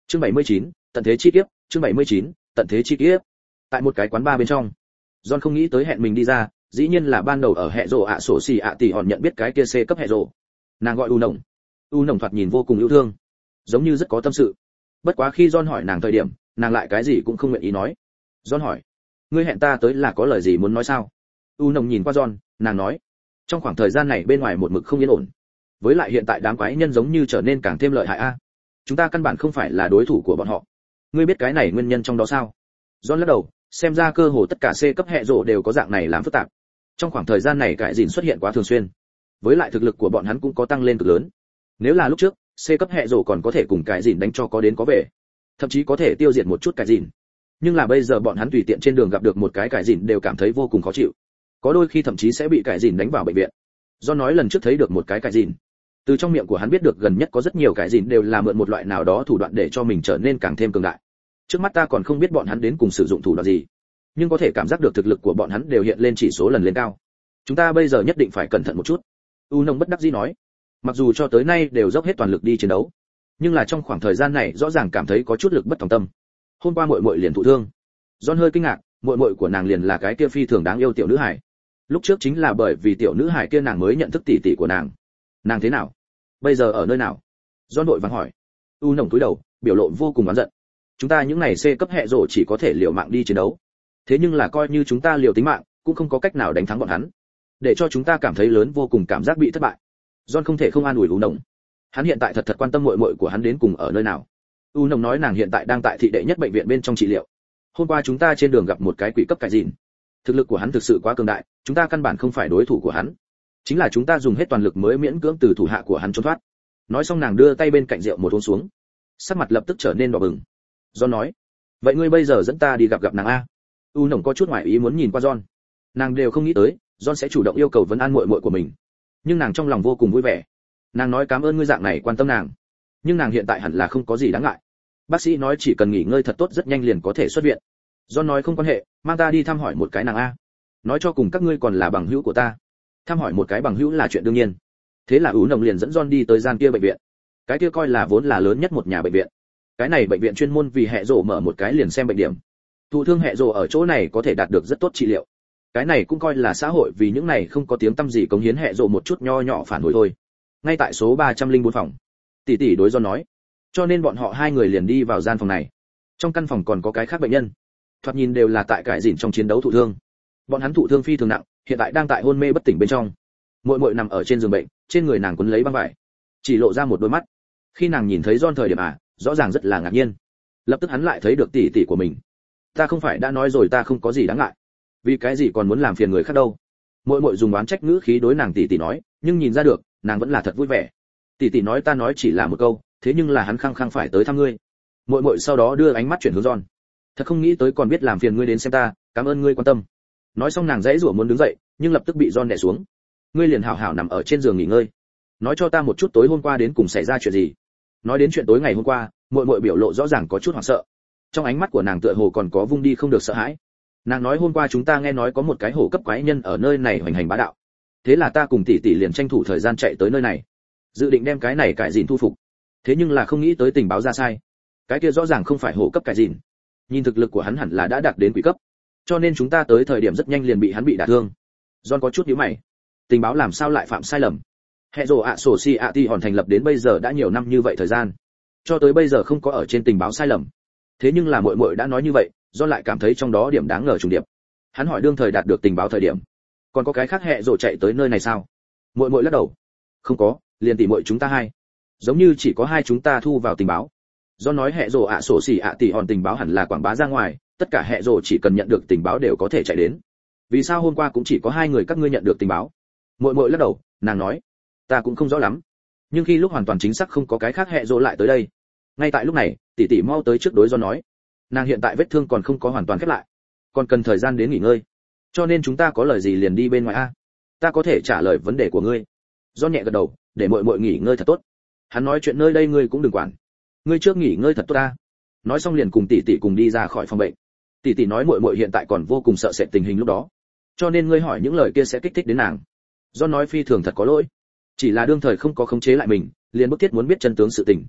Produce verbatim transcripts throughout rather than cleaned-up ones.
Chương bảy mươi chín, tận thế chi kiếp, chương bảy mươi chín, tận thế chi kiếp. Tại một cái quán bar bên trong, John không nghĩ tới hẹn mình đi ra, dĩ nhiên là ban đầu ở hệ rồ ạ sổ xì ạ tỷ hòn nhận biết cái kia C cấp hệ rồ. Nàng gọi U Nồng. U Nồng thoạt nhìn vô cùng yêu thương, giống như rất có tâm sự. Bất quá khi John hỏi nàng thời điểm, nàng lại cái gì cũng không nguyện ý nói. John hỏi, ngươi hẹn ta tới là có lời gì muốn nói sao? U Nồng nhìn qua John, nàng nói, trong khoảng thời gian này bên ngoài một mực không yên ổn, với lại hiện tại đám quái nhân giống như trở nên càng thêm lợi hại a. Chúng ta căn bản không phải là đối thủ của bọn họ. Ngươi biết cái này nguyên nhân trong đó sao? John lắc đầu, xem ra cơ hồ tất cả C cấp hệ rồ đều có dạng này làm phức tạp. Trong khoảng thời gian này cải gìn xuất hiện quá thường xuyên, với lại thực lực của bọn hắn cũng có tăng lên cực lớn. Nếu là lúc trước, C cấp hệ rồ còn có thể cùng cải gìn đánh cho có đến có về, thậm chí có thể tiêu diệt một chút cải gìn. Nhưng là bây giờ bọn hắn tùy tiện trên đường gặp được một cái cải gìn đều cảm thấy vô cùng khó chịu, có đôi khi thậm chí sẽ bị cải gìn đánh vào bệnh viện. Do nói lần trước thấy được một cái cải gìn, từ trong miệng của hắn biết được gần nhất có rất nhiều cải gìn đều là mượn một loại nào đó thủ đoạn để cho mình trở nên càng thêm cường đại. Trước mắt ta còn không biết bọn hắn đến cùng sử dụng thủ đoạn gì, nhưng có thể cảm giác được thực lực của bọn hắn đều hiện lên chỉ số lần lên cao. Chúng ta bây giờ nhất định phải cẩn thận một chút. U Nông bất đắc dĩ nói, mặc dù cho tới nay đều dốc hết toàn lực đi chiến đấu, nhưng là trong khoảng thời gian này rõ ràng cảm thấy có chút lực bất tòng tâm. Hôm qua muội muội liền thụ thương. John hơi kinh ngạc, muội muội của nàng liền là cái kia phi thường đáng yêu tiểu nữ hải. Lúc trước chính là bởi vì tiểu nữ hải kia nàng mới nhận thức tỷ tỷ của nàng. Nàng thế nào? Bây giờ ở nơi nào? John đội vàng hỏi. U Nông cúi đầu, biểu lộ vô cùng oán giận. Chúng ta những này C cấp hệ rồ chỉ có thể liều mạng đi chiến đấu, thế nhưng là coi như chúng ta liều tính mạng cũng không có cách nào đánh thắng bọn hắn, để cho chúng ta cảm thấy lớn vô cùng cảm giác bị thất bại. John không thể không an ủi U Nông. Hắn hiện tại thật thật quan tâm muội muội của hắn đến cùng ở nơi nào. U Nông nói nàng hiện tại đang tại thị đệ nhất bệnh viện bên trong trị liệu. Hôm qua chúng ta trên đường gặp một cái quỷ cấp cải gìn, thực lực của hắn thực sự quá cường đại, chúng ta căn bản không phải đối thủ của hắn, chính là chúng ta dùng hết toàn lực mới miễn cưỡng từ thủ hạ của hắn trốn thoát. Nói xong nàng đưa tay bên cạnh rượu một uống xuống, sắc mặt lập tức trở nên đỏ bừng. John nói, vậy ngươi bây giờ dẫn ta đi gặp gặp nàng a? U Nồng có chút ngoài ý muốn nhìn qua John. Nàng đều không nghĩ tới John sẽ chủ động yêu cầu vấn an muội muội của mình, nhưng nàng trong lòng vô cùng vui vẻ. Nàng nói cảm ơn ngươi dạng này quan tâm nàng, nhưng nàng hiện tại hẳn là không có gì đáng ngại. Bác sĩ nói chỉ cần nghỉ ngơi thật tốt rất nhanh liền có thể xuất viện. John nói không quan hệ, mang ta đi thăm hỏi một cái nàng a. Nói cho cùng các ngươi còn là bằng hữu của ta, thăm hỏi một cái bằng hữu là chuyện đương nhiên. Thế là U Nồng liền dẫn John đi tới gian kia bệnh viện. Cái kia coi là vốn là lớn nhất một nhà bệnh viện. Cái này bệnh viện chuyên môn vì hệ rồ mở một cái liền xem bệnh điểm. Thụ thương hệ rồ ở chỗ này có thể đạt được rất tốt trị liệu. Cái này cũng coi là xã hội vì những này không có tiếng tăm gì cống hiến hệ rồ một chút nho nhỏ phản hồi thôi. Ngay tại số ba trăm lẻ bốn phòng, tỷ tỷ đối John nói, cho nên bọn họ hai người liền đi vào gian phòng này. Trong căn phòng còn có cái khác bệnh nhân, thoạt nhìn đều là tại cải gìn trong chiến đấu thụ thương. Bọn hắn thụ thương phi thường nặng, hiện tại đang tại hôn mê bất tỉnh bên trong. Muội muội nằm ở trên giường bệnh, trên người nàng quấn lấy băng vải, chỉ lộ ra một đôi mắt. Khi nàng nhìn thấy John thời điểm à, rõ ràng rất là ngạc nhiên. Lập tức hắn lại thấy được tỷ tỷ của mình. Ta không phải đã nói rồi ta không có gì đáng ngại, vì cái gì còn muốn làm phiền người khác đâu? Muội muội dùng oán trách ngữ khí đối nàng tỷ tỷ nói, nhưng nhìn ra được, nàng vẫn là thật vui vẻ. Tỷ tỷ nói ta nói chỉ là một câu, thế nhưng là hắn khăng khăng phải tới thăm ngươi. Muội muội sau đó đưa ánh mắt chuyển hướng John. Thật không nghĩ tới còn biết làm phiền ngươi đến xem ta, cảm ơn ngươi quan tâm. Nói xong nàng dãy rủa muốn đứng dậy, nhưng lập tức bị John đè xuống. Ngươi liền hảo hảo nằm ở trên giường nghỉ ngơi. Nói cho ta một chút tối hôm qua đến cùng xảy ra chuyện gì. Nói đến chuyện tối ngày hôm qua, muội muội biểu lộ rõ ràng có chút hoảng sợ. Trong ánh mắt của nàng tựa hồ còn có vung đi không được sợ hãi. Nàng nói hôm qua chúng ta nghe nói có một cái hổ cấp quái nhân ở nơi này hoành hành bá đạo. Thế là ta cùng tỷ tỷ liền tranh thủ thời gian chạy tới nơi này, dự định đem cái này cải gìn thu phục. Thế nhưng là không nghĩ tới tình báo ra sai. Cái kia rõ ràng không phải hổ cấp cải gìn. Nhìn thực lực của hắn hẳn là đã đạt đến quỷ cấp. Cho nên chúng ta tới thời điểm rất nhanh liền bị hắn bị đả thương. John có chút nhíu mày. Tình báo làm sao lại phạm sai lầm? Hệ rồ ạ sổ si ạ ti hòn thành lập đến bây giờ đã nhiều năm như vậy thời gian, cho tới bây giờ không có ở trên tình báo sai lầm. Thế nhưng là muội muội đã nói như vậy, John lại cảm thấy trong đó điểm đáng ngờ trùng điệp. Hắn hỏi đương thời đạt được tình báo thời điểm, còn có cái khác hệ rồ chạy tới nơi này sao? Muội muội lắc đầu. Không có, liền tỷ muội chúng ta hai. Giống như chỉ có hai chúng ta thu vào tình báo. John nói hệ rồ ạ sổ si ạ ti hòn tình báo hẳn là quảng bá ra ngoài, tất cả hệ rồ chỉ cần nhận được tình báo đều có thể chạy đến. Vì sao hôm qua cũng chỉ có hai người các ngươi nhận được tình báo? Muội muội lắc đầu, nàng nói, ta cũng không rõ lắm, nhưng khi lúc hoàn toàn chính xác không có cái khác hệ rồ lại tới đây. Ngay tại lúc này, tỷ tỷ mau tới trước đối John nói, nàng hiện tại vết thương còn không có hoàn toàn khép lại, còn cần thời gian đến nghỉ ngơi, cho nên chúng ta có lời gì liền đi bên ngoài a. Ta có thể trả lời vấn đề của ngươi. John nhẹ gật đầu, để muội muội nghỉ ngơi thật tốt. Hắn nói chuyện nơi đây ngươi cũng đừng quản, ngươi trước nghỉ ngơi thật tốt ta. Nói xong liền cùng tỷ tỷ cùng đi ra khỏi phòng bệnh. Tỷ tỷ nói muội muội hiện tại còn vô cùng sợ sệt tình hình lúc đó, cho nên ngươi hỏi những lời kia sẽ kích thích đến nàng. John nói phi thường thật có lỗi, chỉ là đương thời không có khống chế lại mình, liền bức thiết muốn biết chân tướng sự tình.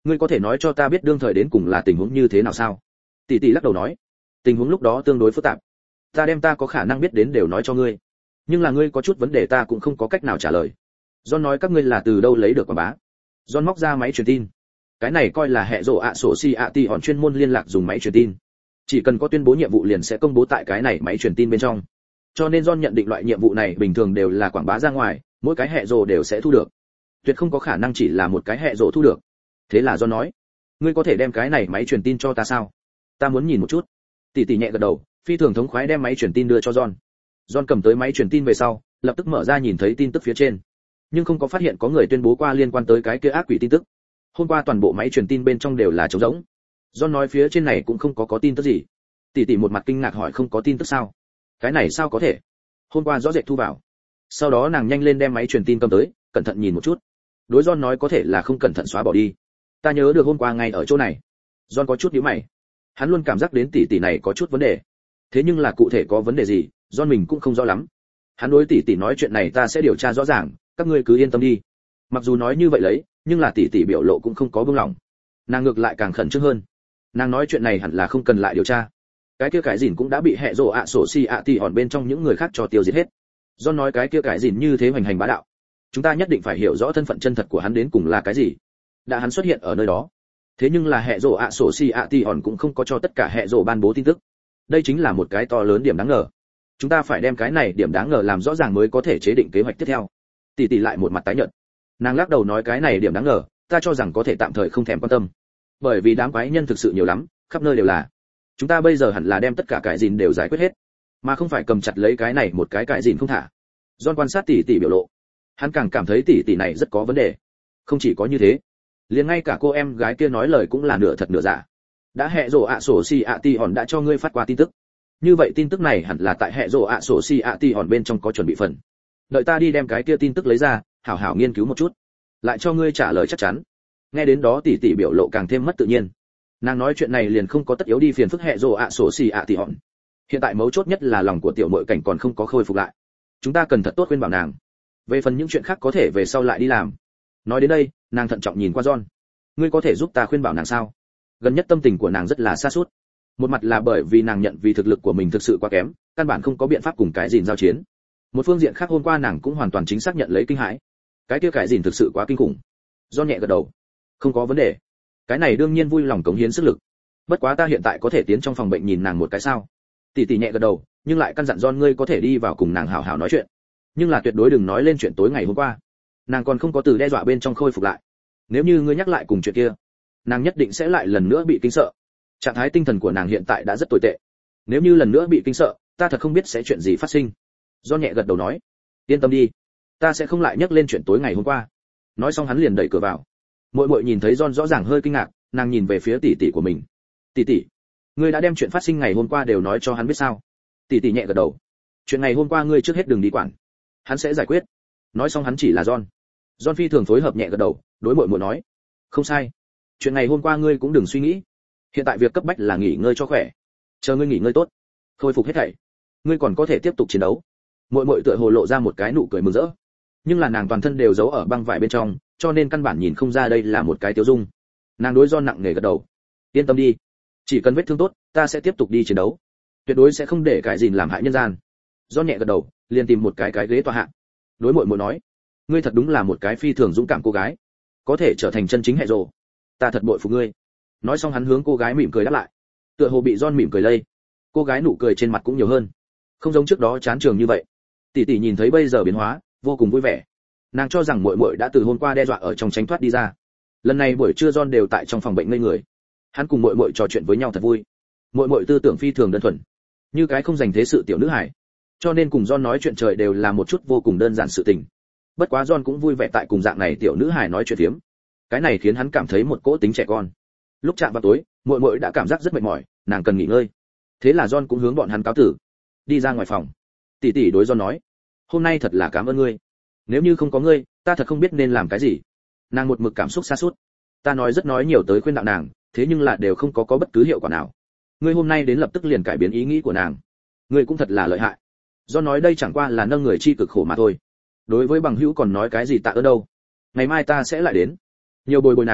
Ngươi có thể nói cho ta biết đương thời đến cùng là tình huống như thế nào sao? Tỷ tỷ lắc đầu nói, tình huống lúc đó tương đối phức tạp. Ta đem ta có khả năng biết đến đều nói cho ngươi, nhưng là ngươi có chút vấn đề ta cũng không có cách nào trả lời. John nói các ngươi là từ đâu lấy được quảng bá? John móc ra máy truyền tin. Cái này coi là hệ rộ ạ sổ si ạ tỷ hòn chuyên môn liên lạc dùng máy truyền tin. Chỉ cần có tuyên bố nhiệm vụ liền sẽ công bố tại cái này máy truyền tin bên trong. Cho nên John nhận định loại nhiệm vụ này bình thường đều là quảng bá ra ngoài, mỗi cái hệ rộ đều sẽ thu được. Tuyệt không có khả năng chỉ là một cái hệ rộ thu được. Thế là John nói, ngươi có thể đem cái này máy truyền tin cho ta sao? Ta muốn nhìn một chút. Tỷ tỷ nhẹ gật đầu, phi thường thống khoái đem máy truyền tin đưa cho John. John cầm tới máy truyền tin về sau, lập tức mở ra nhìn thấy tin tức phía trên, nhưng không có phát hiện có người tuyên bố qua liên quan tới cái kia ác quỷ tin tức. Hôm qua toàn bộ máy truyền tin bên trong đều là trống rỗng. John nói phía trên này cũng không có có tin tức gì. Tỷ tỷ một mặt kinh ngạc hỏi không có tin tức sao? Cái này sao có thể? Hôm qua rõ rệt thu vào. Sau đó nàng nhanh lên đem máy truyền tin cầm tới, cẩn thận nhìn một chút. Đối John nói có thể là không cẩn thận xóa bỏ đi. Ta nhớ được hôm qua ngay ở chỗ này. John có chút nhíu mày. Hắn luôn cảm giác đến tỷ tỷ này có chút vấn đề. Thế nhưng là cụ thể có vấn đề gì, John mình cũng không rõ lắm. Hắn đối tỷ tỷ nói chuyện này ta sẽ điều tra rõ ràng, các ngươi cứ yên tâm đi. Mặc dù nói như vậy lấy, nhưng là tỷ tỷ biểu lộ cũng không có buông lỏng. Nàng ngược lại càng khẩn trương hơn. Nàng nói chuyện này hẳn là không cần lại điều tra. Cái kia cái gìn cũng đã bị hệ rồ ạ sổ si ạ tỷ hòn bên trong những người khác cho tiêu diệt hết. John nói cái kia cái gìn như thế hoành hành bá đạo. Chúng ta nhất định phải hiểu rõ thân phận chân thật của hắn đến cùng là cái gì. Đã hắn xuất hiện ở nơi đó. Thế nhưng là hệ rồ ạ sổ si ạ tỷ hòn cũng không có cho tất cả hệ rồ ban bố tin tức. Đây chính là một cái to lớn điểm đáng ngờ. Chúng ta phải đem cái này điểm đáng ngờ làm rõ ràng mới có thể chế định kế hoạch tiếp theo. Tỷ tỷ lại một mặt tái nhợt. Nàng lắc đầu nói cái này điểm đáng ngờ, ta cho rằng có thể tạm thời không thèm quan tâm. Bởi vì đám quái nhân thực sự nhiều lắm, khắp nơi đều là. Chúng ta bây giờ hẳn là đem tất cả cái gìn đều giải quyết hết, mà không phải cầm chặt lấy cái này một cái cái gìn không thả. John quan sát tỷ tỷ biểu lộ, hắn càng cảm thấy tỷ tỷ này rất có vấn đề. Không chỉ có như thế, liền ngay cả cô em gái kia nói lời cũng là nửa thật nửa giả. Đã hệ rồ ạ sổ si ạ tỷ hòn đã cho ngươi phát qua tin tức, như vậy tin tức này hẳn là tại hệ rồ ạ sổ si ạ tỷ hòn bên trong có chuẩn bị phần. Đợi ta đi đem cái kia tin tức lấy ra, hảo hảo nghiên cứu một chút, lại cho ngươi trả lời chắc chắn. Nghe đến đó tỷ tỷ biểu lộ càng thêm mất tự nhiên. Nàng nói chuyện này liền không có tất yếu đi phiền phức hệ rồ ạ sổ si ạ tỷ hòn. Hiện tại mấu chốt nhất là lòng của tiểu muội cảnh còn không có khôi phục lại, chúng ta cần thật tốt khuyên bảo nàng. Về phần những chuyện khác có thể về sau lại đi làm. Nói đến đây, nàng thận trọng nhìn qua John. Ngươi có thể giúp ta khuyên bảo nàng sao? Gần nhất tâm tình của nàng rất là sa sút. Một mặt là bởi vì nàng nhận vì thực lực của mình thực sự quá kém, căn bản không có biện pháp cùng cái gìn giao chiến. Một phương diện khác hôm qua nàng cũng hoàn toàn chính xác nhận lấy kinh hãi. Cái kia cái gìn thực sự quá kinh khủng. John nhẹ gật đầu. Không có vấn đề. Cái này đương nhiên vui lòng cống hiến sức lực. Bất quá ta hiện tại có thể tiến trong phòng bệnh nhìn nàng một cái sao? Tỷ tỷ nhẹ gật đầu, nhưng lại căn dặn John ngươi có thể đi vào cùng nàng hảo hảo nói chuyện. Nhưng là tuyệt đối đừng nói lên chuyện tối ngày hôm qua. Nàng còn không có từ đe dọa bên trong khôi phục lại. Nếu như ngươi nhắc lại cùng chuyện kia, nàng nhất định sẽ lại lần nữa bị kinh sợ. Trạng thái tinh thần của nàng hiện tại đã rất tồi tệ. Nếu như lần nữa bị kinh sợ, ta thật không biết sẽ chuyện gì phát sinh. John nhẹ gật đầu nói, yên tâm đi, ta sẽ không lại nhắc lên chuyện tối ngày hôm qua. Nói xong hắn liền đẩy cửa vào. Muội muội nhìn thấy John rõ ràng hơi kinh ngạc, nàng nhìn về phía tỷ tỷ của mình. Tỷ tỷ, ngươi đã đem chuyện phát sinh ngày hôm qua đều nói cho hắn biết sao? Tỷ tỷ nhẹ gật đầu. Chuyện ngày hôm qua ngươi trước hết đừng đi quản, hắn sẽ giải quyết. Nói xong hắn chỉ là John. John phi thường phối hợp nhẹ gật đầu, đối muội muội nói, không sai. Chuyện ngày hôm qua ngươi cũng đừng suy nghĩ. Hiện tại việc cấp bách là nghỉ ngơi cho khỏe. Chờ ngươi nghỉ ngơi tốt, khôi phục hết thảy, ngươi còn có thể tiếp tục chiến đấu. Muội muội tựa hồ lộ ra một cái nụ cười mừng rỡ, nhưng là nàng toàn thân đều giấu ở băng vải bên trong, cho nên căn bản nhìn không ra đây là một cái tiêu dung. Nàng đối John nặng nề gật đầu, yên tâm đi, chỉ cần vết thương tốt, ta sẽ tiếp tục đi chiến đấu, tuyệt đối sẽ không để cái gì làm hại nhân gian. John nhẹ gật đầu, liền tìm một cái cái ghế tọa hạ, đối muội muội nói, ngươi thật đúng là một cái phi thường dũng cảm cô gái, có thể trở thành chân chính hệ rồ, ta thật bội phục ngươi. Nói xong hắn hướng cô gái mỉm cười đáp lại, tựa hồ bị John mỉm cười lây, cô gái nụ cười trên mặt cũng nhiều hơn, không giống trước đó chán trường như vậy. Tỷ tỷ nhìn thấy bây giờ biến hóa, vô cùng vui vẻ. Nàng cho rằng muội muội đã từ hôm qua đe dọa ở trong tránh thoát đi ra. Lần này buổi trưa John đều tại trong phòng bệnh ngây người. Hắn cùng muội muội trò chuyện với nhau thật vui. Muội muội tư tưởng phi thường đơn thuần, như cái không dành thế sự tiểu nữ hài, cho nên cùng John nói chuyện trời đều là một chút vô cùng đơn giản sự tình. Bất quá John cũng vui vẻ tại cùng dạng này tiểu nữ hài nói chuyện phiếm. Cái này khiến hắn cảm thấy một cỗ tính trẻ con. Lúc chạm vào tối, muội muội đã cảm giác rất mệt mỏi, nàng cần nghỉ ngơi. Thế là John cũng hướng bọn hắn cáo tử, đi ra ngoài phòng. Tỷ tỷ đối John nói, hôm nay thật là cảm ơn ngươi, nếu như không có ngươi, ta thật không biết nên làm cái gì. Nàng một mực cảm xúc sa sút, ta nói rất nói nhiều tới khuyên đạo nàng, thế nhưng là đều không có có bất cứ hiệu quả nào. Ngươi hôm nay đến lập tức liền cải biến ý nghĩ của nàng, ngươi cũng thật là lợi hại. John nói đây chẳng qua là nâng người chi cực khổ mà thôi, đối với bằng hữu còn nói cái gì tạ ơn đâu. Ngày mai ta sẽ lại đến, nhiều bồi bồi nàng,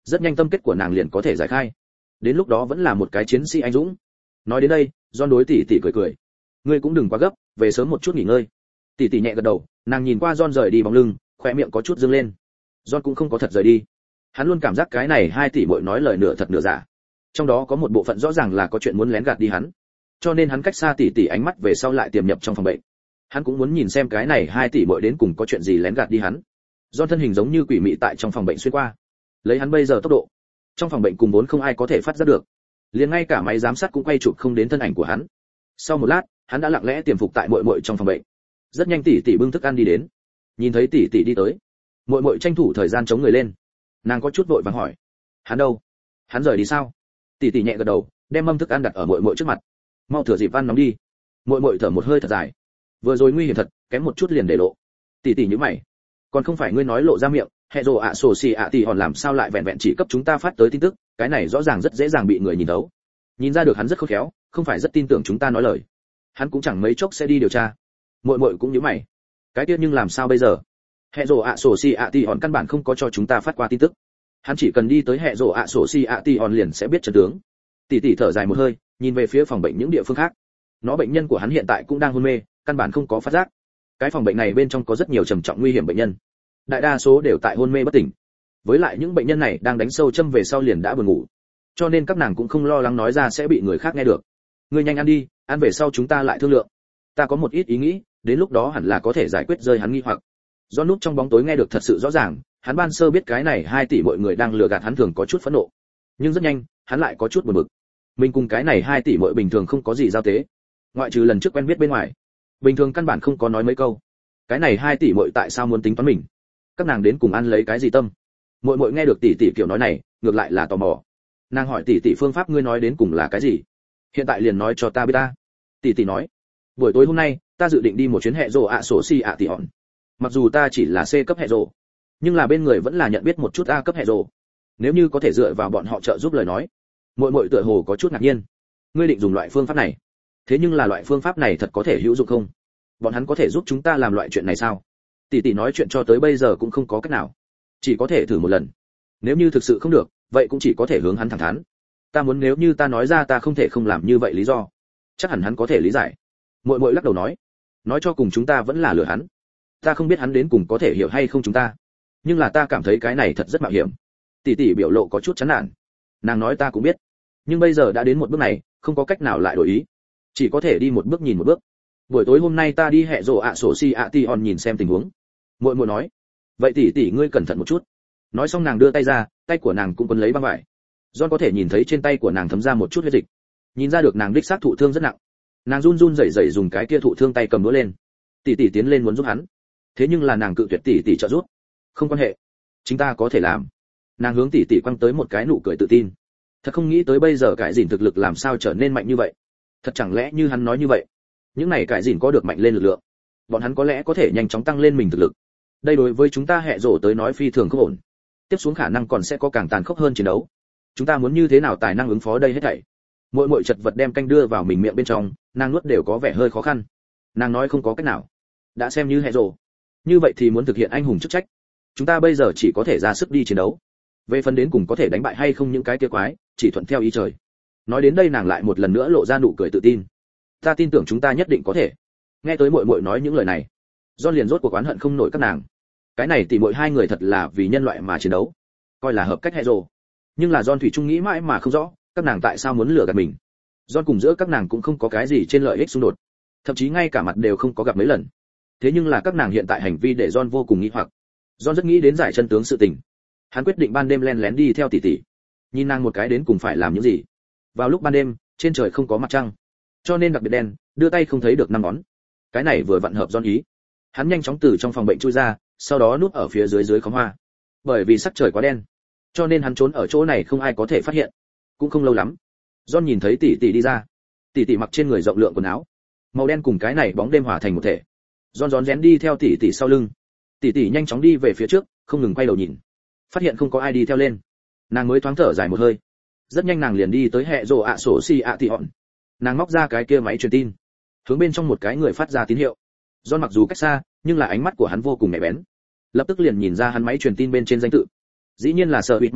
rất nhanh tâm kết của nàng liền có thể giải khai. Đến lúc đó vẫn là một cái chiến sĩ anh dũng. Nói đến đây, John đối tỷ tỷ cười cười. Ngươi cũng đừng quá gấp, về sớm một chút nghỉ ngơi. Tỷ tỷ nhẹ gật đầu, nàng nhìn qua John rời đi bóng lưng, khóe miệng có chút dương lên. John cũng không có thật rời đi. Hắn luôn cảm giác cái này hai tỷ muội nói lời nửa thật nửa giả. Trong đó có một bộ phận rõ ràng là có chuyện muốn lén gạt đi hắn. Cho nên hắn cách xa tỷ tỷ ánh mắt về sau lại tiềm nhập trong phòng bệnh. Hắn cũng muốn nhìn xem cái này hai tỷ muội đến cùng có chuyện gì lén gạt đi hắn. John thân hình giống như quỷ mị tại trong phòng bệnh xuyên qua. Lấy hắn bây giờ tốc độ, trong phòng bệnh cùng vốn không ai có thể phát giác được. Liền ngay cả máy giám sát cũng quay chụp không đến thân ảnh của hắn. Sau một lát, hắn đã lặng lẽ tiềm phục tại muội muội trong phòng bệnh. Rất nhanh tỷ tỷ bưng thức ăn đi đến. Nhìn thấy tỷ tỷ đi tới, muội muội tranh thủ thời gian chống người lên. Nàng có chút vội vàng hỏi: "Hắn đâu? Hắn rời đi sao?" Tỷ tỷ nhẹ gật đầu, đem mâm thức ăn đặt ở muội muội trước mặt. "Mau thửa dịp ăn nóng đi." Muội muội thở một hơi thật dài. Vừa rồi nguy hiểm thật, kém một chút liền để lộ. Tỷ tỷ nhíu mày: "Còn không phải ngươi nói lộ ra miệng, hệ rồ ạ sổ xì ạ tỷ hòn làm sao lại vẹn vẹn chỉ cấp chúng ta phát tới tin tức, cái này rõ ràng rất dễ dàng bị người nhìn thấu." Nhìn ra được hắn rất khôn khéo, không phải rất tin tưởng chúng ta nói lời. Hắn cũng chẳng mấy chốc sẽ đi điều tra. Muội muội cũng nhíu mày. Cái kia nhưng làm sao bây giờ? Hệ rồ ạ sổ xì ạ tỷ hòn căn bản không có cho chúng ta phát qua tin tức. Hắn chỉ cần đi tới hệ rồ ạ sổ xì ạ tỷ hòn liền sẽ biết trận tướng. Tỷ tỷ thở dài một hơi, nhìn về phía phòng bệnh những địa phương khác. Nó bệnh nhân của hắn hiện tại cũng đang hôn mê, căn bản không có phát giác. Cái phòng bệnh này bên trong có rất nhiều trầm trọng nguy hiểm bệnh nhân, đại đa số đều tại hôn mê bất tỉnh. Với lại những bệnh nhân này đang đánh sâu châm về sau liền đã buồn ngủ, cho nên các nàng cũng không lo lắng nói ra sẽ bị người khác nghe được. Ngươi nhanh ăn đi, ăn về sau chúng ta lại thương lượng. Ta có một ít ý nghĩ, đến lúc đó hẳn là có thể giải quyết rơi hắn nghi hoặc. Do núp trong bóng tối nghe được thật sự rõ ràng, hắn ban sơ biết cái này hai tỷ mọi người đang lừa gạt hắn thường có chút phẫn nộ, nhưng rất nhanh hắn lại có chút buồn bực. Mình cùng cái này hai tỷ mọi bình thường không có gì giao tế, ngoại trừ lần trước quen biết bên ngoài, bình thường căn bản không có nói mấy câu. Cái này hai tỷ mọi tại sao muốn tính toán mình? Các nàng đến cùng ăn lấy cái gì tâm? Muội muội nghe được tỷ tỷ kiểu nói này, ngược lại là tò mò. Nàng hỏi tỷ tỷ phương pháp ngươi nói đến cùng là cái gì? Hiện tại liền nói cho ta biết ta. Tỷ tỷ nói, buổi tối hôm nay ta dự định đi một chuyến hệ rồ ạ sổ xì ạ tỷ hòn. Mặc dù ta chỉ là C cấp hệ rồ, nhưng là bên người vẫn là nhận biết một chút A cấp hệ rồ. Nếu như có thể dựa vào bọn họ trợ giúp lời nói. Muội muội tựa hồ có chút ngạc nhiên. Ngươi định dùng loại phương pháp này? Thế nhưng là loại phương pháp này thật có thể hữu dụng không? Bọn hắn có thể giúp chúng ta làm loại chuyện này sao? Tỷ tỷ nói chuyện cho tới bây giờ cũng không có cách nào, chỉ có thể thử một lần. Nếu như thực sự không được, vậy cũng chỉ có thể hướng hắn thẳng thắn. Ta muốn nếu như ta nói ra ta không thể không làm như vậy lý do, chắc hẳn hắn có thể lý giải. Muội muội lắc đầu nói, nói cho cùng chúng ta vẫn là lừa hắn. Ta không biết hắn đến cùng có thể hiểu hay không chúng ta, nhưng là ta cảm thấy cái này thật rất mạo hiểm. Tỷ tỷ biểu lộ có chút chán nản. Nàng nói ta cũng biết, nhưng bây giờ đã đến một bước này, không có cách nào lại đổi ý, chỉ có thể đi một bước nhìn một bước. Buổi tối hôm nay ta đi hẹ rồ ạ sổ si ạ ti hòn nhìn xem tình huống. Muội muội nói, vậy tỷ tỷ ngươi cẩn thận một chút. Nói xong nàng đưa tay ra, tay của nàng cũng quấn lấy băng vải. John có thể nhìn thấy trên tay của nàng thấm ra một chút huyết dịch, nhìn ra được nàng đích xác thụ thương rất nặng. Nàng run run rẩy rẩy dùng cái kia thụ thương tay cầm đũa lên. Tỷ tỷ tiến lên muốn giúp hắn, thế nhưng là nàng cự tuyệt tỷ tỷ trợ giúp. Không quan hệ, chúng ta có thể làm. Nàng hướng tỷ tỷ quăng tới một cái nụ cười tự tin. Thật không nghĩ tới bây giờ cái gìn thực lực làm sao trở nên mạnh như vậy. Thật chẳng lẽ như hắn nói như vậy, những này cái gìn có được mạnh lên lực lượng, bọn hắn có lẽ có thể nhanh chóng tăng lên mình thực lực. Đây đối với chúng ta hệ rổ tới nói phi thường không ổn. Tiếp xuống khả năng còn sẽ có càng tàn khốc hơn chiến đấu. Chúng ta muốn như thế nào tài năng ứng phó đây hết thảy? Muội muội chật vật đem canh đưa vào mình miệng bên trong, nàng nuốt đều có vẻ hơi khó khăn. Nàng nói không có cách nào, đã xem như hệ rổ, như vậy thì muốn thực hiện anh hùng chức trách. Chúng ta bây giờ chỉ có thể ra sức đi chiến đấu. Về phần đến cùng có thể đánh bại hay không những cái kia quái, chỉ thuận theo ý trời. Nói đến đây nàng lại một lần nữa lộ ra nụ cười tự tin. Ta tin tưởng chúng ta nhất định có thể. Nghe tới muội muội nói những lời này, John liền rốt cuộc oán hận không nổi các nàng. Cái này tỷ muội hai người thật là vì nhân loại mà chiến đấu, coi là hợp cách hệ rồ. Nhưng là John thủy chung nghĩ mãi mà không rõ, các nàng tại sao muốn lừa gạt mình. John cùng giữa các nàng cũng không có cái gì trên lợi ích xung đột, thậm chí ngay cả mặt đều không có gặp mấy lần. Thế nhưng là các nàng hiện tại hành vi để John vô cùng nghi hoặc. John rất nghĩ đến giải chân tướng sự tình. Hắn quyết định ban đêm len lén đi theo tỷ tỷ, nhìn nàng một cái đến cùng phải làm những gì. Vào lúc ban đêm, trên trời không có mặt trăng, cho nên đặc biệt đen, đưa tay không thấy được năm ngón. Cái này vừa vặn hợp John ý. Hắn nhanh chóng từ trong phòng bệnh chui ra, sau đó núp ở phía dưới dưới khóm hoa. Bởi vì sắc trời quá đen, cho nên hắn trốn ở chỗ này không ai có thể phát hiện. Cũng không lâu lắm, John nhìn thấy tỷ tỷ đi ra. Tỷ tỷ mặc trên người rộng lượng quần áo, màu đen cùng cái này bóng đêm hòa thành một thể. John rón rén đi theo tỷ tỷ sau lưng. Tỷ tỷ nhanh chóng đi về phía trước, không ngừng quay đầu nhìn. Phát hiện không có ai đi theo lên, nàng mới thoáng thở dài một hơi. Rất nhanh nàng liền đi tới hệ rồ ạ sổ xì ạ tỷ hòn. Nàng móc ra cái kia máy truyền tin, hướng bên trong một cái người phát ra tín hiệu. John mặc dù cách xa, nhưng là ánh mắt của hắn vô cùng nhạy bén, lập tức liền nhìn ra hắn máy truyền tin bên trên danh tự. Dĩ nhiên là Sở Bịt Mạ Sở,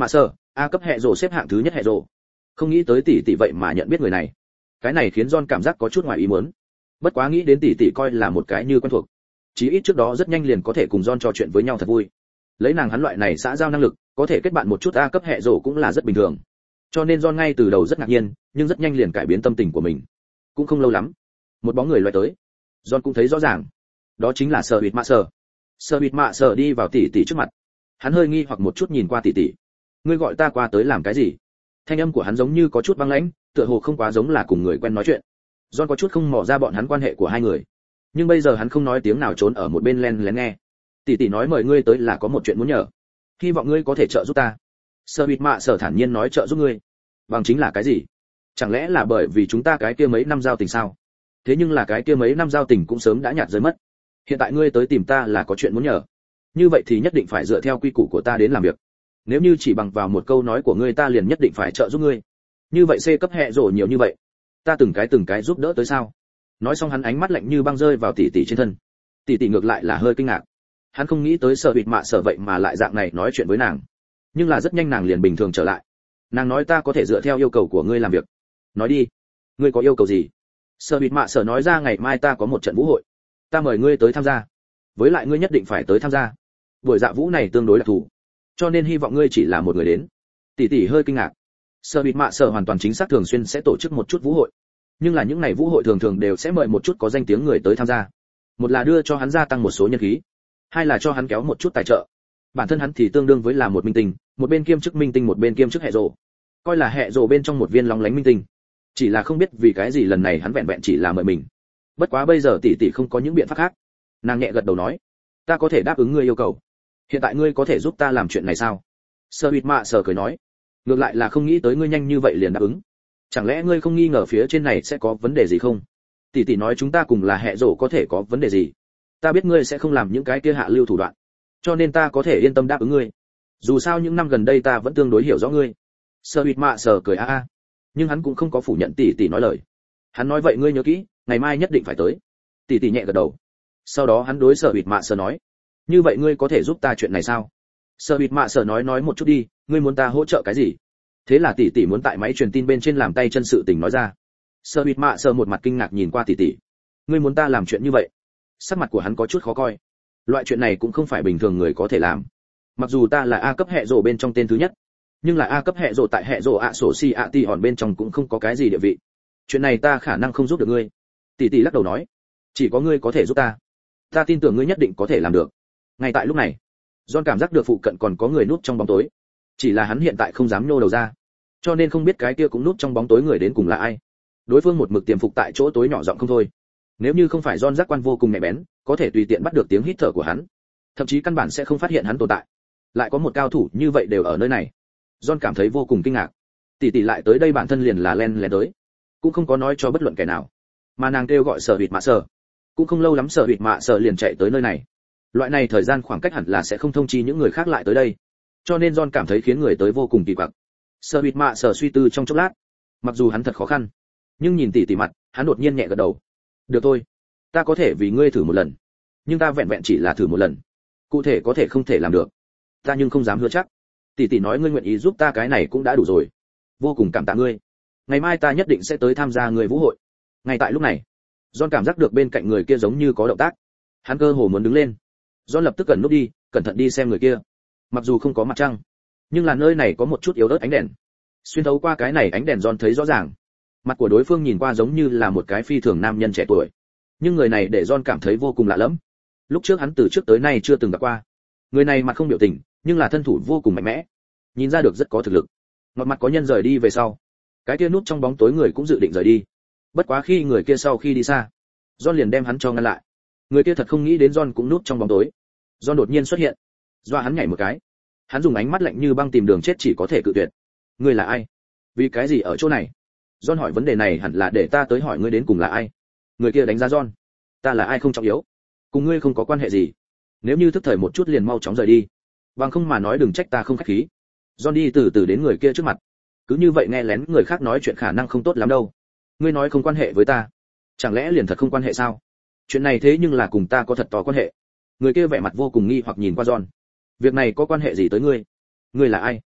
A cấp hệ rồ xếp hạng thứ nhất hệ rồ. Không nghĩ tới tỷ tỷ vậy mà nhận biết người này. Cái này khiến John cảm giác có chút ngoài ý muốn. Bất quá nghĩ đến tỷ tỷ coi là một cái như quen thuộc. Chí ít trước đó rất nhanh liền có thể cùng John trò chuyện với nhau thật vui. Lấy nàng hắn loại này xã giao năng lực, có thể kết bạn một chút A cấp hệ rồ cũng là rất bình thường. Cho nên John ngay từ đầu rất ngạc nhiên, nhưng rất nhanh liền cải biến tâm tình của mình. Cũng không lâu lắm, một bóng người lóe tới. John cũng thấy rõ ràng, đó chính là Sở Bịt Mạ Sở. Sở Bịt Mạ Sở đi vào tỷ tỷ trước mặt. Hắn hơi nghi hoặc một chút nhìn qua tỷ tỷ. Ngươi gọi ta qua tới làm cái gì? Thanh âm của hắn giống như có chút băng lãnh, tựa hồ không quá giống là cùng người quen nói chuyện. John có chút không mò ra bọn hắn quan hệ của hai người. Nhưng bây giờ hắn không nói tiếng nào trốn ở một bên len lén nghe. Tỷ tỷ nói mời ngươi tới là có một chuyện muốn nhờ. Hy vọng ngươi có thể trợ giúp ta. Sở Bịt Mạ Sở thản nhiên nói trợ giúp ngươi. Bằng chính là cái gì? Chẳng lẽ là bởi vì chúng ta cái kia mấy năm giao tình sao? Thế nhưng là cái kia mấy năm giao tình cũng sớm đã nhạt rơi mất. Hiện tại ngươi tới tìm ta là có chuyện muốn nhờ. Như vậy thì nhất định phải dựa theo quy củ của ta đến làm việc. Nếu như chỉ bằng vào một câu nói của ngươi ta liền nhất định phải trợ giúp ngươi. Như vậy C cấp hệ rồ nhiều như vậy, ta từng cái từng cái giúp đỡ tới sao? Nói xong hắn ánh mắt lạnh như băng rơi vào tỷ tỷ trên thân. Tỷ tỷ ngược lại là hơi kinh ngạc. Hắn không nghĩ tới Sở Bịt Mạ Sở vậy mà lại dạng này nói chuyện với nàng. Nhưng là rất nhanh nàng liền bình thường trở lại. Nàng nói ta có thể dựa theo yêu cầu của ngươi làm việc. Nói đi, ngươi có yêu cầu gì? Sở Bịt Mạ Sở nói ra ngày mai ta có một trận vũ hội, ta mời ngươi tới tham gia. Với lại ngươi nhất định phải tới tham gia. Buổi dạ vũ này tương đối đặc thù, cho nên hy vọng ngươi chỉ là một người đến. Tỷ tỷ hơi kinh ngạc. Sở Bịt Mạ Sở hoàn toàn chính xác thường xuyên sẽ tổ chức một chút vũ hội, nhưng là những ngày vũ hội thường thường đều sẽ mời một chút có danh tiếng người tới tham gia. Một là đưa cho hắn gia tăng một số nhân khí, hai là cho hắn kéo một chút tài trợ. Bản thân hắn thì tương đương với là một minh tinh, một bên kiêm chức minh tinh một bên kiêm chức hệ rồ, coi là hệ rồ bên trong một viên lóng lánh minh tinh. Chỉ là không biết vì cái gì lần này hắn vẹn vẹn chỉ là mời mình. Bất quá bây giờ tỷ tỷ không có những biện pháp khác. Nàng nhẹ gật đầu nói, ta có thể đáp ứng ngươi yêu cầu. Hiện tại ngươi có thể giúp ta làm chuyện này sao? Sở Bịt Mạ Sở cười nói, ngược lại là không nghĩ tới ngươi nhanh như vậy liền đáp ứng. Chẳng lẽ ngươi không nghi ngờ phía trên này sẽ có vấn đề gì không? Tỷ tỷ nói chúng ta cùng là hệ rồ có thể có vấn đề gì? Ta biết ngươi sẽ không làm những cái kia hạ lưu thủ đoạn, cho nên ta có thể yên tâm đáp ứng ngươi. Dù sao những năm gần đây ta vẫn tương đối hiểu rõ ngươi. Sở Bịt Mạ Sở cười a a, nhưng hắn cũng không có phủ nhận tỷ tỷ nói lời. Hắn nói vậy ngươi nhớ kỹ, ngày mai nhất định phải tới. Tỷ tỷ nhẹ gật đầu. Sau đó hắn đối Sở Bịt Mạ Sở nói, như vậy ngươi có thể giúp ta chuyện này sao? Sở Bịt Mạ Sở nói nói một chút đi, ngươi muốn ta hỗ trợ cái gì? Thế là tỷ tỷ muốn tại máy truyền tin bên trên làm tay chân sự tình nói ra. Sở Bịt Mạ Sở một mặt kinh ngạc nhìn qua tỷ tỷ. Ngươi muốn ta làm chuyện như vậy? Sắc mặt của hắn có chút khó coi. Loại chuyện này cũng không phải bình thường người có thể làm. Mặc dù ta là A cấp hệ rồ bên trong tên thứ nhất, nhưng là A cấp hệ rồ tại hệ rồ ạ sổ si ạ tỷ hòn bên trong cũng không có cái gì địa vị. Chuyện này ta khả năng không giúp được ngươi. Tỷ tỷ lắc đầu nói, chỉ có ngươi có thể giúp ta. Ta tin tưởng ngươi nhất định có thể làm được. Ngay tại lúc này, John cảm giác được phụ cận còn có người núp trong bóng tối. Chỉ là hắn hiện tại không dám nhô đầu ra, cho nên không biết cái kia cũng núp trong bóng tối người đến cùng là ai. Đối phương một mực tiềm phục tại chỗ tối nhỏ giọng không thôi. Nếu như không phải John giác quan vô cùng nhạy bén, có thể tùy tiện bắt được tiếng hít thở của hắn, thậm chí căn bản sẽ không phát hiện hắn tồn tại. Lại có một cao thủ như vậy đều ở nơi này. John cảm thấy vô cùng kinh ngạc. Tỷ tỷ lại tới đây bản thân liền là len lén tới, cũng không có nói cho bất luận kẻ nào. Mà nàng kêu gọi Sở Bịt Mạ Sở, cũng không lâu lắm Sở Bịt Mạ Sở liền chạy tới nơi này. Loại này thời gian khoảng cách hẳn là sẽ không thông chi những người khác lại tới đây, cho nên John cảm thấy khiến người tới vô cùng kỳ quặc. Sở Bịt Mạ Sở suy tư trong chốc lát, mặc dù hắn thật khó khăn, nhưng nhìn tỷ tỷ mặt, hắn đột nhiên nhẹ gật đầu. Được thôi, ta có thể vì ngươi thử một lần, nhưng ta vẹn vẹn chỉ là thử một lần, cụ thể có thể không thể làm được, ta nhưng không dám hứa chắc. Tỷ tỷ nói ngươi nguyện ý giúp ta cái này cũng đã đủ rồi, vô cùng cảm tạ ngươi. Ngày mai ta nhất định sẽ tới tham gia người vũ hội. Ngay tại lúc này, John cảm giác được bên cạnh người kia giống như có động tác, hắn cơ hồ muốn đứng lên. John lập tức cẩn nút đi, cẩn thận đi xem người kia. Mặc dù không có mặt trăng, nhưng là nơi này có một chút yếu ớt ánh đèn. Xuyên thấu qua cái này ánh đèn John thấy rõ ràng, mặt của đối phương nhìn qua giống như là một cái phi thường nam nhân trẻ tuổi, nhưng người này để John cảm thấy vô cùng lạ lẫm. Lúc trước hắn từ trước tới nay chưa từng gặp qua. Người này mặt không biểu tình, nhưng là thân thủ vô cùng mạnh mẽ, nhìn ra được rất có thực lực. Ngọt mặt có nhân rời đi về sau, cái kia núp trong bóng tối người cũng dự định rời đi. Bất quá khi người kia sau khi đi xa, John liền đem hắn cho ngăn lại. Người kia thật không nghĩ đến John cũng núp trong bóng tối. John đột nhiên xuất hiện, dọa hắn nhảy một cái. Hắn dùng ánh mắt lạnh như băng tìm đường chết chỉ có thể cự tuyệt. Ngươi là ai? Vì cái gì ở chỗ này? John hỏi vấn đề này hẳn là để ta tới hỏi ngươi đến cùng là ai. Người kia đánh giá John. Ta là ai không trọng yếu, cùng ngươi không có quan hệ gì. Nếu như thức thời một chút liền mau chóng rời đi, bằng không mà nói đừng trách ta không khách khí. John đi từ từ đến người kia trước mặt. Cứ như vậy nghe lén người khác nói chuyện khả năng không tốt lắm đâu. Ngươi nói không quan hệ với ta, chẳng lẽ liền thật không quan hệ sao? Chuyện này thế nhưng là cùng ta có thật to quan hệ. Người kia vẻ mặt vô cùng nghi hoặc nhìn qua John. Việc này có quan hệ gì tới ngươi? Ngươi là ai?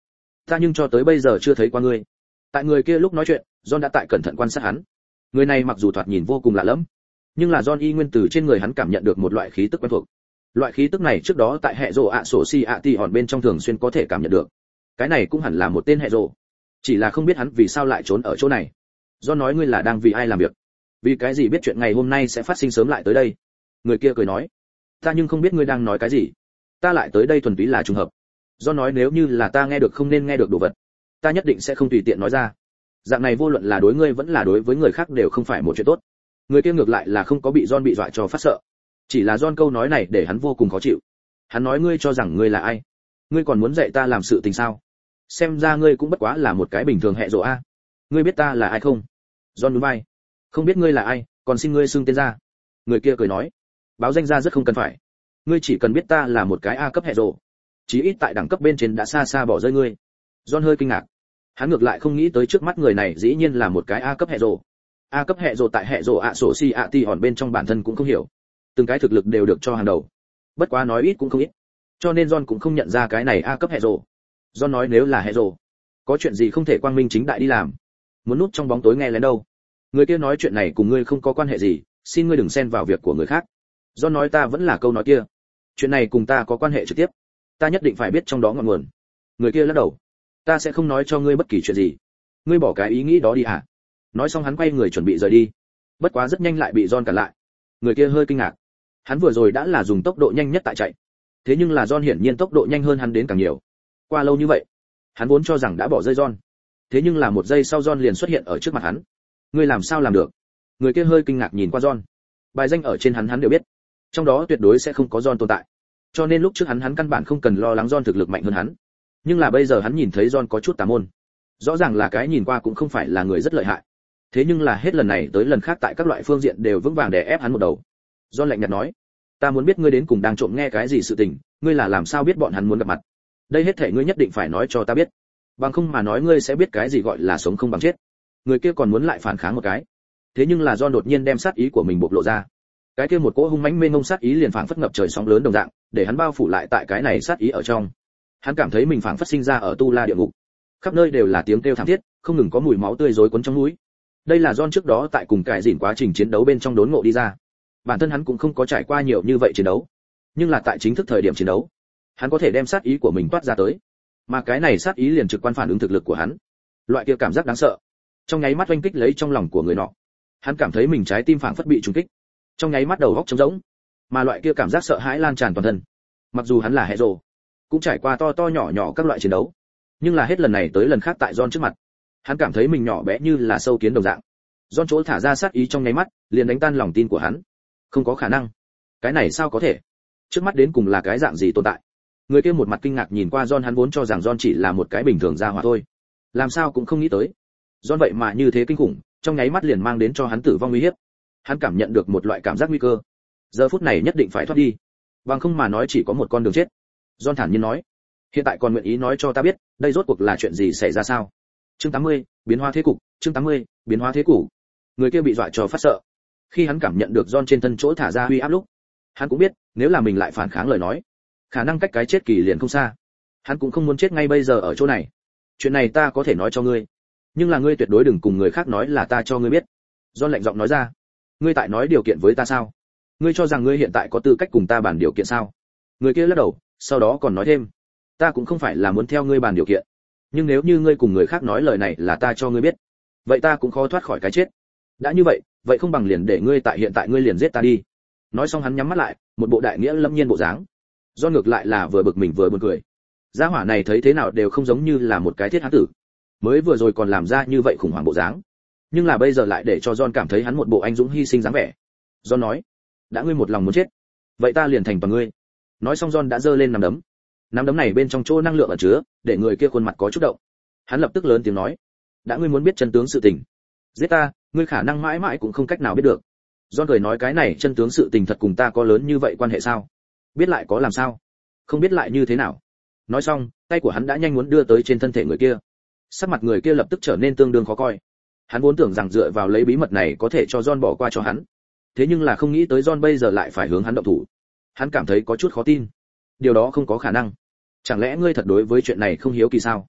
Ta nhưng cho tới bây giờ chưa thấy qua ngươi. Tại người kia lúc nói chuyện, John đã tại cẩn thận quan sát hắn. Người này mặc dù thoạt nhìn vô cùng lạ lẫm, nhưng là John y nguyên từ trên người hắn cảm nhận được một loại khí tức quen thuộc. Loại khí tức này trước đó tại hệ rồ ạ sổ si ạ tỷ hòn bên trong thường xuyên có thể cảm nhận được. Cái này cũng hẳn là một tên hệ rồ, chỉ là không biết hắn vì sao lại trốn ở chỗ này. John nói ngươi là đang vì ai làm việc? Vì cái gì biết chuyện ngày hôm nay sẽ phát sinh sớm lại tới đây? Người kia cười nói, ta nhưng không biết ngươi đang nói cái gì. Ta lại tới đây thuần túy là trùng hợp. John nói nếu như là ta nghe được không nên nghe được đồ vật, ta nhất định sẽ không tùy tiện nói ra. Dạng này vô luận là đối ngươi vẫn là đối với người khác đều không phải một chuyện tốt. Người kia ngược lại là không có bị John bị dọa cho phát sợ, chỉ là John câu nói này để hắn vô cùng khó chịu. Hắn nói ngươi cho rằng ngươi là ai? Ngươi còn muốn dạy ta làm sự tình sao? Xem ra ngươi cũng bất quá là một cái bình thường hệ rồ a. Ngươi biết ta là ai không? John nhún vai. Không biết ngươi là ai, còn xin ngươi xưng tên ra. Người kia cười nói, báo danh ra rất không cần phải. Ngươi chỉ cần biết ta là một cái A cấp hệ rồ, chí ít tại đẳng cấp bên trên đã xa xa bỏ rơi ngươi. John hơi kinh ngạc. Hắn ngược lại không nghĩ tới trước mắt người này dĩ nhiên là một cái A cấp hệ rồ. A cấp hệ rồ tại hệ rồ ạ sổ si ạ tỷ hòn bên trong bản thân cũng không hiểu. Từng cái thực lực đều được cho hàng đầu. Bất quá nói ít cũng không ít. Cho nên John cũng không nhận ra cái này A cấp hệ rồ. John nói nếu là hệ rồ, có chuyện gì không thể quang minh chính đại đi làm, muốn núp trong bóng tối nghe lén đâu. Người kia nói chuyện này cùng ngươi không có quan hệ gì, xin ngươi đừng xen vào việc của người khác. John nói ta vẫn là câu nói kia, chuyện này cùng ta có quan hệ trực tiếp, ta nhất định phải biết trong đó ngọn nguồn. Người kia lắc đầu, ta sẽ không nói cho ngươi bất kỳ chuyện gì, ngươi bỏ cái ý nghĩ đó đi hả? Nói xong hắn quay người chuẩn bị rời đi, bất quá rất nhanh lại bị John cản lại. Người kia hơi kinh ngạc, hắn vừa rồi đã là dùng tốc độ nhanh nhất tại chạy, thế nhưng là John hiển nhiên tốc độ nhanh hơn hắn đến càng nhiều. Qua lâu như vậy, hắn vốn cho rằng đã bỏ rơi John, thế nhưng là một giây sau John liền xuất hiện ở trước mặt hắn. Ngươi làm sao làm được? Người kia hơi kinh ngạc nhìn qua John. Bài danh ở trên hắn hắn đều biết, trong đó tuyệt đối sẽ không có John tồn tại, cho nên lúc trước hắn hắn căn bản không cần lo lắng John thực lực mạnh hơn hắn. Nhưng là bây giờ hắn nhìn thấy John có chút tà môn, rõ ràng là cái nhìn qua cũng không phải là người rất lợi hại, thế nhưng là hết lần này tới lần khác tại các loại phương diện đều vững vàng để ép hắn một đầu. John lạnh nhạt nói, ta muốn biết ngươi đến cùng đang trộm nghe cái gì sự tình, ngươi là làm sao biết bọn hắn muốn gặp mặt? Đây hết thảy ngươi nhất định phải nói cho ta biết, bằng không mà nói ngươi sẽ biết cái gì gọi là sống không bằng chết. Người kia còn muốn lại phản kháng một cái, thế nhưng là John đột nhiên đem sát ý của mình bộc lộ ra. Cái kia một cỗ hung mãnh mênh mông sát ý liền phảng phất ngập trời sóng lớn đồng dạng, để hắn bao phủ lại tại cái này sát ý ở trong. Hắn cảm thấy mình phảng phất sinh ra ở tu la địa ngục, khắp nơi đều là tiếng kêu thảm thiết, không ngừng có mùi máu tươi rối cuốn trong núi. Đây là John trước đó tại cùng cải dỉn quá trình chiến đấu bên trong đốn ngộ đi ra. Bản thân hắn cũng không có trải qua nhiều như vậy chiến đấu, nhưng là tại chính thức thời điểm chiến đấu, hắn có thể đem sát ý của mình toát ra tới, mà cái này sát ý liền trực quan phản ứng thực lực của hắn. Loại kia cảm giác đáng sợ, trong nháy mắt oanh kích lấy trong lòng của người nọ. Hắn cảm thấy mình trái tim phảng phất bị trúng kích, trong nháy mắt đầu óc trống rỗng, mà loại kia cảm giác sợ hãi lan tràn toàn thân. Mặc dù hắn là hệ rồ, cũng trải qua to to nhỏ nhỏ các loại chiến đấu, nhưng là hết lần này tới lần khác tại John trước mặt, hắn cảm thấy mình nhỏ bé như là sâu kiến đồng dạng. John chỗ thả ra sát ý trong nháy mắt, liền đánh tan lòng tin của hắn. Không có khả năng, cái này sao có thể? Trước mắt đến cùng là cái dạng gì tồn tại? Người kia một mặt kinh ngạc nhìn qua John, hắn vốn cho rằng John chỉ là một cái bình thường gia hỏa thôi, làm sao cũng không nghĩ tới John vậy mà như thế kinh khủng, trong nháy mắt liền mang đến cho hắn tử vong nguy hiểm. Hắn cảm nhận được một loại cảm giác nguy cơ, giờ phút này nhất định phải thoát đi, bằng không mà nói chỉ có một con đường chết. John thản nhiên nói, hiện tại còn nguyện ý nói cho ta biết, đây rốt cuộc là chuyện gì xảy ra sao? Chương tám mươi, biến hóa thế cục, chương tám mươi, biến hóa thế cục. Người kia bị dọa cho phát sợ. Khi hắn cảm nhận được John trên thân chỗ thả ra uy áp lúc, hắn cũng biết, nếu là mình lại phản kháng lời nói, khả năng cách cái chết kỳ liền không xa. Hắn cũng không muốn chết ngay bây giờ ở chỗ này. Chuyện này ta có thể nói cho ngươi, nhưng là ngươi tuyệt đối đừng cùng người khác nói là ta cho ngươi biết. John lạnh giọng nói ra, ngươi tại nói điều kiện với ta sao? Ngươi cho rằng ngươi hiện tại có tư cách cùng ta bàn điều kiện sao? Người kia lắc đầu, sau đó còn nói thêm, ta cũng không phải là muốn theo ngươi bàn điều kiện, nhưng nếu như ngươi cùng người khác nói lời này là ta cho ngươi biết, vậy ta cũng khó thoát khỏi cái chết. Đã như vậy, vậy không bằng liền để ngươi tại hiện tại ngươi liền giết ta đi. Nói xong hắn nhắm mắt lại, một bộ đại nghĩa lâm nhiên bộ dáng. Do ngược lại là vừa bực mình vừa buồn cười. Gia hỏa này thấy thế nào đều không giống như là một cái thiết hán tử, mới vừa rồi còn làm ra như vậy khủng hoảng bộ dáng, nhưng là bây giờ lại để cho John cảm thấy hắn một bộ anh dũng hy sinh dáng vẻ. John nói, đã ngươi một lòng muốn chết, vậy ta liền thành toàn ngươi. Nói xong John đã giơ lên nắm đấm. Nắm đấm này bên trong chỗ năng lượng ẩn chứa, để người kia khuôn mặt có chút động. Hắn lập tức lớn tiếng nói, đã ngươi muốn biết chân tướng sự tình, giết ta, ngươi khả năng mãi mãi cũng không cách nào biết được. John cười nói, cái này chân tướng sự tình thật cùng ta có lớn như vậy quan hệ sao? Biết lại có làm sao? Không biết lại như thế nào? Nói xong, tay của hắn đã nhanh muốn đưa tới trên thân thể người kia. Sắc mặt người kia lập tức trở nên tương đương khó coi. Hắn vốn tưởng rằng dựa vào lấy bí mật này có thể cho John bỏ qua cho hắn, thế nhưng là không nghĩ tới John bây giờ lại phải hướng hắn động thủ. Hắn cảm thấy có chút khó tin. Điều đó không có khả năng. Chẳng lẽ ngươi thật đối với chuyện này không hiếu kỳ sao?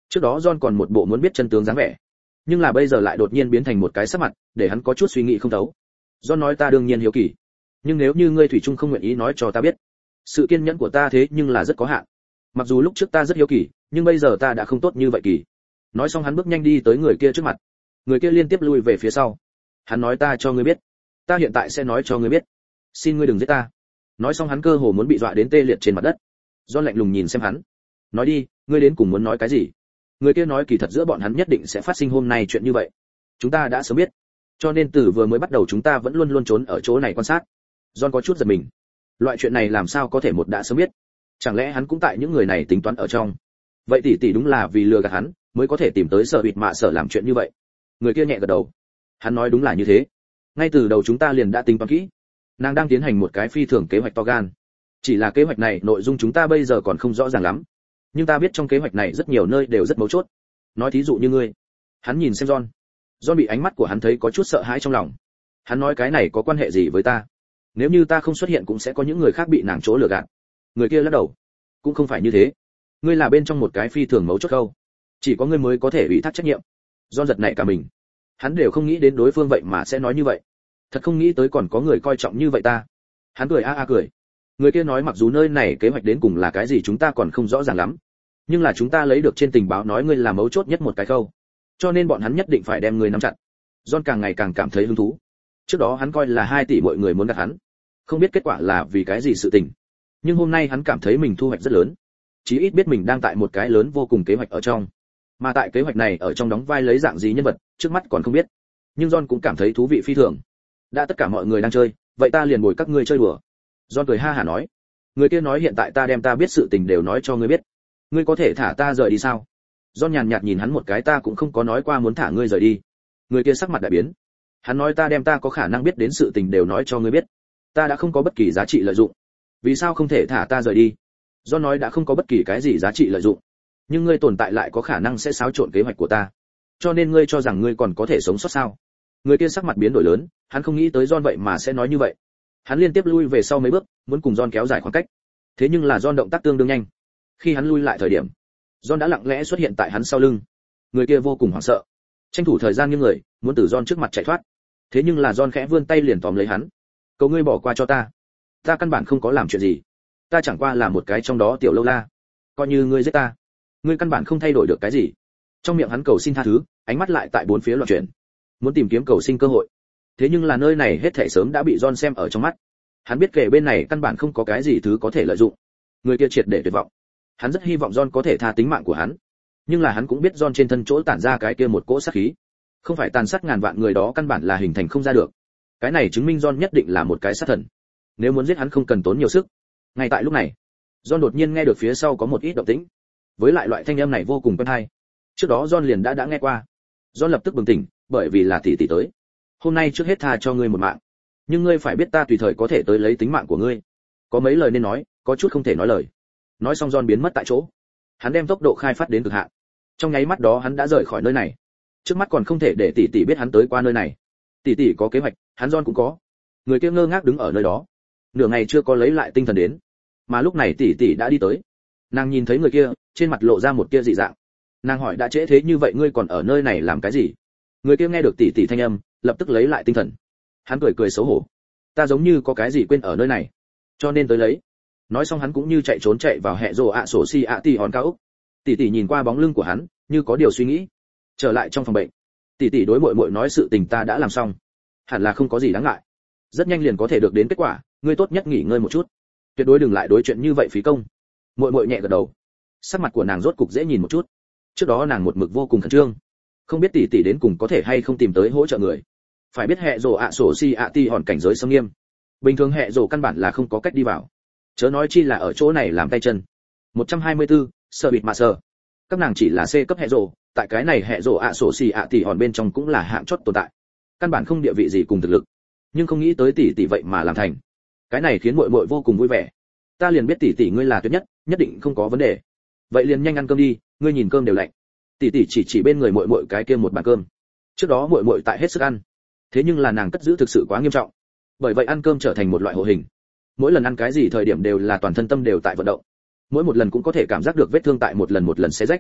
Trước đó John còn một bộ muốn biết chân tướng dáng vẻ, nhưng là bây giờ lại đột nhiên biến thành một cái sắc mặt, để hắn có chút suy nghĩ không thấu. John nói ta đương nhiên hiếu kỳ, nhưng nếu như ngươi thủy chung không nguyện ý nói cho ta biết, sự kiên nhẫn của ta thế nhưng là rất có hạn. Mặc dù lúc trước ta rất hiếu kỳ, nhưng bây giờ ta đã không tốt như vậy kỳ. Nói xong hắn bước nhanh đi tới người kia trước mặt. Người kia liên tiếp lui về phía sau. Hắn nói ta cho ngươi biết, ta hiện tại sẽ nói cho ngươi biết, xin ngươi đừng giết ta. Nói xong hắn cơ hồ muốn bị dọa đến tê liệt trên mặt đất. John lạnh lùng nhìn xem hắn, nói đi, ngươi đến cùng muốn nói cái gì? Người kia nói kỳ thật giữa bọn hắn nhất định sẽ phát sinh hôm nay chuyện như vậy, chúng ta đã sớm biết, cho nên từ vừa mới bắt đầu chúng ta vẫn luôn luôn trốn ở chỗ này quan sát. John có chút giật mình, loại chuyện này làm sao có thể một đã sớm biết? Chẳng lẽ hắn cũng tại những người này tính toán ở trong? Vậy tỷ tỷ đúng là vì lừa gạt hắn mới có thể tìm tới Sở Bịt Mạ Sở làm chuyện như vậy. Người kia nhẹ gật đầu, hắn nói đúng là như thế, ngay từ đầu chúng ta liền đã tính toán kỹ, nàng đang tiến hành một cái phi thường kế hoạch to gan, chỉ là kế hoạch này nội dung chúng ta bây giờ còn không rõ ràng lắm, nhưng ta biết trong kế hoạch này rất nhiều nơi đều rất mấu chốt. Nói thí dụ như ngươi. Hắn nhìn xem John. John bị ánh mắt của hắn thấy có chút sợ hãi trong lòng. Hắn nói cái này có quan hệ gì với ta? Nếu như ta không xuất hiện cũng sẽ có những người khác bị nàng chỗ lừa gạt. Người kia lắc đầu. Cũng không phải như thế. Ngươi là bên trong một cái phi thường mấu chốt câu, chỉ có ngươi mới có thể ủy thác trách nhiệm. John giật nảy cả mình. Hắn đều không nghĩ đến đối phương vậy mà sẽ nói như vậy. Thật không nghĩ tới còn có người coi trọng như vậy ta. Hắn cười a a cười. Người kia nói mặc dù nơi này kế hoạch đến cùng là cái gì chúng ta còn không rõ ràng lắm, nhưng là chúng ta lấy được trên tình báo nói ngươi là mấu chốt nhất một cái khâu, cho nên bọn hắn nhất định phải đem ngươi nắm chặt. John càng ngày càng cảm thấy hứng thú. Trước đó hắn coi là hai tỷ mọi người muốn gạt hắn, không biết kết quả là vì cái gì sự tình, nhưng hôm nay hắn cảm thấy mình thu hoạch rất lớn, chí ít biết mình đang tại một cái lớn vô cùng kế hoạch ở trong, mà tại kế hoạch này ở trong đóng vai lấy dạng gì nhân vật trước mắt còn không biết, nhưng John cũng cảm thấy thú vị phi thường. Đã tất cả mọi người đang chơi, vậy ta liền bồi các ngươi chơi đùa. John cười ha hả nói. Người kia nói hiện tại ta đem ta biết sự tình đều nói cho ngươi biết, ngươi có thể thả ta rời đi sao? John nhàn nhạt nhìn hắn một cái, ta cũng không có nói qua muốn thả ngươi rời đi. Người kia sắc mặt đại biến. Hắn nói ta đem ta có khả năng biết đến sự tình đều nói cho ngươi biết, ta đã không có bất kỳ giá trị lợi dụng, vì sao không thể thả ta rời đi? John nói đã không có bất kỳ cái gì giá trị lợi dụng, nhưng ngươi tồn tại lại có khả năng sẽ xáo trộn kế hoạch của ta, cho nên ngươi cho rằng ngươi còn có thể sống sót sao? Người kia sắc mặt biến đổi lớn, hắn không nghĩ tới John vậy mà sẽ nói như vậy. Hắn liên tiếp lui về sau mấy bước, muốn cùng John kéo dài khoảng cách. Thế nhưng là John động tác tương đương nhanh. Khi hắn lui lại thời điểm, John đã lặng lẽ xuất hiện tại hắn sau lưng. Người kia vô cùng hoảng sợ, tranh thủ thời gian nghiêng người, muốn từ John trước mặt chạy thoát. Thế nhưng là John khẽ vươn tay liền tóm lấy hắn. Cầu ngươi bỏ qua cho ta, ta căn bản không có làm chuyện gì, ta chẳng qua là một cái trong đó tiểu lâu la, coi như ngươi giết ta, ngươi căn bản không thay đổi được cái gì. Trong miệng hắn cầu xin tha thứ, ánh mắt lại tại bốn phía loạn chuyển, muốn tìm kiếm cầu sinh cơ hội. Thế nhưng là nơi này hết thảy sớm đã bị John xem ở trong mắt. Hắn biết kể bên này căn bản không có cái gì thứ có thể lợi dụng. Người kia triệt để tuyệt vọng. Hắn rất hy vọng John có thể tha tính mạng của hắn, nhưng là hắn cũng biết John trên thân chỗ tản ra cái kia một cỗ sát khí, không phải tàn sát ngàn vạn người đó căn bản là hình thành không ra được. Cái này chứng minh John nhất định là một cái sát thần. Nếu muốn giết hắn không cần tốn nhiều sức. Ngay tại lúc này, John đột nhiên nghe được phía sau có một ít động tĩnh. Với lại loại thanh âm này vô cùng quen tai. Trước đó John liền đã đã nghe qua. John lập tức bừng tỉnh, bởi vì là tỷ tỷ tới. Hôm nay trước hết tha cho ngươi một mạng, nhưng ngươi phải biết ta tùy thời có thể tới lấy tính mạng của ngươi. Có mấy lời nên nói, có chút không thể nói lời. Nói xong John biến mất tại chỗ. Hắn đem tốc độ khai phát đến cực hạn. Trong nháy mắt đó hắn đã rời khỏi nơi này. Trước mắt còn không thể để tỷ tỷ biết hắn tới qua nơi này. Tỷ tỷ có kế hoạch, hắn John cũng có. Người kia ngơ ngác đứng ở nơi đó, nửa ngày chưa có lấy lại tinh thần đến. Mà lúc này tỷ tỷ đã đi tới. Nàng nhìn thấy người kia, trên mặt lộ ra một tia dị dạng. Nàng hỏi đã trễ thế như vậy ngươi còn ở nơi này làm cái gì? Người kia nghe được tỷ tỷ thanh âm, lập tức lấy lại tinh thần. Hắn cười cười xấu hổ. Ta giống như có cái gì quên ở nơi này, cho nên tới lấy. Nói xong hắn cũng như chạy trốn chạy vào hệ rồ ạ sổ si ạ tỷ hòn cao ốc. Tỷ tỷ nhìn qua bóng lưng của hắn, như có điều suy nghĩ. Trở lại trong phòng bệnh, tỷ tỷ đối muội muội nói sự tình ta đã làm xong, hẳn là không có gì đáng ngại, rất nhanh liền có thể được đến kết quả, ngươi tốt nhất nghỉ ngơi một chút, tuyệt đối đừng lại đối chuyện như vậy phí công. Muội muội nhẹ gật đầu. Sắc mặt của nàng rốt cục dễ nhìn một chút. Trước đó nàng một mực vô cùng khẩn trương, không biết tỷ tỷ đến cùng có thể hay không tìm tới hỗ trợ người. Phải biết hệ rồ ạ sổ si ạ tỷ hòn cảnh giới xâm nghiêm, bình thường hệ rồ căn bản là không có cách đi vào, chớ nói chi là ở chỗ này làm tay chân. một trăm hai mươi tư, Sở Bịt Mạ Sở. Các nàng chỉ là C cấp hệ rồ, tại cái này hệ rồ ạ sổ si ạ tỷ hòn bên trong cũng là hạng chót tồn tại, căn bản không địa vị gì cùng thực lực. Nhưng không nghĩ tới tỷ tỷ vậy mà làm thành, cái này khiến muội muội vô cùng vui vẻ. Ta liền biết tỷ tỷ ngươi là tuyệt nhất, nhất định không có vấn đề. Vậy liền nhanh ăn cơm đi, ngươi nhìn cơm đều lạnh. Tỷ tỷ chỉ chỉ bên người muội muội cái kia một bàn cơm. Trước đó muội muội tại hết sức ăn, thế nhưng là nàng cất giữ thực sự quá nghiêm trọng, bởi vậy ăn cơm trở thành một loại hộ hình. Mỗi lần ăn cái gì thời điểm đều là toàn thân tâm đều tại vận động, mỗi một lần cũng có thể cảm giác được vết thương tại một lần một lần xé rách.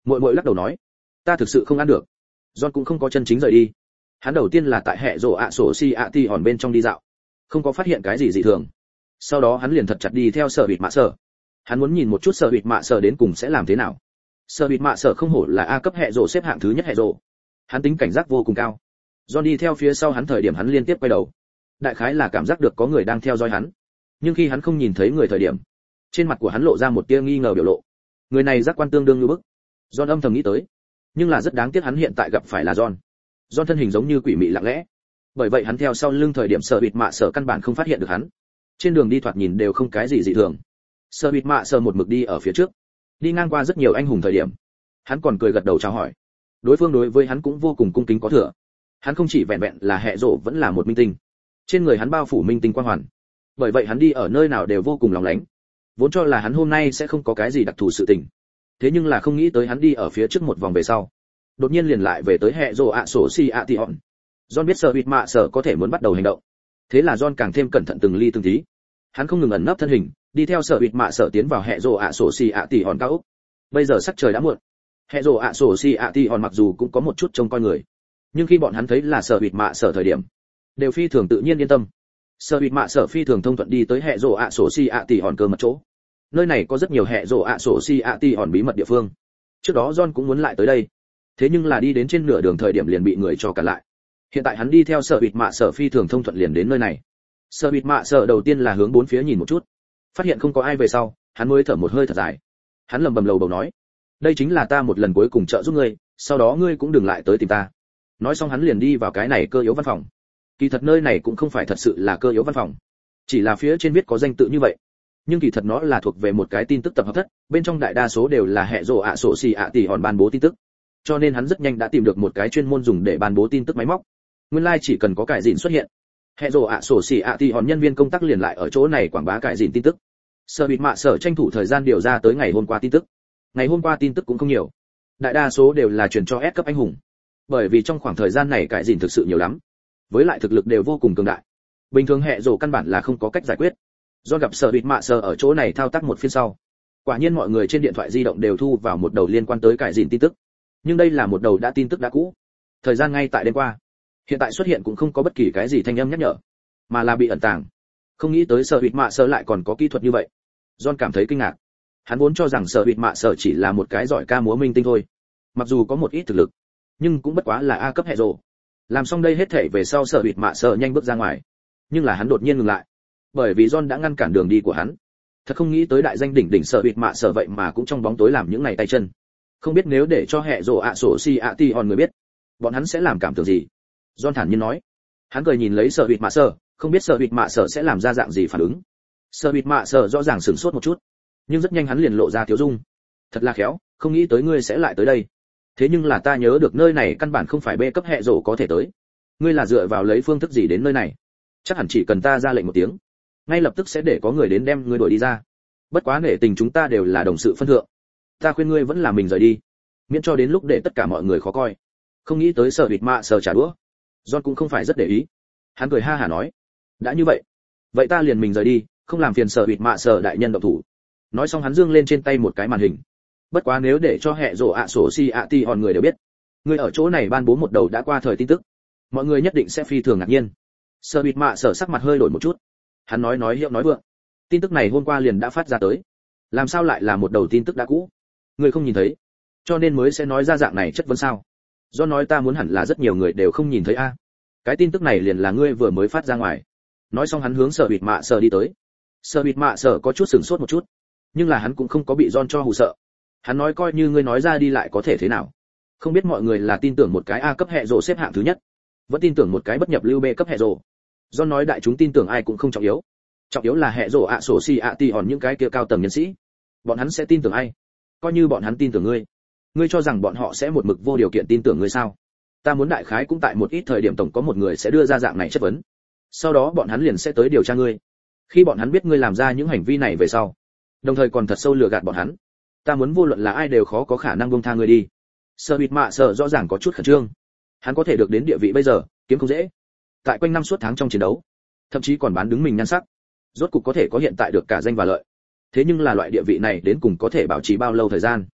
Muội muội lắc đầu nói, ta thực sự không ăn được. John cũng không có chân chính rời đi. Hắn đầu tiên là tại hệ rồ ạ sổ si ạ ti hòn bên trong đi dạo, không có phát hiện cái gì dị thường. Sau đó hắn liền thật chặt đi theo sở bịt mạ sở. Hắn muốn nhìn một chút sở bịt mạ sở đến cùng sẽ làm thế nào. Sở bịt mạ sở không hổ là A cấp hệ rồ xếp hạng thứ nhất hệ rồ. Hắn tính cảnh giác vô cùng cao. John đi theo phía sau hắn thời điểm hắn liên tiếp quay đầu. Đại khái là cảm giác được có người đang theo dõi hắn. Nhưng khi hắn không nhìn thấy người thời điểm, trên mặt của hắn lộ ra một tia nghi ngờ biểu lộ. Người này giác quan tương đương như bức. John âm thầm nghĩ tới, nhưng là rất đáng tiếc hắn hiện tại gặp phải là John. John thân hình giống như quỷ mị lặng lẽ, bởi vậy hắn theo sau lưng thời điểm Sở Bịt Mạ Sở căn bản không phát hiện được hắn. Trên đường đi thoạt nhìn đều không cái gì dị thường. Sở Bịt Mạ Sở một mực đi ở phía trước, đi ngang qua rất nhiều anh hùng thời điểm, hắn còn cười gật đầu chào hỏi. Đối phương đối với hắn cũng vô cùng cung kính có thừa. Hắn không chỉ vẹn vẹn là hệ rộ vẫn là một minh tinh, trên người hắn bao phủ minh tinh quang hoàn, bởi vậy hắn đi ở nơi nào đều vô cùng lòng lánh. Vốn cho là hắn hôm nay sẽ không có cái gì đặc thù sự tình, thế nhưng là không nghĩ tới hắn đi ở phía trước một vòng về sau, đột nhiên liền lại về tới hệ rộ ạ sổ si ạ tị hòn. John biết Sở Bịt Mạ Sở có thể muốn bắt đầu hành động, thế là John càng thêm cẩn thận từng ly từng tí. Hắn không ngừng ẩn nấp thân hình, đi theo Sở Bịt Mạ Sở tiến vào hệ rộ ạ sổ si ạ tị hòn cao ốc. Bây giờ sắc trời đã muộn, hệ rộ ạ sổ si ạ tị hòn mặc dù cũng có một chút trông coi người, nhưng khi bọn hắn thấy là Sở Bịt Mạ Sở thời điểm, đều phi thường tự nhiên yên tâm. Sở Bịt Mạ Sở phi thường thông thuận đi tới hệ rộ ạ sổ si ạ tị hòn cơ mật chỗ. Nơi này có rất nhiều hệ rộ ạ sổ si ạ tị hòn bí mật địa phương. Trước đó John cũng muốn lại tới đây, thế nhưng là đi đến trên nửa đường thời điểm liền bị người cho cản lại. Hiện tại hắn đi theo Sở Bịt Mạ Sở phi thường thông thuận liền đến nơi này. Sở Bịt Mạ Sở đầu tiên là hướng bốn phía nhìn một chút, phát hiện không có ai về sau, hắn mới thở một hơi thật dài. Hắn lẩm bẩm lầu bầu nói, đây chính là ta một lần cuối cùng trợ giúp ngươi, sau đó ngươi cũng đừng lại tới tìm ta. Nói xong hắn liền đi vào cái này cơ yếu văn phòng. Kỳ thật nơi này cũng không phải thật sự là cơ yếu văn phòng, chỉ là phía trên viết có danh tự như vậy, nhưng kỳ thật nó là thuộc về một cái tin tức tập hợp thất, bên trong đại đa số đều là hệ rồ ạ sổ xì ạ tỉ hòn ban bố tin tức, cho nên hắn rất nhanh đã tìm được một cái chuyên môn dùng để ban bố tin tức máy móc. Nguyên lai like chỉ cần có cải dịn xuất hiện, hệ rồ ạ sổ xì ạ tỉ hòn nhân viên công tác liền lại ở chỗ này quảng bá cải dịn tin tức. Sở Bịt Mạ Sở tranh thủ thời gian điều ra tới ngày hôm qua tin tức. Ngày hôm qua tin tức cũng không nhiều, đại đa số đều là truyền cho S cấp anh hùng, bởi vì trong khoảng thời gian này cải dịn thực sự nhiều lắm, với lại thực lực đều vô cùng cường đại, bình thường hệ rồ căn bản là không có cách giải quyết. Do gặp Sở Bịt Mạ Sở ở chỗ này thao tác một phiên sau, quả nhiên mọi người trên điện thoại di động đều thu vào một đầu liên quan tới cải dịn tin tức, nhưng đây là một đầu đã tin tức đã cũ, thời gian ngay tại đêm qua, hiện tại xuất hiện cũng không có bất kỳ cái gì thanh âm nhắc nhở, mà là bị ẩn tàng. Không nghĩ tới Sở Bịt Mạ Sở lại còn có kỹ thuật như vậy. John cảm thấy kinh ngạc. Hắn vốn cho rằng Sở Bịt Mạ Sở chỉ là một cái giỏi ca múa minh tinh thôi, mặc dù có một ít thực lực, nhưng cũng bất quá là A cấp hệ rồ. Làm xong đây hết thảy về sau Sở Bịt Mạ Sở nhanh bước ra ngoài, nhưng là hắn đột nhiên ngừng lại, bởi vì John đã ngăn cản đường đi của hắn. Thật không nghĩ tới đại danh đỉnh đỉnh Sở Bịt Mạ Sở vậy mà cũng trong bóng tối làm những này tay chân. Không biết nếu để cho hệ rồ ạ sổ si ạ ti hòn người biết, bọn hắn sẽ làm cảm tưởng gì. John thản nhiên nói. Hắn cười nhìn lấy Sở Bịt Mạ Sở, không biết Sở Bịt Mạ Sở sẽ làm ra dạng gì phản ứng. Sở Bịt Mạ Sở rõ ràng sửng sốt một chút, nhưng rất nhanh hắn liền lộ ra thiếu dung. Thật là khéo, không nghĩ tới ngươi sẽ lại tới đây. Thế nhưng là ta nhớ được nơi này căn bản không phải B cấp hệ rồ có thể tới. Ngươi là dựa vào lấy phương thức gì đến nơi này? Chắc hẳn chỉ cần ta ra lệnh một tiếng, ngay lập tức sẽ để có người đến đem ngươi đuổi đi ra. Bất quá nể tình chúng ta đều là đồng sự phân thượng, ta khuyên ngươi vẫn là mình rời đi, miễn cho đến lúc để tất cả mọi người khó coi. Không nghĩ tới Sở Bịt Mạ Sở trả đũa. John cũng không phải rất để ý, hắn cười ha hả nói, đã như vậy, vậy ta liền mình rời đi, không làm phiền Sở Bịt Mạ Sở đại nhân động thủ. Nói xong hắn giương lên trên tay một cái màn hình. Bất quá nếu để cho hệ rồ ạ sổ si ạ ti hòn người đều biết, người ở chỗ này ban bố một đầu đã qua thời tin tức, mọi người nhất định sẽ phi thường ngạc nhiên. Sở Bịt Mạ Sở sắc mặt hơi đổi một chút, hắn nói nói hiệu nói vượng, tin tức này hôm qua liền đã phát ra tới, làm sao lại là một đầu tin tức đã cũ? Người không nhìn thấy, cho nên mới sẽ nói ra dạng này chất vấn sao? Do nói ta muốn hẳn là rất nhiều người đều không nhìn thấy a. Cái tin tức này liền là ngươi vừa mới phát ra ngoài. Nói xong hắn hướng Sở Bịt Mạ Sở đi tới. Sở Bịt Mạ Sở có chút sửng sốt một chút, nhưng là hắn cũng không có bị John cho hù sợ. Hắn nói coi như ngươi nói ra đi lại có thể thế nào? Không biết mọi người là tin tưởng một cái A cấp hệ rồ xếp hạng thứ nhất, vẫn tin tưởng một cái bất nhập lưu B cấp hệ rồ. John nói đại chúng tin tưởng ai cũng không trọng yếu, trọng yếu là hệ rồ ạ sổ si ạ ti hòn những cái kia cao tầng nhân sĩ, bọn hắn sẽ tin tưởng ai? Coi như bọn hắn tin tưởng ngươi, ngươi cho rằng bọn họ sẽ một mực vô điều kiện tin tưởng ngươi sao? Ta muốn đại khái cũng tại một ít thời điểm tổng có một người sẽ đưa ra dạng này chất vấn, sau đó bọn hắn liền sẽ tới điều tra ngươi. Khi bọn hắn biết ngươi làm ra những hành vi này về sau, đồng thời còn thật sâu lừa gạt bọn hắn, ta muốn vô luận là ai đều khó có khả năng buông tha ngươi đi. Sở Bịt Mạ Sở rõ ràng có chút khẩn trương, hắn có thể được đến địa vị bây giờ kiếm không dễ, tại quanh năm suốt tháng trong chiến đấu, thậm chí còn bán đứng mình nhan sắc, rốt cục có thể có hiện tại được cả danh và lợi. Thế nhưng là loại địa vị này đến cùng có thể bảo trì bao lâu thời gian?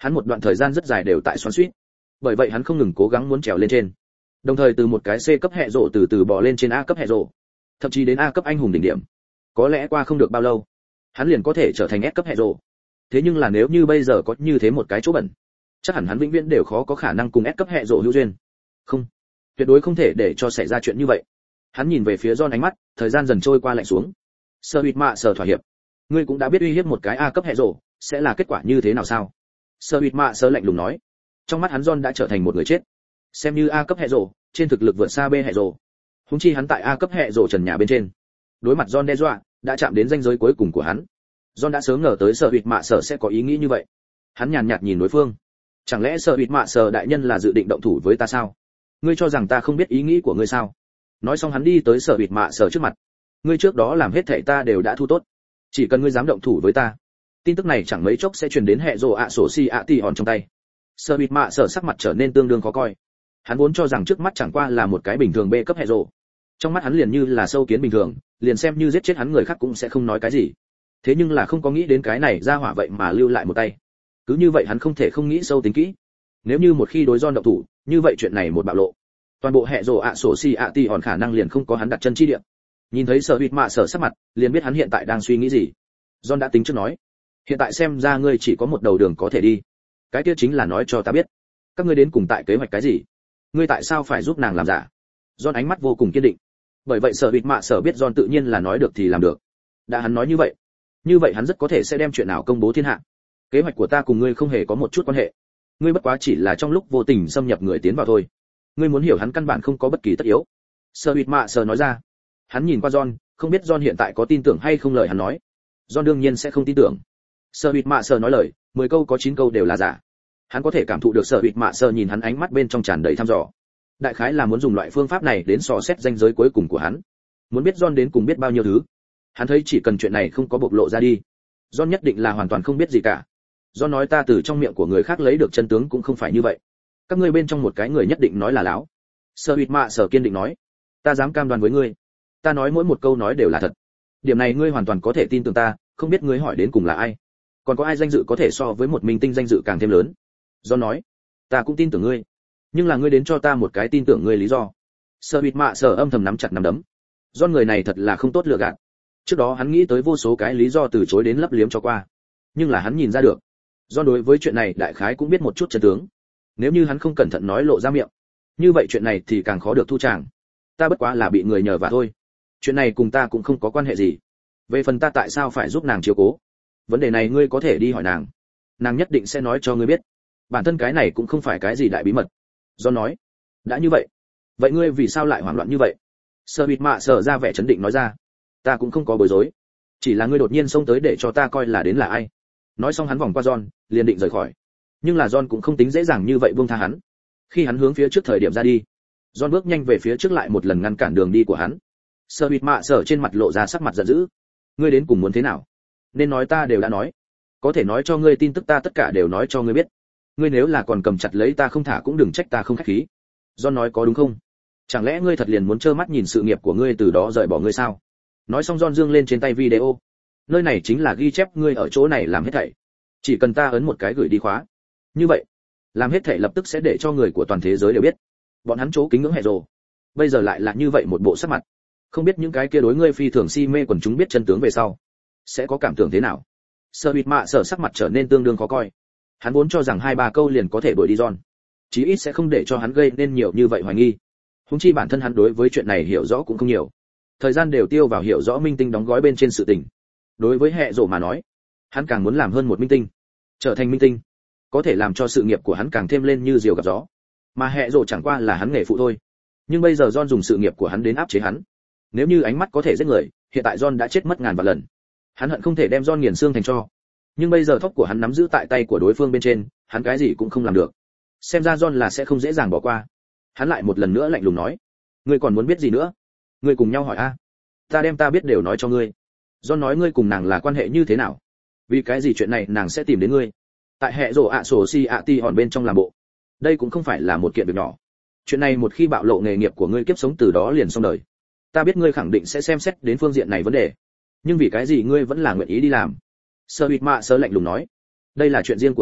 Hắn một đoạn thời gian rất dài đều tại xoắn xuýt, bởi vậy hắn không ngừng cố gắng muốn trèo lên trên, đồng thời từ một cái C cấp hệ rộ từ từ bò lên trên A cấp hệ rộ, thậm chí đến A cấp anh hùng đỉnh điểm. Có lẽ qua không được bao lâu, hắn liền có thể trở thành S cấp hệ rộ. Thế nhưng là nếu như bây giờ có như thế một cái chỗ bẩn, chắc hẳn hắn vĩnh viễn đều khó có khả năng cùng S cấp hệ rộ hữu duyên. Không, tuyệt đối không thể để cho xảy ra chuyện như vậy. Hắn nhìn về phía John, ánh mắt thời gian dần trôi qua lạnh xuống. Sơ Bịt Mạ Sở thỏa hiệp, ngươi cũng đã biết uy hiếp một cái A cấp hệ rộ sẽ là kết quả như thế nào sao? Sơ Bịt Mạ Sở lạnh lùng nói. Trong mắt hắn John đã trở thành một người chết. Xem như A cấp hệ rộ, trên thực lực vượt xa B hệ rộ. Huống chi hắn tại A cấp hệ rộ trần nhà bên trên, đối mặt John đe dọa, đã chạm đến ranh giới cuối cùng của hắn. John đã sớm ngờ tới Sơ Bịt Mạ Sở sẽ có ý nghĩ như vậy. Hắn nhàn nhạt nhìn đối phương. Chẳng lẽ Sơ Bịt Mạ Sở đại nhân là dự định động thủ với ta sao? Ngươi cho rằng ta không biết ý nghĩ của ngươi sao? Nói xong hắn đi tới Sơ Bịt Mạ Sở trước mặt. Ngươi trước đó làm hết thảy ta đều đã thu tốt, chỉ cần ngươi dám động thủ với ta, tin tức này chẳng mấy chốc sẽ truyền đến hệ rồ ạ sổ si ạ tì hòn trong tay. Sơ Bịt Mạ Sở sắc mặt trở nên tương đương khó coi. Hắn vốn cho rằng trước mắt chẳng qua là một cái bình thường B cấp hệ rồ, trong mắt hắn liền như là sâu kiến bình thường, liền xem như giết chết hắn người khác cũng sẽ không nói cái gì. Thế nhưng là không có nghĩ đến cái này ra hỏa vậy mà lưu lại một tay. Cứ như vậy hắn không thể không nghĩ sâu tính kỹ. Nếu như một khi đối John động thủ, như vậy chuyện này một bạo lộ, toàn bộ hệ rồ ạ sổ si ạ tì hòn khả năng liền không có hắn đặt chân chi địa. Nhìn thấy Sơ Bịt Mạ Sở sắc mặt, liền biết hắn hiện tại đang suy nghĩ gì. John đã tính trước nói, hiện tại xem ra ngươi chỉ có một đầu đường có thể đi, cái kia chính là nói cho ta biết, các ngươi đến cùng tại kế hoạch cái gì, ngươi tại sao phải giúp nàng làm giả. John ánh mắt vô cùng kiên định, bởi vậy Sơ Bịt Mạ Sở biết John tự nhiên là nói được thì làm được. Đã hắn nói như vậy, như vậy hắn rất có thể sẽ đem chuyện nào công bố thiên hạ. Kế hoạch của ta cùng ngươi không hề có một chút quan hệ, ngươi bất quá chỉ là trong lúc vô tình xâm nhập người tiến vào thôi. Ngươi muốn hiểu hắn căn bản không có bất kỳ tất yếu. Sơ Bịt Mạ Sở nói ra. Hắn nhìn qua John, không biết John hiện tại có tin tưởng hay không lời hắn nói. John đương nhiên sẽ không tin tưởng. Sơ Bịt Mạ Sở nói lời, mười câu có chín câu đều là giả. Hắn có thể cảm thụ được Sơ Bịt Mạ Sở nhìn hắn ánh mắt bên trong tràn đầy thăm dò. Đại khái là muốn dùng loại phương pháp này đến dò xét ranh giới cuối cùng của hắn. Muốn biết John đến cùng biết bao nhiêu thứ. Hắn thấy chỉ cần chuyện này không có bộc lộ ra đi, John nhất định là hoàn toàn không biết gì cả. John nói ta từ trong miệng của người khác lấy được chân tướng cũng không phải như vậy. Các ngươi bên trong một cái người nhất định nói là láo. Sơ Bịt Mạ Sở kiên định nói. Ta dám cam đoan với ngươi, ta nói mỗi một câu nói đều là thật. Điểm này ngươi hoàn toàn có thể tin tưởng ta, không biết ngươi hỏi đến cùng là ai, còn có ai danh dự có thể so với một minh tinh danh dự càng thêm lớn. John nói, ta cũng tin tưởng ngươi, nhưng là ngươi đến cho ta một cái tin tưởng ngươi lý do. Sơ Bịt Mạ Sở âm thầm nắm chặt nắm đấm. John người này thật là không tốt lựa gạt. Trước đó hắn nghĩ tới vô số cái lý do từ chối đến lấp liếm cho qua, nhưng là hắn nhìn ra được, John đối với chuyện này đại khái cũng biết một chút chân tướng. Nếu như hắn không cẩn thận nói lộ ra miệng, như vậy chuyện này thì càng khó được thu tràng. Ta bất quá là bị người nhờ vả thôi, chuyện này cùng ta cũng không có quan hệ gì. Về phần ta tại sao phải giúp nàng chiếu cố, vấn đề này ngươi có thể đi hỏi nàng, nàng nhất định sẽ nói cho ngươi biết. Bản thân cái này cũng không phải cái gì đại bí mật. John nói, đã như vậy, vậy ngươi vì sao lại hoảng loạn như vậy? Sơ Bịt Mạ Sở ra vẻ chấn định nói ra, ta cũng không có bối rối, chỉ là ngươi đột nhiên xông tới để cho ta coi là đến là ai. Nói xong hắn vòng qua John, liền định rời khỏi, nhưng là John cũng không tính dễ dàng như vậy buông tha hắn. Khi hắn hướng phía trước thời điểm ra đi, John bước nhanh về phía trước lại một lần ngăn cản đường đi của hắn. Sơ Bịt Mạ Sở trên mặt lộ ra sắc mặt giận dữ. Ngươi đến cùng muốn thế nào? Nên nói ta đều đã nói, có thể nói cho ngươi tin tức ta tất cả đều nói cho ngươi biết. Ngươi nếu là còn cầm chặt lấy ta không thả cũng đừng trách ta không khách khí. John nói có đúng không? Chẳng lẽ ngươi thật liền muốn trơ mắt nhìn sự nghiệp của ngươi từ đó rời bỏ ngươi sao? Nói xong John dương lên trên tay video. Nơi này chính là ghi chép ngươi ở chỗ này làm hết thảy. Chỉ cần ta ấn một cái gửi đi khóa. Như vậy, làm hết thảy lập tức sẽ để cho người của toàn thế giới đều biết. Bọn hắn chỗ kính ngưỡng hệ rồ, bây giờ lại là như vậy một bộ sắc mặt. Không biết những cái kia đối ngươi phi thường si mê quần chúng biết chân tướng về sau, sẽ có cảm tưởng thế nào? Sơ Bịt Mạ Sở sắc mặt trở nên tương đương khó coi. Hắn vốn cho rằng hai ba câu liền có thể đuổi đi John, chí ít sẽ không để cho hắn gây nên nhiều như vậy hoài nghi. Huống chi bản thân hắn đối với chuyện này hiểu rõ cũng không nhiều, thời gian đều tiêu vào hiểu rõ minh tinh đóng gói bên trên sự tình. Đối với hệ rồ mà nói, hắn càng muốn làm hơn một minh tinh, trở thành minh tinh, có thể làm cho sự nghiệp của hắn càng thêm lên như diều gặp gió. Mà hệ rồ chẳng qua là hắn nghề phụ thôi. Nhưng bây giờ John dùng sự nghiệp của hắn đến áp chế hắn. Nếu như ánh mắt có thể giết người, hiện tại John đã chết mất ngàn vạn lần. Hắn hận không thể đem John nghiền xương thành tro. Nhưng bây giờ thóc của hắn nắm giữ tại tay của đối phương bên trên, hắn cái gì cũng không làm được. Xem ra John là sẽ không dễ dàng bỏ qua. Hắn lại một lần nữa lạnh lùng nói, ngươi còn muốn biết gì nữa? Ngươi cùng nhau hỏi a. Ta đem ta biết đều nói cho ngươi. John nói ngươi cùng nàng là quan hệ như thế nào? Vì cái gì chuyện này nàng sẽ tìm đến ngươi? Tại hệ rồ ạ sổ si ạ ti hòn bên trong làm bộ. Đây cũng không phải là một kiện việc nhỏ. Chuyện này một khi bạo lộ nghề nghiệp của ngươi kiếp sống từ đó liền xong đời. Ta biết ngươi khẳng định sẽ xem xét đến phương diện này vấn đề, nhưng vì cái gì ngươi vẫn là nguyện ý đi làm? Sơ Bịt Mạ Sở lạnh lùng nói, đây là chuyện riêng của ta,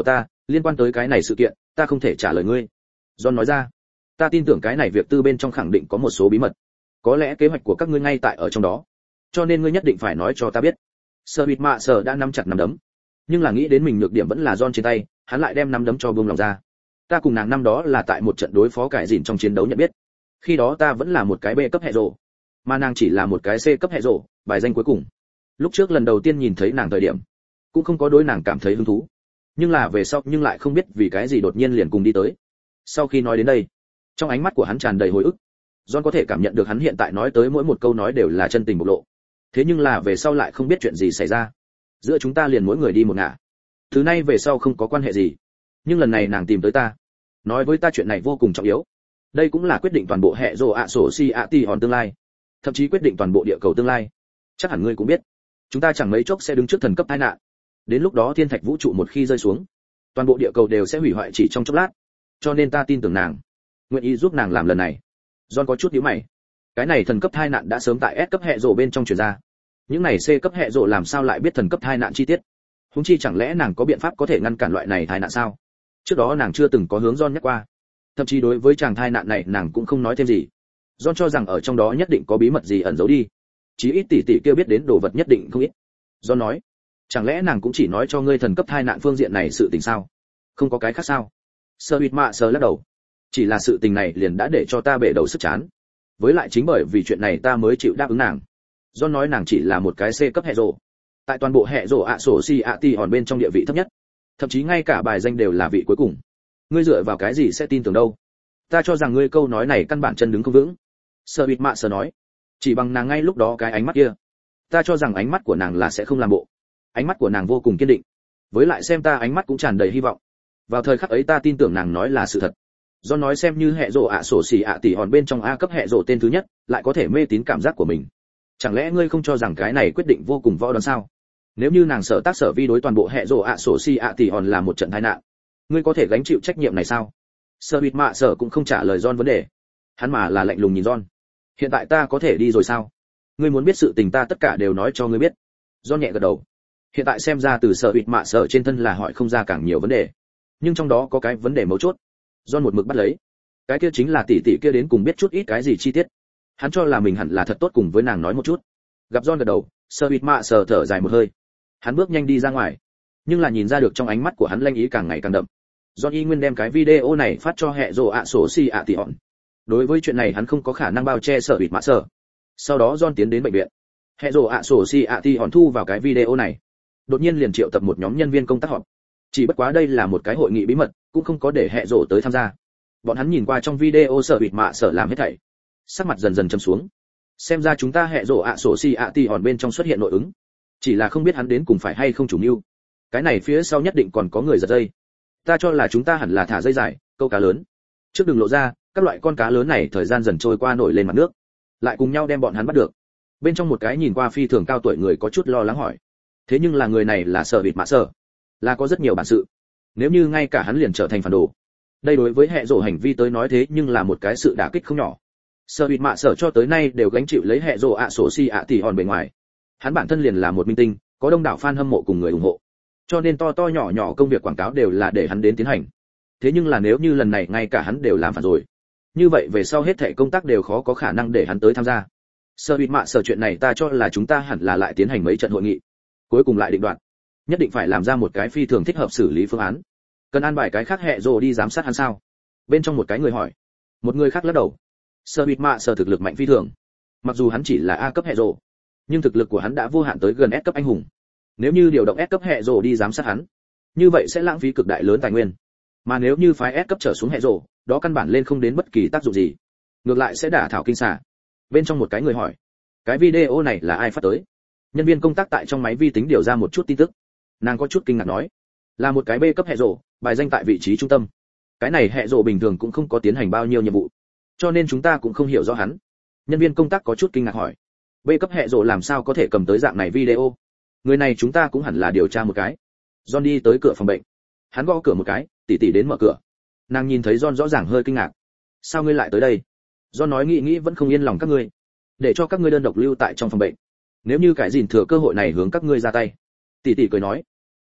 Liên quan tới cái này sự kiện, ta không thể trả lời ngươi. John nói ra. Ta tin tưởng cái này việc tư bên trong khẳng định có một số bí mật. Có lẽ kế hoạch của các ngươi ngay tại ở trong đó. Cho nên ngươi nhất định phải nói cho ta biết. Sơ Bịt Mạ Sở đã nắm chặt nắm đấm. Nhưng là nghĩ đến mình nhược điểm vẫn là John trên tay, hắn lại đem nắm đấm cho buông lòng ra. Ta cùng nàng năm đó là tại một trận đối phó cải dịn trong chiến đấu nhận biết. Khi đó ta vẫn là một cái B cấp hệ rồ, mà nàng chỉ là một cái C cấp hệ rồ, bài danh cuối cùng. Lúc trước lần đầu tiên nhìn thấy nàng thời điểm, cũng không có đối nàng cảm thấy hứng thú. Nhưng là về sau nhưng lại không biết vì cái gì đột nhiên liền cùng đi tới. Sau khi nói đến đây, trong ánh mắt của hắn tràn đầy hồi ức. John có thể cảm nhận được hắn hiện tại nói tới mỗi một câu nói đều là chân tình bộc lộ. Thế nhưng là về sau lại không biết chuyện gì xảy ra. Giữa chúng ta liền mỗi người đi một ngả. Thứ này về sau không có quan hệ gì. Nhưng lần này nàng tìm tới ta, nói với ta chuyện này vô cùng trọng yếu. Đây cũng là quyết định toàn bộ hệ rồ ạ sổ si ạ tỷ hòn tương lai, thậm chí quyết định toàn bộ địa cầu tương lai. Chắc hẳn ngươi cũng biết, chúng ta chẳng mấy chốc sẽ đứng trước thần cấp tai nạn. Đến lúc đó thiên thạch vũ trụ một khi rơi xuống, toàn bộ địa cầu đều sẽ hủy hoại chỉ trong chốc lát. Cho nên ta tin tưởng nàng, nguyện ý giúp nàng làm lần này. John có chút nhíu mày. Cái này thần cấp tai nạn đã sớm tại S cấp hệ rồ bên trong truyền ra. Những này C cấp hệ rồ làm sao lại biết thần cấp tai nạn chi tiết? Huống chi chẳng lẽ nàng có biện pháp có thể ngăn cản loại này tai nạn sao? Trước đó nàng chưa từng có hướng John nhắc qua. Thậm chí đối với chàng tai nạn này nàng cũng không nói thêm gì. John cho rằng ở trong đó nhất định có bí mật gì ẩn giấu đi. Chí ít tỷ tỷ kia biết đến đồ vật nhất định không ít. John nói, chẳng lẽ nàng cũng chỉ nói cho ngươi thần cấp tai nạn phương diện này sự tình sao? Không có cái khác sao? Sơ Bịt Mạ Sở lắc đầu. Chỉ là sự tình này liền đã để cho ta bể đầu sức chán. Với lại chính bởi vì chuyện này ta mới chịu đáp ứng nàng. John nói nàng chỉ là một cái C cấp hệ rồ, tại toàn bộ hệ rồ ạ sổ si ạ tỷ hòn bên trong địa vị thấp nhất, thậm chí ngay cả bài danh đều là vị cuối cùng. Ngươi dựa vào cái gì sẽ tin tưởng đâu? Ta cho rằng ngươi câu nói này căn bản chân đứng không vững. Sơ Bịt Mạ Sở nói, chỉ bằng nàng ngay lúc đó cái ánh mắt kia, ta cho rằng ánh mắt của nàng là sẽ không làm bộ. Ánh mắt của nàng vô cùng kiên định, với lại xem ta ánh mắt cũng tràn đầy hy vọng. Vào thời khắc ấy ta tin tưởng nàng nói là sự thật. Do nói xem như hệ rồ ạ sổ xỉ ạ tỷ hòn bên trong A cấp hệ rồ tên thứ nhất, lại có thể mê tín cảm giác của mình. Chẳng lẽ ngươi không cho rằng cái này quyết định vô cùng võ đoán sao? Nếu như nàng sợ tác sở vi đối toàn bộ hệ rồ ạ sổ xỉ ạ tỷ hòn là một trận tai nạn, ngươi có thể gánh chịu trách nhiệm này sao? Sơ Bịt Mạ Sở cũng không trả lời John vấn đề, hắn mà là lạnh lùng nhìn John. Hiện tại ta có thể đi rồi sao? Ngươi muốn biết sự tình ta tất cả đều nói cho ngươi biết. John nhẹ gật đầu. Hiện tại xem ra từ Sơ Bịt Mạ Sở trên thân là hỏi không ra càng nhiều vấn đề, nhưng trong đó có cái vấn đề mấu chốt. John một mực bắt lấy. Cái kia chính là tỷ tỷ kia đến cùng biết chút ít cái gì chi tiết. Hắn cho là mình hẳn là thật tốt cùng với nàng nói một chút. Gặp John gật đầu, Sơ Bịt Mạ Sở thở dài một hơi. Hắn bước nhanh đi ra ngoài, nhưng là nhìn ra được trong ánh mắt của hắn lanh ý càng ngày càng đậm. John y nguyên đem cái video này phát cho hệ rồ ạ sổ si ạ tỷ hòn. Đối với chuyện này hắn không có khả năng bao che Sơ Bịt Mạ Sở. Sau đó John tiến đến bệnh viện. Hệ rồ ạ sổ si ạ tỷ hòn thu vào cái video này, đột nhiên liền triệu tập một nhóm nhân viên công tác họp. Chỉ bất quá đây là một cái hội nghị bí mật, cũng không có để hệ rồ tới tham gia. Bọn hắn nhìn qua trong video Sơ Bịt Mạ Sở làm hết thảy, sắc mặt dần dần trầm xuống. Xem ra chúng ta hệ rồ ạ sổ si ạ tỷ hòn bên trong xuất hiện nội ứng, chỉ là không biết hắn đến cùng phải hay không chủ mưu. Cái này phía sau nhất định còn có người giật dây. Ta cho là chúng ta hẳn là thả dây dài, câu cá lớn. Trước đừng lộ ra, các loại con cá lớn này thời gian dần trôi qua nổi lên mặt nước, lại cùng nhau đem bọn hắn bắt được. Bên trong một cái nhìn qua phi thường cao tuổi người có chút lo lắng hỏi, thế nhưng là người này là Sơ Bịt Mạ Sở, là có rất nhiều bản sự. Nếu như ngay cả hắn liền trở thành phản đồ, đây đối với hệ rồ hành vi tới nói thế nhưng là một cái sự đả kích không nhỏ. Sơ Bịt Mạ Sở cho tới nay đều gánh chịu lấy hệ rồ ạ sổ si ạ tỷ hòn bề ngoài. Hắn bản thân liền là một minh tinh, có đông đảo fan hâm mộ cùng người ủng hộ, cho nên to to nhỏ nhỏ công việc quảng cáo đều là để hắn đến tiến hành. Thế nhưng là nếu như lần này ngay cả hắn đều làm phản rồi, như vậy về sau hết thảy công tác đều khó có khả năng để hắn tới tham gia. Sơ Bịt Mạ Sở chuyện này ta cho là chúng ta hẳn là lại tiến hành mấy trận hội nghị, cuối cùng lại định đoạt, nhất định phải làm ra một cái phi thường thích hợp xử lý phương án. Cần an bài cái khác hệ rồ đi giám sát hắn sao? Bên trong một cái người hỏi, một người khác lắc đầu. Sơ Bịt Mạ Sở thực lực mạnh phi thường, mặc dù hắn chỉ là A cấp hệ rồ, nhưng thực lực của hắn đã vô hạn tới gần S cấp anh hùng. Nếu như điều động S cấp hệ rồ đi giám sát hắn, như vậy sẽ lãng phí cực đại lớn tài nguyên. Mà nếu như phái S cấp trở xuống hệ rồ, đó căn bản lên không đến bất kỳ tác dụng gì, ngược lại sẽ đả thảo kinh xà. Bên trong một cái người hỏi, cái video này là ai phát tới? Nhân viên công tác tại trong máy vi tính điều ra một chút tin tức. Nàng có chút kinh ngạc nói, là một cái B cấp hệ rồ, bài danh tại vị trí trung tâm. Cái này hệ rồ bình thường cũng không có tiến hành bao nhiêu nhiệm vụ, cho nên chúng ta cũng không hiểu rõ hắn. Nhân viên công tác có chút kinh ngạc hỏi, B cấp hệ rồ làm sao có thể cầm tới dạng này video? Người này chúng ta cũng hẳn là điều tra một cái. John đi tới cửa phòng bệnh, hắn gõ cửa một cái, tỷ tỷ đến mở cửa. Nàng nhìn thấy John rõ ràng hơi kinh ngạc. Sao ngươi lại tới đây? John nói nghĩ nghĩ vẫn không yên lòng các ngươi, để cho các ngươi đơn độc lưu tại trong phòng bệnh. Nếu như cái gìn thừa cơ hội này hướng các ngươi ra tay. Tỷ tỷ cười nói,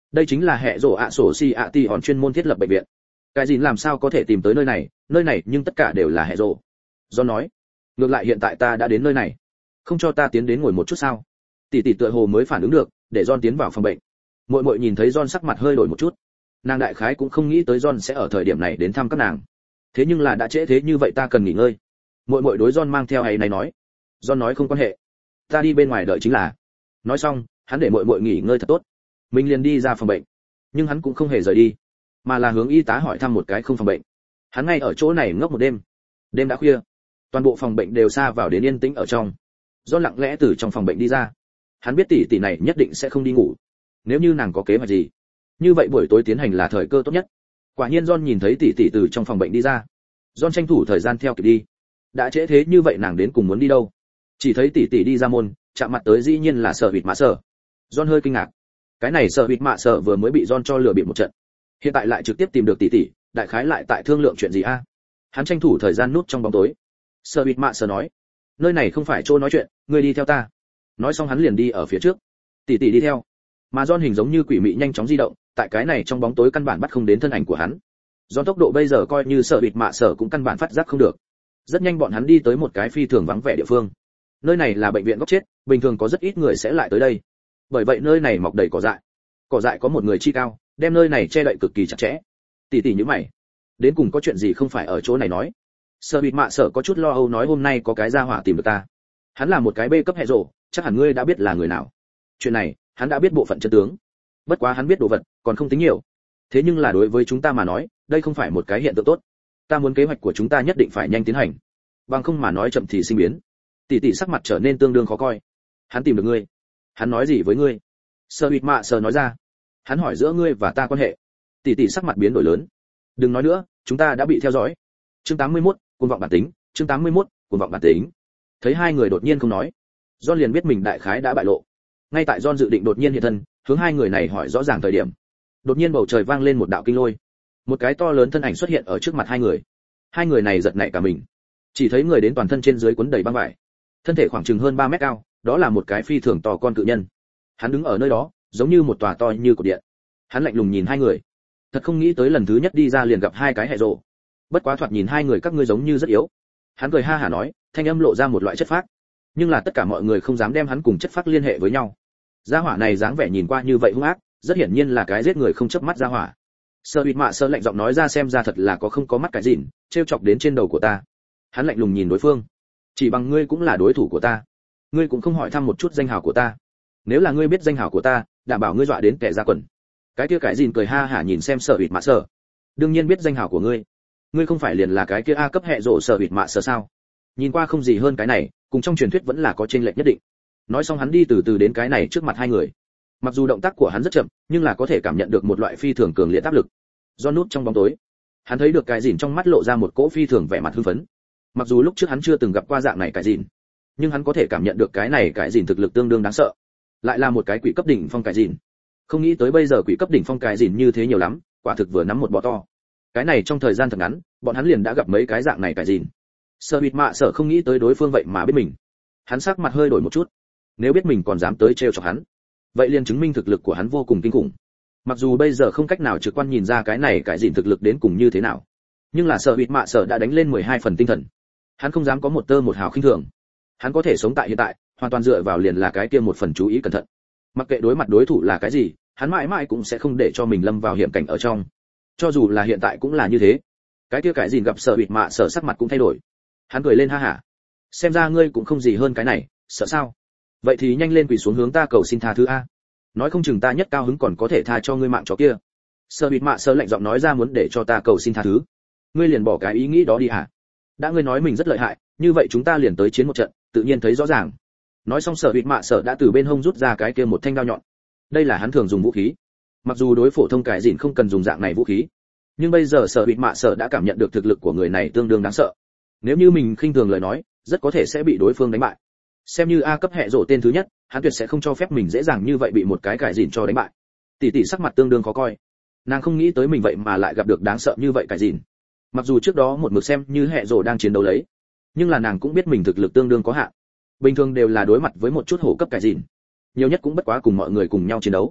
đây chính là hệ rổ ạ sổ si ạ ti hòn chuyên môn thiết lập bệnh viện. Cái gì làm sao có thể tìm tới nơi này, nơi này nhưng tất cả đều là hệ rổ. John nói, ngược lại hiện tại ta đã đến nơi này, không cho ta tiến đến ngồi một chút sao? Tỷ tỷ tựa hồ mới phản ứng được, để John tiến vào phòng bệnh. Muội muội nhìn thấy John sắc mặt hơi đổi một chút, nàng đại khái cũng không nghĩ tới John sẽ ở thời điểm này đến thăm các nàng. Thế nhưng là đã trễ thế như vậy ta cần nghỉ ngơi. Muội muội đối John mang theo ấy này nói. John nói không quan hệ, ta đi bên ngoài đợi chính là. Nói xong, hắn để muội muội nghỉ ngơi thật tốt, mình liền đi ra phòng bệnh. Nhưng hắn cũng không hề rời đi, mà là hướng y tá hỏi thăm một cái không phòng bệnh. Hắn ngay ở chỗ này ngốc một đêm. Đêm đã khuya, toàn bộ phòng bệnh đều sa vào đến yên tĩnh ở trong. John lặng lẽ từ trong phòng bệnh đi ra. Hắn biết tỷ tỷ này nhất định sẽ không đi ngủ. Nếu như nàng có kế hoạch gì, như vậy buổi tối tiến hành là thời cơ tốt nhất. Quả nhiên John nhìn thấy tỷ tỷ từ trong phòng bệnh đi ra. John tranh thủ thời gian theo kịp đi. Đã trễ thế như vậy nàng đến cùng muốn đi đâu? Chỉ thấy tỷ tỷ đi ra môn, chạm mặt tới dĩ nhiên là Sở Vịt Mạ Sở. John hơi kinh ngạc. Cái này Sở Vịt Mạ Sở vừa mới bị John cho lừa bịp một trận, hiện tại lại trực tiếp tìm được tỷ tỷ, đại khái lại tại thương lượng chuyện gì a? Hắn tranh thủ thời gian núp trong bóng tối. Sở Vịt Mạ Sở nói, nơi này không phải chỗ nói chuyện, ngươi đi theo ta. Nói xong hắn liền đi ở phía trước. Tỷ tỷ đi theo. Mà John hình giống như quỷ mị nhanh chóng di động, tại cái này trong bóng tối căn bản bắt không đến thân ảnh của hắn. Do tốc độ bây giờ coi như Sở Vịt Mạ Sở cũng căn bản phát giác không được. Rất nhanh bọn hắn đi tới một cái phi thường vắng vẻ địa phương. Nơi này là bệnh viện góc chết, bình thường có rất ít người sẽ lại tới đây. Bởi vậy nơi này mọc đầy cỏ dại. Cỏ dại có một người chi cao, đem nơi này che đậy cực kỳ chặt chẽ. Tỷ tỷ như mày, đến cùng có chuyện gì không phải ở chỗ này nói? Sở Bịt Mạ Sở có chút lo âu nói hôm nay có cái gia hỏa tìm được ta. Hắn là một cái bê cấp hệ rồ, chắc hẳn ngươi đã biết là người nào. Chuyện này, hắn đã biết bộ phận chân tướng. Bất quá hắn biết đồ vật, còn không tính nhiều. Thế nhưng là đối với chúng ta mà nói, đây không phải một cái hiện tượng tốt. Ta muốn kế hoạch của chúng ta nhất định phải nhanh tiến hành. Bằng không mà nói chậm thì sinh biến. Tỷ tỷ sắc mặt trở nên tương đương khó coi. Hắn tìm được ngươi. Hắn nói gì với ngươi? Sở Bịt Mạ Sở nói ra. Hắn hỏi giữa ngươi và ta quan hệ. Tỷ tỷ sắc mặt biến đổi lớn. Đừng nói nữa, chúng ta đã bị theo dõi. Chương tám mươi mốt, cuồng vọng bản tính, chương tám mươi mốt, cuồng vọng bản tính. Thấy hai người đột nhiên không nói, John liền biết mình đại khái đã bại lộ. Ngay tại John dự định đột nhiên hiện thân, hướng hai người này hỏi rõ ràng thời điểm, đột nhiên bầu trời vang lên một đạo kinh lôi. Một cái to lớn thân ảnh xuất hiện ở trước mặt hai người. Hai người này giật nảy cả mình. Chỉ thấy người đến toàn thân trên dưới quấn đầy băng vải, thân thể khoảng chừng hơn ba mét cao, đó là một cái phi thường to con cự nhân. Hắn đứng ở nơi đó, giống như một tòa to như cột điện. Hắn lạnh lùng nhìn hai người. Thật không nghĩ tới lần thứ nhất đi ra liền gặp hai cái hệ rồ. Bất quá thoạt nhìn hai người các ngươi giống như rất yếu. Hắn cười ha hả nói, thanh âm lộ ra một loại chất phác. Nhưng là tất cả mọi người không dám đem hắn cùng chất phác liên hệ với nhau. Gia hỏa này dáng vẻ nhìn qua như vậy hung ác, rất hiển nhiên là cái giết người không chớp mắt gia hỏa. Sơ Bịt Mạ Sơ lạnh giọng nói ra xem ra thật là có không có mắt cái gìn, trêu chọc đến trên đầu của ta. Hắn lạnh lùng nhìn đối phương. Chỉ bằng ngươi cũng là đối thủ của ta. Ngươi cũng không hỏi thăm một chút danh hào của ta. Nếu là ngươi biết danh hào của ta, đảm bảo ngươi dọa đến kẻ ra quần. Cái kia cái gìn cười ha hả nhìn xem Sơ Bịt Mạ Sơ. Đương nhiên biết danh hào của ngươi. Ngươi không phải liền là cái kia a cấp hệ rộ Sơ Bịt Mạ Sơ sao? Nhìn qua không gì hơn cái này, cùng trong truyền thuyết vẫn là có chênh lệch nhất định. Nói xong hắn đi từ từ đến cái này trước mặt hai người. Mặc dù động tác của hắn rất chậm, nhưng là có thể cảm nhận được một loại phi thường cường liệt áp lực. Do nút trong bóng tối, hắn thấy được cái gìn trong mắt lộ ra một cỗ phi thường vẻ mặt hưng phấn. Mặc dù lúc trước hắn chưa từng gặp qua dạng này cái gìn, nhưng hắn có thể cảm nhận được cái này cái gìn thực lực tương đương đáng sợ. Lại là một cái quỷ cấp đỉnh phong cái gìn. Không nghĩ tới bây giờ quỷ cấp đỉnh phong cái gìn như thế nhiều lắm, quả thực vừa nắm một bò to. Cái này trong thời gian thật ngắn, bọn hắn liền đã gặp mấy cái dạng này cái gìn. Sơ Bịt Mạ Sở không nghĩ tới đối phương vậy mà biết mình. Hắn sắc mặt hơi đổi một chút. Nếu biết mình còn dám tới trêu chọc hắn, vậy liền chứng minh thực lực của hắn vô cùng kinh khủng. Mặc dù bây giờ không cách nào trực quan nhìn ra cái này cái gìn thực lực đến cùng như thế nào, nhưng là Sơ Bịt Mạ Sở đã đánh lên mười hai phần tinh thần. Hắn không dám có một tơ một hào khinh thường. Hắn có thể sống tại hiện tại, hoàn toàn dựa vào liền là cái kia một phần chú ý cẩn thận. Mặc kệ đối mặt đối thủ là cái gì, hắn mãi mãi cũng sẽ không để cho mình lâm vào hiểm cảnh ở trong. Cho dù là hiện tại cũng là như thế. Cái kia cái gìn gặp Sơ Bịt Mạ Sở sắc mặt cũng thay đổi. Hắn cười lên ha hả. Xem ra ngươi cũng không gì hơn cái này, sợ sao? Vậy thì nhanh lên quỳ xuống hướng ta cầu xin tha thứ a. Nói không chừng ta nhất cao hứng còn có thể tha cho ngươi mạng chó kia. Sơ Bịt Mạ Sơ lạnh giọng nói ra muốn để cho ta cầu xin tha thứ. Ngươi liền bỏ cái ý nghĩ đó đi hả? Đã ngươi nói mình rất lợi hại, như vậy chúng ta liền tới chiến một trận, tự nhiên thấy rõ ràng. Nói xong Sơ Bịt Mạ Sơ đã từ bên hông rút ra cái kia một thanh đao nhọn. Đây là hắn thường dùng vũ khí. Mặc dù đối phổ thông cái gìn không cần dùng dạng này vũ khí, nhưng bây giờ Sơ Bịt Mạ Sơ đã cảm nhận được thực lực của người này tương đương đáng sợ. Nếu như mình khinh thường lời nói, rất có thể sẽ bị đối phương đánh bại. Xem như a cấp hệ rộ tên thứ nhất, hắn tuyệt sẽ không cho phép mình dễ dàng như vậy bị một cái cải dìn cho đánh bại. Tỷ tỷ sắc mặt tương đương khó coi. Nàng không nghĩ tới mình vậy mà lại gặp được đáng sợ như vậy cải dìn. Mặc dù trước đó một mực xem như hệ rộ đang chiến đấu lấy, nhưng là nàng cũng biết mình thực lực tương đương có hạn. Bình thường đều là đối mặt với một chút hổ cấp cải dìn, nhiều nhất cũng bất quá cùng mọi người cùng nhau chiến đấu.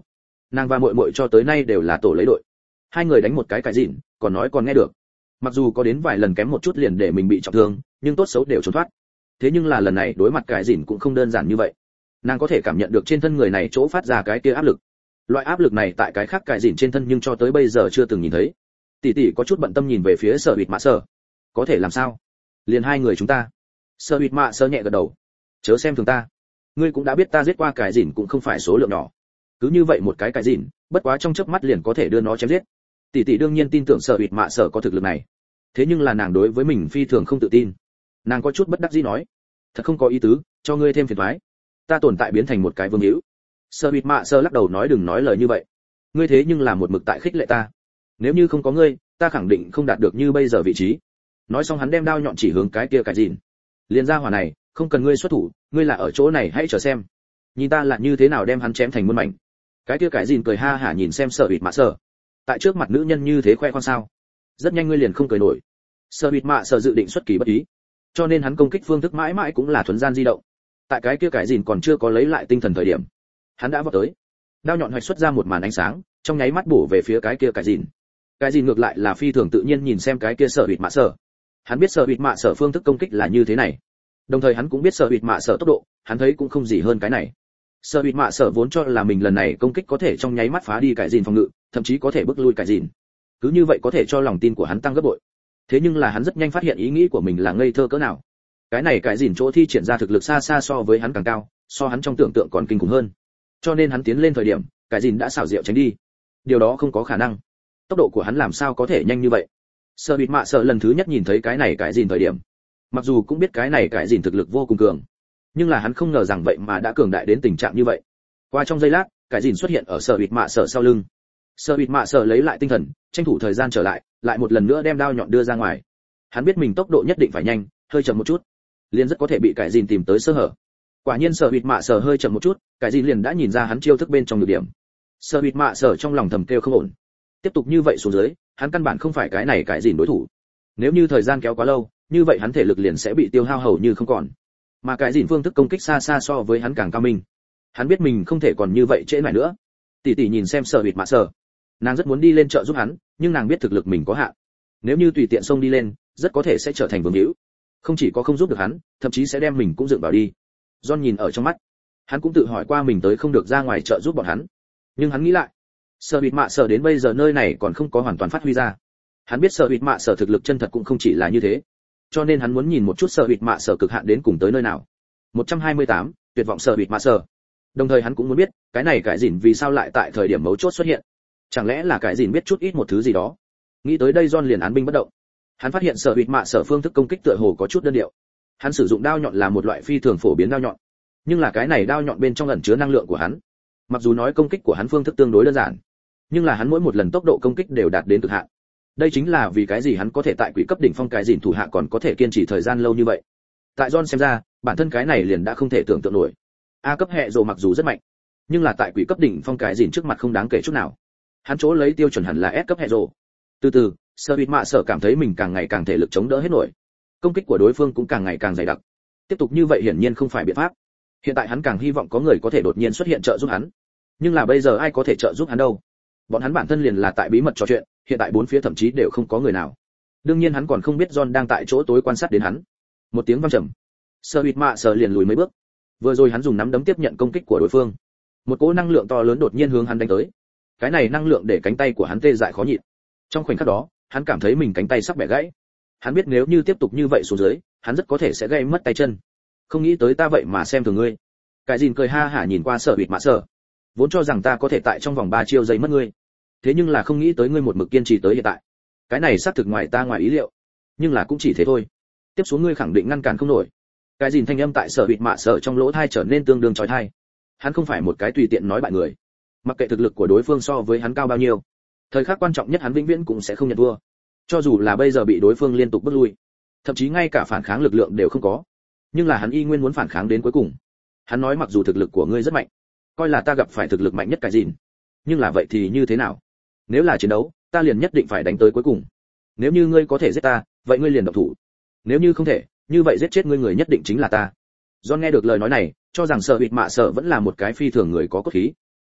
Nàng và muội muội cho tới nay đều là tổ lấy đội. Hai người đánh một cái cái dịn, còn nói còn nghe được. Mặc dù có đến vài lần kém một chút liền để mình bị trọng thương, nhưng tốt xấu đều trốn thoát. Thế nhưng là lần này đối mặt cái dịn cũng không đơn giản như vậy. Nàng có thể cảm nhận được trên thân người này chỗ phát ra cái kia áp lực. Loại áp lực này tại cái khác cái dịn trên thân nhưng cho tới bây giờ chưa từng nhìn thấy. Tỷ tỷ có chút bận tâm nhìn về phía Sở Bịt Mạ Sở. Có thể làm sao? Liền hai người chúng ta. Sở Bịt Mạ Sở nhẹ gật đầu. Chớ xem thường ta. Ngươi cũng đã biết ta giết qua cái dịn cũng không phải số lượng nhỏ. Cứ như vậy một cái cái dịn, bất quá trong chớp mắt liền có thể đưa nó chém giết. Tỷ tỷ đương nhiên tin tưởng Sở Bịt Mạ Sở có thực lực này. Thế nhưng là nàng đối với mình phi thường không tự tin. Nàng có chút bất đắc dĩ nói, thật không có ý tứ, cho ngươi thêm phiền toái. Ta tồn tại biến thành một cái vương hữu. Sở Bịt Mạ Sở lắc đầu nói đừng nói lời như vậy. Ngươi thế nhưng là một mực tại khích lệ ta. Nếu như không có ngươi, ta khẳng định không đạt được như bây giờ vị trí. Nói xong hắn đem đao nhọn chỉ hướng cái kia cái dịn. Liên gia hỏa này, không cần ngươi xuất thủ, ngươi là ở chỗ này hãy chờ xem. Nhìn ta là như thế nào đem hắn chém thành muôn mảnh. Cái kia cái dịn cười ha hả nhìn xem Sở Bịt Mạ Sở. Tại trước mặt nữ nhân như thế khoe khoang sao? Rất nhanh ngươi liền không cười nổi. Sở Bịt Mạ Sở dự định xuất kỳ bất ý, cho nên hắn công kích phương thức mãi mãi cũng là thuần gian di động. Tại cái kia cái dịn còn chưa có lấy lại tinh thần thời điểm, hắn đã vọt tới. Đao nhọn hoạch xuất ra một màn ánh sáng, trong nháy mắt bổ về phía cái kia cái dịn. Cái dịn ngược lại là phi thường tự nhiên nhìn xem cái kia Sở Bịt Mạ Sở. Hắn biết Sở Bịt Mạ Sở phương thức công kích là như thế này. Đồng thời hắn cũng biết Sở Bịt Mạ Sở tốc độ, hắn thấy cũng không gì hơn cái này. Sở Bịt Mạ Sở vốn cho là mình lần này công kích có thể trong nháy mắt phá đi cái dịn phòng ngự, thậm chí có thể bức lui cái dịn. Cứ như vậy có thể cho lòng tin của hắn tăng gấp bội. Thế nhưng là hắn rất nhanh phát hiện ý nghĩ của mình là ngây thơ cỡ nào. Cái này cái dịn chỗ thi triển ra thực lực xa xa so với hắn càng cao, so hắn trong tưởng tượng còn kinh khủng hơn. Cho nên hắn tiến lên thời điểm, cái dịn đã xảo diệu tránh đi. Điều đó không có khả năng. Tốc độ của hắn làm sao có thể nhanh như vậy? Sở Bịt Mạ Sở lần thứ nhất nhìn thấy cái này cái dịn thời điểm, mặc dù cũng biết cái này cái dịn thực lực vô cùng cường, nhưng là hắn không ngờ rằng vậy mà đã cường đại đến tình trạng như vậy. Qua trong giây lát, cái dịn xuất hiện ở Sở Bịt Mạ Sở sau lưng. Sở Bịt Mạ Sở lấy lại tinh thần, tranh thủ thời gian trở lại, lại một lần nữa đem đao nhọn đưa ra ngoài. Hắn biết mình tốc độ nhất định phải nhanh, hơi chậm một chút, liền rất có thể bị cái dịn tìm tới sơ hở. Quả nhiên Sở Bịt Mạ Sở hơi chậm một chút, cái dịn liền đã nhìn ra hắn chiêu thức bên trong nhược điểm. Sở Bịt Mạ Sở trong lòng thầm kêu không ổn. Tiếp tục như vậy xuống dưới, hắn căn bản không phải cái này cái dịn đối thủ. Nếu như thời gian kéo quá lâu, như vậy hắn thể lực liền sẽ bị tiêu hao hầu như không còn. Mà cái dịn phương thức công kích xa xa so với hắn càng cao minh. Hắn biết mình không thể còn như vậy trễ nải nữa. Tỷ tỷ nhìn xem Sở Bịt Mạ Sở, nàng rất muốn đi lên trợ giúp hắn, nhưng nàng biết thực lực mình có hạn. Nếu như tùy tiện xông đi lên, rất có thể sẽ trở thành vương hữu. Không chỉ có không giúp được hắn, thậm chí sẽ đem mình cũng dựng vào đi. John nhìn ở trong mắt, hắn cũng tự hỏi qua mình tới không được ra ngoài trợ giúp bọn hắn, nhưng hắn nghĩ lại, Sở Bịt Mạ Sở đến bây giờ nơi này còn không có hoàn toàn phát huy ra. Hắn biết Sở Bịt Mạ Sở thực lực chân thật cũng không chỉ là như thế, cho nên hắn muốn nhìn một chút Sở Bịt Mạ Sở cực hạn đến cùng tới nơi nào. một trăm hai mươi tám, tuyệt vọng Sở Bịt Mạ Sở. Đồng thời hắn cũng muốn biết, cái này cái dịn vì sao lại tại thời điểm mấu chốt xuất hiện. Chẳng lẽ là cái dịn biết chút ít một thứ gì đó? Nghĩ tới đây John liền án binh bất động. Hắn phát hiện Sở Bịt Mạ Sở phương thức công kích tựa hồ có chút đơn điệu. Hắn sử dụng đao nhọn là một loại phi thường phổ biến đao nhọn, nhưng là cái này đao nhọn bên trong ẩn chứa năng lượng của hắn. Mặc dù nói công kích của hắn phương thức tương đối đơn giản, nhưng là hắn mỗi một lần tốc độ công kích đều đạt đến cực hạn. Đây chính là vì cái gì hắn có thể tại quỷ cấp đỉnh phong cái dịn thủ hạ còn có thể kiên trì thời gian lâu như vậy. Tại John xem ra, bản thân cái này liền đã không thể tưởng tượng nổi. A cấp hệ rồ mặc dù rất mạnh, nhưng là tại quỷ cấp đỉnh phong cái dịn trước mặt không đáng kể chút nào. Hắn chỗ lấy tiêu chuẩn hẳn là S cấp hệ rồ. Từ từ, Sở Bịt Mạ Sở cảm thấy mình càng ngày càng thể lực chống đỡ hết nổi. Công kích của đối phương cũng càng ngày càng dày đặc. Tiếp tục như vậy hiển nhiên không phải biện pháp. Hiện tại hắn càng hy vọng có người có thể đột nhiên xuất hiện trợ giúp hắn. Nhưng là bây giờ ai có thể trợ giúp hắn đâu? Bọn hắn bản thân liền là tại bí mật trò chuyện, hiện tại bốn phía thậm chí đều không có người nào. Đương nhiên hắn còn không biết John đang tại chỗ tối quan sát đến hắn. Một tiếng vang trầm, Sở Bịt Mạ Sở liền lùi mấy bước. Vừa rồi hắn dùng nắm đấm tiếp nhận công kích của đối phương. Một cỗ năng lượng to lớn đột nhiên hướng hắn đánh tới. Cái này năng lượng để cánh tay của hắn tê dại khó nhịn. Trong khoảnh khắc đó, hắn cảm thấy mình cánh tay sắp bẻ gãy. Hắn biết nếu như tiếp tục như vậy xuống dưới, hắn rất có thể sẽ gây mất tay chân. Không nghĩ tới ta vậy mà xem thường ngươi. Cái gìn cười ha hả nhìn qua Sở Bịt Mạ Sở. Vốn cho rằng ta có thể tại trong vòng ba chiêu giây mất ngươi. Thế nhưng là không nghĩ tới ngươi một mực kiên trì tới hiện tại. Cái này xác thực ngoài ta ngoài ý liệu, nhưng là cũng chỉ thế thôi. Tiếp xuống ngươi khẳng định ngăn cản không nổi. Cái gìn thanh âm tại Sở Bịt Mạ Sở trong lỗ tai trở nên tương đương chói tai. Hắn không phải một cái tùy tiện nói bại người. Mặc kệ thực lực của đối phương so với hắn cao bao nhiêu, thời khắc quan trọng nhất hắn vĩnh viễn cũng sẽ không nhận thua. Cho dù là bây giờ bị đối phương liên tục bước lui, thậm chí ngay cả phản kháng lực lượng đều không có, nhưng là hắn y nguyên muốn phản kháng đến cuối cùng. Hắn nói mặc dù thực lực của ngươi rất mạnh, coi là ta gặp phải thực lực mạnh nhất cái gì, nhưng là vậy thì như thế nào? Nếu là chiến đấu, ta liền nhất định phải đánh tới cuối cùng. Nếu như ngươi có thể giết ta, vậy ngươi liền động thủ. Nếu như không thể, như vậy giết chết ngươi người nhất định chính là ta. John nghe được lời nói này, cho rằng Sở Bịt Mạ Sở vẫn là một cái phi thường người có cốt khí.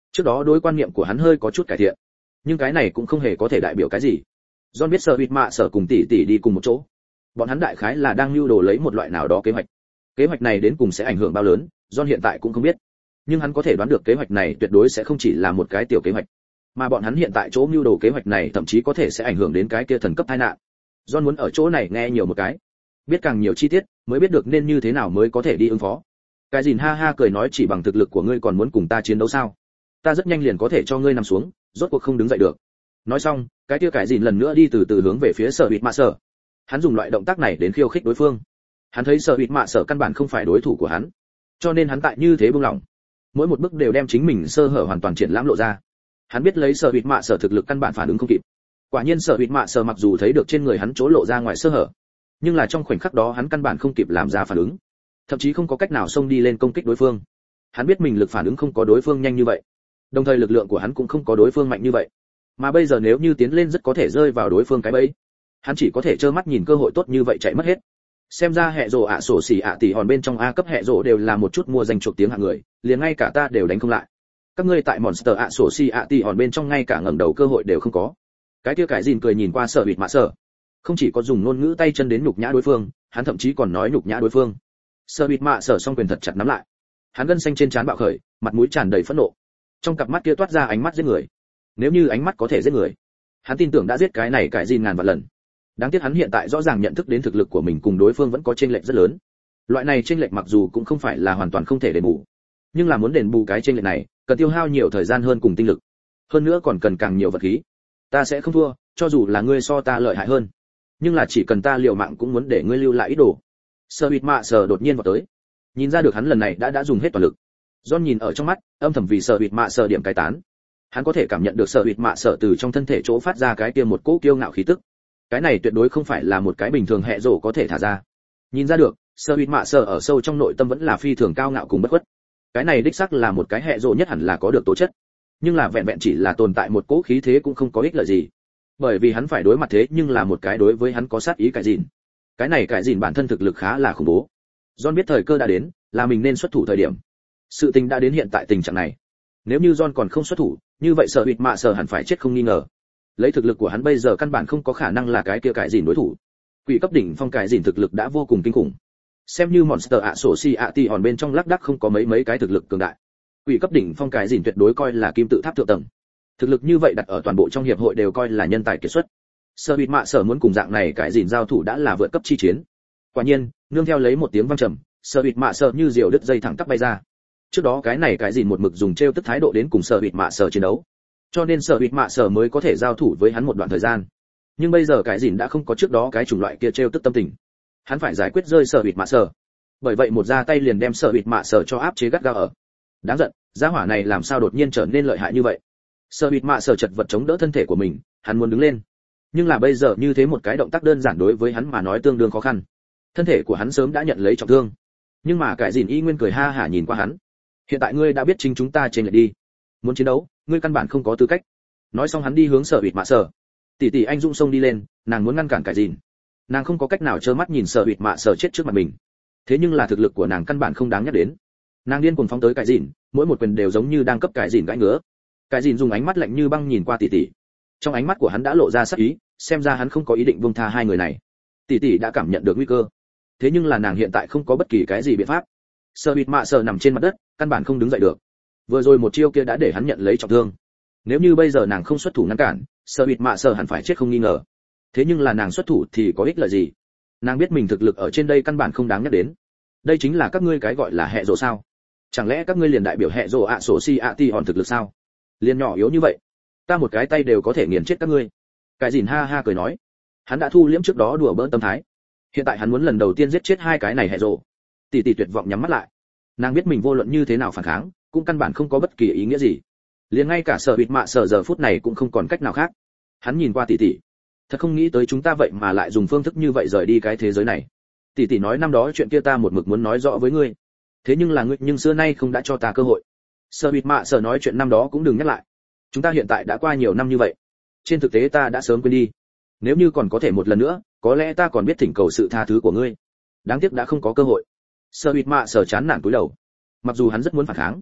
Trước đó đối quan niệm của hắn hơi có chút cải thiện, nhưng cái này cũng không hề có thể đại biểu cái gì. John biết Sở Bịt Mạ Sở cùng tỷ tỷ đi cùng một chỗ, bọn hắn đại khái là đang lưu đồ lấy một loại nào đó kế hoạch. Kế hoạch này đến cùng sẽ ảnh hưởng bao lớn, John hiện tại cũng không biết, nhưng hắn có thể đoán được kế hoạch này tuyệt đối sẽ không chỉ là một cái tiểu kế hoạch, mà bọn hắn hiện tại chỗ lưu đồ kế hoạch này thậm chí có thể sẽ ảnh hưởng đến cái kia thần cấp tai nạn. John muốn ở chỗ này nghe nhiều một cái, biết càng nhiều chi tiết, mới biết được nên như thế nào mới có thể đi ứng phó. Cái Dìn ha ha cười nói, chỉ bằng thực lực của ngươi còn muốn cùng ta chiến đấu sao? Ta rất nhanh liền có thể cho ngươi nằm xuống, rốt cuộc không đứng dậy được. Nói xong, cái kia Cái Dìn lần nữa đi từ từ hướng về phía Sở Bịt Mạ Sở. Hắn dùng loại động tác này đến khiêu khích đối phương. Hắn thấy Sở Bịt Mạ Sở căn bản không phải đối thủ của hắn, cho nên hắn tại như thế buông lỏng, mỗi một bước đều đem chính mình sơ hở hoàn toàn triển lãm lộ ra. Hắn biết lấy Sở Bịt Mạ Sở thực lực căn bản phản ứng không kịp. Quả nhiên Sở Bịt Mạ Sở mặc dù thấy được trên người hắn chỗ lộ ra ngoài sơ hở, nhưng là trong khoảnh khắc đó hắn căn bản không kịp làm ra phản ứng, thậm chí không có cách nào xông đi lên công kích đối phương. Hắn biết mình lực phản ứng không có đối phương nhanh như vậy, đồng thời lực lượng của hắn cũng không có đối phương mạnh như vậy, mà bây giờ nếu như tiến lên rất có thể rơi vào đối phương cái bẫy. Hắn chỉ có thể trơ mắt nhìn cơ hội tốt như vậy chạy mất hết. Xem ra hệ rồ ạ sổ xỉ ạ tỷ hòn bên trong A cấp hệ rồ đều là một chút mua danh chuộc tiếng hạng người, liền ngay cả ta đều đánh không lại. Các ngươi tại monster ạ sổ xỉ ạ tỷ hòn bên trong ngay cả ngẩng đầu cơ hội đều không có. Cái kia Cái Dìn cười nhìn qua Sở Bịt Mạ Sở, không chỉ có dùng ngôn ngữ tay chân đến nhục nhã đối phương, hắn thậm chí còn nói nhục nhã đối phương. Sở Bịt Mạ Sở song quyền thật chặt nắm lại, hắn gân xanh trên trán bạo khởi, mặt mũi tràn đầy phẫn nộ, trong cặp mắt kia toát ra ánh mắt giết người. Nếu như ánh mắt có thể giết người, hắn tin tưởng đã giết cái này Cái Dìn ngàn vạn lần. Đáng tiếc hắn hiện tại rõ ràng nhận thức đến thực lực của mình cùng đối phương vẫn có chênh lệch rất lớn. Loại này chênh lệch mặc dù cũng không phải là hoàn toàn không thể đền bù, nhưng là muốn đền bù cái chênh lệch này, cần tiêu hao nhiều thời gian hơn cùng tinh lực, hơn nữa còn cần càng nhiều vật khí. Ta sẽ không thua, cho dù là ngươi so ta lợi hại hơn, nhưng là chỉ cần ta liều mạng cũng muốn để ngươi lưu lại ít đồ. Sở Bịt Mạ Sở đột nhiên vào tới, nhìn ra được hắn lần này đã đã dùng hết toàn lực. John nhìn ở trong mắt, âm thầm vì Sở Bịt Mạ Sở điểm cái tán. Hắn có thể cảm nhận được Sở Bịt Mạ Sở từ trong thân thể chỗ phát ra cái kia một cỗ kiêu ngạo khí tức. Cái này tuyệt đối không phải là một cái bình thường hệ rồ có thể thả ra. Nhìn ra được, Sở Bịt Mạ Sở ở sâu trong nội tâm vẫn là phi thường cao ngạo cùng bất khuất. Cái này đích xác là một cái hệ rồ nhất hẳn là có được tố chất, nhưng là vẹn vẹn chỉ là tồn tại một cỗ khí thế cũng không có ích lợi gì, bởi vì hắn phải đối mặt thế nhưng là một cái đối với hắn có sát ý Cái Dìn. Cái này Cái Dìn bản thân thực lực khá là khủng bố. John biết thời cơ đã đến, là mình nên xuất thủ thời điểm. Sự tình đã đến hiện tại tình trạng này, nếu như John còn không xuất thủ, như vậy Sở Bịt Mạ Sở hẳn phải chết không nghi ngờ. Lấy thực lực của hắn bây giờ căn bản không có khả năng là cái kia Cái Dìn đối thủ. Quỷ cấp đỉnh phong Cái Dìn thực lực đã vô cùng kinh khủng, xem như monster ạ sổ xì ạ tỷ hòn bên trong lác đác không có mấy mấy cái thực lực cường đại. Quỷ cấp đỉnh phong Cái Dìn tuyệt đối coi là kim tự tháp thượng tầng, thực lực như vậy đặt ở toàn bộ trong hiệp hội đều coi là nhân tài kiệt xuất. Sở Bịt Mạ Sở muốn cùng dạng này Cái Dìn giao thủ đã là vượt cấp chi chiến. Quả nhiên, nương theo lấy một tiếng vang trầm, Sở Bịt Mạ Sở như diều đứt dây thẳng tắp bay ra. Trước đó cái này Cái Dìn một mực dùng trêu tức thái độ đến cùng Sở Bịt Mạ Sở chiến đấu, cho nên Sở Bịt Mạ Sở mới có thể giao thủ với hắn một đoạn thời gian. Nhưng bây giờ Cái Dìn đã không có trước đó cái chủng loại kia trêu tức tâm tình, hắn phải giải quyết rơi Sở Bịt Mạ Sở. Bởi vậy một ra tay liền đem Sở Bịt Mạ Sở cho áp chế gắt gao ở. Đáng giận, gia hỏa này làm sao đột nhiên trở nên lợi hại như vậy? Sở Bịt Mạ Sở chật vật chống đỡ thân thể của mình, hắn muốn đứng lên, nhưng là bây giờ như thế một cái động tác đơn giản đối với hắn mà nói tương đương khó khăn. Thân thể của hắn sớm đã nhận lấy trọng thương, nhưng mà Cái Dìn y nguyên cười ha hả nhìn qua hắn. Hiện tại ngươi đã biết chính chúng ta trên lệch đi, muốn chiến đấu, ngươi căn bản không có tư cách. Nói xong hắn đi hướng Sở Bịt Mạ Sở. Tỷ tỷ anh dũng xông đi lên, nàng muốn ngăn cản Cái Dìn. Nàng không có cách nào trơ mắt nhìn Sở Bịt Mạ Sở chết trước mặt mình. Thế nhưng là thực lực của nàng căn bản không đáng nhắc đến. Nàng điên cuồng phóng tới Cái Dìn, mỗi một quyền đều giống như đang cấp Cái Dìn gãi ngứa. Cái Dìn dùng ánh mắt lạnh như băng nhìn qua tỷ tỷ. Trong ánh mắt của hắn đã lộ ra sát ý, xem ra hắn không có ý định buông tha hai người này. Tỷ tỷ đã cảm nhận được nguy cơ, thế nhưng là nàng hiện tại không có bất kỳ cái gì biện pháp. Sở Bịt Mạ Sở nằm trên mặt đất, căn bản không đứng dậy được. Vừa rồi một chiêu kia đã để hắn nhận lấy trọng thương. Nếu như bây giờ nàng không xuất thủ ngăn cản, Sở Bịt Mạ Sở hẳn phải chết không nghi ngờ. Thế nhưng là nàng xuất thủ thì có ích lợi gì? Nàng biết mình thực lực ở trên đây căn bản không đáng nhắc đến. Đây chính là các ngươi cái gọi là hệ rồ sao? Chẳng lẽ các ngươi liền đại biểu hệ rồ ạ sổ si ạ ti hòn thực lực sao? Liền nhỏ yếu như vậy, ta một cái tay đều có thể nghiền chết các ngươi. Cái Dìn ha ha cười nói, hắn đã thu liễm trước đó đùa bỡn tâm thái, hiện tại hắn muốn lần đầu tiên giết chết hai cái này hệ rồ. Tỷ tỷ tuyệt vọng nhắm mắt lại, nàng biết mình vô luận như thế nào phản kháng cũng căn bản không có bất kỳ ý nghĩa gì, liền ngay cả Sở Bịt Mạ Sở giờ phút này cũng không còn cách nào khác. Hắn nhìn qua tỷ tỷ, thật không nghĩ tới chúng ta vậy mà lại dùng phương thức như vậy rời đi cái thế giới này. Tỷ tỷ nói năm đó chuyện kia ta một mực muốn nói rõ với ngươi, thế nhưng là ngươi nhưng xưa nay không đã cho ta cơ hội. Sở Bịt Mạ Sở nói chuyện năm đó cũng đừng nhắc lại, chúng ta hiện tại đã qua nhiều năm như vậy, trên thực tế ta đã sớm quên đi. Nếu như còn có thể một lần nữa, có lẽ ta còn biết thỉnh cầu sự tha thứ của ngươi. Đáng tiếc đã không có cơ hội. Sở Bịt Mạ Sở chán nản cúi đầu. Mặc dù hắn rất muốn phản kháng,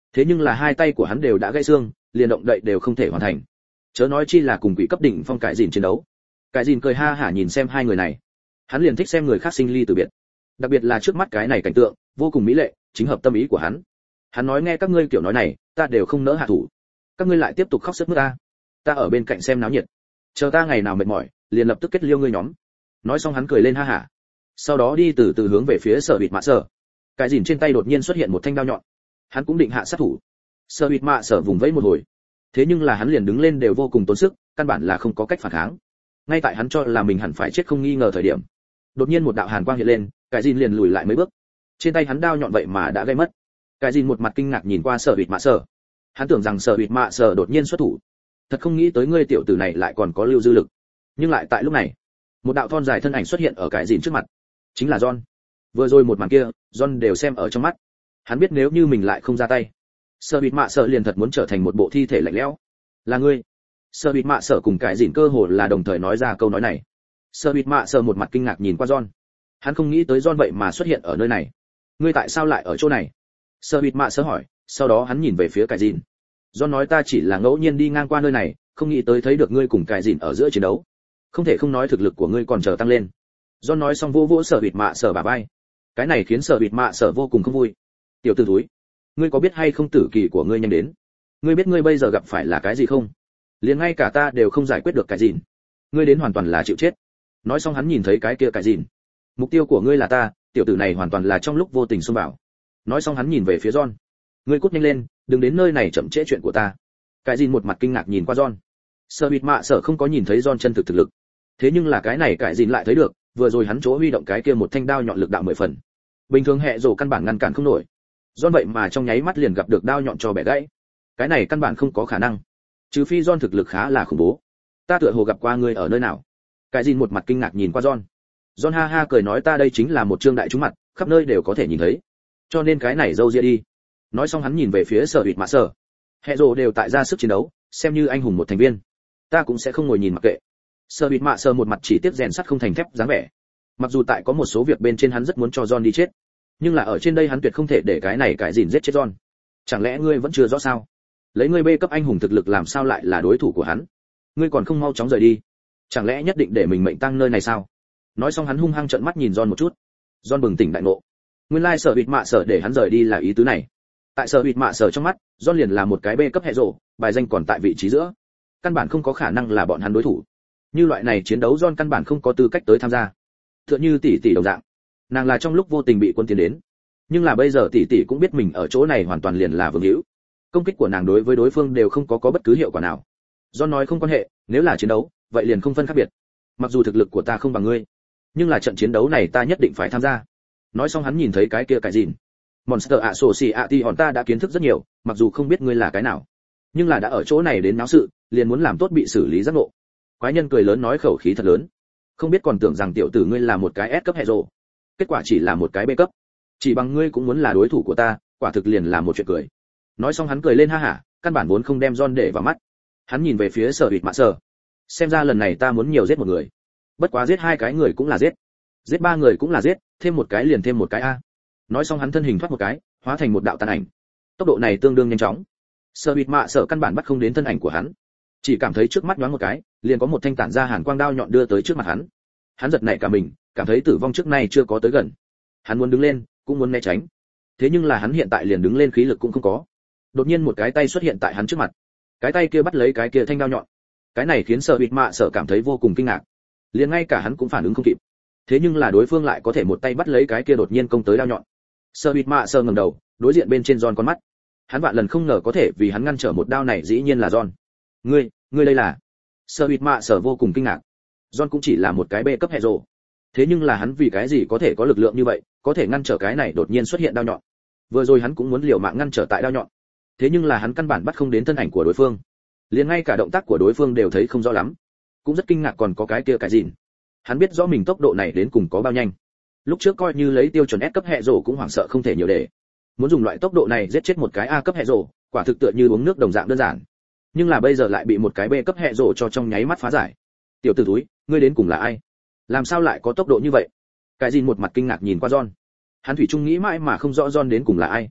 Thế nhưng là hai tay của hắn đều đã gãy xương, liền động đậy đều không thể hoàn thành. Chớ nói chi là cùng quỷ cấp đỉnh phong cải dìn chiến đấu. Cải dìn cười ha hả nhìn xem hai người này. Hắn liền thích xem người khác sinh ly từ biệt. Đặc biệt là trước mắt cái này cảnh tượng, vô cùng mỹ lệ, chính hợp tâm ý của hắn. Hắn nói nghe các ngươi kiểu nói này, ta đều không nỡ hạ thủ. Các ngươi lại tiếp tục khóc sướt mướt ta. Ta ở bên cạnh xem náo nhiệt. Chờ ta ngày nào mệt mỏi, liền lập tức kết liêu ngươi nhóm. Nói xong hắn cười lên ha hả. Sau đó đi từ từ hướng về phía Sở Bịt Mạ Sở. Cái dìn trên tay đột nhiên xuất hiện một thanh đao nhọn. Hắn cũng định hạ sát thủ. Sở Bịt Mạ Sở vùng vẫy một hồi. Thế nhưng là hắn liền đứng lên đều vô cùng tốn sức, căn bản là không có cách phản kháng. Ngay tại hắn cho là mình hẳn phải chết không nghi ngờ thời điểm, đột nhiên một đạo hàn quang hiện lên, cái dìn liền lùi lại mấy bước. Trên tay hắn đao nhọn vậy mà đã gây mất. Cái dìn một mặt kinh ngạc nhìn qua Sở Bịt Mạ Sở. Hắn tưởng rằng Sở Bịt Mạ Sở đột nhiên xuất thủ. Thật không nghĩ tới ngươi tiểu tử này lại còn có lưu dư lực. Nhưng lại tại lúc này, một đạo thon dài thân ảnh xuất hiện ở cái dìn trước mặt. Chính là John. Vừa rồi một màn kia, John đều xem ở trong mắt. Hắn biết nếu như mình lại không ra tay, Sở Bịt Mạ Sở liền thật muốn trở thành một bộ thi thể lạnh lẽo. Là ngươi? Sở Bịt Mạ Sở cùng cái dìn cơ hồ là đồng thời nói ra câu nói này. Sở Bịt Mạ Sở một mặt kinh ngạc nhìn qua John. Hắn không nghĩ tới John vậy mà xuất hiện ở nơi này. Ngươi tại sao lại ở chỗ này? Sở Bịt Mạ Sở hỏi, sau đó hắn nhìn về phía cái dìn. John nói ta chỉ là ngẫu nhiên đi ngang qua nơi này, không nghĩ tới thấy được ngươi cùng cái dìn ở giữa chiến đấu. Không thể không nói thực lực của ngươi còn chờ tăng lên. John nói xong vô vỗ Sở Bịt Mạ Sở bả vai. Cái này khiến Sở Bịt Mạ Sở vô cùng không vui. Tiểu tử thúi, ngươi có biết hay không tử kỳ của ngươi nhanh đến? Ngươi biết ngươi bây giờ gặp phải là cái gì không? Liền ngay cả ta đều không giải quyết được cái gì. Ngươi đến hoàn toàn là chịu chết. Nói xong hắn nhìn thấy cái kia cái gì. Mục tiêu của ngươi là ta, tiểu tử này hoàn toàn là trong lúc vô tình xông vào. Nói xong hắn nhìn về phía John. Ngươi cút nhanh lên, đừng đến nơi này chậm trễ chuyện của ta. Cái gì một mặt kinh ngạc nhìn qua John. Sở Bịt Mạ Sở không có nhìn thấy John chân thực thực lực. Thế nhưng là cái này cái gì lại thấy được, vừa rồi hắn chỗ huy động cái kia một thanh đao nhọn lực đạo mười phần. Bình thường hệ rồ căn bản ngăn cản không nổi. John vậy mà trong nháy mắt liền gặp được đao nhọn cho bẻ gãy. Cái này căn bản không có khả năng. Trừ phi John thực lực khá là khủng bố. Ta tựa hồ gặp qua ngươi ở nơi nào? Cái gì một mặt kinh ngạc nhìn qua John. John ha ha cười nói ta đây chính là một trương đại chúng mặt, khắp nơi đều có thể nhìn thấy. Cho nên cái này dâu ria đi. Nói xong hắn nhìn về phía Sở Bịt Mạ Sở. Hệ rồ đều tại ra sức chiến đấu, xem như anh hùng một thành viên. Ta cũng sẽ không ngồi nhìn mặc kệ. Sở Bịt Mạ Sở một mặt chỉ tiếp rèn sắt không thành thép dáng vẻ. Mặc dù tại có một số việc bên trên hắn rất muốn cho John đi chết, nhưng là ở trên đây hắn tuyệt không thể để cái này cái gìn giết chết John. Chẳng lẽ ngươi vẫn chưa rõ sao? Lấy ngươi bê cấp anh hùng thực lực làm sao lại là đối thủ của hắn? Ngươi còn không mau chóng rời đi? Chẳng lẽ nhất định để mình mệnh tăng nơi này sao? Nói xong hắn hung hăng trợn mắt nhìn John một chút. John bừng tỉnh đại ngộ. Nguyên lai Sở Bịt Mạ Sở để hắn rời đi là ý tứ này. Tại Sở Bịt Mạ Sở trong mắt, John liền là một cái bê cấp hệ rồ, bài danh còn tại vị trí giữa. Căn bản không có khả năng là bọn hắn đối thủ. Như loại này chiến đấu John căn bản không có tư cách tới tham gia. Tựa như tỷ tỷ đồng dạng. Nàng là trong lúc vô tình bị quân tiến đến. Nhưng là bây giờ tỷ tỷ cũng biết mình ở chỗ này hoàn toàn liền là vương hữu. Công kích của nàng đối với đối phương đều không có có bất cứ hiệu quả nào. John nói không quan hệ, nếu là chiến đấu, vậy liền không phân khác biệt. Mặc dù thực lực của ta không bằng ngươi, nhưng là trận chiến đấu này ta nhất định phải tham gia. Nói xong hắn nhìn thấy cái kia cái gì. Monster Association ta đã kiến thức rất nhiều, mặc dù không biết ngươi là cái nào, nhưng là đã ở chỗ này đến náo sự, liền muốn làm tốt bị xử lý giác ngộ. Quái nhân cười lớn nói khẩu khí thật lớn, không biết còn tưởng rằng tiểu tử ngươi là một cái S cấp hệ rồ, kết quả chỉ là một cái B cấp. Chỉ bằng ngươi cũng muốn là đối thủ của ta, quả thực liền là một chuyện cười. Nói xong hắn cười lên ha hả, căn bản vốn không đem John để vào mắt. Hắn nhìn về phía Sở Bịt Mạ Sở. Xem ra lần này ta muốn nhiều giết một người. Bất quá giết hai cái người cũng là giết, giết ba người cũng là giết, thêm một cái liền thêm một cái a. Nói xong hắn thân hình thoát một cái, hóa thành một đạo tàn ảnh. Tốc độ này tương đương nhanh chóng. Sở Bịt Mạ Sở căn bản bắt không đến thân ảnh của hắn, chỉ cảm thấy trước mắt nhoáng một cái, liền có một thanh tản ra hàn quang đao nhọn đưa tới trước mặt hắn. Hắn giật nảy cả mình, cảm thấy tử vong trước nay chưa có tới gần. Hắn muốn đứng lên, cũng muốn né tránh. Thế nhưng là hắn hiện tại liền đứng lên khí lực cũng không có. Đột nhiên một cái tay xuất hiện tại hắn trước mặt. Cái tay kia bắt lấy cái kia thanh đao nhọn. Cái này khiến Sở Bịt Mạ Sở cảm thấy vô cùng kinh ngạc. Liền ngay cả hắn cũng phản ứng không kịp. Thế nhưng là đối phương lại có thể một tay bắt lấy cái kia đột nhiên công tới đao nhọn. Sở Bịt Mạ Sở ngẩng đầu, đối diện bên trên John con mắt. Hắn vạn lần không ngờ có thể vì hắn ngăn trở một đao này dĩ nhiên là John. Ngươi, ngươi đây là? Sở Bịt Mạ Sở vô cùng kinh ngạc. John cũng chỉ là một cái bê cấp hệ rồ. Thế nhưng là hắn vì cái gì có thể có lực lượng như vậy, có thể ngăn trở cái này đột nhiên xuất hiện đao nhọn. Vừa rồi hắn cũng muốn liều mạng ngăn trở tại đao nhọn. Thế nhưng là hắn căn bản bắt không đến thân ảnh của đối phương. Liền ngay cả động tác của đối phương đều thấy không rõ lắm. Cũng rất kinh ngạc còn có cái kia cái gì. Hắn biết rõ mình tốc độ này đến cùng có bao nhanh. Lúc trước coi như lấy tiêu chuẩn S cấp hệ rồ cũng hoảng sợ không thể nhiều để. Muốn dùng loại tốc độ này giết chết một cái A cấp hệ rồ, quả thực tựa như uống nước đồng dạng đơn giản. Nhưng là bây giờ lại bị một cái B cấp hệ rồ cho trong nháy mắt phá giải. Tiểu tử túi, ngươi đến cùng là ai? Làm sao lại có tốc độ như vậy? Cái gì một mặt kinh ngạc nhìn qua John. Hắn thủy chung nghĩ mãi mà không rõ John đến cùng là ai.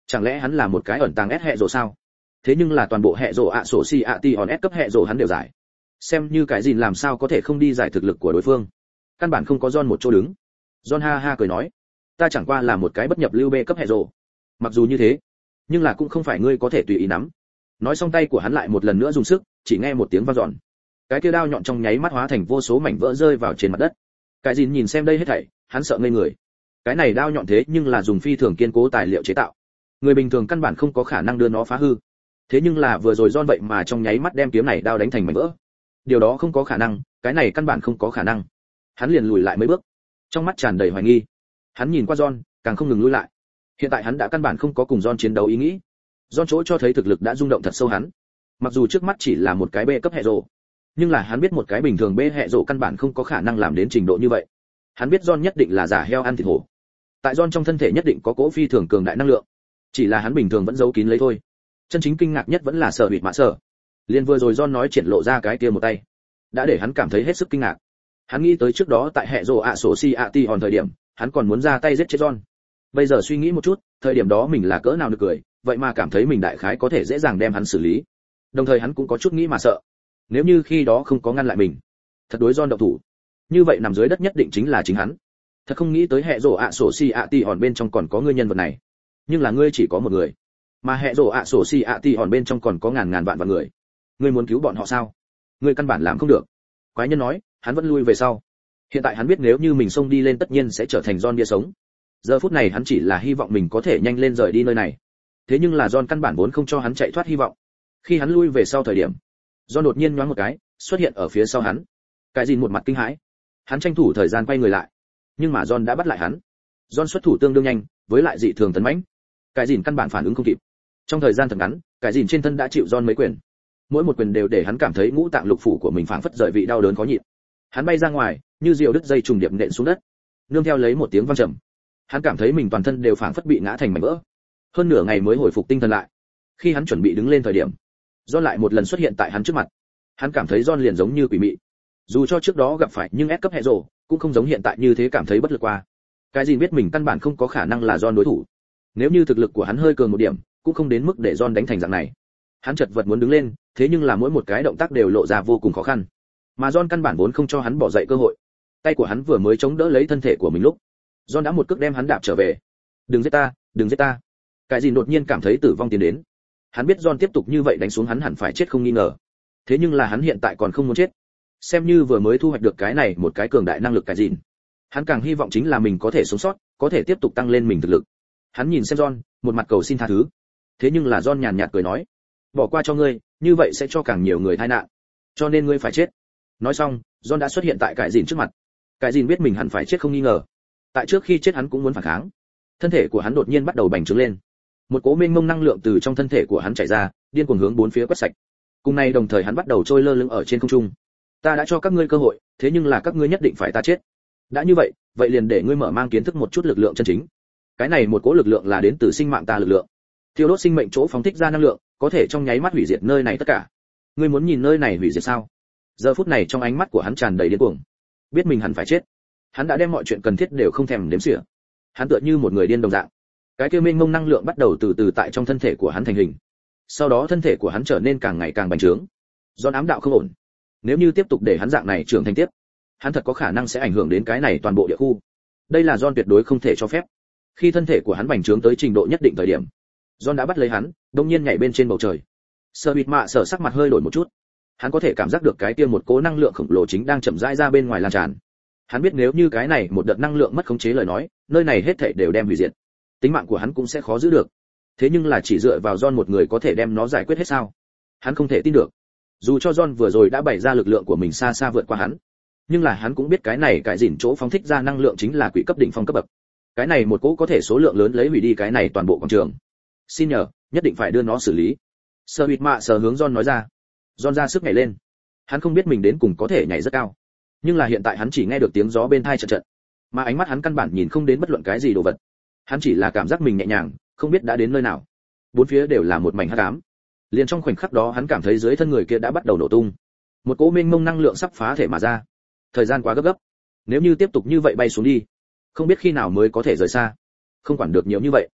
Chẳng lẽ hắn là một cái ẩn tàng S hệ rồ sao? Thế nhưng là toàn bộ hệ rồ ạ sổ si ạ ti hòn S cấp hệ rồ hắn đều giải. Xem như cái gì làm sao có thể không đi giải thực lực của đối phương. Căn bản không có John một chỗ đứng. John ha ha cười nói, ta chẳng qua là một cái bất nhập lưu B cấp hệ rồ. Mặc dù như thế, nhưng là cũng không phải ngươi có thể tùy ý nắm. Nói xong tay của hắn lại một lần nữa dùng sức, chỉ nghe một tiếng vang dọn. Cái kia đao nhọn trong nháy mắt hóa thành vô số mảnh vỡ rơi vào trên mặt đất. Cái gì nhìn xem đây hết thảy, hắn sợ ngây người. Cái này đao nhọn thế nhưng là dùng phi thường kiên cố tài liệu chế tạo. Người bình thường căn bản không có khả năng đưa nó phá hư. Thế nhưng là vừa rồi John vậy mà trong nháy mắt đem kiếm này đao đánh thành mảnh vỡ. Điều đó không có khả năng, cái này căn bản không có khả năng. Hắn liền lùi lại mấy bước, trong mắt tràn đầy hoài nghi. Hắn nhìn qua John, càng không ngừng lùi lại. Hiện tại hắn đã căn bản không có cùng John chiến đấu ý nghĩ. John chỗ cho thấy thực lực đã rung động thật sâu hắn. Mặc dù trước mắt chỉ là một cái B cấp hệ rồ, nhưng là hắn biết một cái bình thường B hệ rồ căn bản không có khả năng làm đến trình độ như vậy. Hắn biết John nhất định là giả heo ăn thịt hổ. Tại John trong thân thể nhất định có cỗ phi thường cường đại năng lượng, chỉ là hắn bình thường vẫn giấu kín lấy thôi. Chân chính kinh ngạc nhất vẫn là Sở Bịt Mạ Sở. Liên vừa rồi John nói triển lộ ra cái kia một tay, đã để hắn cảm thấy hết sức kinh ngạc. Hắn nghĩ tới trước đó tại hệ rồ ạ sổ si ạ ti hòn thời điểm, hắn còn muốn ra tay giết chết John. Bây giờ suy nghĩ một chút, thời điểm đó mình là cỡ nào nực cười, vậy mà cảm thấy mình đại khái có thể dễ dàng đem hắn xử lý. Đồng thời hắn cũng có chút nghĩ mà sợ, nếu như khi đó không có ngăn lại mình, thật đối John động thủ, như vậy nằm dưới đất nhất định chính là chính hắn. Thật không nghĩ tới hệ rồ ạ sổ si ạ ti hòn bên trong còn có ngươi nhân vật này, nhưng là ngươi chỉ có một người, mà hệ rồ ạ sổ si ạ ti hòn bên trong còn có ngàn ngàn vạn vạn người. Ngươi muốn cứu bọn họ sao? Ngươi căn bản làm không được. Quái nhân nói, hắn vẫn lui về sau. Hiện tại hắn biết nếu như mình xông đi lên tất nhiên sẽ trở thành John bia sống. Giờ phút này hắn chỉ là hy vọng mình có thể nhanh lên rời đi nơi này. Thế nhưng là John căn bản vốn không cho hắn chạy thoát hy vọng. Khi hắn lui về sau thời điểm, John đột nhiên nhoáng một cái, xuất hiện ở phía sau hắn. Cái gì một mặt kinh hãi. Hắn tranh thủ thời gian quay người lại, nhưng mà John đã bắt lại hắn. John xuất thủ tương đương nhanh, với lại dị thường tấn mãnh. Cái gì căn bản phản ứng không kịp. Trong thời gian thật ngắn, cái gì trên thân đã chịu John mấy quyền. Mỗi một quyền đều để hắn cảm thấy ngũ tạng lục phủ của mình phảng phất rời vị đau đớn khó nhịn. Hắn bay ra ngoài, như diều đứt dây trùng điệp nện xuống đất. Nương theo lấy một tiếng vang trầm, hắn cảm thấy mình toàn thân đều phảng phất bị ngã thành mảnh vỡ. Hơn nửa ngày mới hồi phục tinh thần lại. Khi hắn chuẩn bị đứng lên thời điểm, John lại một lần xuất hiện tại hắn trước mặt. Hắn cảm thấy John liền giống như quỷ mị. Dù cho trước đó gặp phải nhưng S cấp hệ rồ, cũng không giống hiện tại như thế cảm thấy bất lực qua. Cái gì biết mình căn bản không có khả năng là John đối thủ. Nếu như thực lực của hắn hơi cường một điểm, cũng không đến mức để John đánh thành dạng này. Hắn chật vật muốn đứng lên, thế nhưng là mỗi một cái động tác đều lộ ra vô cùng khó khăn. Mà John căn bản vốn không cho hắn bỏ dậy cơ hội. Tay của hắn vừa mới chống đỡ lấy thân thể của mình lúc, John đã một cước đem hắn đạp trở về. "Đừng giết ta, đừng giết ta." Cái gì đột nhiên cảm thấy tử vong tiến đến. Hắn biết John tiếp tục như vậy đánh xuống hắn hẳn phải chết không nghi ngờ. Thế nhưng là hắn hiện tại còn không muốn chết. Xem như vừa mới thu hoạch được cái này một cái cường đại năng lực cái gì. Hắn càng hy vọng chính là mình có thể sống sót, có thể tiếp tục tăng lên mình thực lực. Hắn nhìn xem John, một mặt cầu xin tha thứ. Thế nhưng là John nhàn nhạt cười nói, "Bỏ qua cho ngươi, như vậy sẽ cho càng nhiều người tai nạn. Cho nên ngươi phải chết." Nói xong, John đã xuất hiện tại Cải Dìn trước mặt. Cải Dìn biết mình hẳn phải chết không nghi ngờ. Tại trước khi chết hắn cũng muốn phản kháng. Thân thể của hắn đột nhiên bắt đầu bành trướng lên. Một cỗ mênh mông năng lượng từ trong thân thể của hắn chảy ra, điên cuồng hướng bốn phía quét sạch. Cùng này đồng thời hắn bắt đầu trôi lơ lửng ở trên không trung. "Ta đã cho các ngươi cơ hội, thế nhưng là các ngươi nhất định phải ta chết. Đã như vậy, vậy liền để ngươi mở mang kiến thức một chút lực lượng chân chính. Cái này một cỗ lực lượng là đến từ sinh mạng ta lực lượng. Thiêu đốt sinh mệnh chỗ phóng thích ra năng lượng, có thể trong nháy mắt hủy diệt nơi này tất cả. Ngươi muốn nhìn nơi này hủy diệt sao?" Giờ phút này trong ánh mắt của hắn tràn đầy điên cuồng. Biết mình hẳn phải chết, hắn đã đem mọi chuyện cần thiết đều không thèm đếm xỉa. Hắn tựa như một người điên đồng dạng. Cái kia mênh mông năng lượng bắt đầu từ từ tại trong thân thể của hắn thành hình. Sau đó thân thể của hắn trở nên càng ngày càng bành trướng. John ám đạo không ổn. Nếu như tiếp tục để hắn dạng này trưởng thành tiếp, hắn thật có khả năng sẽ ảnh hưởng đến cái này toàn bộ địa khu. Đây là John tuyệt đối không thể cho phép. Khi thân thể của hắn bành trướng tới trình độ nhất định thời điểm, John đã bắt lấy hắn, đột nhiên nhảy bên trên bầu trời. Sở Bịt Mạ Sở sắc mặt hơi đổi một chút. Hắn có thể cảm giác được cái kia một cỗ năng lượng khổng lồ chính đang chậm rãi ra bên ngoài lan tràn. Hắn biết nếu như cái này một đợt năng lượng mất khống chế lời nói, nơi này hết thảy đều đem hủy diệt. Tính mạng của hắn cũng sẽ khó giữ được. Thế nhưng là chỉ dựa vào John một người có thể đem nó giải quyết hết sao? Hắn không thể tin được. Dù cho John vừa rồi đã bày ra lực lượng của mình xa xa vượt qua hắn, nhưng là hắn cũng biết cái này Cải Dìn chỗ phóng thích ra năng lượng chính là quỷ cấp đỉnh phong cấp bậc. Cái này một cỗ có thể số lượng lớn lấy hủy đi cái này toàn bộ quảng trường. "Xin nhờ, nhất định phải đưa nó xử lý." Sở Bịt Mạ Sở hướng John nói ra. John ra sức nhảy lên. Hắn không biết mình đến cùng có thể nhảy rất cao, nhưng là hiện tại hắn chỉ nghe được tiếng gió bên tai trận trận, mà ánh mắt hắn căn bản nhìn không đến bất luận cái gì đồ vật. Hắn chỉ là cảm giác mình nhẹ nhàng, không biết đã đến nơi nào. Bốn phía đều là một mảnh hắc ám. Liền trong khoảnh khắc đó hắn cảm thấy dưới thân người kia đã bắt đầu nổ tung. Một cỗ mênh mông năng lượng sắp phá thể mà ra. Thời gian quá gấp gấp. Nếu như tiếp tục như vậy bay xuống đi, không biết khi nào mới có thể rời xa. Không quản được nhiều như vậy.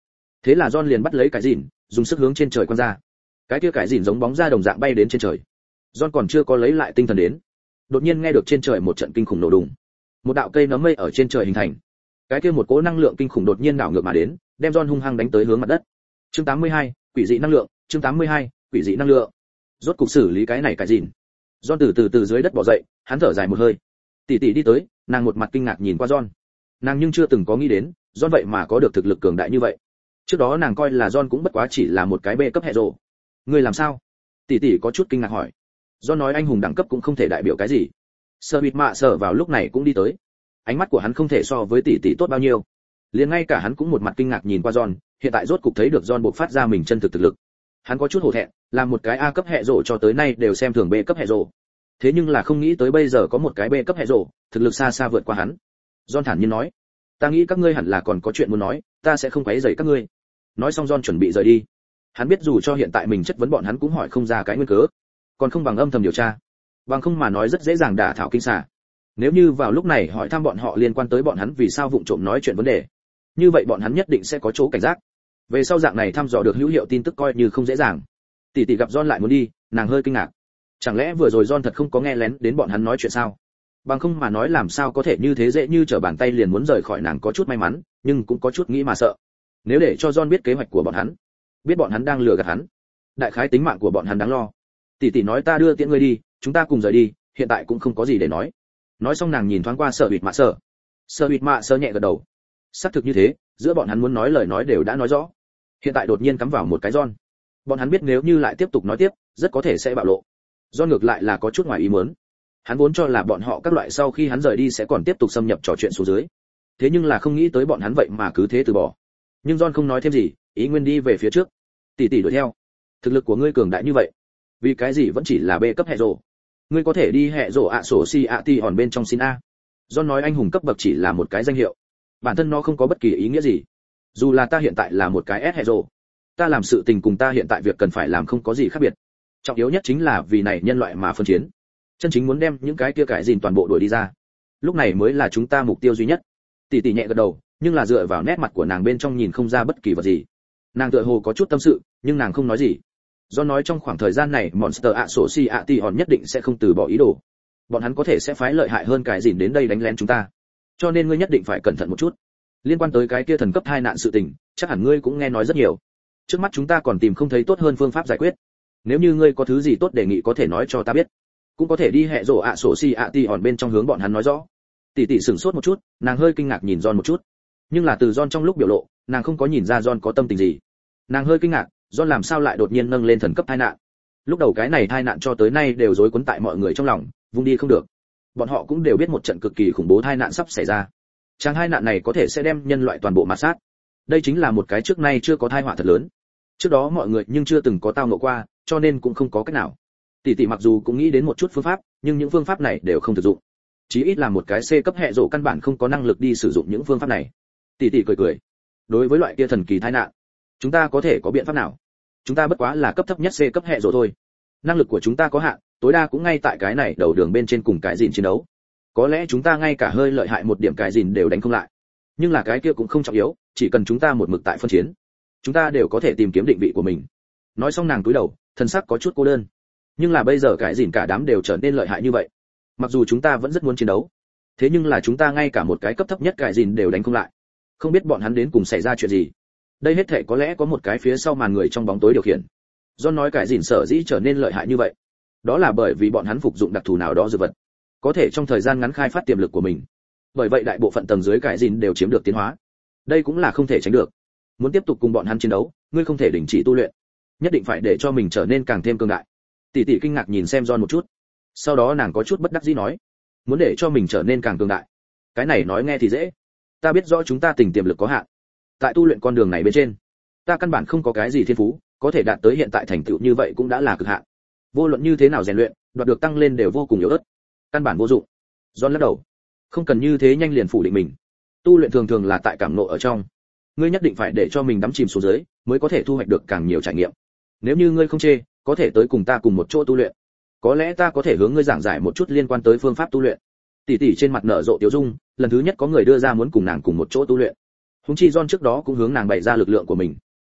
Thế là John liền bắt lấy cái dìn, dùng sức hướng trên trời quăng ra. Cái kia cái dìn giống bóng ra đồng dạng bay đến trên trời. John còn chưa có lấy lại tinh thần đến, đột nhiên nghe được trên trời một trận kinh khủng nổ đùng. Một đạo cây nấm mây ở trên trời hình thành. Cái kia một cỗ năng lượng kinh khủng đột nhiên đảo ngược mà đến, đem John hung hăng đánh tới hướng mặt đất. Chương tám mươi hai, quỷ dị năng lượng, chương tám mươi hai, quỷ dị năng lượng. Rốt cục xử lý cái này cái dìn. John từ từ từ dưới đất bò dậy, hắn thở dài một hơi. Tỷ tỷ đi tới, nàng một mặt kinh ngạc nhìn qua John. Nàng nhưng chưa từng có nghĩ đến, John vậy mà có được thực lực cường đại như vậy. Trước đó nàng coi là John cũng bất quá chỉ là một cái bê cấp hệ rồ. Ngươi làm sao? Tỷ tỷ có chút kinh ngạc hỏi. John nói anh hùng đẳng cấp cũng không thể đại biểu cái gì. Sơ Bịt Mạ Sở vào lúc này cũng đi tới. Ánh mắt của hắn không thể so với tỷ tỷ tốt bao nhiêu. Liền ngay cả hắn cũng một mặt kinh ngạc nhìn qua John, hiện tại rốt cục thấy được John bộc phát ra mình chân thực thực lực. Hắn có chút hổ thẹn, là một cái A cấp hệ rồ cho tới nay đều xem thường B cấp hệ rồ. Thế nhưng là không nghĩ tới bây giờ có một cái B cấp hệ rồ, thực lực xa xa vượt qua hắn. John thản nhiên nói, ta nghĩ các ngươi hẳn là còn có chuyện muốn nói, ta sẽ không quấy rầy các ngươi. Nói xong John chuẩn bị rời đi. Hắn biết dù cho hiện tại mình chất vấn bọn hắn cũng hỏi không ra cái nguyên cớ, còn không bằng âm thầm điều tra. Bằng không mà nói rất dễ dàng đả thảo kinh xà. Nếu như vào lúc này hỏi thăm bọn họ liên quan tới bọn hắn vì sao vụng trộm nói chuyện vấn đề, như vậy bọn hắn nhất định sẽ có chỗ cảnh giác. Về sau dạng này thăm dò được hữu hiệu tin tức coi như không dễ dàng. Tỷ tỷ gặp John lại muốn đi, nàng hơi kinh ngạc. Chẳng lẽ vừa rồi John thật không có nghe lén đến bọn hắn nói chuyện sao? Bằng không mà nói làm sao có thể như thế dễ như trở bàn tay liền muốn rời khỏi nàng, có chút may mắn, nhưng cũng có chút nghĩ mà sợ. Nếu để cho John biết kế hoạch của bọn hắn, biết bọn hắn đang lừa gạt hắn, đại khái tính mạng của bọn hắn đáng lo. Tỷ tỷ nói ta đưa tiễn ngươi đi, chúng ta cùng rời đi, hiện tại cũng không có gì để nói. Nói xong nàng nhìn thoáng qua Sở Bịt Mạ Sở. Sở Bịt Mạ Sở nhẹ gật đầu. Xác thực như thế, giữa bọn hắn muốn nói lời nói đều đã nói rõ. Hiện tại đột nhiên cắm vào một cái John. Bọn hắn biết nếu như lại tiếp tục nói tiếp, rất có thể sẽ bạo lộ. John ngược lại là có chút ngoài ý muốn. Hắn vốn cho là bọn họ các loại sau khi hắn rời đi sẽ còn tiếp tục xâm nhập trò chuyện xuống dưới. Thế nhưng là không nghĩ tới bọn hắn vậy mà cứ thế từ bỏ. Nhưng John không nói thêm gì, ý nguyên đi về phía trước. Tỷ tỷ đuổi theo. Thực lực của ngươi cường đại như vậy, vì cái gì vẫn chỉ là B cấp hệ rồ? Ngươi có thể đi hệ rồ ạ sổ si ạ ti hòn bên trong xin a. John nói anh hùng cấp bậc chỉ là một cái danh hiệu, bản thân nó không có bất kỳ ý nghĩa gì. Dù là ta hiện tại là một cái S hệ rồ, ta làm sự tình cùng ta hiện tại việc cần phải làm không có gì khác biệt. Trọng yếu nhất chính là vì này nhân loại mà phân chiến. Chân chính muốn đem những cái kia cải gìn toàn bộ đuổi đi ra. Lúc này mới là chúng ta mục tiêu duy nhất. Tỷ tỷ nhẹ gật đầu, nhưng là dựa vào nét mặt của nàng bên trong nhìn không ra bất kỳ vật gì. Nàng tựa hồ có chút tâm sự, nhưng nàng không nói gì. Do nói trong khoảng thời gian này Monster Association hòn nhất định sẽ không từ bỏ ý đồ. Bọn hắn có thể sẽ phái lợi hại hơn cái gìn đến đây đánh lén chúng ta. Cho nên ngươi nhất định phải cẩn thận một chút. Liên quan tới cái kia thần cấp hai nạn sự tình, chắc hẳn ngươi cũng nghe nói rất nhiều. Trước mắt chúng ta còn tìm không thấy tốt hơn phương pháp giải quyết. Nếu như ngươi có thứ gì tốt đề nghị có thể nói cho ta biết. Cũng có thể đi hệ rồ ạ sổ si ạ ti hòn bên trong hướng bọn hắn nói rõ. Tỷ tỷ sửng sốt một chút, nàng hơi kinh ngạc nhìn John một chút. Nhưng là từ John trong lúc biểu lộ, nàng không có nhìn ra John có tâm tình gì. Nàng hơi kinh ngạc, John làm sao lại đột nhiên nâng lên thần cấp tai nạn. Lúc đầu cái này tai nạn cho tới nay đều rối cuốn tại mọi người trong lòng, vung đi không được. Bọn họ cũng đều biết một trận cực kỳ khủng bố tai nạn sắp xảy ra. Trang hai nạn này có thể sẽ đem nhân loại toàn bộ mạt sát. Đây chính là một cái trước nay chưa có tai họa thật lớn. Trước đó mọi người nhưng chưa từng có tao ngộ qua, cho nên cũng không có cách nào. Tỷ tỷ mặc dù cũng nghĩ đến một chút phương pháp, nhưng những phương pháp này đều không thực dụng. Chí ít là một cái C cấp hệ rồ căn bản không có năng lực đi sử dụng những phương pháp này. Tỷ tỷ cười cười. Đối với loại kia thần kỳ tai nạn, chúng ta có thể có biện pháp nào? Chúng ta bất quá là cấp thấp nhất C cấp hệ rồ thôi. Năng lực của chúng ta có hạn, tối đa cũng ngay tại cái này đầu đường bên trên cùng cái gìn chiến đấu. Có lẽ chúng ta ngay cả hơi lợi hại một điểm cái gìn đều đánh không lại. Nhưng là cái kia cũng không trọng yếu, chỉ cần chúng ta một mực tại phân chiến, chúng ta đều có thể tìm kiếm định vị của mình. Nói xong nàng cúi đầu, thân sắc có chút cô đơn. Nhưng là bây giờ cái gìn cả đám đều trở nên lợi hại như vậy. Mặc dù chúng ta vẫn rất muốn chiến đấu, thế nhưng là chúng ta ngay cả một cái cấp thấp nhất cái gìn đều đánh không lại. Không biết bọn hắn đến cùng xảy ra chuyện gì. Đây hết thể có lẽ có một cái phía sau màn người trong bóng tối điều khiển. John nói cái gìn sở dĩ trở nên lợi hại như vậy, đó là bởi vì bọn hắn phục dụng đặc thù nào đó dược vật, có thể trong thời gian ngắn khai phát tiềm lực của mình. Bởi vậy đại bộ phận tầng dưới cái gìn đều chiếm được tiến hóa. Đây cũng là không thể tránh được. Muốn tiếp tục cùng bọn hắn chiến đấu, ngươi không thể đình chỉ tu luyện, nhất định phải để cho mình trở nên càng thêm cường đại. Tỷ tỷ kinh ngạc nhìn xem John một chút, sau đó nàng có chút bất đắc dĩ nói, muốn để cho mình trở nên càng cường đại, cái này nói nghe thì dễ, ta biết rõ chúng ta tình tiềm lực có hạn, tại tu luyện con đường này bên trên, ta căn bản không có cái gì thiên phú, có thể đạt tới hiện tại thành tựu như vậy cũng đã là cực hạn. Vô luận như thế nào rèn luyện, đoạt được tăng lên đều vô cùng yếu ớt, căn bản vô dụng. John lắc đầu, không cần như thế nhanh liền phủ định mình. Tu luyện thường thường là tại cảm ngộ ở trong, ngươi nhất định phải để cho mình đắm chìm xuống dưới, mới có thể thu hoạch được càng nhiều trải nghiệm. Nếu như ngươi không chê, có thể tới cùng ta cùng một chỗ tu luyện. Có lẽ ta có thể hướng ngươi giảng giải một chút liên quan tới phương pháp tu luyện. Tỷ tỷ trên mặt nở rộ tiểu dung, lần thứ nhất có người đưa ra muốn cùng nàng cùng một chỗ tu luyện. Húng chi John trước đó cũng hướng nàng bày ra lực lượng của mình.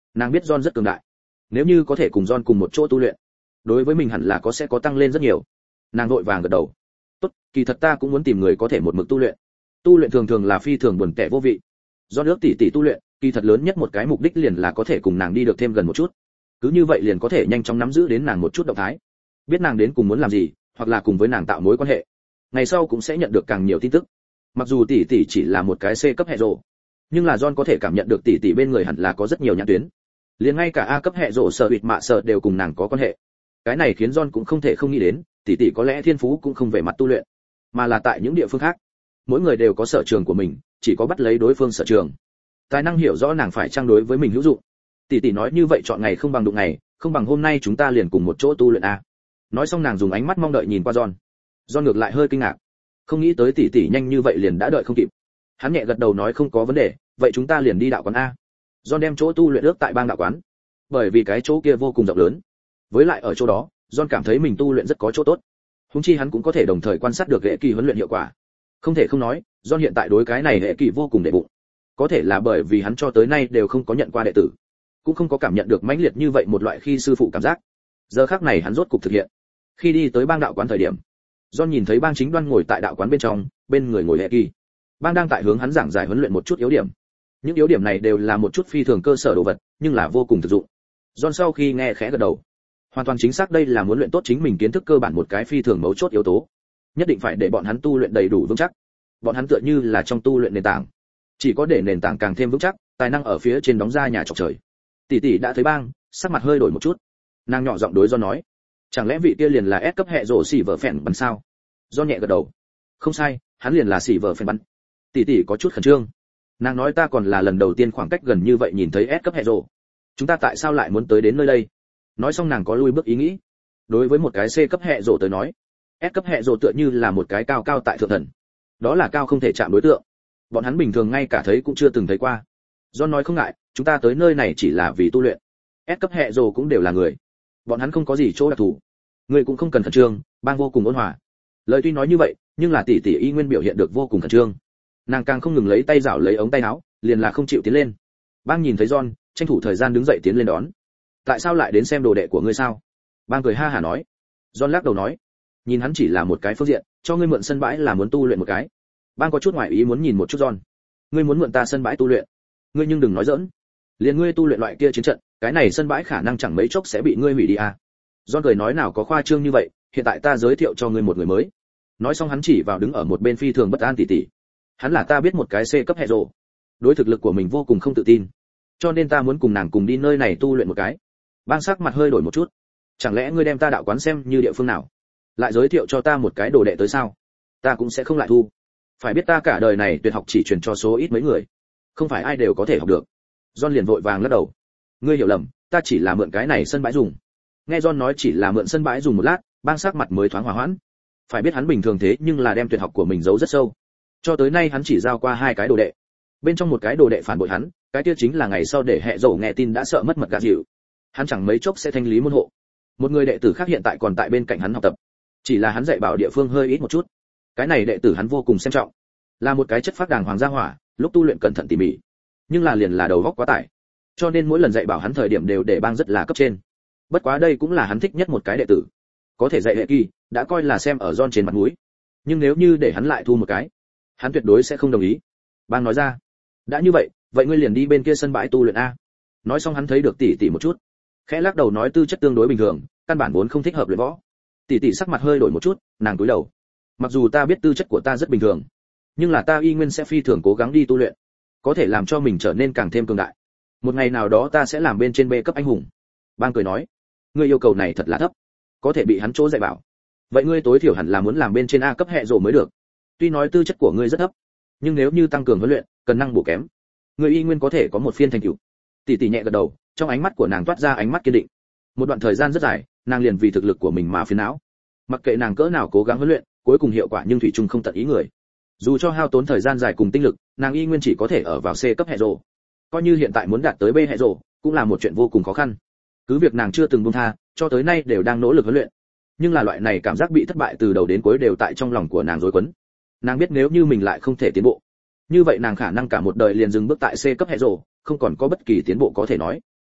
Nàng biết John rất cường đại, nếu như có thể cùng John cùng một chỗ tu luyện, đối với mình hẳn là có sẽ có tăng lên rất nhiều. Nàng vội vàng gật đầu. Tốt, kỳ thật ta cũng muốn tìm người có thể một mực tu luyện. Tu luyện thường thường là phi thường buồn tẻ vô vị. John ước tỷ tỷ tu luyện, kỳ thật lớn nhất một cái mục đích liền là có thể cùng nàng đi được thêm gần một chút. Cứ như vậy liền có thể nhanh chóng nắm giữ đến nàng một chút động thái, biết nàng đến cùng muốn làm gì, hoặc là cùng với nàng tạo mối quan hệ. Ngày sau cũng sẽ nhận được càng nhiều tin tức. Mặc dù tỷ tỷ chỉ là một cái C cấp hệ rồ, nhưng là John có thể cảm nhận được tỷ tỷ bên người hẳn là có rất nhiều nhãn tuyến. Liền ngay cả A cấp hệ rồ sở bịt mạ sợ đều cùng nàng có quan hệ. Cái này khiến John cũng không thể không nghĩ đến, tỷ tỷ có lẽ thiên phú cũng không về mặt tu luyện, mà là tại những địa phương khác. Mỗi người đều có sở trường của mình, chỉ có bắt lấy đối phương sở trường. Tài năng hiểu rõ nàng phải trang đối với mình hữu dụng. Tỷ tỷ nói như vậy chọn ngày không bằng đụng ngày, không bằng hôm nay chúng ta liền cùng một chỗ tu luyện a. Nói xong nàng dùng ánh mắt mong đợi nhìn qua John. John ngược lại hơi kinh ngạc, không nghĩ tới tỷ tỷ nhanh như vậy liền đã đợi không kịp. Hắn nhẹ gật đầu nói không có vấn đề, vậy chúng ta liền đi đạo quán a. John đem chỗ tu luyện ước tại bang đạo quán, bởi vì cái chỗ kia vô cùng rộng lớn. Với lại ở chỗ đó, John cảm thấy mình tu luyện rất có chỗ tốt. Huống chi hắn cũng có thể đồng thời quan sát được hệ kỳ huấn luyện hiệu quả. Không thể không nói, John hiện tại đối cái này hệ kỳ vô cùng đệ bụng. Có thể là bởi vì hắn cho tới nay đều không có nhận qua đệ tử, cũng không có cảm nhận được mãnh liệt như vậy một loại khi sư phụ cảm giác. Giờ khắc này hắn rốt cục thực hiện. Khi đi tới bang đạo quán thời điểm, John nhìn thấy bang chính đoan ngồi tại đạo quán bên trong, bên người ngồi hệ kỳ. Bang đang tại hướng hắn giảng giải huấn luyện một chút yếu điểm. Những yếu điểm này đều là một chút phi thường cơ sở đồ vật, nhưng là vô cùng thực dụng. John sau khi nghe khẽ gật đầu. Hoàn toàn chính xác đây là muốn luyện tốt chính mình kiến thức cơ bản một cái phi thường mấu chốt yếu tố. Nhất định phải để bọn hắn tu luyện đầy đủ vững chắc. Bọn hắn tựa như là trong tu luyện nền tảng. Chỉ có để nền tảng càng thêm vững chắc, tài năng ở phía trên đóng ra nhà chọc trời. Tỷ tỷ đã thấy bang, sắc mặt hơi đổi một chút. Nàng nhỏ giọng đối John nói, chẳng lẽ vị kia liền là S cấp hệ rồ xỉ vợ phèn bắn sao? John nhẹ gật đầu. Không sai, hắn liền là xỉ vợ phèn bắn. Tỷ tỷ có chút khẩn trương. Nàng nói ta còn là lần đầu tiên khoảng cách gần như vậy nhìn thấy S cấp hệ rồ. Chúng ta tại sao lại muốn tới đến nơi đây? Nói xong nàng có lui bước ý nghĩ. Đối với một cái C cấp hệ rồ tới nói, S cấp hệ rồ tựa như là một cái cao cao tại thượng thần. Đó là cao không thể chạm đối tượng. Bọn hắn bình thường ngay cả thấy cũng chưa từng thấy qua. John nói không ngại, chúng ta tới nơi này chỉ là vì tu luyện. S cấp hệ rồ cũng đều là người. Bọn hắn không có gì chỗ đặc thù. Người cũng không cần khẩn trương, bang vô cùng ôn hòa. Lời tuy nói như vậy, nhưng là tỷ tỷ y nguyên biểu hiện được vô cùng khẩn trương. Nàng càng không ngừng lấy tay rảo lấy ống tay áo, liền là không chịu tiến lên. Bang nhìn thấy John, tranh thủ thời gian đứng dậy tiến lên đón. Tại sao lại đến xem đồ đệ của ngươi sao? Bang cười ha hả nói. John lắc đầu nói, nhìn hắn chỉ là một cái phương diện, cho ngươi mượn sân bãi là muốn tu luyện một cái. Bang có chút ngoại ý muốn nhìn một chút John. Ngươi muốn mượn ta sân bãi tu luyện? Ngươi nhưng đừng nói giỡn. Liền ngươi tu luyện loại kia chiến trận, cái này sân bãi khả năng chẳng mấy chốc sẽ bị ngươi hủy đi à? John cười nói nào có khoa trương như vậy, hiện tại ta giới thiệu cho ngươi một người mới. Nói xong hắn chỉ vào đứng ở một bên phi thường bất an tỷ tỷ. Hắn là ta biết một cái C cấp hệ rồ. Đối thực lực của mình vô cùng không tự tin, cho nên ta muốn cùng nàng cùng đi nơi này tu luyện một cái. Bang sắc mặt hơi đổi một chút. Chẳng lẽ ngươi đem ta đạo quán xem như địa phương nào, lại giới thiệu cho ta một cái đồ đệ tới sao? Ta cũng sẽ không lại thu. Phải biết ta cả đời này tuyệt học chỉ truyền cho số ít mấy người, không phải ai đều có thể học được. John liền vội vàng lắc đầu. Ngươi hiểu lầm, ta chỉ là mượn cái này sân bãi dùng. Nghe John nói chỉ là mượn sân bãi dùng một lát, Bang sắc mặt mới thoáng hòa hoãn. Phải biết hắn bình thường thế nhưng là đem tuyệt học của mình giấu rất sâu. Cho tới nay hắn chỉ giao qua hai cái đồ đệ. Bên trong một cái đồ đệ phản bội hắn, cái kia chính là ngày sau để hệ dầu nghe tin đã sợ mất mật gạt dịu. Hắn chẳng mấy chốc sẽ thanh lý môn hộ. Một người đệ tử khác hiện tại còn tại bên cạnh hắn học tập, chỉ là hắn dạy bảo địa phương hơi ít một chút. Cái này đệ tử hắn vô cùng xem trọng, là một cái chất phác đàng hoàng gia hỏa, lúc tu luyện cẩn thận tỉ mỉ, nhưng là liền là đầu óc quá tải, cho nên mỗi lần dạy bảo hắn thời điểm đều để Bang rất là cấp trên. Bất quá đây cũng là hắn thích nhất một cái đệ tử, có thể dạy hệ kỳ, đã coi là xem ở John trên mặt mũi. Nhưng nếu như để hắn lại thu một cái, hắn tuyệt đối sẽ không đồng ý. Bang nói ra, đã như vậy, vậy ngươi liền đi bên kia sân bãi tu luyện a. Nói xong hắn thấy được tỷ tỷ một chút, khẽ lắc đầu nói tư chất tương đối bình thường, căn bản vốn không thích hợp luyện võ. Tỷ tỷ sắc mặt hơi đổi một chút, nàng cúi đầu. Mặc dù ta biết tư chất của ta rất bình thường, nhưng là ta y nguyên sẽ phi thường cố gắng đi tu luyện, có thể làm cho mình trở nên càng thêm cường đại. Một ngày nào đó ta sẽ làm bên trên B cấp anh hùng. Bang cười nói, ngươi yêu cầu này thật là thấp, có thể bị hắn chỗ dạy bảo. Vậy ngươi tối thiểu hẳn là muốn làm bên trên A cấp hệ rồ mới được. Tuy nói tư chất của ngươi rất thấp, nhưng nếu như tăng cường huấn luyện, cần năng bổ kém, ngươi y nguyên có thể có một phiên thành tựu. Tỷ tỷ nhẹ gật đầu, trong ánh mắt của nàng toát ra ánh mắt kiên định. Một đoạn thời gian rất dài, nàng liền vì thực lực của mình mà phiền não. Mặc kệ nàng cỡ nào cố gắng huấn luyện, cuối cùng hiệu quả nhưng thủy chung không tận ý người. Dù cho hao tốn thời gian dài cùng tinh lực, nàng y nguyên chỉ có thể ở vào C cấp hệ rồ. Coi như hiện tại muốn đạt tới B hệ rồ, cũng là một chuyện vô cùng khó khăn. Cứ việc nàng chưa từng buông tha, cho tới nay đều đang nỗ lực huấn luyện. Nhưng là loại này cảm giác bị thất bại từ đầu đến cuối đều tại trong lòng của nàng rối quấn. Nàng biết nếu như mình lại không thể tiến bộ, như vậy nàng khả năng cả một đời liền dừng bước tại C cấp hệ rồ, không còn có bất kỳ tiến bộ có thể nói.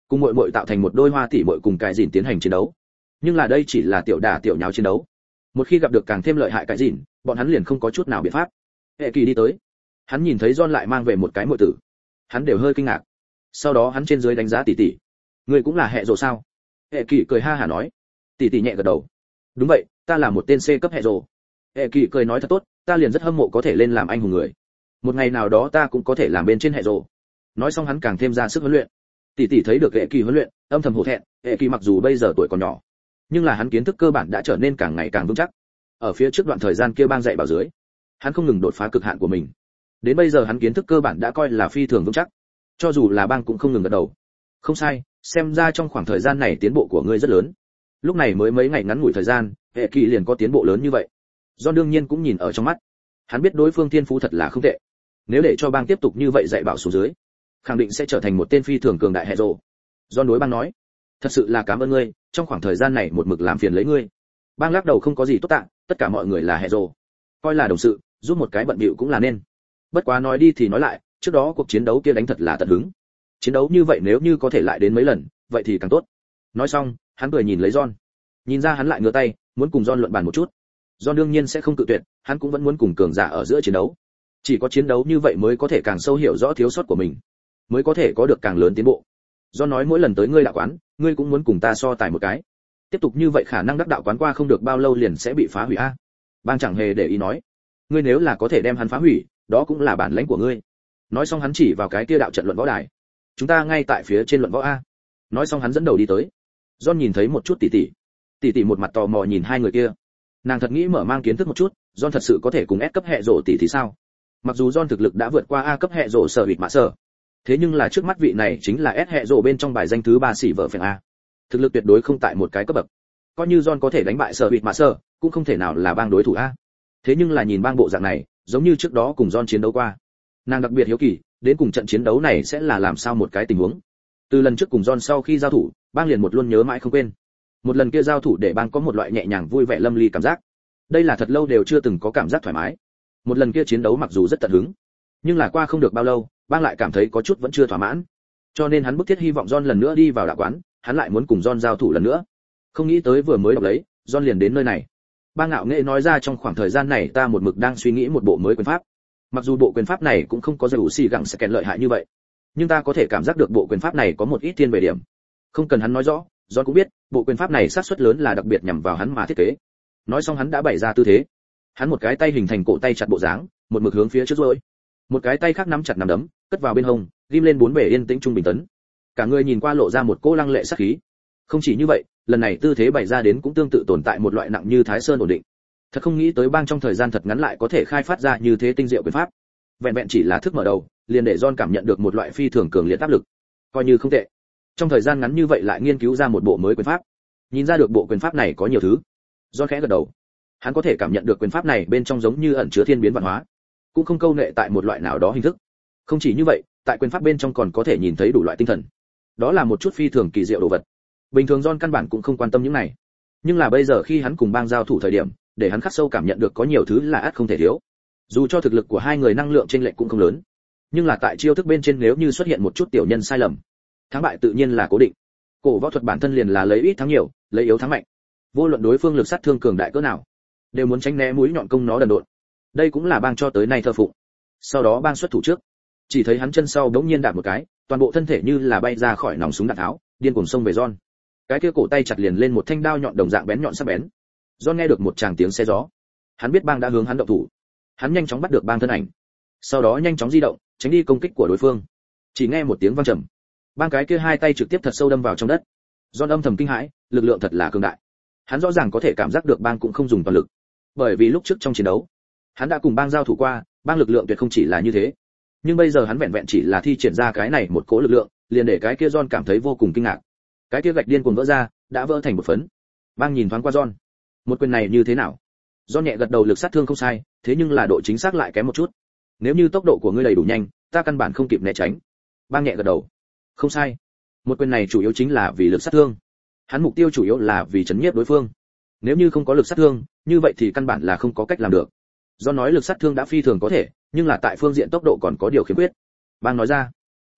cùng muội muội tạo thành một đôi hoa tỷ muội cùng cải dìn tiến hành chiến đấu. Nhưng là đây chỉ là tiểu đả tiểu nháo chiến đấu. Một khi gặp được càng thêm lợi hại cải dìn, bọn hắn liền không có chút nào biện pháp. Hệ Kỳ đi tới, hắn nhìn thấy John lại mang về một cái muội tử, hắn đều hơi kinh ngạc. Sau đó hắn trên dưới đánh giá tỷ tỷ. Ngươi cũng là hệ rồ sao? Hệ Kỳ cười ha hả nói. Tỷ tỷ nhẹ gật đầu. Đúng vậy, ta là một tên C cấp hệ rồ. Hệ Kỳ cười nói thật tốt, ta liền rất hâm mộ có thể lên làm anh hùng người. Một ngày nào đó ta cũng có thể làm bên trên hệ rồ. Nói xong hắn càng thêm ra sức huấn luyện. Tỷ tỷ thấy được Hệ Kỳ huấn luyện, âm thầm hổ thẹn. Hệ Kỳ mặc dù bây giờ tuổi còn nhỏ, nhưng là hắn kiến thức cơ bản đã trở nên càng ngày càng vững chắc. Ở phía trước đoạn thời gian kia bang dạy bảo dưới, hắn không ngừng đột phá cực hạn của mình. Đến bây giờ hắn kiến thức cơ bản đã coi là phi thường vững chắc. Cho dù là bang cũng không ngừng gật đầu. Không sai, xem ra trong khoảng thời gian này tiến bộ của ngươi rất lớn. Lúc này mới mấy ngày ngắn ngủi thời gian, Hệ Kỳ liền có tiến bộ lớn như vậy. John đương nhiên cũng nhìn ở trong mắt. Hắn biết đối phương thiên phú thật là không tệ. Nếu để cho bang tiếp tục như vậy dạy bảo xuống dưới, khẳng định sẽ trở thành một tên phi thường cường đại hệ rồ. John đối bang nói, thật sự là cảm ơn ngươi, trong khoảng thời gian này một mực làm phiền lấy ngươi. Bang lắc đầu không có gì tốt tạ, tất cả mọi người là hệ rồ, coi là đồng sự, giúp một cái bận bịu cũng là nên. Bất quá nói đi thì nói lại, trước đó cuộc chiến đấu kia đánh thật là tận hứng. Chiến đấu như vậy nếu như có thể lại đến mấy lần, vậy thì càng tốt. Nói xong, hắn cười nhìn lấy John. Nhìn ra hắn lại ngửa tay, muốn cùng John luận bàn một chút. John đương nhiên sẽ không cự tuyệt, hắn cũng vẫn muốn cùng cường giả ở giữa chiến đấu. Chỉ có chiến đấu như vậy mới có thể càng sâu hiểu rõ thiếu sót của mình, mới có thể có được càng lớn tiến bộ. John nói mỗi lần tới ngươi đạo quán, ngươi cũng muốn cùng ta so tài một cái. Tiếp tục như vậy khả năng đắc đạo quán qua không được bao lâu liền sẽ bị phá hủy a. Bang chẳng hề để ý nói, ngươi nếu là có thể đem hắn phá hủy, đó cũng là bản lãnh của ngươi. Nói xong hắn chỉ vào cái kia đạo trận luận võ đài. Chúng ta ngay tại phía trên luận võ a. Nói xong hắn dẫn đầu đi tới. John nhìn thấy một chút tỷ tỷ. Tỷ tỷ một mặt tò mò nhìn hai người kia. Nàng thật nghĩ mở mang kiến thức một chút, John thật sự có thể cùng S cấp hệ rồ tỷ thì sao? Mặc dù John thực lực đã vượt qua A cấp hệ rồ sở hụt mã sở, thế nhưng là trước mắt vị này chính là S hệ rồ bên trong bài danh thứ ba xỉ vợ phèn A. Thực lực tuyệt đối không tại một cái cấp bậc. Coi như John có thể đánh bại sở hụt mã sở, cũng không thể nào là bang đối thủ A. Thế nhưng là nhìn bang bộ dạng này, giống như trước đó cùng John chiến đấu qua. Nàng đặc biệt hiếu kỳ, đến cùng trận chiến đấu này sẽ là làm sao một cái tình huống. Từ lần trước cùng John sau khi giao thủ, bang liền một luôn nhớ mãi không quên. Một lần kia giao thủ để bang có một loại nhẹ nhàng vui vẻ lâm ly cảm giác. Đây là thật lâu đều chưa từng có cảm giác thoải mái. Một lần kia chiến đấu mặc dù rất tận hứng, nhưng là qua không được bao lâu, bang lại cảm thấy có chút vẫn chưa thỏa mãn. Cho nên hắn bức thiết hy vọng John lần nữa đi vào đạo quán, hắn lại muốn cùng John giao thủ lần nữa. Không nghĩ tới vừa mới đọc lấy, John liền đến nơi này. Bang ngạo nghệ nói ra trong khoảng thời gian này ta một mực đang suy nghĩ một bộ mới quyền pháp. Mặc dù bộ quyền pháp này cũng không có dầu xì gặng sẽ kèn lợi hại như vậy, nhưng ta có thể cảm giác được bộ quyền pháp này có một ít thiên về điểm. Không cần hắn nói rõ, John cũng biết, bộ quyền pháp này xác suất lớn là đặc biệt nhằm vào hắn mà thiết kế. Nói xong hắn đã bày ra tư thế. Hắn một cái tay hình thành cổ tay chặt bộ dáng, một mực hướng phía trước rồi. Một cái tay khác nắm chặt nắm đấm, cất vào bên hông, ghim lên bốn bề yên tĩnh trung bình tấn. Cả người nhìn qua lộ ra một cỗ lăng lệ sát khí. Không chỉ như vậy, lần này tư thế bày ra đến cũng tương tự tồn tại một loại nặng như Thái Sơn ổn định. Thật không nghĩ tới bang trong thời gian thật ngắn lại có thể khai phát ra như thế tinh diệu quyền pháp. Vẹn vẹn chỉ là thức mở đầu, liền để John cảm nhận được một loại phi thường cường liệt áp lực. Coi như không tệ. Trong thời gian ngắn như vậy lại nghiên cứu ra một bộ mới quyền pháp. Nhìn ra được bộ quyền pháp này có nhiều thứ. John khẽ gật đầu. Hắn có thể cảm nhận được quyền pháp này bên trong giống như ẩn chứa thiên biến văn hóa, cũng không câu nệ tại một loại nào đó hình thức. Không chỉ như vậy, tại quyền pháp bên trong còn có thể nhìn thấy đủ loại tinh thần. Đó là một chút phi thường kỳ diệu đồ vật. Bình thường John căn bản cũng không quan tâm những này. Nhưng là bây giờ khi hắn cùng bang giao thủ thời điểm, để hắn khắc sâu cảm nhận được có nhiều thứ là ắt không thể thiếu. Dù cho thực lực của hai người năng lượng chênh lệch cũng không lớn, nhưng là tại chiêu thức bên trên nếu như xuất hiện một chút tiểu nhân sai lầm, thắng bại tự nhiên là cố định. Cổ võ thuật bản thân liền là lấy ít thắng nhiều, lấy yếu thắng mạnh. Vô luận đối phương lực sát thương cường đại cỡ nào, đều muốn tránh né mũi nhọn công nó đần độn. Đây cũng là bang cho tới nay thờ phụng. Sau đó bang xuất thủ trước, chỉ thấy hắn chân sau đống nhiên đạp một cái, toàn bộ thân thể như là bay ra khỏi nòng súng đạn tháo, điên cuồng xông về John. Cái kia cổ tay chặt liền lên một thanh đao nhọn đồng dạng bén nhọn sắc bén. John nghe được một tràng tiếng xe gió, hắn biết bang đã hướng hắn động thủ. Hắn nhanh chóng bắt được bang thân ảnh, sau đó nhanh chóng di động, tránh đi công kích của đối phương. Chỉ nghe một tiếng vang trầm, bang cái kia hai tay trực tiếp thật sâu đâm vào trong đất. John âm thầm kinh hãi, lực lượng thật là cường đại. Hắn rõ ràng có thể cảm giác được bang cũng không dùng toàn lực, bởi vì lúc trước trong chiến đấu, hắn đã cùng bang giao thủ qua, bang lực lượng tuyệt không chỉ là như thế. Nhưng bây giờ hắn vẹn vẹn chỉ là thi triển ra cái này một cỗ lực lượng, liền để cái kia John cảm thấy vô cùng kinh ngạc. Cái kia gạch điên cuồng vỡ ra, đã vỡ thành một phấn. Bang nhìn thoáng qua John, một quyền này như thế nào? John nhẹ gật đầu, lực sát thương không sai, thế nhưng là độ chính xác lại kém một chút. Nếu như tốc độ của ngươi đầy đủ nhanh, ta căn bản không kịp né tránh. Bang nhẹ gật đầu. Không sai. Một quyền này chủ yếu chính là vì lực sát thương. Hắn mục tiêu chủ yếu là vì chấn nhiếp đối phương. Nếu như không có lực sát thương, như vậy thì căn bản là không có cách làm được. John nói lực sát thương đã phi thường có thể, nhưng là tại phương diện tốc độ còn có điều khiếm khuyết. Bang nói ra.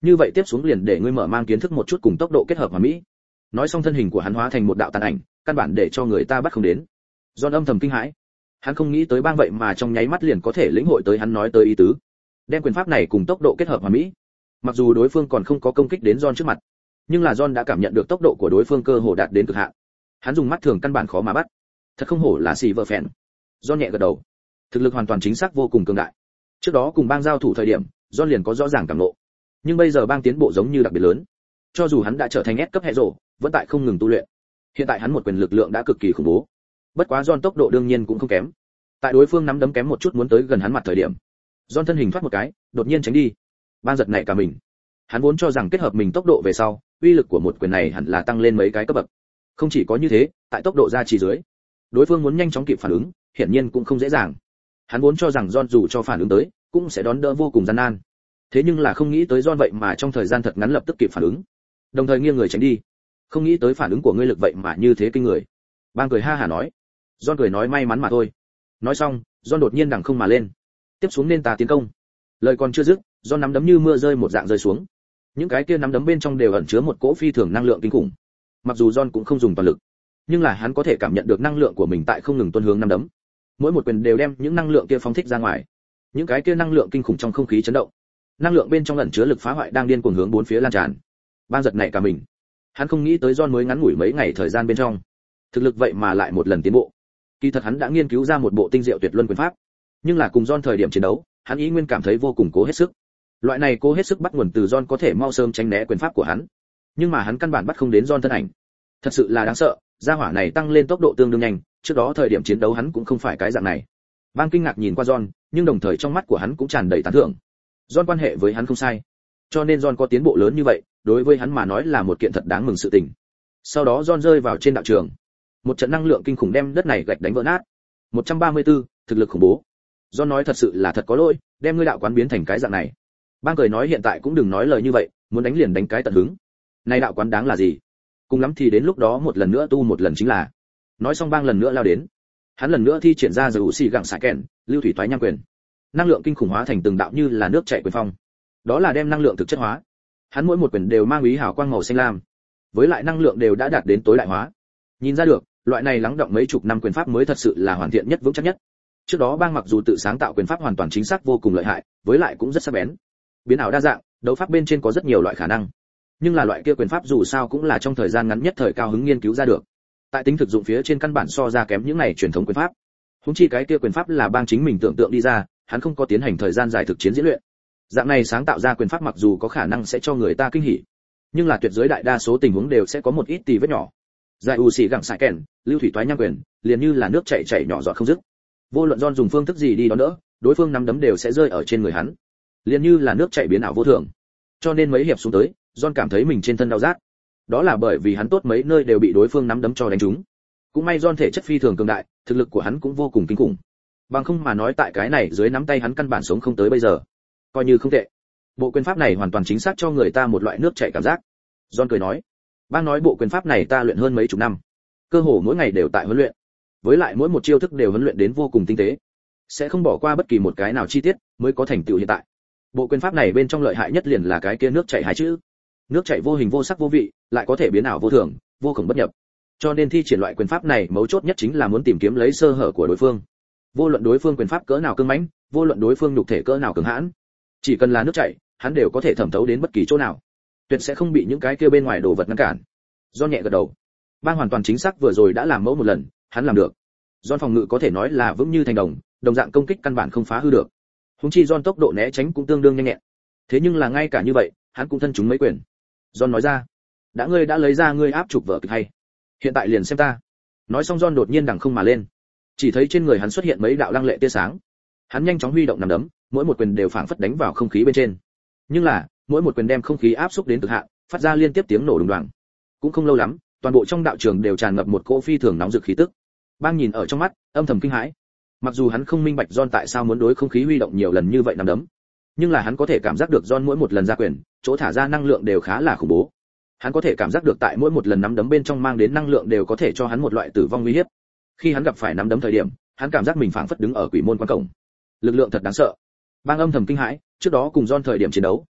Như vậy tiếp xuống liền để ngươi mở mang kiến thức một chút cùng tốc độ kết hợp hoàn mỹ. Nói xong thân hình của hắn hóa thành một đạo tàn ảnh, căn bản để cho người ta bắt không đến. John âm thầm kinh hãi. Hắn không nghĩ tới bang vậy mà trong nháy mắt liền có thể lĩnh hội tới hắn nói tới ý tứ. Đem quyền pháp này cùng tốc độ kết hợp hoàn mỹ. Mặc dù đối phương còn không có công kích đến John trước mặt, nhưng là John đã cảm nhận được tốc độ của đối phương cơ hồ đạt đến cực hạn. Hắn dùng mắt thường căn bản khó mà bắt. Thật không hổ là xì vợ phèn. John nhẹ gật đầu. Thực lực hoàn toàn chính xác vô cùng cường đại. Trước đó cùng bang giao thủ thời điểm, John liền có rõ ràng cảm ngộ. Nhưng bây giờ bang tiến bộ giống như đặc biệt lớn. Cho dù hắn đã trở thành S cấp hệ rồ, vẫn tại không ngừng tu luyện. Hiện tại hắn một quyền lực lượng đã cực kỳ khủng bố. Bất quá John tốc độ đương nhiên cũng không kém. Tại đối phương nắm đấm kém một chút muốn tới gần hắn mặt thời điểm, John thân hình thoát một cái, đột nhiên tránh đi. Bang giật nảy cả mình. Hắn vốn cho rằng kết hợp mình tốc độ về sau, uy lực của một quyền này hẳn là tăng lên mấy cái cấp bậc. Không chỉ có như thế, tại tốc độ gia trì dưới, đối phương muốn nhanh chóng kịp phản ứng, hiển nhiên cũng không dễ dàng. Hắn vốn cho rằng John dù cho phản ứng tới, cũng sẽ đón đỡ vô cùng gian nan. Thế nhưng là không nghĩ tới John vậy mà trong thời gian thật ngắn lập tức kịp phản ứng, đồng thời nghiêng người tránh đi. Không nghĩ tới phản ứng của ngươi lực vậy mà như thế kinh người. Bang cười ha hả nói. John cười nói may mắn mà thôi. Nói xong, John đột nhiên đằng không mà lên. Tiếp xuống nên ta tiến công. Lời còn chưa dứt, John nắm đấm như mưa rơi một dạng rơi xuống. Những cái kia nắm đấm bên trong đều ẩn chứa một cỗ phi thường năng lượng kinh khủng. Mặc dù John cũng không dùng toàn lực, nhưng là hắn có thể cảm nhận được năng lượng của mình tại không ngừng tuôn hướng nắm đấm. Mỗi một quyền đều đem những năng lượng kia phóng thích ra ngoài. Những cái kia năng lượng kinh khủng trong không khí chấn động. Năng lượng bên trong ẩn chứa lực phá hoại đang điên cuồng hướng bốn phía lan tràn. Bang giật nảy cả mình. Hắn không nghĩ tới John mới ngắn ngủi mấy ngày thời gian bên trong, thực lực vậy mà lại một lần tiến bộ. Kỳ thật hắn đã nghiên cứu ra một bộ tinh diệu tuyệt luân quyền pháp, nhưng là cùng John thời điểm chiến đấu, hắn ý nguyên cảm thấy vô cùng cố hết sức. Loại này cố hết sức bắt nguồn từ John có thể mau sớm tránh né quyền pháp của hắn, nhưng mà hắn căn bản bắt không đến John thân ảnh. Thật sự là đáng sợ, gia hỏa này tăng lên tốc độ tương đương nhanh, trước đó thời điểm chiến đấu hắn cũng không phải cái dạng này. Bang kinh ngạc nhìn qua John, nhưng đồng thời trong mắt của hắn cũng tràn đầy tán thưởng. John quan hệ với hắn không sai, cho nên John có tiến bộ lớn như vậy, đối với hắn mà nói là một kiện thật đáng mừng sự tình. Sau đó John rơi vào trên đạo trường, một trận năng lượng kinh khủng đem đất này gạch đánh vỡ nát. một trăm ba mươi tư, thực lực khủng bố. John nói thật sự là thật có lỗi, đem ngươi đạo quán biến thành cái dạng này. Bang cười nói hiện tại cũng đừng nói lời như vậy, muốn đánh liền đánh cái tận hứng. Này đạo quán đáng là gì? Cùng lắm thì đến lúc đó một lần nữa tu một lần chính là. Nói xong Bang lần nữa lao đến. Hắn lần nữa thi triển ra Dầu Xì gặng xạ kèn, lưu thủy toái nham quyền. Năng lượng kinh khủng hóa thành từng đạo như là nước chảy quyền phong. Đó là đem năng lượng thực chất hóa. Hắn mỗi một quyền đều mang ý hào quang màu xanh lam, với lại năng lượng đều đã đạt đến tối đại hóa. Nhìn ra được, loại này lắng động mấy chục năm quyền pháp mới thật sự là hoàn thiện nhất vững chắc nhất. Trước đó Bang mặc dù tự sáng tạo quyền pháp hoàn toàn chính xác vô cùng lợi hại, với lại cũng rất sắc bén, biến ảo đa dạng, đấu pháp bên trên có rất nhiều loại khả năng. Nhưng là loại kia quyền pháp dù sao cũng là trong thời gian ngắn nhất thời cao hứng nghiên cứu ra được. Tại tính thực dụng phía trên căn bản so ra kém những này truyền thống quyền pháp. Huống chi cái kia quyền pháp là Bang chính mình tưởng tượng đi ra, hắn không có tiến hành thời gian dài thực chiến diễn luyện. Dạng này sáng tạo ra quyền pháp mặc dù có khả năng sẽ cho người ta kinh hỉ, nhưng là tuyệt đối đại đa số tình huống đều sẽ có một ít tì vết nhỏ. Giải u xì gặng xạ kèn, lưu thủy toái nham quyền, liền như là nước chảy chảy nhỏ giọt không dứt. Vô luận John dùng phương thức gì đi đón đỡ, đối phương nắm đấm đều sẽ rơi ở trên người hắn, liền như là nước chảy biến ảo vô thường. Cho nên mấy hiệp xuống tới, John cảm thấy mình trên thân đau rát. Đó là bởi vì hắn tốt mấy nơi đều bị đối phương nắm đấm cho đánh trúng. Cũng may John thể chất phi thường cường đại, thực lực của hắn cũng vô cùng kinh khủng. Bằng không mà nói tại cái này dưới nắm tay hắn căn bản sống không tới bây giờ. Coi như không tệ. Bộ quyền pháp này hoàn toàn chính xác cho người ta một loại nước chảy cảm giác. John cười nói, Bang nói bộ quyền pháp này ta luyện hơn mấy chục năm, cơ hồ mỗi ngày đều tại huấn luyện, với lại mỗi một chiêu thức đều huấn luyện đến vô cùng tinh tế, sẽ không bỏ qua bất kỳ một cái nào chi tiết, mới có thành tựu hiện tại. Bộ quyền pháp này bên trong lợi hại nhất liền là cái kia nước chảy hai chữ. Nước chảy vô hình vô sắc vô vị, lại có thể biến ảo vô thường, vô cùng bất nhập. Cho nên thi triển loại quyền pháp này mấu chốt nhất chính là muốn tìm kiếm lấy sơ hở của đối phương. Vô luận đối phương quyền pháp cỡ nào cứng mãnh, vô luận đối phương nhục thể cỡ nào cường hãn, chỉ cần là nước chảy, hắn đều có thể thẩm thấu đến bất kỳ chỗ nào, tuyệt sẽ không bị những cái kia bên ngoài đồ vật ngăn cản. John nhẹ gật đầu. Bang hoàn toàn chính xác vừa rồi đã làm mẫu một lần, hắn làm được. John phòng ngự có thể nói là vững như thành đồng, đồng dạng công kích căn bản không phá hư được. Húng chi John tốc độ né tránh cũng tương đương nhanh nhẹn. Thế nhưng là ngay cả như vậy, hắn cũng thân chúng mấy quyền. John nói ra, đã ngươi đã lấy ra ngươi áp chụp vở kịch hay, hiện tại liền xem ta. Nói xong John đột nhiên đằng không mà lên, chỉ thấy trên người hắn xuất hiện mấy đạo lăng lệ tia sáng. Hắn nhanh chóng huy động nắm đấm, mỗi một quyền đều phảng phất đánh vào không khí bên trên. Nhưng là, mỗi một quyền đem không khí áp xúc đến cực hạn, phát ra liên tiếp tiếng nổ đùng đoàng. Cũng không lâu lắm, toàn bộ trong đạo trường đều tràn ngập một cỗ phi thường nóng rực khí tức. Bang nhìn ở trong mắt, âm thầm kinh hãi. Mặc dù hắn không minh bạch John tại sao muốn đối không khí huy động nhiều lần như vậy nắm đấm, nhưng là hắn có thể cảm giác được John mỗi một lần ra quyền, chỗ thả ra năng lượng đều khá là khủng bố. Hắn có thể cảm giác được tại mỗi một lần nắm đấm bên trong mang đến năng lượng đều có thể cho hắn một loại tử vong nguy hiểm. Khi hắn gặp phải nắm đấm thời điểm, hắn cảm giác mình phảng phất đứng ở quỷ môn quan cổng. Lực lượng thật đáng sợ. Bang âm thầm kinh hãi, trước đó cùng John thời điểm chiến đấu,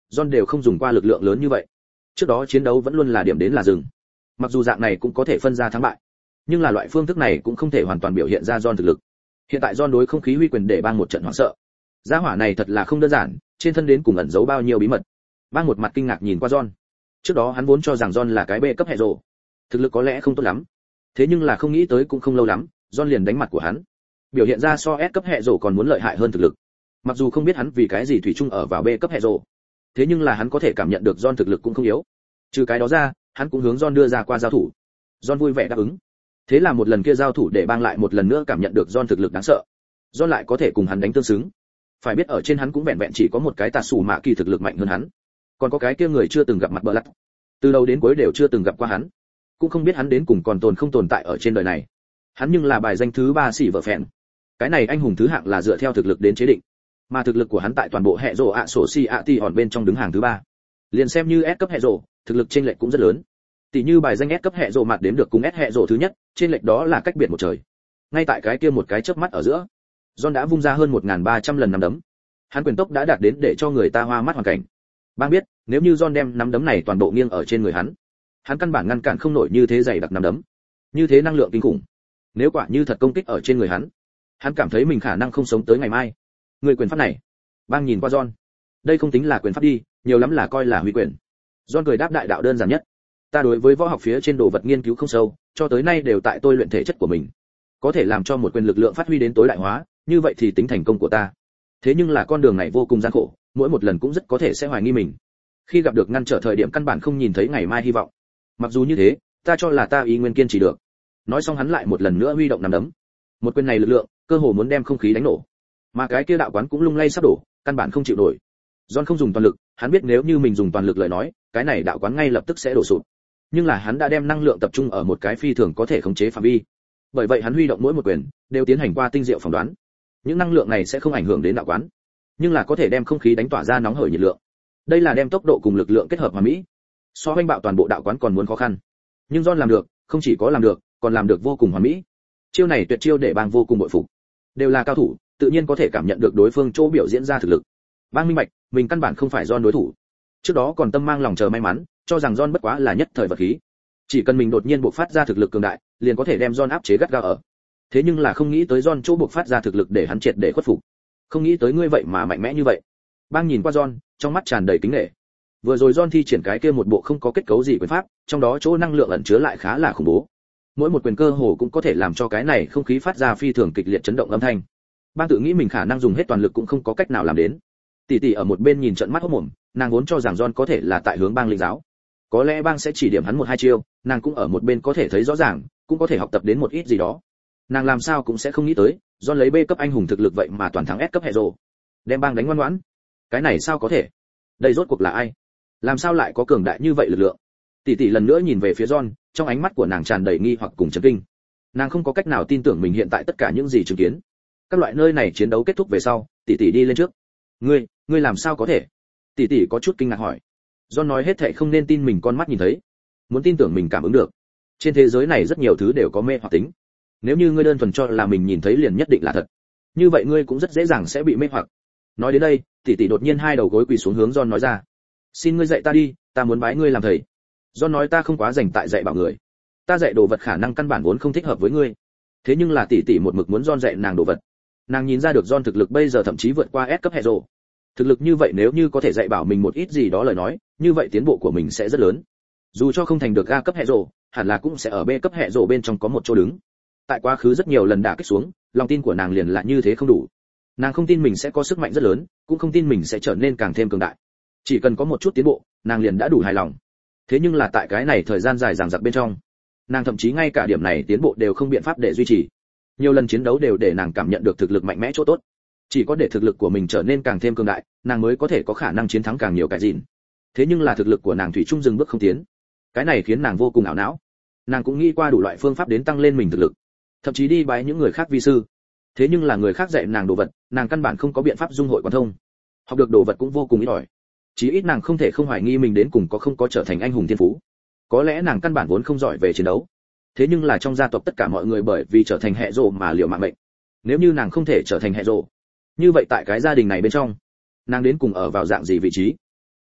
John đều không dùng qua lực lượng lớn như vậy. Trước đó chiến đấu vẫn luôn là điểm đến là dừng. Mặc dù dạng này cũng có thể phân ra thắng bại, nhưng là loại phương thức này cũng không thể hoàn toàn biểu hiện ra John thực lực. Hiện tại John đối không khí huy quyền để bang một trận hoảng sợ. Gia hỏa này thật là không đơn giản, trên thân đến cùng ẩn giấu bao nhiêu bí mật. Bang một mặt kinh ngạc nhìn qua John. Trước đó hắn vốn cho rằng John là cái B cấp hệ rồ, thực lực có lẽ không tốt lắm. Thế nhưng là không nghĩ tới cũng không lâu lắm, John liền đánh mặt của hắn. Biểu hiện ra so S cấp hệ rồ còn muốn lợi hại hơn thực lực. Mặc dù không biết hắn vì cái gì thủy chung ở vào B cấp hệ rồ, thế nhưng là hắn có thể cảm nhận được John thực lực cũng không yếu. Trừ cái đó ra, hắn cũng hướng John đưa ra qua giao thủ. John vui vẻ đáp ứng. Thế là một lần kia giao thủ để bang lại một lần nữa cảm nhận được John thực lực đáng sợ. John lại có thể cùng hắn đánh tương xứng. Phải biết ở trên hắn cũng vẹn vẹn chỉ có một cái tà sủ mạ kỳ thực lực mạnh hơn hắn. Còn có cái kia người chưa từng gặp mặt bờ lắc. Từ đầu đến cuối đều chưa từng gặp qua hắn. Cũng không biết hắn đến cùng còn tồn không tồn tại ở trên đời này. Hắn nhưng là bài danh thứ ba xỉ vợ phèn. Cái này anh hùng thứ hạng là dựa theo thực lực đến chế định. Mà thực lực của hắn tại toàn bộ hệ rồ ạ sổ xì ạ tỷ hòn bên trong đứng hàng thứ ba. Liền xem như S cấp hệ rồ, thực lực chênh lệch cũng rất lớn. Tỷ như bài danh S cấp hệ rồ mặt đếm được cùng S hệ rồ thứ nhất, chênh lệch đó là cách biệt một trời. Ngay tại cái kia một cái chớp mắt ở giữa, John đã vung ra hơn một nghìn ba trăm lần nắm đấm. Hắn quyền tốc đã đạt đến để cho người ta hoa mắt hoàn cảnh. Bang biết, nếu như John đem nắm đấm này toàn bộ nghiêng ở trên người hắn, hắn căn bản ngăn cản không nổi như thế dày đặc nắm đấm. Như thế năng lượng kinh khủng. Nếu quả như thật công kích ở trên người hắn, hắn cảm thấy mình khả năng không sống tới ngày mai. Người quyền pháp này. Bang nhìn qua John. Đây không tính là quyền pháp đi, nhiều lắm là coi là huy quyền. John cười đáp đại đạo đơn giản nhất. Ta đối với võ học phía trên đồ vật nghiên cứu không sâu, cho tới nay đều tại tôi luyện thể chất của mình. Có thể làm cho một quyền lực lượng phát huy đến tối đại hóa, như vậy thì tính thành công của ta. Thế nhưng là con đường này vô cùng gian khổ, mỗi một lần cũng rất có thể sẽ hoài nghi mình. Khi gặp được ngăn trở thời điểm căn bản không nhìn thấy ngày mai hy vọng. Mặc dù như thế, ta cho là ta ý nguyên kiên trì được. Nói xong hắn lại một lần nữa huy động nắm đấm. Một quyền này lực lượng, cơ hồ muốn đem không khí đánh nổ. Mà cái kia đạo quán cũng lung lay sắp đổ, căn bản không chịu nổi. John không dùng toàn lực, hắn biết nếu như mình dùng toàn lực lời nói, cái này đạo quán ngay lập tức sẽ đổ sụp. Nhưng là hắn đã đem năng lượng tập trung ở một cái phi thường có thể khống chế phạm vi. Bởi vậy hắn huy động mỗi một quyền, đều tiến hành qua tinh diệu phỏng đoán. Những năng lượng này sẽ không ảnh hưởng đến đạo quán, nhưng là có thể đem không khí đánh tỏa ra nóng hởi nhiệt lượng. Đây là đem tốc độ cùng lực lượng kết hợp hoàn mỹ. So với bạo toàn bộ đạo quán còn muốn khó khăn. Nhưng John làm được, không chỉ có làm được, còn làm được vô cùng hoàn mỹ. Chiêu này tuyệt chiêu để bang vô cùng bội phục. Đều là cao thủ, tự nhiên có thể cảm nhận được đối phương chỗ biểu diễn ra thực lực. Bang minh bạch, mình căn bản không phải John đối thủ. Trước đó còn tâm mang lòng chờ may mắn, cho rằng John bất quá là nhất thời vật khí. Chỉ cần mình đột nhiên bộc phát ra thực lực cường đại, liền có thể đem John áp chế gắt gao ở. Thế nhưng là không nghĩ tới John chỗ bộc phát ra thực lực để hắn triệt để khuất phục. Không nghĩ tới ngươi vậy mà mạnh mẽ như vậy. Bang nhìn qua John, trong mắt tràn đầy kính nể. Vừa rồi John thi triển cái kia một bộ không có kết cấu gì quyền pháp, trong đó chỗ năng lượng ẩn chứa lại khá là khủng bố. Mỗi một quyền cơ hồ cũng có thể làm cho cái này không khí phát ra phi thường kịch liệt chấn động âm thanh. Bang tự nghĩ mình khả năng dùng hết toàn lực cũng không có cách nào làm đến. Tỷ tỷ ở một bên nhìn trận mắt hốt mồm, nàng vốn cho rằng John có thể là tại hướng bang linh giáo. Có lẽ bang sẽ chỉ điểm hắn một hai chiêu, nàng cũng ở một bên có thể thấy rõ ràng, cũng có thể học tập đến một ít gì đó. Nàng làm sao cũng sẽ không nghĩ tới, John lấy B cấp anh hùng thực lực vậy mà toàn thắng S cấp hệ rồ, đem bang đánh ngoan ngoãn. Cái này sao có thể? Đây rốt cuộc là ai? Làm sao lại có cường đại như vậy lực lượng? Tỷ tỷ lần nữa nhìn về phía John, trong ánh mắt của nàng tràn đầy nghi hoặc cùng chấn kinh. Nàng không có cách nào tin tưởng mình hiện tại tất cả những gì chứng kiến. Các loại nơi này chiến đấu kết thúc về sau, tỷ tỷ đi lên trước. Ngươi, ngươi làm sao có thể? Tỷ tỷ có chút kinh ngạc hỏi. John nói hết thảy không nên tin mình con mắt nhìn thấy, muốn tin tưởng mình cảm ứng được. Trên thế giới này rất nhiều thứ đều có mê hoặc tính. Nếu như ngươi đơn thuần cho là mình nhìn thấy liền nhất định là thật, như vậy ngươi cũng rất dễ dàng sẽ bị mê hoặc. Nói đến đây, tỷ tỷ đột nhiên hai đầu gối quỳ xuống hướng John nói ra: "Xin ngươi dạy ta đi, ta muốn bái ngươi làm thầy." John nói: "Ta không quá rảnh tại dạy bảo người, ta dạy đồ vật khả năng căn bản vốn không thích hợp với ngươi." Thế nhưng là tỷ tỷ một mực muốn John dạy nàng đồ vật. Nàng nhìn ra được John thực lực bây giờ thậm chí vượt qua S cấp hệ rồ. Thực lực như vậy nếu như có thể dạy bảo mình một ít gì đó lời nói, như vậy tiến bộ của mình sẽ rất lớn. Dù cho không thành được A cấp hệ rồ, hẳn là cũng sẽ ở B cấp hệ rồ bên trong có một chỗ đứng. Tại quá khứ rất nhiều lần đả kích xuống, lòng tin của nàng liền là như thế không đủ. Nàng không tin mình sẽ có sức mạnh rất lớn, cũng không tin mình sẽ trở nên càng thêm cường đại. Chỉ cần có một chút tiến bộ, nàng liền đã đủ hài lòng. Thế nhưng là tại cái này thời gian dài dằng dặc bên trong, nàng thậm chí ngay cả điểm này tiến bộ đều không biện pháp để duy trì. Nhiều lần chiến đấu đều để nàng cảm nhận được thực lực mạnh mẽ chỗ tốt. Chỉ có để thực lực của mình trở nên càng thêm cường đại, nàng mới có thể có khả năng chiến thắng càng nhiều cái gìn. Thế nhưng là thực lực của nàng thủy chung dừng bước không tiến. Cái này khiến nàng vô cùng ảo não. Nàng cũng nghĩ qua đủ loại phương pháp đến tăng lên mình thực lực, thậm chí đi bái những người khác vi sư. Thế nhưng là người khác dạy nàng đồ vật, nàng căn bản không có biện pháp dung hội quan thông. Học được đồ vật cũng vô cùng ít ỏi. Chí ít nàng không thể không hoài nghi mình đến cùng có không có trở thành anh hùng thiên phú. Có lẽ nàng căn bản vốn không giỏi về chiến đấu. Thế nhưng là trong gia tộc tất cả mọi người bởi vì trở thành hệ rồ mà liều mạng mệnh. Nếu như nàng không thể trở thành hệ rồ, như vậy tại cái gia đình này bên trong, nàng đến cùng ở vào dạng gì vị trí?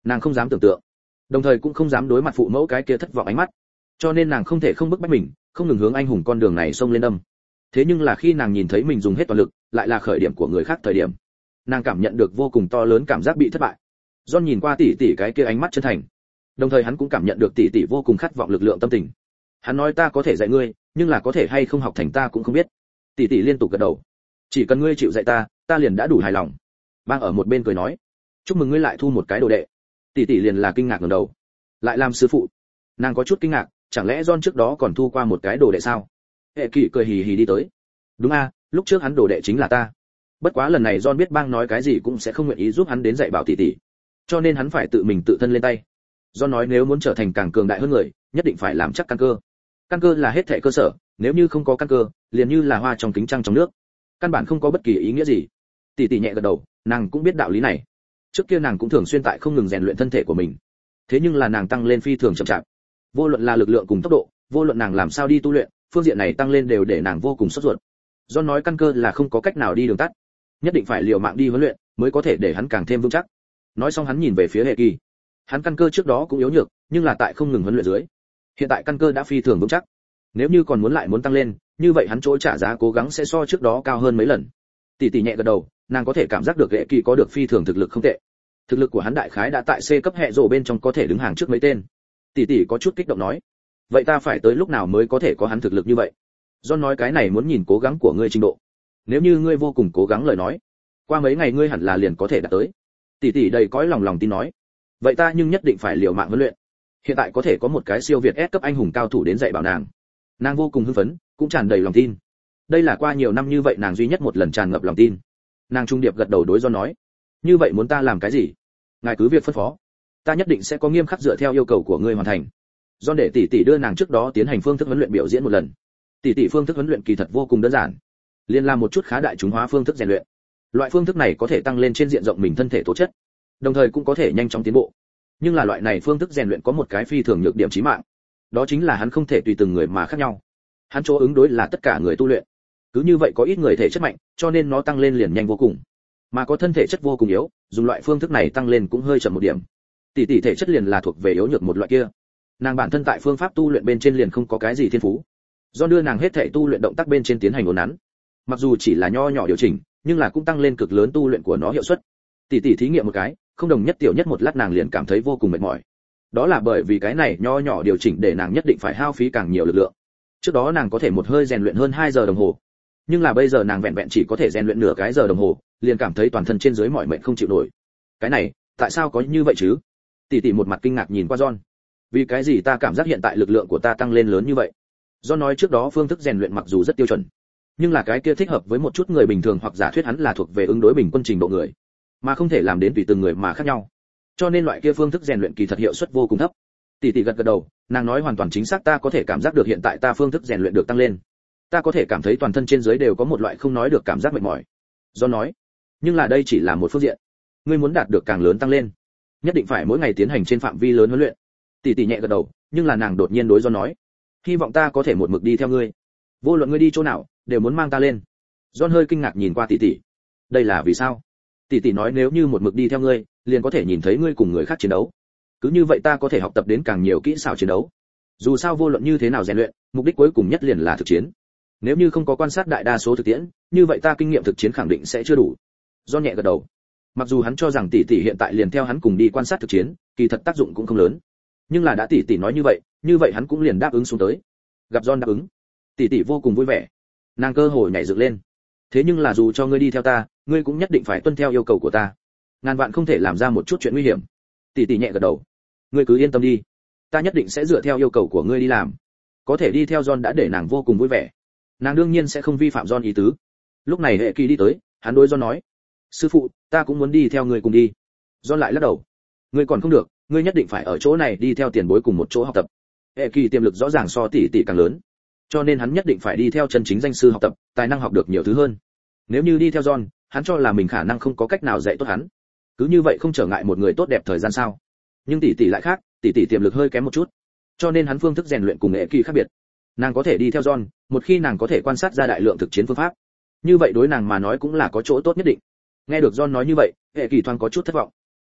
Nàng không dám tưởng tượng, đồng thời cũng không dám đối mặt phụ mẫu cái kia thất vọng ánh mắt, cho nên nàng không thể không bức bách mình, không ngừng hướng anh hùng con đường này xông lên đâm. Thế nhưng là khi nàng nhìn thấy mình dùng hết toàn lực, lại là khởi điểm của người khác thời điểm, nàng cảm nhận được vô cùng to lớn cảm giác bị thất bại. John nhìn qua tỷ tỷ cái kia ánh mắt chân thành, đồng thời hắn cũng cảm nhận được tỷ tỷ vô cùng khát vọng lực lượng tâm tình. Hắn nói ta có thể dạy ngươi, nhưng là có thể hay không học thành ta cũng không biết. Tỷ tỷ liên tục gật đầu, chỉ cần ngươi chịu dạy ta, ta liền đã đủ hài lòng. Bang ở một bên cười nói, chúc mừng ngươi lại thu một cái đồ đệ. Tỷ tỷ liền là kinh ngạc ngẩng đầu, lại làm sư phụ. Nàng có chút kinh ngạc, chẳng lẽ John trước đó còn thu qua một cái đồ đệ sao? Hệ Kỳ cười hì hì đi tới, đúng a, lúc trước hắn đồ đệ chính là ta. Bất quá lần này John biết Bang nói cái gì cũng sẽ không nguyện ý giúp hắn đến dạy bảo tỷ tỷ, cho nên hắn phải tự mình tự thân lên tay. John nói nếu muốn trở thành càng cường đại hơn người, nhất định phải làm chắc căn cơ. Căn cơ là hết thảy cơ sở, nếu như không có căn cơ, liền như là hoa trong kính trăng trong nước, căn bản không có bất kỳ ý nghĩa gì. Tỷ tỷ nhẹ gật đầu, nàng cũng biết đạo lý này. Trước kia nàng cũng thường xuyên tại không ngừng rèn luyện thân thể của mình, thế nhưng là nàng tăng lên phi thường chậm chạp. Vô luận là lực lượng cùng tốc độ, vô luận nàng làm sao đi tu luyện, phương diện này tăng lên đều để nàng vô cùng sốt ruột. John nói căn cơ là không có cách nào đi đường tắt, nhất định phải liều mạng đi huấn luyện mới có thể để hắn càng thêm vững chắc. Nói xong hắn nhìn về phía Hệ Kỳ. Hắn căn cơ trước đó cũng yếu nhược, nhưng là tại không ngừng huấn luyện dưới, hiện tại căn cơ đã phi thường vững chắc. Nếu như còn muốn lại muốn tăng lên, như vậy hắn chỗ trả giá cố gắng sẽ so trước đó cao hơn mấy lần. Tỷ tỷ nhẹ gật đầu, nàng có thể cảm giác được Hệ Kỳ có được phi thường thực lực không tệ. Thực lực của hắn đại khái đã tại C cấp hệ rồ bên trong có thể đứng hàng trước mấy tên. Tỷ tỷ có chút kích động nói, vậy ta phải tới lúc nào mới có thể có hắn thực lực như vậy? John nói cái này muốn nhìn cố gắng của ngươi trình độ. Nếu như ngươi vô cùng cố gắng lời nói, qua mấy ngày ngươi hẳn là liền có thể đạt tới. Tỷ tỷ đầy cõi lòng lòng tin nói, vậy ta nhưng nhất định phải liều mạng huấn luyện. Hiện tại có thể có một cái siêu việt S cấp anh hùng cao thủ đến dạy bảo nàng. Nàng vô cùng hưng phấn, cũng tràn đầy lòng tin. Đây là qua nhiều năm như vậy nàng duy nhất một lần tràn ngập lòng tin. Nàng trung điệp gật đầu đối John nói, như vậy muốn ta làm cái gì? Ngài cứ việc phân phó, ta nhất định sẽ có nghiêm khắc dựa theo yêu cầu của ngươi hoàn thành. John để tỷ tỷ đưa nàng trước đó tiến hành phương thức huấn luyện biểu diễn một lần. Tỷ tỷ phương thức huấn luyện kỳ thật vô cùng đơn giản, liên làm một chút khá đại chúng hóa phương thức rèn luyện. Loại phương thức này có thể tăng lên trên diện rộng mình thân thể tố chất, đồng thời cũng có thể nhanh chóng tiến bộ. Nhưng là loại này phương thức rèn luyện có một cái phi thường nhược điểm chí mạng, đó chính là hắn không thể tùy từng người mà khác nhau. Hắn chỗ ứng đối là tất cả người tu luyện. Cứ như vậy có ít người thể chất mạnh, cho nên nó tăng lên liền nhanh vô cùng, mà có thân thể chất vô cùng yếu, dùng loại phương thức này tăng lên cũng hơi chậm một điểm. Tỷ tỷ thể chất liền là thuộc về yếu nhược một loại kia. Nàng bản thân tại phương pháp tu luyện bên trên liền không có cái gì thiên phú. Do đưa nàng hết thể tu luyện động tác bên trên tiến hành uốn nắn. Mặc dù chỉ là nho nhỏ điều chỉnh, nhưng là cũng tăng lên cực lớn tu luyện của nó hiệu suất. Tỷ tỷ thí nghiệm một cái, không đồng nhất tiểu nhất một lát nàng liền cảm thấy vô cùng mệt mỏi. Đó là bởi vì cái này nho nhỏ điều chỉnh để nàng nhất định phải hao phí càng nhiều lực lượng. Trước đó nàng có thể một hơi rèn luyện hơn hai giờ đồng hồ, nhưng là bây giờ nàng vẹn vẹn chỉ có thể rèn luyện nửa cái giờ đồng hồ, liền cảm thấy toàn thân trên dưới mỏi mệt không chịu nổi. Cái này, tại sao có như vậy chứ? Tỷ tỷ một mặt kinh ngạc nhìn qua John. Vì cái gì ta cảm giác hiện tại lực lượng của ta tăng lên lớn như vậy? John nói trước đó phương thức rèn luyện mặc dù rất tiêu chuẩn, nhưng là cái kia thích hợp với một chút người bình thường hoặc giả thuyết hắn là thuộc về ứng đối bình quân trình độ người, mà không thể làm đến tùy từng người mà khác nhau. Cho nên loại kia phương thức rèn luyện kỳ thật hiệu suất vô cùng thấp. Tỷ tỷ gật gật đầu, nàng nói hoàn toàn chính xác, ta có thể cảm giác được hiện tại ta phương thức rèn luyện được tăng lên. Ta có thể cảm thấy toàn thân trên dưới đều có một loại không nói được cảm giác mệt mỏi. John nói, nhưng là đây chỉ là một phương diện. Ngươi muốn đạt được càng lớn tăng lên, nhất định phải mỗi ngày tiến hành trên phạm vi lớn huấn luyện. Tỷ tỷ nhẹ gật đầu, nhưng là nàng đột nhiên đối John nói, hy vọng ta có thể một mực đi theo ngươi. Vô luận ngươi đi chỗ nào, đều muốn mang ta lên. John hơi kinh ngạc nhìn qua tỷ tỷ. Đây là vì sao? Tỷ tỷ nói nếu như một mực đi theo ngươi, liền có thể nhìn thấy ngươi cùng người khác chiến đấu. Cứ như vậy ta có thể học tập đến càng nhiều kỹ xảo chiến đấu. Dù sao vô luận như thế nào rèn luyện, mục đích cuối cùng nhất liền là thực chiến. Nếu như không có quan sát đại đa số thực tiễn, như vậy ta kinh nghiệm thực chiến khẳng định sẽ chưa đủ. John nhẹ gật đầu. Mặc dù hắn cho rằng tỷ tỷ hiện tại liền theo hắn cùng đi quan sát thực chiến, kỳ thật tác dụng cũng không lớn. Nhưng là đã tỷ tỷ nói như vậy, như vậy hắn cũng liền đáp ứng xuống tới. Gặp John đáp ứng, tỷ tỷ vô cùng vui vẻ. Nàng cơ hồ nhảy dựng lên. Thế nhưng là dù cho ngươi đi theo ta, ngươi cũng nhất định phải tuân theo yêu cầu của ta. Ngàn vạn không thể làm ra một chút chuyện nguy hiểm. Tỷ tỷ nhẹ gật đầu. Ngươi cứ yên tâm đi, ta nhất định sẽ dựa theo yêu cầu của ngươi đi làm. Có thể đi theo John đã để nàng vô cùng vui vẻ. Nàng đương nhiên sẽ không vi phạm John ý tứ. Lúc này Hệ Kỳ đi tới, hắn đối John nói, sư phụ, ta cũng muốn đi theo ngươi cùng đi. John lại lắc đầu. Ngươi còn không được, ngươi nhất định phải ở chỗ này đi theo tiền bối cùng một chỗ học tập. Hệ Kỳ tiềm lực rõ ràng so tỷ tỷ càng lớn, cho nên hắn nhất định phải đi theo chân chính danh sư học tập, tài năng học được nhiều thứ hơn. Nếu như đi theo John, hắn cho là mình khả năng không có cách nào dạy tốt hắn. Cứ như vậy không trở ngại một người tốt đẹp thời gian sao? Nhưng tỷ tỷ lại khác, tỷ tỷ tiềm lực hơi kém một chút, cho nên hắn phương thức rèn luyện cùng Hệ Kỳ khác biệt. Nàng có thể đi theo John, một khi nàng có thể quan sát ra đại lượng thực chiến phương pháp, như vậy đối nàng mà nói cũng là có chỗ tốt nhất định. Nghe được John nói như vậy, Hệ Kỳ thoáng có chút thất vọng.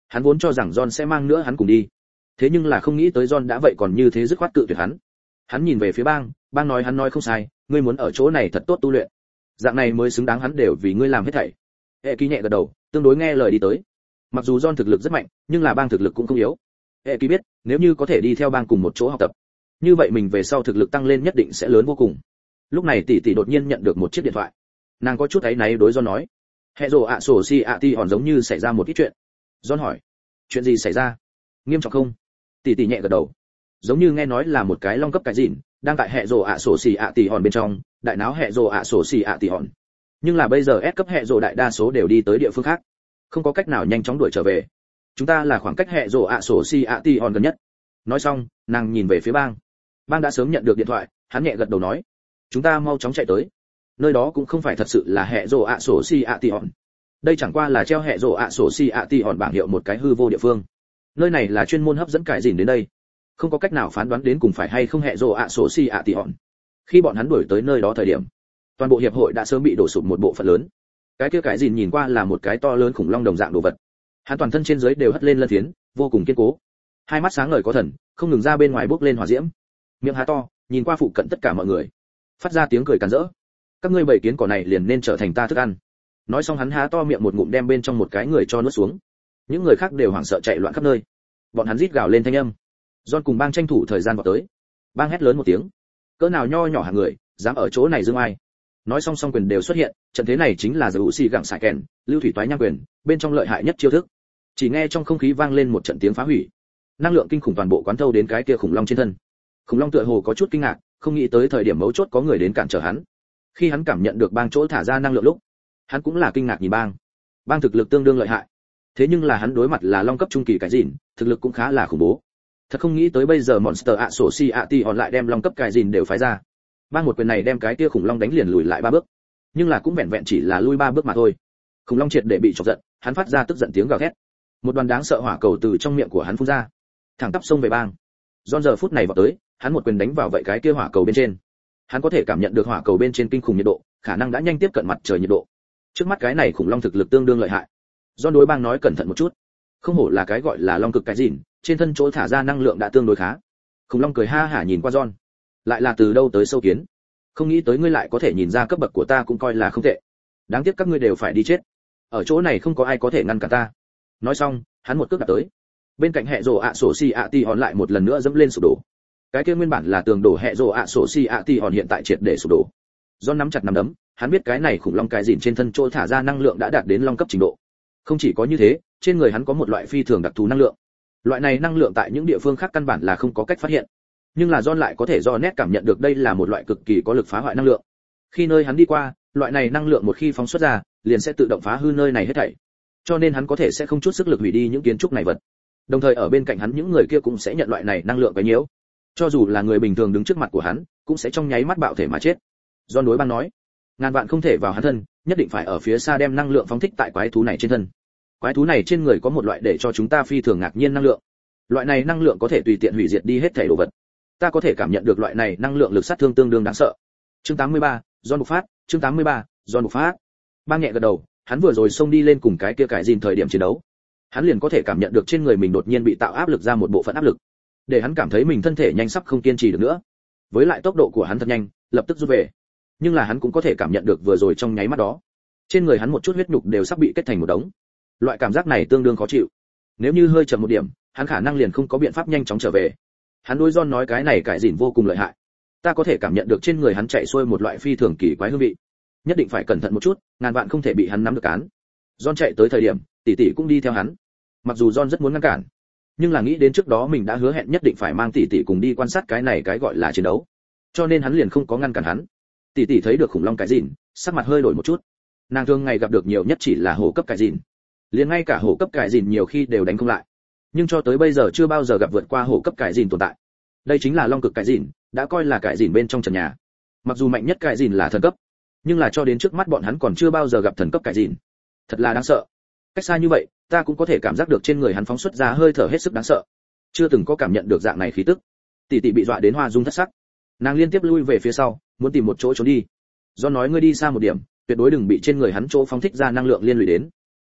Hắn vốn cho rằng John sẽ mang nữa hắn cùng đi, thế nhưng là không nghĩ tới John đã vậy còn như thế dứt khoát cự tuyệt hắn. Hắn nhìn về phía Bang, Bang nói hắn nói không sai, ngươi muốn ở chỗ này thật tốt tu luyện, dạng này mới xứng đáng hắn đều vì ngươi làm hết thảy. Hệ Kỳ nhẹ gật đầu, tương đối nghe lời đi tới. Mặc dù John thực lực rất mạnh, nhưng là Bang thực lực cũng không yếu. Hệ Kỳ biết, nếu như có thể đi theo Bang cùng một chỗ học tập, như vậy mình về sau thực lực tăng lên nhất định sẽ lớn vô cùng. Lúc này tỷ tỷ đột nhiên nhận được một chiếc điện thoại, nàng có chút áy náy đối John nói, hệ rồ ạ sổ si ạ ti hòn giống như xảy ra một ít chuyện. John hỏi, chuyện gì xảy ra, nghiêm trọng không? Tỷ tỷ nhẹ gật đầu, giống như nghe nói là một cái long cấp cái gìn đang tại hệ rồ ạ sổ si ạ ti hòn bên trong đại náo hệ rồ ạ sổ si ạ ti hòn, nhưng là bây giờ S cấp hệ rồ đại đa số đều đi tới địa phương khác, không có cách nào nhanh chóng đuổi trở về. Chúng ta là khoảng cách hệ rồ ạ sổ si ạ ti hòn gần nhất. Nói xong, nàng nhìn về phía Bang. Bang đã sớm nhận được điện thoại, hắn nhẹ gật đầu nói, chúng ta mau chóng chạy tới. Nơi đó cũng không phải thật sự là hệ rồ ạ sổ si ạ ti hòn, đây chẳng qua là treo hệ rồ ạ sổ si ạ ti hòn bảng hiệu một cái hư vô địa phương. Nơi này là chuyên môn hấp dẫn cải dìn đến đây, không có cách nào phán đoán đến cùng phải hay không hệ rồ ạ sổ si ạ ti hòn. Khi bọn hắn đuổi tới nơi đó thời điểm, toàn bộ hiệp hội đã sớm bị đổ sụp một bộ phận lớn. Cái kia cải dìn nhìn qua là một cái to lớn khủng long đồng dạng đồ vật, hắn toàn thân trên dưới đều hất lên lân phiến, vô cùng kiên cố, hai mắt sáng ngời có thần, không ngừng ra bên ngoài bốc lên hỏa diễm, miệng há to, nhìn qua phụ cận tất cả mọi người, phát ra tiếng cười càn rỡ. Các ngươi bầy kiến cỏ này liền nên trở thành ta thức ăn. Nói xong hắn há to miệng một ngụm đem bên trong một cái người cho nuốt xuống. Những người khác đều hoảng sợ chạy loạn khắp nơi, bọn hắn rít gào lên thanh âm. John cùng Bang tranh thủ thời gian vào tới. Bang hét lớn một tiếng, cỡ nào nho nhỏ hạng người dám ở chỗ này dương ai. Nói xong song quyền đều xuất hiện, trận thế này chính là Dầu Xi gặng sải kèn, lưu thủy toái nhang quyền, bên trong lợi hại nhất chiêu thức. Chỉ nghe trong không khí vang lên một trận tiếng phá hủy, năng lượng kinh khủng toàn bộ quán thâu đến cái kia khủng long trên thân. Khủng long tựa hồ có chút kinh ngạc, không nghĩ tới thời điểm mấu chốt có người đến cản trở hắn. Khi hắn cảm nhận được Bang chỗ thả ra năng lượng lúc, hắn cũng là kinh ngạc nhìn Bang. Bang thực lực tương đương lợi hại, thế nhưng là hắn đối mặt là long cấp trung kỳ cái gìn, thực lực cũng khá là khủng bố. Thật không nghĩ tới bây giờ Monster Association hòn lại đem long cấp cái gìn đều phái ra. Bang một quyền này đem cái kia khủng long đánh liền lùi lại ba bước, nhưng là cũng vẹn vẹn chỉ là lui ba bước mà thôi. Khủng long triệt để bị chọc giận, hắn phát ra tức giận tiếng gào thét. Một đoàn đáng sợ hỏa cầu từ trong miệng của hắn phun ra, thẳng tắp xông về Bang. John giờ phút này vào tới, hắn một quyền đánh vào vậy cái kia hỏa cầu bên trên. Hắn có thể cảm nhận được hỏa cầu bên trên kinh khủng nhiệt độ, khả năng đã nhanh tiếp cận mặt trời nhiệt độ. Trước mắt cái này khủng long thực lực tương đương lợi hại. John đối Bang nói cẩn thận một chút, không hổ là cái gọi là long cực cái gìn, trên thân chỗ thả ra năng lượng đã tương đối khá. Khủng long cười ha hả nhìn qua John, lại là từ đâu tới sâu kiến, không nghĩ tới ngươi lại có thể nhìn ra cấp bậc của ta cũng coi là không tệ. Đáng tiếc các ngươi đều phải đi chết, ở chỗ này không có ai có thể ngăn cản ta. Nói xong, hắn một cước đạp tới. Bên cạnh hệ rồ ạ sổ si ạ ti hòn lại một lần nữa dẫm lên sụp đổ. Cái kia nguyên bản là tường đổ hệ rồ ạ sổ si ạ ti hòn hiện tại triệt để sụp đổ. John nắm chặt nắm đấm, hắn biết cái này khủng long cái gìn trên thân chỗ thả ra năng lượng đã đạt đến long cấp trình độ. Không chỉ có như thế, trên người hắn có một loại phi thường đặc thù năng lượng. Loại này năng lượng tại những địa phương khác căn bản là không có cách phát hiện, nhưng là John lại có thể do nét cảm nhận được đây là một loại cực kỳ có lực phá hoại năng lượng. Khi nơi hắn đi qua, loại này năng lượng một khi phóng xuất ra, liền sẽ tự động phá hư nơi này hết thảy. Cho nên hắn có thể sẽ không chút sức lực hủy đi những kiến trúc này vật. Đồng thời ở bên cạnh hắn những người kia cũng sẽ nhận loại này năng lượng quấy nhiễu. Cho dù là người bình thường đứng trước mặt của hắn, cũng sẽ trong nháy mắt bạo thể mà chết. John đối Bang nói, ngàn vạn không thể vào hắn thân, nhất định phải ở phía xa đem năng lượng phóng thích tại quái thú này trên thân. Quái thú này trên người có một loại để cho chúng ta phi thường ngạc nhiên năng lượng. Loại này năng lượng có thể tùy tiện hủy diệt đi hết thảy đồ vật. Ta có thể cảm nhận được loại này năng lượng lực sát thương tương đương đáng sợ. Chương tám mươi ba, John bộc phát, chương tám mươi ba, John bộc phát. Bang nhẹ gật đầu, hắn vừa rồi xông đi lên cùng cái kia cải gìn thời điểm chiến đấu, hắn liền có thể cảm nhận được trên người mình đột nhiên bị tạo áp lực ra một bộ phận áp lực, để hắn cảm thấy mình thân thể nhanh sắp không kiên trì được nữa. Với lại tốc độ của hắn thật nhanh, lập tức rút về. Nhưng là hắn cũng có thể cảm nhận được vừa rồi trong nháy mắt đó, trên người hắn một chút huyết nhục đều sắp bị kết thành một đống. Loại cảm giác này tương đương khó chịu. Nếu như hơi chậm một điểm, hắn khả năng liền không có biện pháp nhanh chóng trở về. Hắn đối John nói cái này cải gìn vô cùng lợi hại. Ta có thể cảm nhận được trên người hắn chạy xuôi một loại phi thường kỳ quái hương vị. Nhất định phải cẩn thận một chút, ngàn vạn không thể bị hắn nắm được cán. John chạy tới thời điểm, tỷ tỷ cũng đi theo hắn. Mặc dù John rất muốn ngăn cản, nhưng là nghĩ đến trước đó mình đã hứa hẹn nhất định phải mang tỷ tỷ cùng đi quan sát cái này cái gọi là chiến đấu, cho nên hắn liền không có ngăn cản hắn. Tỷ tỷ thấy được khủng long cái gìn, sắc mặt hơi đổi một chút. Nàng thường ngày gặp được nhiều nhất chỉ là hổ cấp cái gìn, liền ngay cả hổ cấp cái gìn nhiều khi đều đánh không lại, nhưng cho tới bây giờ chưa bao giờ gặp vượt qua hổ cấp cái gìn tồn tại. Đây chính là long cực cái gìn, đã coi là cái gìn bên trong trần nhà. Mặc dù mạnh nhất cái gìn là thần cấp, nhưng là cho đến trước mắt bọn hắn còn chưa bao giờ gặp thần cấp cái gìn. Thật là đáng sợ. Cách xa như vậy, ta cũng có thể cảm giác được trên người hắn phóng xuất ra hơi thở hết sức đáng sợ. Chưa từng có cảm nhận được dạng này khí tức. Tỷ tỷ bị dọa đến hoa dung thất sắc. Nàng liên tiếp lui về phía sau, muốn tìm một chỗ trốn đi. Do nói ngươi đi xa một điểm, tuyệt đối đừng bị trên người hắn chỗ phóng thích ra năng lượng liên lụy đến.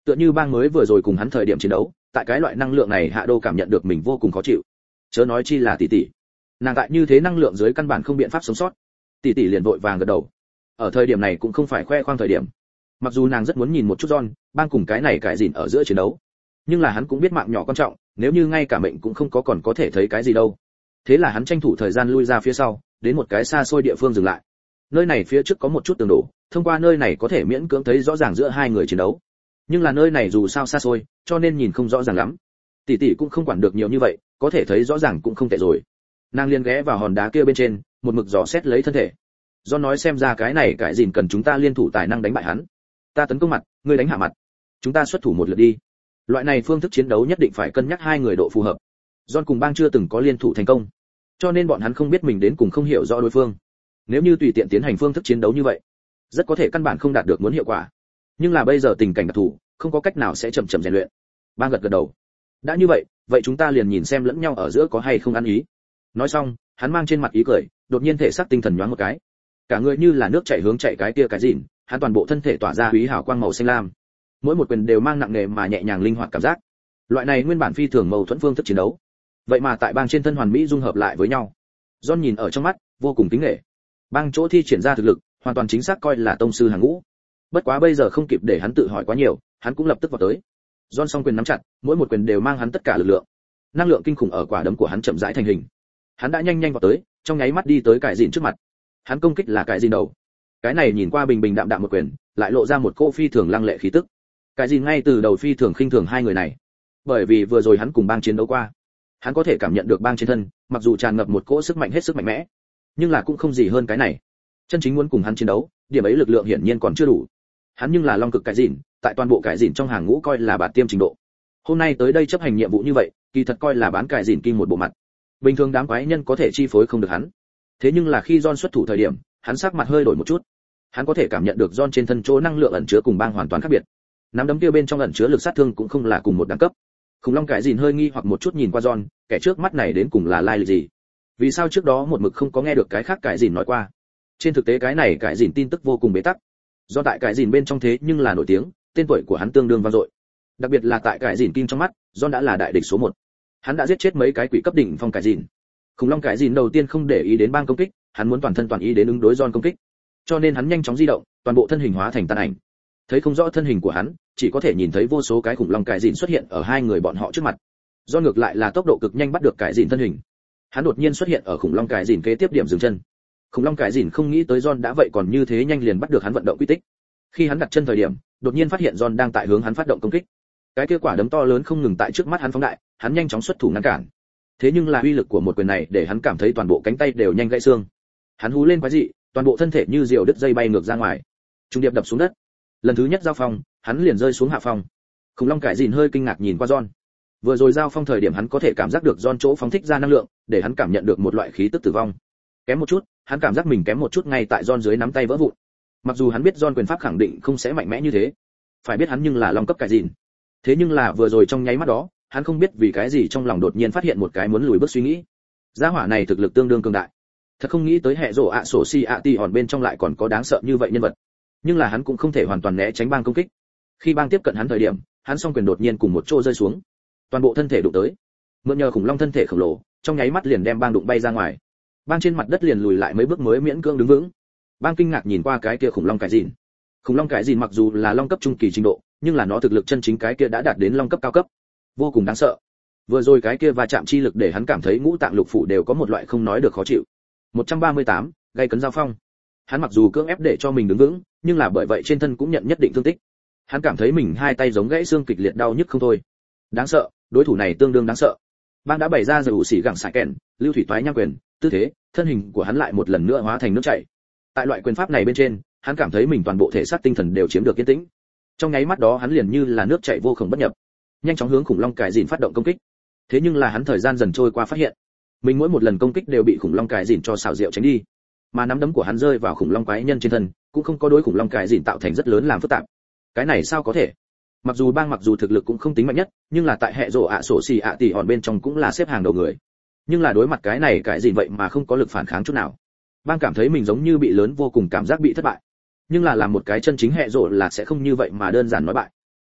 Tựa như bang mới vừa rồi cùng hắn thời điểm chiến đấu, tại cái loại năng lượng này hạ đô cảm nhận được mình vô cùng khó chịu. Chớ nói chi là tỷ tỷ, nàng tại như thế năng lượng dưới căn bản không biện pháp sống sót. Tỷ tỷ liền vội vàng gật đầu. Ở thời điểm này cũng không phải khoe khoang thời điểm. Mặc dù nàng rất muốn nhìn một chút John, bang cùng cái này cải dịn ở giữa chiến đấu, nhưng là hắn cũng biết mạng nhỏ quan trọng, nếu như ngay cả mệnh cũng không có còn có thể thấy cái gì đâu. Thế là hắn tranh thủ thời gian lui ra phía sau, đến một cái xa xôi địa phương dừng lại. Nơi này phía trước có một chút tường đổ, thông qua nơi này có thể miễn cưỡng thấy rõ ràng giữa hai người chiến đấu. Nhưng là nơi này dù sao xa xôi, cho nên nhìn không rõ ràng lắm. Tỷ tỷ cũng không quản được nhiều như vậy, có thể thấy rõ ràng cũng không tệ rồi. Nàng liền ghé vào hòn đá kia bên trên, một mực dò xét lấy thân thể. Do nói xem ra cái này cái gìn cần chúng ta liên thủ tài năng đánh bại hắn. Ta tấn công mặt, ngươi đánh hạ mặt. Chúng ta xuất thủ một lượt đi. Loại này phương thức chiến đấu nhất định phải cân nhắc hai người độ phù hợp. John cùng bang chưa từng có liên thủ thành công, cho nên bọn hắn không biết mình đến cùng không hiểu rõ đối phương. Nếu như tùy tiện tiến hành phương thức chiến đấu như vậy, rất có thể căn bản không đạt được muốn hiệu quả. Nhưng là bây giờ tình cảnh đặc thù, không có cách nào sẽ chậm chậm rèn luyện. Bang gật gật đầu. Đã như vậy, vậy chúng ta liền nhìn xem lẫn nhau ở giữa có hay không ăn ý. Nói xong, hắn mang trên mặt ý cười, đột nhiên thể xác tinh thần nhoáng một cái. Cả người như là nước chảy hướng chạy cái kia cái gìn, hắn toàn bộ thân thể tỏa ra quý hào quang màu xanh lam. Mỗi một quyền đều mang nặng nề mà nhẹ nhàng linh hoạt cảm giác. Loại này nguyên bản phi thường mâu thuẫn phương thức chiến đấu, vậy mà tại bang trên thân hoàn mỹ dung hợp lại với nhau. John nhìn ở trong mắt, vô cùng kính nể. Bang chỗ thi triển ra thực lực, hoàn toàn chính xác coi là tông sư hàng ngũ. Bất quá bây giờ không kịp để hắn tự hỏi quá nhiều, hắn cũng lập tức vào tới. John song quyền nắm chặt, mỗi một quyền đều mang hắn tất cả lực lượng. Năng lượng kinh khủng ở quả đấm của hắn chậm rãi thành hình. Hắn đã nhanh nhanh vào tới, trong nháy mắt đi tới cải dìn trước mặt. Hắn công kích là cải dìn đầu. Cái này nhìn qua bình bình đạm đạm một quyền, lại lộ ra một cô phi thường lăng lệ khí tức. Cải dìn ngay từ đầu phi thường khinh thường hai người này, bởi vì vừa rồi hắn cùng bang chiến đấu qua, hắn có thể cảm nhận được bang trên thân, mặc dù tràn ngập một cỗ sức mạnh hết sức mạnh mẽ, nhưng là cũng không gì hơn cái này. Chân chính muốn cùng hắn chiến đấu, điểm ấy lực lượng hiển nhiên còn chưa đủ. Hắn nhưng là long cực cải dìn, tại toàn bộ cải dìn trong hàng ngũ coi là bạt tiêm trình độ. Hôm nay tới đây chấp hành nhiệm vụ như vậy, kỳ thật coi là bán cải dìn kim một bộ mặt. Bình thường đám quái nhân có thể chi phối không được hắn. Thế nhưng là khi John xuất thủ thời điểm, hắn sắc mặt hơi đổi một chút. Hắn có thể cảm nhận được John trên thân chỗ năng lượng ẩn chứa cùng bang hoàn toàn khác biệt. Nắm đấm kia bên trong ẩn chứa lực sát thương cũng không là cùng một đẳng cấp. Khủng long cải dìn hơi nghi hoặc một chút nhìn qua John, kẻ trước mắt này đến cùng là lai lịch gì? Vì sao trước đó một mực không có nghe được cái khác cải dìn nói qua? Trên thực tế cái này cải dìn tin tức vô cùng bế tắc. Do tại cải dìn bên trong thế nhưng là nổi tiếng, tên tuổi của hắn tương đương vang dội. Đặc biệt là tại cải dìn kim trong mắt, John đã là đại địch số một. Hắn đã giết chết mấy cái quỷ cấp đỉnh phong cải dìn. Khủng long cải dìn đầu tiên không để ý đến bang công kích, hắn muốn toàn thân toàn ý đến ứng đối John công kích. Cho nên hắn nhanh chóng di động, toàn bộ thân hình hóa thành tàn ảnh. Thấy không rõ thân hình của hắn, chỉ có thể nhìn thấy vô số cái khủng long cải dìn xuất hiện ở hai người bọn họ trước mặt. John ngược lại là tốc độ cực nhanh bắt được cải dìn thân hình. Hắn đột nhiên xuất hiện ở khủng long cải dìn kế tiếp điểm dừng chân. Khủng long cải dìn không nghĩ tới John đã vậy còn như thế nhanh liền bắt được hắn vận động quy tích. Khi hắn đặt chân thời điểm, đột nhiên phát hiện John đang tại hướng hắn phát động công kích. Cái kia quả đấm to lớn không ngừng tại trước mắt hắn phóng đại, hắn nhanh chóng xuất thủ ngăn cản. Thế nhưng là uy lực của một quyền này để hắn cảm thấy toàn bộ cánh tay đều nhanh gãy xương. Hắn hú lên quái dị, toàn bộ thân thể như diều đứt dây bay ngược ra ngoài, trung điệp đập xuống đất. Lần thứ nhất giao phong, hắn liền rơi xuống hạ phong. Khủng long cải dìn hơi kinh ngạc nhìn qua John. Vừa rồi giao phong thời điểm hắn có thể cảm giác được John chỗ phóng thích ra năng lượng, để hắn cảm nhận được một loại khí tức tử vong. Kém một chút, hắn cảm giác mình kém một chút ngay tại John dưới nắm tay vỡ vụn. Mặc dù hắn biết John quyền pháp khẳng định không sẽ mạnh mẽ như thế, phải biết hắn nhưng là long cấp cải dìn. Thế nhưng là vừa rồi trong nháy mắt đó, hắn không biết vì cái gì trong lòng đột nhiên phát hiện một cái muốn lùi bước suy nghĩ. Gia hỏa này thực lực tương đương cường đại. Thật không nghĩ tới hệ rồ ạ sổ si ạ tỷ hòn bên trong lại còn có đáng sợ như vậy nhân vật. Nhưng là hắn cũng không thể hoàn toàn né tránh bang công kích. Khi bang tiếp cận hắn thời điểm, hắn song quyền đột nhiên cùng một chỗ rơi xuống, toàn bộ thân thể đụng tới. Mượn nhờ khủng long thân thể khổng lồ, trong nháy mắt liền đem bang đụng bay ra ngoài. Bang trên mặt đất liền lùi lại mấy bước mới miễn cưỡng đứng vững. Bang kinh ngạc nhìn qua cái kia khủng long cải dìn. Khủng long cải dìn mặc dù là long cấp trung kỳ trình độ, nhưng là nó thực lực chân chính cái kia đã đạt đến long cấp cao cấp, vô cùng đáng sợ. Vừa rồi cái kia va chạm chi lực để hắn cảm thấy ngũ tạng lục phủ đều có một loại không nói được khó chịu. một trăm ba mươi tám, gây cấn giao phong. Hắn mặc dù cưỡng ép để cho mình đứng vững, nhưng là bởi vậy trên thân cũng nhận nhất định thương tích. Hắn cảm thấy mình hai tay giống gãy xương kịch liệt đau nhức không thôi. Đáng sợ, đối thủ này tương đương đáng sợ. Bang đã bày ra giù xỉ gẳng sải kèn, lưu thủy toái nham quyền, tư thế, thân hình của hắn lại một lần nữa hóa thành nước chảy. Tại loại quyền pháp này bên trên, hắn cảm thấy mình toàn bộ thể xác tinh thần đều chiếm được yên tĩnh. Trong nháy mắt đó hắn liền như là nước chảy vô cùng bất nhập, nhanh chóng hướng khủng long cải dìn phát động công kích. Thế nhưng là hắn thời gian dần trôi qua phát hiện, mình mỗi một lần công kích đều bị khủng long cải dìn cho xảo diệu tránh đi, mà nắm đấm của hắn rơi vào khủng long quái nhân trên thân, cũng không có đối khủng long cải dìn tạo thành rất lớn làm phức tạp. Cái này sao có thể? Mặc dù bang mặc dù thực lực cũng không tính mạnh nhất, nhưng là tại hệ rồ ạ sổ xì ạ tỷ hòn bên trong cũng là xếp hàng đầu người. Nhưng là đối mặt cái này cải dìn vậy mà không có lực phản kháng chút nào. Bang cảm thấy mình giống như bị lớn vô cùng cảm giác bị thất bại. Nhưng là làm một cái chân chính hệ rồ là sẽ không như vậy mà đơn giản nói bại.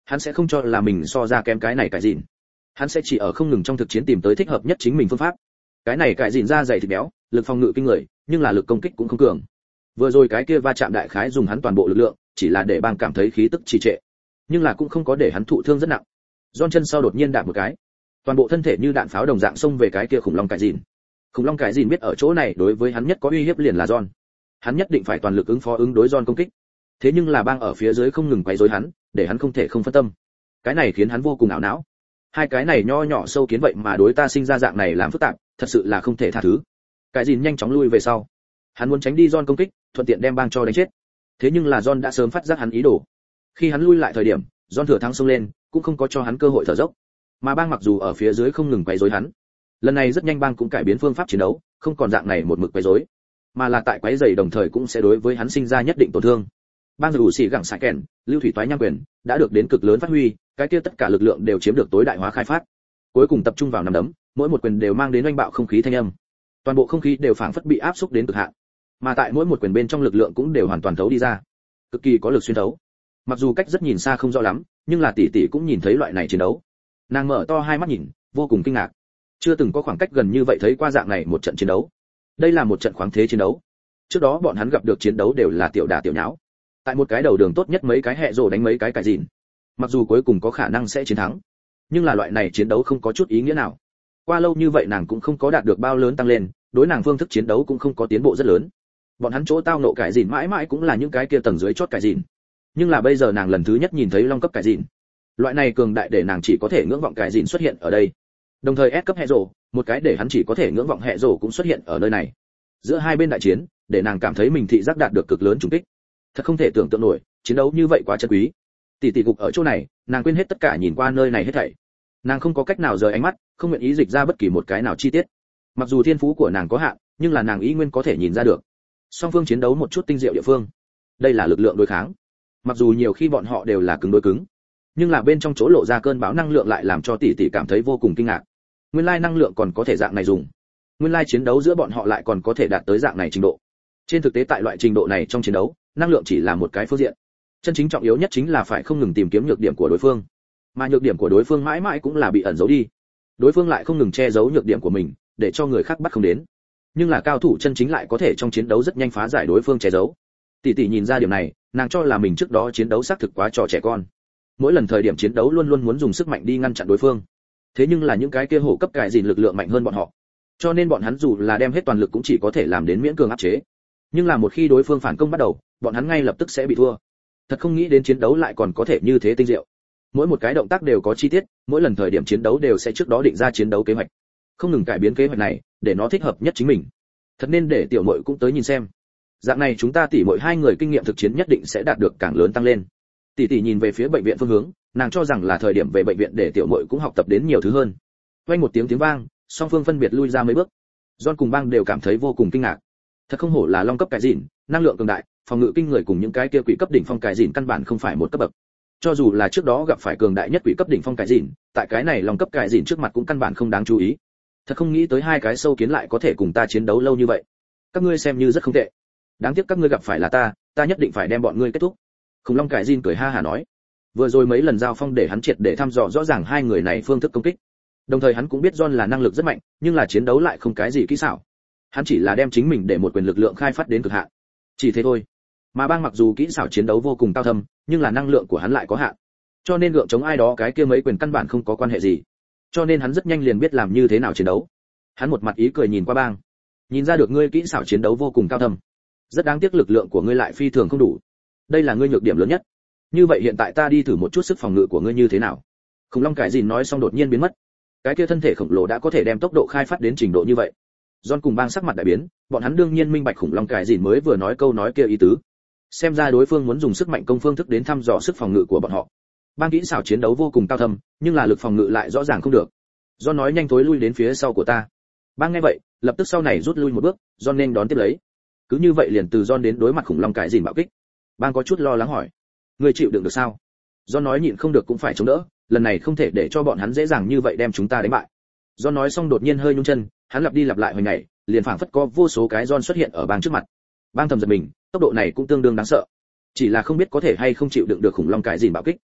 Hắn sẽ không cho là mình so ra kém cái này cái gì. Hắn sẽ chỉ ở không ngừng trong thực chiến tìm tới thích hợp nhất chính mình phương pháp. Cái này cái gì ra dày thịt béo, lực phòng ngự kinh người, nhưng là lực công kích cũng không cường. Vừa rồi cái kia va chạm đại khái dùng hắn toàn bộ lực lượng, chỉ là để bang cảm thấy khí tức trì trệ, nhưng là cũng không có để hắn thụ thương rất nặng. John chân sau đột nhiên đạp một cái, toàn bộ thân thể như đạn pháo đồng dạng xông về cái kia khủng long cái dìn. Khủng long cái dìn biết ở chỗ này đối với hắn nhất có uy hiếp liền là John. Hắn nhất định phải toàn lực ứng phó ứng đối John công kích. Thế nhưng là bang ở phía dưới không ngừng quấy rối hắn, để hắn không thể không phân tâm. Cái này khiến hắn vô cùng ảo não. Hai cái này nho nhỏ sâu kiến vậy mà đối ta sinh ra dạng này làm phức tạp, thật sự là không thể tha thứ. Cái dìn nhanh chóng lui về sau. Hắn muốn tránh đi John công kích, thuận tiện đem bang cho đánh chết. Thế nhưng là John đã sớm phát giác hắn ý đồ. Khi hắn lui lại thời điểm, John thừa thắng xông lên, cũng không có cho hắn cơ hội thở dốc. Mà bang mặc dù ở phía dưới không ngừng quấy rối hắn, lần này rất nhanh bang cũng cải biến phương pháp chiến đấu, không còn dạng này một mực quấy rối, mà là tại quấy rầy đồng thời cũng sẽ đối với hắn sinh ra nhất định tổn thương. Bang dù xỉ gặng sải kèn, lưu thủy toái nham quyền đã được đến cực lớn phát huy, cái kia tất cả lực lượng đều chiếm được tối đại hóa khai phát. Cuối cùng tập trung vào nắm đấm, mỗi một quyền đều mang đến oanh bạo không khí thanh âm. Toàn bộ không khí đều phảng phất bị áp xúc đến cực hạn, mà tại mỗi một quyền bên trong lực lượng cũng đều hoàn toàn thấu đi ra, cực kỳ có lực xuyên thấu. Mặc dù cách rất nhìn xa không rõ lắm, nhưng là tỷ tỷ cũng nhìn thấy loại này chiến đấu. Nàng mở to hai mắt nhìn, vô cùng kinh ngạc. Chưa từng có khoảng cách gần như vậy thấy qua dạng này một trận chiến đấu. Đây là một trận khoáng thế chiến đấu. Trước đó bọn hắn gặp được chiến đấu đều là tiểu đả tiểu nháo. Tại một cái đầu đường tốt nhất mấy cái hệ rồ đánh mấy cái cải dìn. Mặc dù cuối cùng có khả năng sẽ chiến thắng, nhưng là loại này chiến đấu không có chút ý nghĩa nào. Qua lâu như vậy nàng cũng không có đạt được bao lớn tăng lên, đối nàng phương thức chiến đấu cũng không có tiến bộ rất lớn. Bọn hắn chỗ tao nộ cải dìn mãi mãi cũng là những cái kia tầng dưới chót cải dìn. Nhưng là bây giờ nàng lần thứ nhất nhìn thấy long cấp cải dìn. Loại này cường đại để nàng chỉ có thể ngưỡng vọng cải dìn xuất hiện ở đây. Đồng thời S cấp hệ rồ, một cái để hắn chỉ có thể ngưỡng vọng hệ rồ cũng xuất hiện ở nơi này. Giữa hai bên đại chiến, để nàng cảm thấy mình thị giác đạt được cực lớn trùng kích. Thật không thể tưởng tượng nổi, chiến đấu như vậy quá chân quý. Tỷ tỷ gục ở chỗ này, nàng quên hết tất cả nhìn qua nơi này hết thảy. Nàng không có cách nào rời ánh mắt, không nguyện ý dịch ra bất kỳ một cái nào chi tiết. Mặc dù thiên phú của nàng có hạn, nhưng là nàng ý nguyên có thể nhìn ra được. Song phương chiến đấu một chút tinh diệu địa phương. Đây là lực lượng đối kháng. Mặc dù nhiều khi bọn họ đều là cứng đối cứng, nhưng là bên trong chỗ lộ ra cơn bão năng lượng lại làm cho tỷ tỷ cảm thấy vô cùng kinh ngạc. Nguyên lai năng lượng còn có thể dạng này dùng. Nguyên lai chiến đấu giữa bọn họ lại còn có thể đạt tới dạng này trình độ. Trên thực tế tại loại trình độ này trong chiến đấu, năng lượng chỉ là một cái phương diện. Chân chính trọng yếu nhất chính là phải không ngừng tìm kiếm nhược điểm của đối phương. Mà nhược điểm của đối phương mãi mãi cũng là bị ẩn giấu đi. Đối phương lại không ngừng che giấu nhược điểm của mình, để cho người khác bắt không đến. Nhưng là cao thủ chân chính lại có thể trong chiến đấu rất nhanh phá giải đối phương che giấu. Tỷ tỷ nhìn ra điểm này, nàng cho là mình trước đó chiến đấu xác thực quá trò trẻ con. Mỗi lần thời điểm chiến đấu luôn luôn muốn dùng sức mạnh đi ngăn chặn đối phương. Thế nhưng là những cái kia hổ cấp cải gìn lực lượng mạnh hơn bọn họ, cho nên bọn hắn dù là đem hết toàn lực cũng chỉ có thể làm đến miễn cường áp chế. Nhưng là một khi đối phương phản công bắt đầu, bọn hắn ngay lập tức sẽ bị thua. Thật không nghĩ đến chiến đấu lại còn có thể như thế tinh diệu. Mỗi một cái động tác đều có chi tiết, mỗi lần thời điểm chiến đấu đều sẽ trước đó định ra chiến đấu kế hoạch, không ngừng cải biến kế hoạch này để nó thích hợp nhất chính mình. Thật nên để tiểu muội cũng tới nhìn xem. Dạng này chúng ta tỷ muội hai người kinh nghiệm thực chiến nhất định sẽ đạt được càng lớn tăng lên. Tỷ tỷ nhìn về phía bệnh viện phương hướng, nàng cho rằng là thời điểm về bệnh viện để tiểu muội cũng học tập đến nhiều thứ hơn. Vang một tiếng tiếng vang, song phương phân biệt lui ra mấy bước. John cùng Bang đều cảm thấy vô cùng kinh ngạc. Thật không hổ là long cấp cải dìn, năng lượng cường đại, phòng ngự kinh người cùng những cái kia quỷ cấp đỉnh phong cải dìn căn bản không phải một cấp bậc. Cho dù là trước đó gặp phải cường đại nhất quỷ cấp đỉnh phong cải dìn, tại cái này long cấp cải dìn trước mặt cũng căn bản không đáng chú ý. Thật không nghĩ tới hai cái sâu kiến lại có thể cùng ta chiến đấu lâu như vậy. Các ngươi xem như rất không tệ. Đáng tiếc các ngươi gặp phải là ta, ta nhất định phải đem bọn ngươi kết thúc. Khủng long cải dìn cười ha hà nói. Vừa rồi mấy lần giao phong để hắn triệt để thăm dò rõ ràng hai người này phương thức công kích. Đồng thời hắn cũng biết John là năng lực rất mạnh, nhưng là chiến đấu lại không cái gì kỹ xảo. Hắn chỉ là đem chính mình để một quyền lực lượng khai phát đến cực hạn. Chỉ thế thôi. Mà Bang mặc dù kỹ xảo chiến đấu vô cùng cao thâm, nhưng là năng lượng của hắn lại có hạn. Cho nên gượng chống ai đó cái kia mấy quyền căn bản không có quan hệ gì. Cho nên hắn rất nhanh liền biết làm như thế nào chiến đấu. Hắn một mặt ý cười nhìn qua Bang. Nhìn ra được ngươi kỹ xảo chiến đấu vô cùng cao thâm. Rất đáng tiếc lực lượng của ngươi lại phi thường không đủ. Đây là ngươi nhược điểm lớn nhất. Như vậy hiện tại ta đi thử một chút sức phòng ngự của ngươi như thế nào. Khủng long cải dìn nói xong đột nhiên biến mất. Cái kia thân thể khổng lồ đã có thể đem tốc độ khai phát đến trình độ như vậy. John cùng Bang sắc mặt đại biến, bọn hắn đương nhiên minh bạch khủng long cải dìn mới vừa nói câu nói kia ý tứ. Xem ra đối phương muốn dùng sức mạnh công phương thức đến thăm dò sức phòng ngự của bọn họ. Bang kỹ xảo chiến đấu vô cùng cao thâm, nhưng là lực phòng ngự lại rõ ràng không được. John nói nhanh thối lui đến phía sau của ta. Bang nghe vậy, lập tức sau này rút lui một bước, John nên đón tiếp lấy. Cứ như vậy liền từ John đến đối mặt khủng long cải dìn bạo kích. Bang có chút lo lắng hỏi, người chịu đựng được sao? John nói nhịn không được cũng phải chống đỡ, lần này không thể để cho bọn hắn dễ dàng như vậy đem chúng ta đánh bại. John nói xong đột nhiên hơi nhún chân, hắn lặp đi lặp lại hồi nhảy, liền phảng phất có vô số cái John xuất hiện ở Bang trước mặt. Bang thầm giật mình, tốc độ này cũng tương đương đáng sợ. Chỉ là không biết có thể hay không chịu đựng được khủng long cải dìn bạo kích.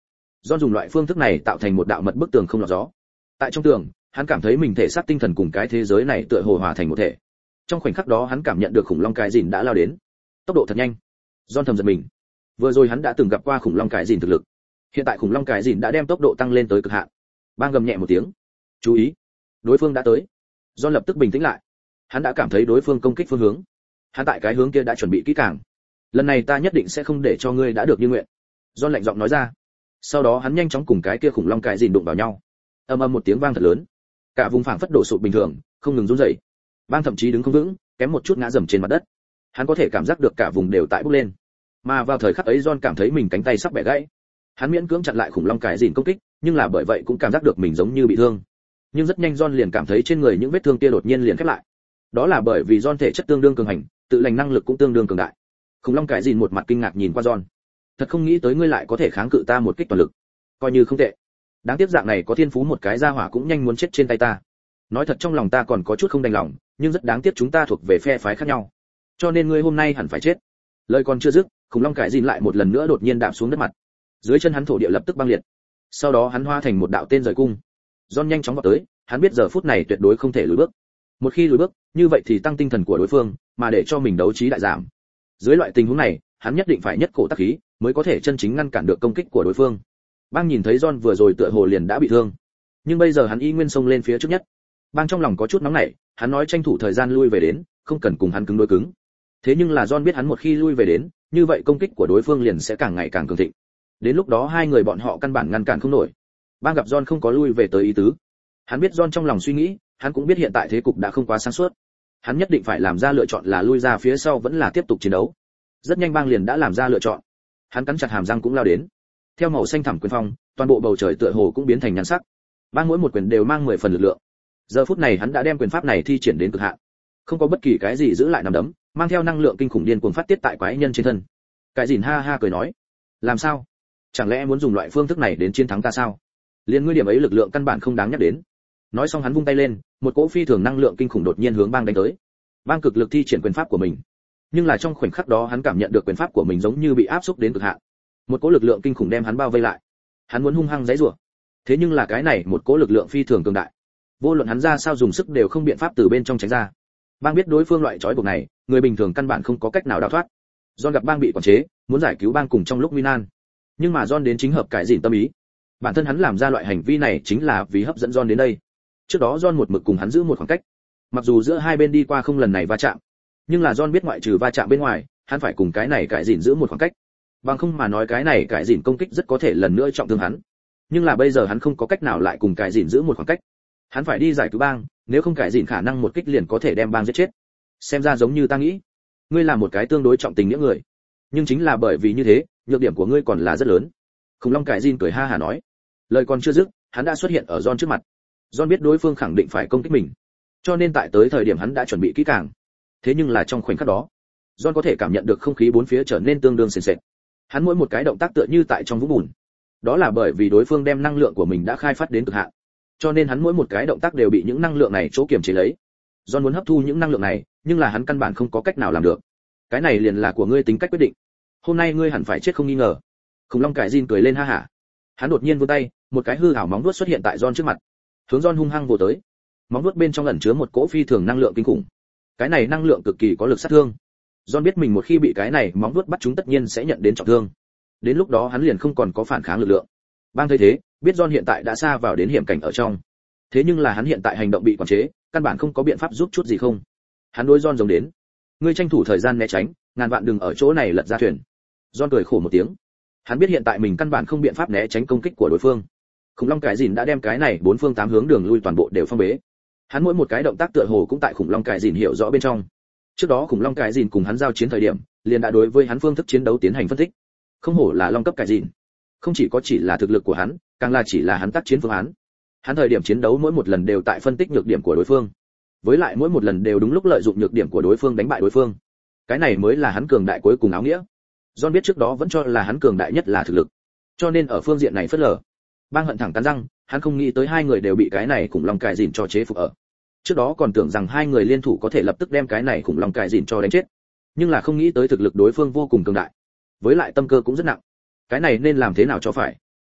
John dùng loại phương thức này tạo thành một đạo mật bức tường không lọt gió. Tại trong tường, hắn cảm thấy mình thể xác tinh thần cùng cái thế giới này tựa hồ hòa thành một thể. Trong khoảnh khắc đó hắn cảm nhận được khủng long cái dìn đã lao đến, tốc độ thật nhanh. John thầm giật mình. Vừa rồi hắn đã từng gặp qua khủng long cái dìn thực lực, hiện tại khủng long cái dìn đã đem tốc độ tăng lên tới cực hạn. Bang gầm nhẹ một tiếng, chú ý, đối phương đã tới. John lập tức bình tĩnh lại. Hắn đã cảm thấy đối phương công kích phương hướng, hắn tại cái hướng kia đã chuẩn bị kỹ càng. Lần này ta nhất định sẽ không để cho ngươi đã được như nguyện. John lạnh giọng nói ra. Sau đó hắn nhanh chóng cùng cái kia khủng long cái dìn đụng vào nhau. Ầm ầm một tiếng vang thật lớn, cả vùng phảng phất đổ sụp bình thường, không ngừng run rẩy. Bang thậm chí đứng không vững, kém một chút ngã dầm trên mặt đất. Hắn có thể cảm giác được cả vùng đều tại bốc lên. Mà vào thời khắc ấy John cảm thấy mình cánh tay sắp bẻ gãy. Hắn miễn cưỡng chặn lại khủng long cái dìn công kích, nhưng là bởi vậy cũng cảm giác được mình giống như bị thương. Nhưng rất nhanh John liền cảm thấy trên người những vết thương kia đột nhiên liền khép lại. Đó là bởi vì John thể chất tương đương cường hành, tự lành năng lực cũng tương đương cường đại. Khủng long cái dìn một mặt kinh ngạc nhìn qua John. Thật không nghĩ tới ngươi lại có thể kháng cự ta một kích toàn lực. Coi như không tệ. Đáng tiếc dạng này có thiên phú một cái gia hỏa cũng nhanh muốn chết trên tay ta. Nói thật trong lòng ta còn có chút không đành lòng, nhưng rất đáng tiếc chúng ta thuộc về phe phái khác nhau. Cho nên ngươi hôm nay hẳn phải chết. Lời còn chưa dứt, khủng long cái dìn lại một lần nữa đột nhiên đạp xuống đất mặt. Dưới chân hắn thổ địa lập tức băng liệt. Sau đó hắn hóa thành một đạo tên rời cung. John nhanh chóng vọt tới, hắn biết giờ phút này tuyệt đối không thể lùi bước. Một khi lùi bước, như vậy thì tăng tinh thần của đối phương, mà để cho mình đấu trí đại giảm. Dưới loại tình huống này, hắn nhất định phải nhất cổ tác khí, mới có thể chân chính ngăn cản được công kích của đối phương. Bang nhìn thấy John vừa rồi tựa hồ liền đã bị thương, nhưng bây giờ hắn y nguyên xông lên phía trước nhất. Bang trong lòng có chút nóng nảy, hắn nói tranh thủ thời gian lui về đến, không cần cùng hắn cứng đối cứng. Thế nhưng là John biết hắn một khi lui về đến, như vậy công kích của đối phương liền sẽ càng ngày càng cường thịnh. Đến lúc đó hai người bọn họ căn bản ngăn cản không nổi. Bang gặp John không có lui về tới ý tứ. Hắn biết John trong lòng suy nghĩ, hắn cũng biết hiện tại thế cục đã không quá sáng suốt. Hắn nhất định phải làm ra lựa chọn là lui ra phía sau vẫn là tiếp tục chiến đấu. Rất nhanh Bang liền đã làm ra lựa chọn. Hắn cắn chặt hàm răng cũng lao đến. Theo màu xanh thẳm quyền phong, toàn bộ bầu trời tựa hồ cũng biến thành nhan sắc. Bang mỗi một quyền đều mang mười phần lực lượng. Giờ phút này hắn đã đem quyền pháp này thi triển đến cực hạn. Không có bất kỳ cái gì giữ lại nằm đấm, mang theo năng lượng kinh khủng điên cuồng phát tiết tại quái nhân trên thân. Cái Dìn ha ha cười nói, làm sao? Chẳng lẽ em muốn dùng loại phương thức này đến chiến thắng ta sao? Liên ngươi điểm ấy lực lượng căn bản không đáng nhắc đến. Nói xong hắn vung tay lên, một cỗ phi thường năng lượng kinh khủng đột nhiên hướng Bang đánh tới. Bang cực lực thi triển quyền pháp của mình, nhưng là trong khoảnh khắc đó hắn cảm nhận được quyền pháp của mình giống như bị áp xúc đến cực hạn. Một cỗ lực lượng kinh khủng đem hắn bao vây lại. Hắn muốn hung hăng giãy giụa, thế nhưng là cái này một cỗ lực lượng phi thường cường đại, vô luận hắn ra sao dùng sức đều không biện pháp từ bên trong tránh ra. Bang biết đối phương loại trói buộc này, người bình thường căn bản không có cách nào đào thoát. John gặp Bang bị quản chế, muốn giải cứu Bang cùng trong lúc nguy nan, nhưng mà John đến chính hợp cải dìn tâm ý. Bản thân hắn làm ra loại hành vi này chính là vì hấp dẫn John đến đây. Trước đó John một mực cùng hắn giữ một khoảng cách, mặc dù giữa hai bên đi qua không lần này va chạm, nhưng là John biết ngoại trừ va chạm bên ngoài, hắn phải cùng cái này cải dìn giữ một khoảng cách. Bằng không mà nói cái này cải dìn công kích rất có thể lần nữa trọng thương hắn. Nhưng là bây giờ hắn không có cách nào lại cùng cải dìn giữ một khoảng cách. Hắn phải đi giải cứu Bang, nếu không cải dìn khả năng một kích liền có thể đem Bang giết chết. Xem ra giống như ta nghĩ, ngươi là một cái tương đối trọng tình nghĩa người, nhưng chính là bởi vì như thế, nhược điểm của ngươi còn là rất lớn. Khủng long cải dìn cười ha hả nói. Lời còn chưa dứt, hắn đã xuất hiện ở John trước mặt. John biết đối phương khẳng định phải công kích mình, cho nên tại tới thời điểm hắn đã chuẩn bị kỹ càng. Thế nhưng là trong khoảnh khắc đó, John có thể cảm nhận được không khí bốn phía trở nên tương đương sền sệt. Hắn mỗi một cái động tác tựa như tại trong vũng bùn. Đó là bởi vì đối phương đem năng lượng của mình đã khai phát đến cực hạn, cho nên hắn mỗi một cái động tác đều bị những năng lượng này chỗ kiềm chế lấy. John muốn hấp thu những năng lượng này, nhưng là hắn căn bản không có cách nào làm được. Cái này liền là của ngươi tính cách quyết định. Hôm nay ngươi hẳn phải chết không nghi ngờ. Khủng long cải dìn cười lên ha hả. Hắn đột nhiên vươn tay, một cái hư ảo móng vuốt xuất hiện tại John trước mặt, hướng John hung hăng vồ tới. Móng vuốt bên trong ẩn chứa một cỗ phi thường năng lượng kinh khủng. Cái này năng lượng cực kỳ có lực sát thương. John biết mình một khi bị cái này móng vuốt bắt chúng tất nhiên sẽ nhận đến trọng thương. Đến lúc đó hắn liền không còn có phản kháng lực lượng. Bang thấy thế, biết John hiện tại đã xa vào đến hiểm cảnh ở trong. Thế nhưng là hắn hiện tại hành động bị quản chế, căn bản không có biện pháp giúp chút gì không. Hắn đối John giống đến, ngươi tranh thủ thời gian né tránh, ngàn vạn đừng ở chỗ này lật ra thuyền. John cười khổ một tiếng. Hắn biết hiện tại mình căn bản không biện pháp né tránh công kích của đối phương. Khủng long cải dìn đã đem cái này bốn phương tám hướng đường lui toàn bộ đều phong bế. Hắn mỗi một cái động tác tựa hồ cũng tại khủng long cải dìn hiểu rõ bên trong. Trước đó khủng long cải dìn cùng hắn giao chiến thời điểm, liền đã đối với hắn phương thức chiến đấu tiến hành phân tích. Không hổ là long cấp cải dìn, không chỉ có chỉ là thực lực của hắn, càng là chỉ là hắn tác chiến phương án. Hắn thời điểm chiến đấu mỗi một lần đều tại phân tích nhược điểm của đối phương, với lại mỗi một lần đều đúng lúc lợi dụng nhược điểm của đối phương đánh bại đối phương. Cái này mới là hắn cường đại cuối cùng áo nghĩa. John biết trước đó vẫn cho là hắn cường đại nhất là thực lực, cho nên ở phương diện này phớt lờ. Bang hận thẳng cắn răng, hắn không nghĩ tới hai người đều bị cái này khủng long cải dìn cho chế phục ở. Trước đó còn tưởng rằng hai người liên thủ có thể lập tức đem cái này khủng long cải dìn cho đánh chết, nhưng là không nghĩ tới thực lực đối phương vô cùng cường đại, với lại tâm cơ cũng rất nặng. Cái này nên làm thế nào cho phải?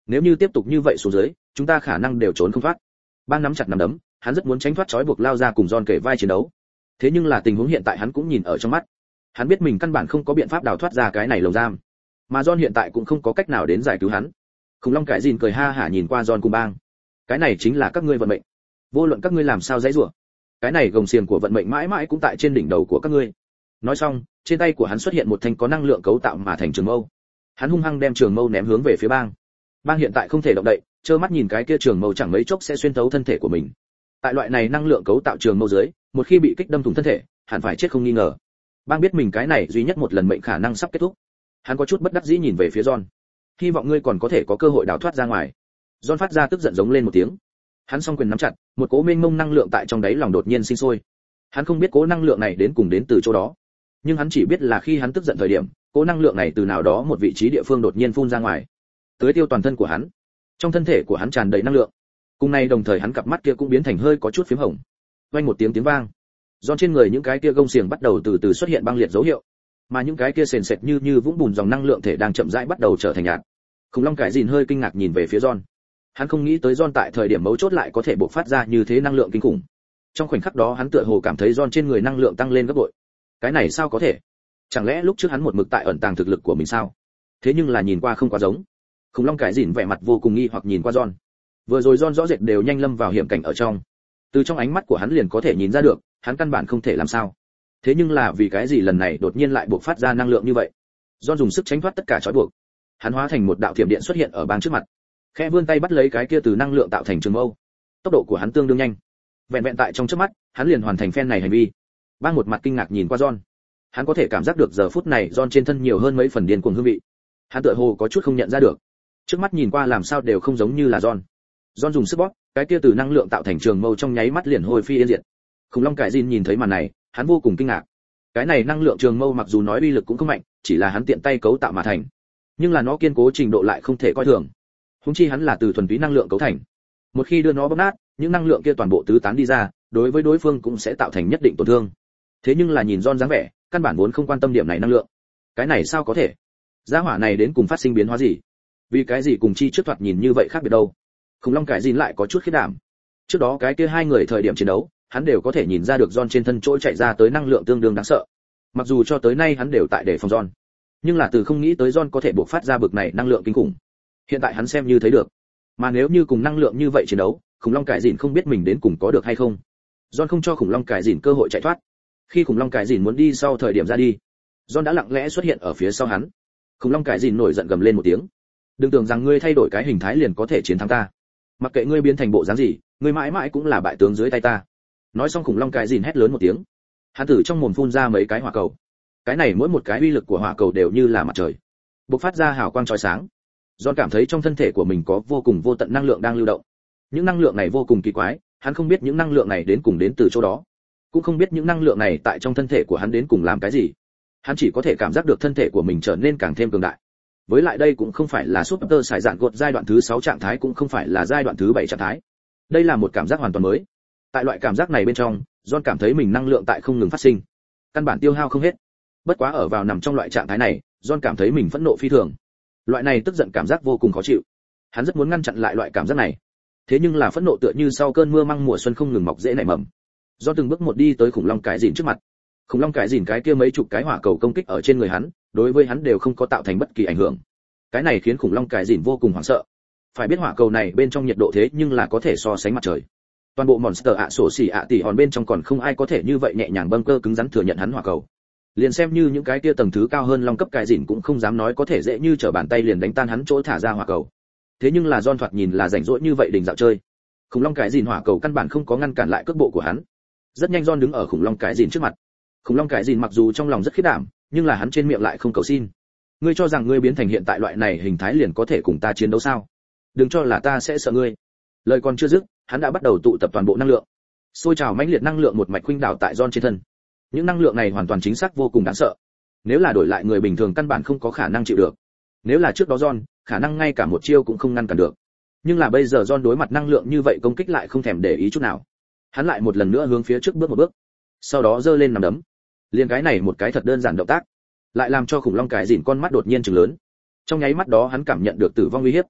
Nếu như tiếp tục như vậy xuống dưới, chúng ta khả năng đều trốn không thoát. Bang nắm chặt nắm đấm, hắn rất muốn tránh thoát trói buộc lao ra cùng John kể vai chiến đấu. Thế nhưng là tình huống hiện tại hắn cũng nhìn ở trong mắt. Hắn biết mình căn bản không có biện pháp đào thoát ra cái này lồng giam, mà John hiện tại cũng không có cách nào đến giải cứu hắn. Khủng long cải gìn cười ha hả nhìn qua John cùng Bang. Cái này chính là các ngươi vận mệnh. Vô luận các ngươi làm sao dãy rủa, cái này gồng xiềng của vận mệnh mãi mãi cũng tại trên đỉnh đầu của các ngươi. Nói xong, trên tay của hắn xuất hiện một thanh có năng lượng cấu tạo mà thành trường mâu. Hắn hung hăng đem trường mâu ném hướng về phía Bang. Bang hiện tại không thể động đậy, trơ mắt nhìn cái kia trường mâu chẳng mấy chốc sẽ xuyên thấu thân thể của mình. Tại loại này năng lượng cấu tạo trường mâu dưới, một khi bị kích đâm thủng thân thể, hẳn phải chết không nghi ngờ. Bang biết mình cái này duy nhất một lần mệnh khả năng sắp kết thúc. Hắn có chút bất đắc dĩ nhìn về phía John. Hy vọng ngươi còn có thể có cơ hội đào thoát ra ngoài. John phát ra tức giận giống lên một tiếng. Hắn song quyền nắm chặt, một cỗ mênh mông năng lượng tại trong đáy lòng đột nhiên sinh sôi. Hắn không biết cỗ năng lượng này đến cùng đến từ chỗ đó, nhưng hắn chỉ biết là khi hắn tức giận thời điểm, cỗ năng lượng này từ nào đó một vị trí địa phương đột nhiên phun ra ngoài, tưới tiêu toàn thân của hắn. Trong thân thể của hắn tràn đầy năng lượng. Cùng này đồng thời hắn cặp mắt kia cũng biến thành hơi có chút phím hồng. Vang một tiếng tiếng vang, John trên người những cái kia gông xiềng bắt đầu từ từ xuất hiện băng liệt dấu hiệu, mà những cái kia sền sệt như như vũng bùn dòng năng lượng thể đang chậm rãi bắt đầu trở thành nhạt. Khủng long cải gìn hơi kinh ngạc nhìn về phía John. Hắn không nghĩ tới John tại thời điểm mấu chốt lại có thể bộc phát ra như thế năng lượng kinh khủng. Trong khoảnh khắc đó hắn tựa hồ cảm thấy John trên người năng lượng tăng lên gấp bội. Cái này sao có thể? Chẳng lẽ lúc trước hắn một mực tại ẩn tàng thực lực của mình sao? Thế nhưng là nhìn qua không quá giống. Khủng long cải gìn vẻ mặt vô cùng nghi hoặc nhìn qua John. Vừa rồi John rõ rệt đều nhanh lâm vào hiểm cảnh ở trong. Từ trong ánh mắt của hắn liền có thể nhìn ra được, hắn căn bản không thể làm sao. Thế nhưng là vì cái gì lần này đột nhiên lại bộc phát ra năng lượng như vậy? John dùng sức tránh thoát tất cả trói buộc. Hắn hóa thành một đạo thiểm điện xuất hiện ở Bang trước mặt. Khẽ vươn tay bắt lấy cái kia từ năng lượng tạo thành trường mâu. Tốc độ của hắn tương đương nhanh. Vẹn vẹn tại trong chớp mắt, hắn liền hoàn thành phen này hành vi. Bang một mặt kinh ngạc nhìn qua John. Hắn có thể cảm giác được giờ phút này John trên thân nhiều hơn mấy phần điên cuồng hương vị. Hắn tựa hồ có chút không nhận ra được. Trước mắt nhìn qua làm sao đều không giống như là John. John dùng sức bóp, cái kia từ năng lượng tạo thành trường mâu trong nháy mắt liền hồi phi yên diệt. Khủng long cải gìn nhìn thấy màn này, hắn vô cùng kinh ngạc. Cái này năng lượng trường mâu mặc dù nói uy lực cũng không mạnh, chỉ là hắn tiện tay cấu tạo mà thành, nhưng là nó kiên cố trình độ lại không thể coi thường. Huống chi hắn là từ thuần túy năng lượng cấu thành. Một khi đưa nó bóp nát, những năng lượng kia toàn bộ tứ tán đi ra, đối với đối phương cũng sẽ tạo thành nhất định tổn thương. Thế nhưng là nhìn John dáng vẻ, căn bản vốn không quan tâm điểm này năng lượng. Cái này sao có thể? Gia hỏa này đến cùng phát sinh biến hóa gì? Vì cái gì cùng chi trước thoạt nhìn như vậy khác biệt đâu? Khủng long cải gìn lại có chút khiếp đảm. Trước đó cái kia hai người thời điểm chiến đấu, hắn đều có thể nhìn ra được John trên thân trỗi chạy ra tới năng lượng tương đương đáng sợ. Mặc dù cho tới nay hắn đều tại để phòng John, nhưng là từ không nghĩ tới John có thể bộc phát ra bực này năng lượng kinh khủng. Hiện tại hắn xem như thấy được. Mà nếu như cùng năng lượng như vậy chiến đấu, khủng long cải gìn không biết mình đến cùng có được hay không. John không cho khủng long cải gìn cơ hội chạy thoát. Khi khủng long cải gìn muốn đi sau thời điểm ra đi, John đã lặng lẽ xuất hiện ở phía sau hắn. Khủng long cải gìn nổi giận gầm lên một tiếng. Đừng tưởng rằng ngươi thay đổi cái hình thái liền có thể chiến thắng ta. Mặc kệ ngươi biến thành bộ dáng gì, ngươi mãi mãi cũng là bại tướng dưới tay ta. Nói xong khủng long cải gìn hét lớn một tiếng. Hắn từ trong mồm phun ra mấy cái hỏa cầu. Cái này mỗi một cái uy lực của hỏa cầu đều như là mặt trời, bộc phát ra hào quang chói sáng. John cảm thấy trong thân thể của mình có vô cùng vô tận năng lượng đang lưu động. Những năng lượng này vô cùng kỳ quái, hắn không biết những năng lượng này đến cùng đến từ chỗ đó, cũng không biết những năng lượng này tại trong thân thể của hắn đến cùng làm cái gì. Hắn chỉ có thể cảm giác được thân thể của mình trở nên càng thêm cường đại. Với lại đây cũng không phải là Super Sải Dạn gột giai đoạn thứ sáu trạng thái, cũng không phải là giai đoạn thứ bảy trạng thái. Đây là một cảm giác hoàn toàn mới. Tại loại cảm giác này bên trong, John cảm thấy mình năng lượng tại không ngừng phát sinh, căn bản tiêu hao không hết. Bất quá ở vào nằm trong loại trạng thái này, John cảm thấy mình phẫn nộ phi thường. Loại này tức giận cảm giác vô cùng khó chịu. Hắn rất muốn ngăn chặn lại loại cảm giác này. Thế nhưng là phẫn nộ tựa như sau cơn mưa măng mùa xuân không ngừng mọc rễ nảy mầm. John từng bước một đi tới khủng long cải gìn trước mặt. Khủng long cải gìn cái kia mấy chục cái hỏa cầu công kích ở trên người hắn, đối với hắn đều không có tạo thành bất kỳ ảnh hưởng. Cái này khiến khủng long cải gìn vô cùng hoảng sợ. Phải biết hỏa cầu này bên trong nhiệt độ thế nhưng là có thể so sánh mặt trời. Toàn bộ monster ạ sổ xỉ ạ tỷ hòn bên trong còn không ai có thể như vậy nhẹ nhàng bâng cơ cứng rắn thừa nhận hắn hỏa cầu. Liền xem như những cái kia tầng thứ cao hơn long cấp cải gìn cũng không dám nói có thể dễ như trở bàn tay liền đánh tan hắn chỗ thả ra hỏa cầu. Thế nhưng là John thoạt nhìn là rảnh rỗi như vậy đình dạo chơi. Khủng long cải gìn hỏa cầu căn bản không có ngăn cản lại cước bộ của hắn. Rất nhanh John đứng ở khủng long cải gìn trước mặt. Khủng long cải gìn mặc dù trong lòng rất khiếp đảm, nhưng là hắn trên miệng lại không cầu xin. Ngươi cho rằng ngươi biến thành hiện tại loại này hình thái liền có thể cùng ta chiến đấu sao? Đừng cho là ta sẽ sợ ngươi. Lời còn chưa dứt, hắn đã bắt đầu tụ tập toàn bộ năng lượng. Xôi trào mãnh liệt năng lượng một mạch khuynh đảo tại John trên thân. Những năng lượng này hoàn toàn chính xác vô cùng đáng sợ. Nếu là đổi lại người bình thường căn bản không có khả năng chịu được. Nếu là trước đó John, khả năng ngay cả một chiêu cũng không ngăn cản được. Nhưng là bây giờ John đối mặt năng lượng như vậy công kích lại không thèm để ý chút nào. Hắn lại một lần nữa hướng phía trước bước một bước. Sau đó giơ lên nắm đấm. Liên cái này một cái thật đơn giản động tác, lại làm cho khủng long cải gìn con mắt đột nhiên trừng lớn. Trong nháy mắt đó hắn cảm nhận được tử vong uy hiếp.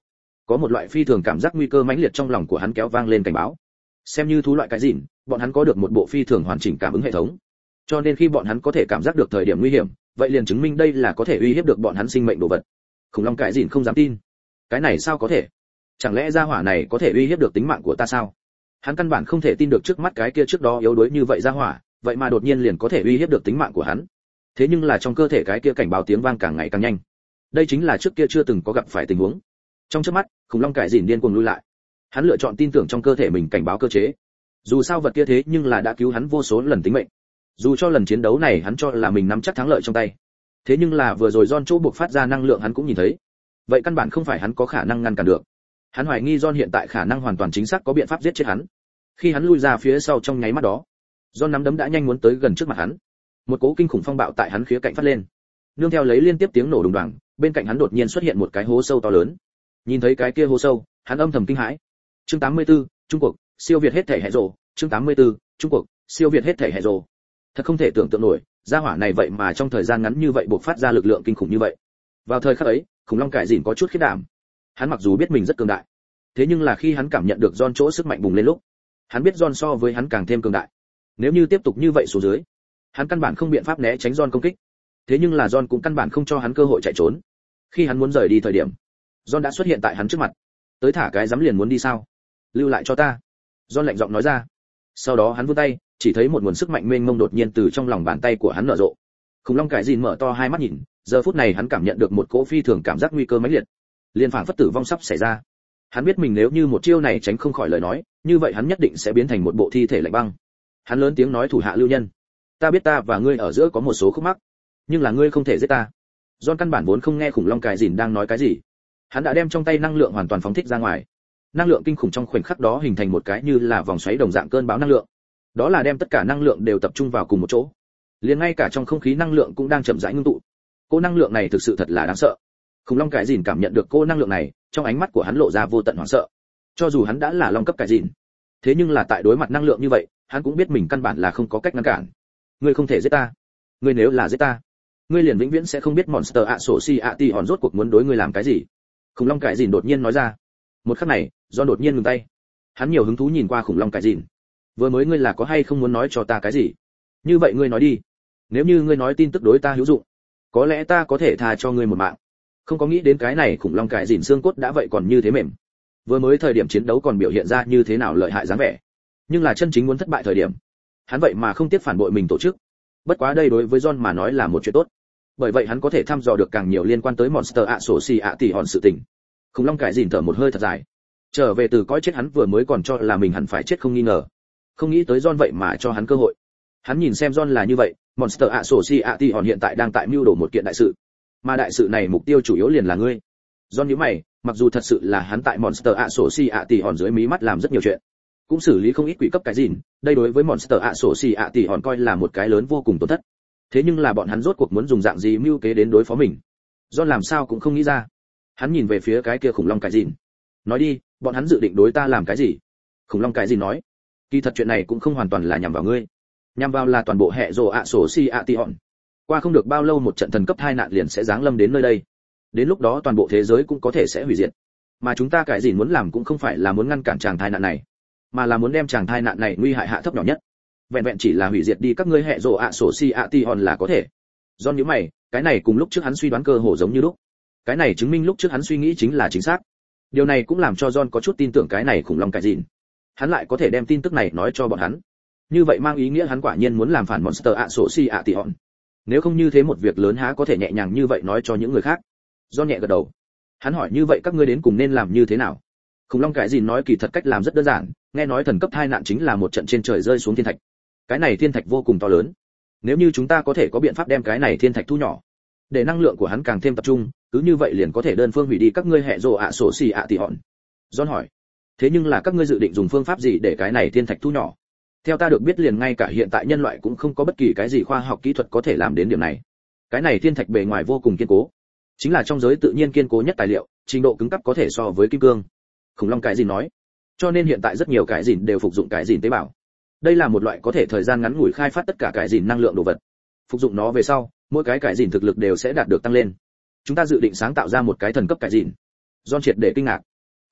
Có một loại phi thường cảm giác nguy cơ mãnh liệt trong lòng của hắn kéo vang lên cảnh báo. Xem như thú loại cái gì, bọn hắn có được một bộ phi thường hoàn chỉnh cảm ứng hệ thống. Cho nên khi bọn hắn có thể cảm giác được thời điểm nguy hiểm, vậy liền chứng minh đây là có thể uy hiếp được bọn hắn sinh mệnh đồ vật. Khủng long cái gì không dám tin. Cái này sao có thể? Chẳng lẽ gia hỏa này có thể uy hiếp được tính mạng của ta sao? Hắn căn bản không thể tin được trước mắt cái kia trước đó yếu đuối như vậy gia hỏa, vậy mà đột nhiên liền có thể uy hiếp được tính mạng của hắn. Thế nhưng là trong cơ thể cái kia cảnh báo tiếng vang càng ngày càng nhanh. Đây chính là trước kia chưa từng có gặp phải tình huống. Trong chớp mắt, khủng long cải dìn điên cuồng lui lại. Hắn lựa chọn tin tưởng trong cơ thể mình cảnh báo cơ chế. Dù sao vật kia thế nhưng là đã cứu hắn vô số lần tính mệnh. Dù cho lần chiến đấu này hắn cho là mình nắm chắc thắng lợi trong tay. Thế nhưng là vừa rồi John chỗ buộc phát ra năng lượng hắn cũng nhìn thấy. Vậy căn bản không phải hắn có khả năng ngăn cản được. Hắn hoài nghi John hiện tại khả năng hoàn toàn chính xác có biện pháp giết chết hắn. Khi hắn lui ra phía sau trong nháy mắt đó, John nắm đấm đã nhanh muốn tới gần trước mặt hắn. Một cỗ kinh khủng phong bạo tại hắn khía cạnh phát lên. Nương theo lấy liên tiếp tiếng nổ đùng đoàng, bên cạnh hắn đột nhiên xuất hiện một cái hố sâu to lớn. Nhìn thấy cái kia hố sâu, hắn âm thầm kinh hãi. Chương tám mươi tư, Trung Quốc, siêu việt hết thể hệ rồ. Chương tám mươi tư, Trung Quốc, siêu việt hết thể hệ rồ. Thật không thể tưởng tượng nổi, gia hỏa này vậy mà trong thời gian ngắn như vậy bộc phát ra lực lượng kinh khủng như vậy. Vào thời khắc ấy, khủng long cải dìn có chút khiếp đảm. Hắn mặc dù biết mình rất cường đại, thế nhưng là khi hắn cảm nhận được John chỗ sức mạnh bùng lên lúc, hắn biết John so với hắn càng thêm cường đại. Nếu như tiếp tục như vậy xuống dưới, hắn căn bản không biện pháp né tránh John công kích. Thế nhưng là John cũng căn bản không cho hắn cơ hội chạy trốn. Khi hắn muốn rời đi thời điểm, John đã xuất hiện tại hắn trước mặt. Tới thả cái dám liền muốn đi sao? Lưu lại cho ta. John lạnh giọng nói ra. Sau đó hắn vươn tay, chỉ thấy một nguồn sức mạnh mênh mông đột nhiên từ trong lòng bàn tay của hắn nở rộ. Khủng long cải dìn mở to hai mắt nhìn, giờ phút này hắn cảm nhận được một cỗ phi thường cảm giác nguy cơ mãnh liệt. Liên phảng phất tử vong sắp xảy ra. Hắn biết mình nếu như một chiêu này tránh không khỏi lời nói, như vậy hắn nhất định sẽ biến thành một bộ thi thể lạnh băng. Hắn lớn tiếng nói thủ hạ lưu nhân, ta biết ta và ngươi ở giữa có một số khúc mắc, nhưng là ngươi không thể giết ta. John căn bản vốn không nghe khủng long cải dìn đang nói cái gì. Hắn đã đem trong tay năng lượng hoàn toàn phóng thích ra ngoài. Năng lượng kinh khủng trong khoảnh khắc đó hình thành một cái như là vòng xoáy đồng dạng cơn bão năng lượng. Đó là đem tất cả năng lượng đều tập trung vào cùng một chỗ. Liền ngay cả trong không khí năng lượng cũng đang chậm rãi ngưng tụ. Cô năng lượng này thực sự thật là đáng sợ. Khủng long cải dìn cảm nhận được cô năng lượng này, trong ánh mắt của hắn lộ ra vô tận hoảng sợ. Cho dù hắn đã là long cấp cải dìn, thế nhưng là tại đối mặt năng lượng như vậy, hắn cũng biết mình căn bản là không có cách ngăn cản. Ngươi không thể giết ta. Ngươi nếu là giết ta, ngươi liền vĩnh viễn sẽ không biết Monster Association rốt cuộc muốn đối ngươi làm cái gì. Khủng long cải dìn đột nhiên nói ra. Một khắc này, John đột nhiên ngừng tay. Hắn nhiều hứng thú nhìn qua khủng long cải dìn. Vừa mới ngươi là có hay không muốn nói cho ta cái gì? Như vậy ngươi nói đi. Nếu như ngươi nói tin tức đối ta hữu dụng, có lẽ ta có thể tha cho ngươi một mạng. Không có nghĩ đến cái này khủng long cải dìn xương cốt đã vậy còn như thế mềm. Vừa mới thời điểm chiến đấu còn biểu hiện ra như thế nào lợi hại dáng vẻ. Nhưng là chân chính muốn thất bại thời điểm, hắn vậy mà không tiếc phản bội mình tổ chức. Bất quá đây đối với John mà nói là một chuyện tốt. Bởi vậy hắn có thể thăm dò được càng nhiều liên quan tới Monster Association sự tình. Khủng long cải dìn thở một hơi thật dài. Trở về từ cõi chết hắn vừa mới còn cho là mình hẳn phải chết không nghi ngờ. Không nghĩ tới John vậy mà cho hắn cơ hội. Hắn nhìn xem John là như vậy, Monster Association hiện tại đang tại mưu đồ một kiện đại sự. Mà đại sự này mục tiêu chủ yếu liền là ngươi. John nhíu mày, mặc dù thật sự là hắn tại Monster Association dưới mí mắt làm rất nhiều chuyện, cũng xử lý không ít quỷ cấp cái gì, đây đối với Monster Association coi là một cái lớn vô cùng tổn thất. Thế nhưng là bọn hắn rốt cuộc muốn dùng dạng gì mưu kế đến đối phó mình, John làm sao cũng không nghĩ ra. Hắn nhìn về phía cái kia khủng long cái gì, nói đi, bọn hắn dự định đối ta làm cái gì? Khủng long cái gì nói, kỳ thật chuyện này cũng không hoàn toàn là nhằm vào ngươi, nhằm vào là toàn bộ hệ rồ Association. Qua không được bao lâu một trận thần cấp tai nạn liền sẽ giáng lâm đến nơi đây. Đến lúc đó toàn bộ thế giới cũng có thể sẽ hủy diệt. Mà chúng ta cái gì muốn làm cũng không phải là muốn ngăn cản chàng tai nạn này, mà là muốn đem chàng tai nạn này nguy hại hạ thấp nhỏ nhất. Vẹn vẹn chỉ là hủy diệt đi các ngươi hệ rồ Association là có thể. John nhíu mày, cái này cùng lúc trước hắn suy đoán cơ hồ giống như lúc. Cái này chứng minh lúc trước hắn suy nghĩ chính là chính xác. Điều này cũng làm cho John có chút tin tưởng cái này khủng long cái gì. Hắn lại có thể đem tin tức này nói cho bọn hắn. Như vậy mang ý nghĩa hắn quả nhiên muốn làm phản Monster Association. Nếu không như thế một việc lớn há có thể nhẹ nhàng như vậy nói cho những người khác. John nhẹ gật đầu. Hắn hỏi như vậy các ngươi đến cùng nên làm như thế nào? Khủng long cái gì nói kỳ thật cách làm rất đơn giản, nghe nói thần cấp tai nạn chính là một trận trên trời rơi xuống thiên thạch. Cái này thiên thạch vô cùng to lớn. Nếu như chúng ta có thể có biện pháp đem cái này thiên thạch thu nhỏ, để năng lượng của hắn càng thêm tập trung, cứ như vậy liền có thể đơn phương hủy đi các ngươi hệ rồ ạ sổ xì ạ tỷ hòn. John hỏi. Thế nhưng là các ngươi dự định dùng phương pháp gì để cái này thiên thạch thu nhỏ? Theo ta được biết liền ngay cả hiện tại nhân loại cũng không có bất kỳ cái gì khoa học kỹ thuật có thể làm đến điểm này. Cái này thiên thạch bề ngoài vô cùng kiên cố, chính là trong giới tự nhiên kiên cố nhất tài liệu, trình độ cứng cấp có thể so với kim cương. Khủng long cái gì nói, cho nên hiện tại rất nhiều cái gìn đều phục dụng cái gìn tế bào. Đây là một loại có thể thời gian ngắn ngủi khai phát tất cả cái gìn năng lượng đồ vật. Phục dụng nó về sau, mỗi cái cái gìn thực lực đều sẽ đạt được tăng lên. Chúng ta dự định sáng tạo ra một cái thần cấp cái gìn. John triệt để kinh ngạc.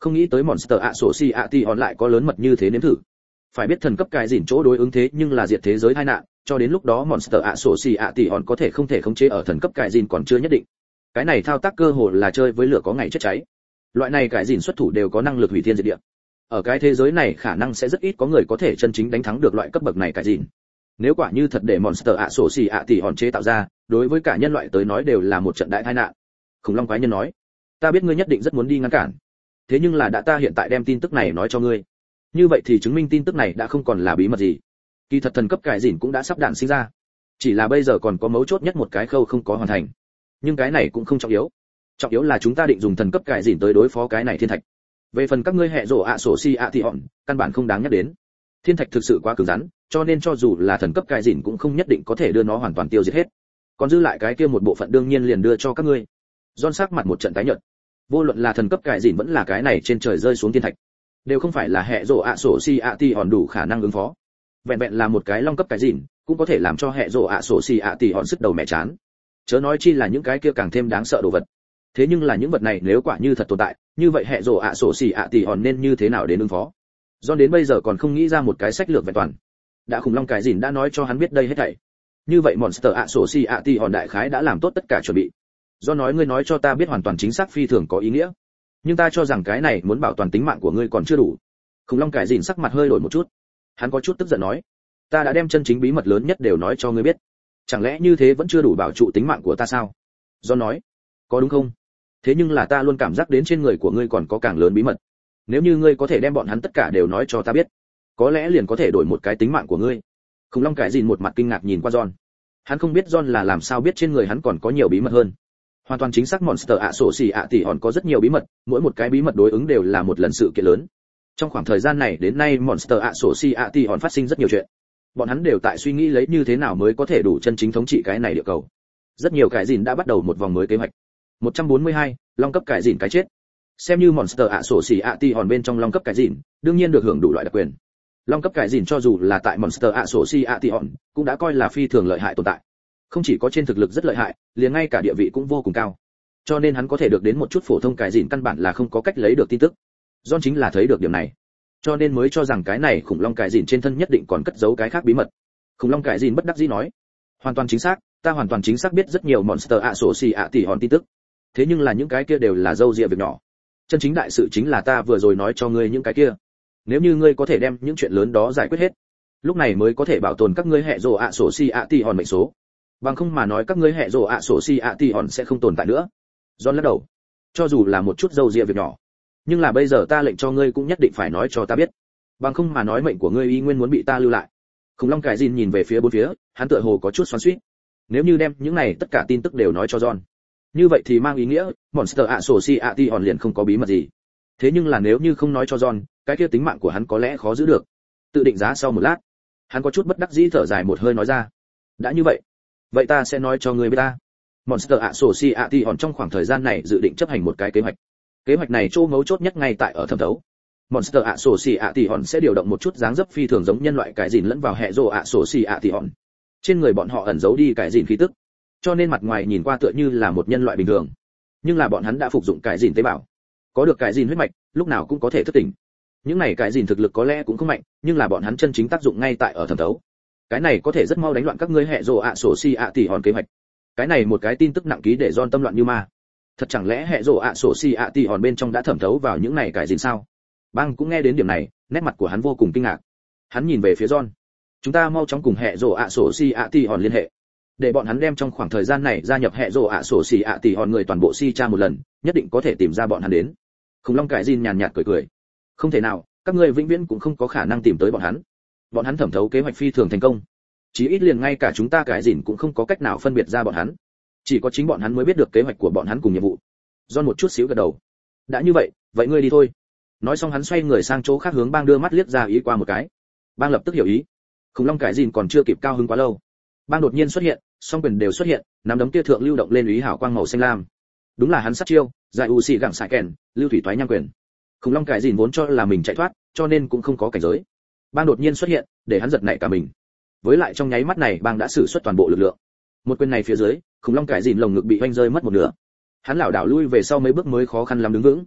Không nghĩ tới Monster Association lại có lớn mật như thế nếm thử. Phải biết thần cấp cải dỉn chỗ đối ứng thế nhưng là diệt thế giới tai nạn, cho đến lúc đó Monster Association có thể không thể khống chế ở thần cấp cải dỉn còn chưa nhất định. Cái này thao tác cơ hội là chơi với lửa có ngày chết cháy. Loại này cải dỉn xuất thủ đều có năng lực hủy thiên diệt địa. Ở cái thế giới này khả năng sẽ rất ít có người có thể chân chính đánh thắng được loại cấp bậc này cải dỉn. Nếu quả như thật để Monster Association chế tạo ra, đối với cả nhân loại tới nói đều là một trận đại tai nạn. Khủng long quái nhân nói, ta biết ngươi nhất định rất muốn đi ngăn cản. Thế nhưng là đã ta hiện tại đem tin tức này nói cho ngươi, như vậy thì chứng minh tin tức này đã không còn là bí mật gì. Kỳ thật thần cấp cải dỉn cũng đã sắp đạn sinh ra, chỉ là bây giờ còn có mấu chốt nhất một cái khâu không có hoàn thành. Nhưng cái này cũng không trọng yếu, trọng yếu là chúng ta định dùng thần cấp cải dỉn tới đối phó cái này thiên thạch. Về phần các ngươi hệ rồ ạ sổ si ạ thì hòn, căn bản không đáng nhắc đến. Thiên thạch thực sự quá cứng rắn, cho nên cho dù là thần cấp cải dỉn cũng không nhất định có thể đưa nó hoàn toàn tiêu diệt hết. Còn dư lại cái kia một bộ phận đương nhiên liền đưa cho các ngươi. John sắc mặt một trận tái nhợt. Vô luận là thần cấp cải dỉn vẫn là cái này trên trời rơi xuống thiên thạch, đều không phải là hệ rồ ạ sổ si ạ thì hòn đủ khả năng ứng phó. Vẹn vẹn là một cái long cấp cải dỉn, cũng có thể làm cho hệ rồ ạ sổ si ạ thì hòn sức đầu mẹ chán. Chớ nói chi là những cái kia càng thêm đáng sợ đồ vật. Thế nhưng là những vật này nếu quả như thật tồn tại, như vậy hệ rồ ạ sổ xỉ ạ tỷ hòn nên như thế nào đến ứng phó? John đến bây giờ còn không nghĩ ra một cái sách lược vẹn toàn. Đã khủng long cái dìn đã nói cho hắn biết đây hết thảy. Như vậy Monster ạ sổ xỉ ạ tỷ hòn đại khái đã làm tốt tất cả chuẩn bị. John nói ngươi nói cho ta biết hoàn toàn chính xác phi thường có ý nghĩa. Nhưng ta cho rằng cái này muốn bảo toàn tính mạng của ngươi còn chưa đủ. Khủng long cái dìn sắc mặt hơi đổi một chút. Hắn có chút tức giận nói, ta đã đem chân chính bí mật lớn nhất đều nói cho ngươi biết. Chẳng lẽ như thế vẫn chưa đủ bảo trụ tính mạng của ta sao? John nói, có đúng không? Thế nhưng là ta luôn cảm giác đến trên người của ngươi còn có càng lớn bí mật. Nếu như ngươi có thể đem bọn hắn tất cả đều nói cho ta biết, có lẽ liền có thể đổi một cái tính mạng của ngươi. Khủng long cải dìn một mặt kinh ngạc nhìn qua John. Hắn không biết John là làm sao biết trên người hắn còn có nhiều bí mật hơn. Hoàn toàn chính xác Monster ạ sổ xỉ ạ tỷ hòn có rất nhiều bí mật, mỗi một cái bí mật đối ứng đều là một lần sự kiện lớn. Trong khoảng thời gian này đến nay Monster ạ sổ xỉ ạ tỷ hòn phát sinh rất nhiều chuyện. Bọn hắn đều tại suy nghĩ lấy như thế nào mới có thể đủ chân chính thống trị cái này địa cầu. Rất nhiều cải dìn đã bắt đầu một vòng mới kế hoạch. một trăm bốn mươi hai, long cấp cải dìn cái chết. Xem như Monster ạ sổ xỉ ạ tỷ hòn bên trong long cấp cải dìn, đương nhiên được hưởng đủ loại đặc quyền. Long cấp cải dìn cho dù là tại Monster ạ sổ xỉ ạ tỷ hòn, cũng đã coi là phi thường lợi hại tồn tại. Không chỉ có trên thực lực rất lợi hại, liền ngay cả địa vị cũng vô cùng cao. Cho nên hắn có thể được đến một chút phổ thông cải dìn căn bản là không có cách lấy được tin tức. John chính là thấy được điểm này, cho nên mới cho rằng cái này khủng long cải dìn trên thân nhất định còn cất giấu cái khác bí mật. Khủng long cải dìn bất đắc dĩ nói, hoàn toàn chính xác, ta hoàn toàn chính xác biết rất nhiều Monster ạ sổ xỉ ạ tỷ hòn tin tức. Thế nhưng là những cái kia đều là dâu dịa việc nhỏ. Chân chính đại sự chính là ta vừa rồi nói cho ngươi những cái kia. Nếu như ngươi có thể đem những chuyện lớn đó giải quyết hết, lúc này mới có thể bảo tồn các ngươi hệ rồ ạ sổ xỉ ạ tỷ hòn mệnh số. Bằng không mà nói các ngươi hệ rồ ạ sổ xỉ ạ tỷ hòn sẽ không tồn tại nữa. John lắc đầu. Cho dù là một chút dâu dịa việc nhỏ, nhưng là bây giờ ta lệnh cho ngươi cũng nhất định phải nói cho ta biết. Bằng không mà nói mệnh của ngươi y nguyên muốn bị ta lưu lại. Khủng long cải dìn nhìn về phía bốn phía, hắn tựa hồ có chút xoắn xuýt. Nếu như đem những này tất cả tin tức đều nói cho John, như vậy thì mang ý nghĩa Monster Association liền không có bí mật gì. Thế nhưng là nếu như không nói cho John, cái kia tính mạng của hắn có lẽ khó giữ được. Tự định giá sau một lát, hắn có chút bất đắc dĩ thở dài một hơi nói ra, đã như vậy, vậy ta sẽ nói cho ngươi biết ta. Monster Association trong khoảng thời gian này dự định chấp hành một cái kế hoạch. Kế hoạch này chỗ mấu chốt nhất ngay tại ở thẩm thấu. Monster Association sẽ điều động một chút dáng dấp phi thường giống nhân loại cải dìn lẫn vào hệ rồ Association. Trên người bọn họ ẩn giấu đi cải dìn khí tức, cho nên mặt ngoài nhìn qua tựa như là một nhân loại bình thường, nhưng là bọn hắn đã phục dụng cải dìn tế bào, có được cải dìn huyết mạch, lúc nào cũng có thể thức tỉnh. Những này cải dìn thực lực có lẽ cũng không mạnh, nhưng là bọn hắn chân chính tác dụng ngay tại ở thẩm thấu. Cái này có thể rất mau đánh loạn các ngươi hệ rồ Association kế hoạch. Cái này một cái tin tức nặng ký để John tâm loạn như ma. Thật chẳng lẽ hệ rồ Association bên trong đã thẩm thấu vào những này cải dìn sao? Bang cũng nghe đến điểm này, nét mặt của hắn vô cùng kinh ngạc. Hắn nhìn về phía John. Chúng ta mau chóng cùng hệ rồ Association liên hệ, để bọn hắn đem trong khoảng thời gian này gia nhập hệ rồ Association người toàn bộ si tra một lần, nhất định có thể tìm ra bọn hắn đến. Khủng long cải dìn nhàn nhạt cười cười. Không thể nào, các ngươi vĩnh viễn cũng không có khả năng tìm tới bọn hắn. Bọn hắn thẩm thấu kế hoạch phi thường thành công. Chí ít liền ngay cả chúng ta cải dìn cũng không có cách nào phân biệt ra bọn hắn. Chỉ có chính bọn hắn mới biết được kế hoạch của bọn hắn cùng nhiệm vụ. John một chút xíu gật đầu. Đã như vậy, vậy ngươi đi thôi. Nói xong hắn xoay người sang chỗ khác hướng Bang đưa mắt liếc ra ý qua một cái. Bang lập tức hiểu ý. Khủng long cải dìn còn chưa kịp cao hứng quá lâu. Bang đột nhiên xuất hiện, song quyền đều xuất hiện, nắm đấm kia thượng lưu động lên ý hảo quang màu xanh lam. Đúng là hắn sát chiêu, giải u xì gặng xài kèn, lưu thủy toái nham quyền. Khủng long cải dìn vốn cho là mình chạy thoát, cho nên cũng không có cảnh giới. Bang đột nhiên xuất hiện, để hắn giật nảy cả mình. Với lại trong nháy mắt này Bang đã sử xuất toàn bộ lực lượng. Một quyền này phía dưới, khủng long cải dìn lồng ngực bị vênh rơi mất một nửa. Hắn lảo đảo lui về sau mấy bước mới khó khăn lắm đứng vững.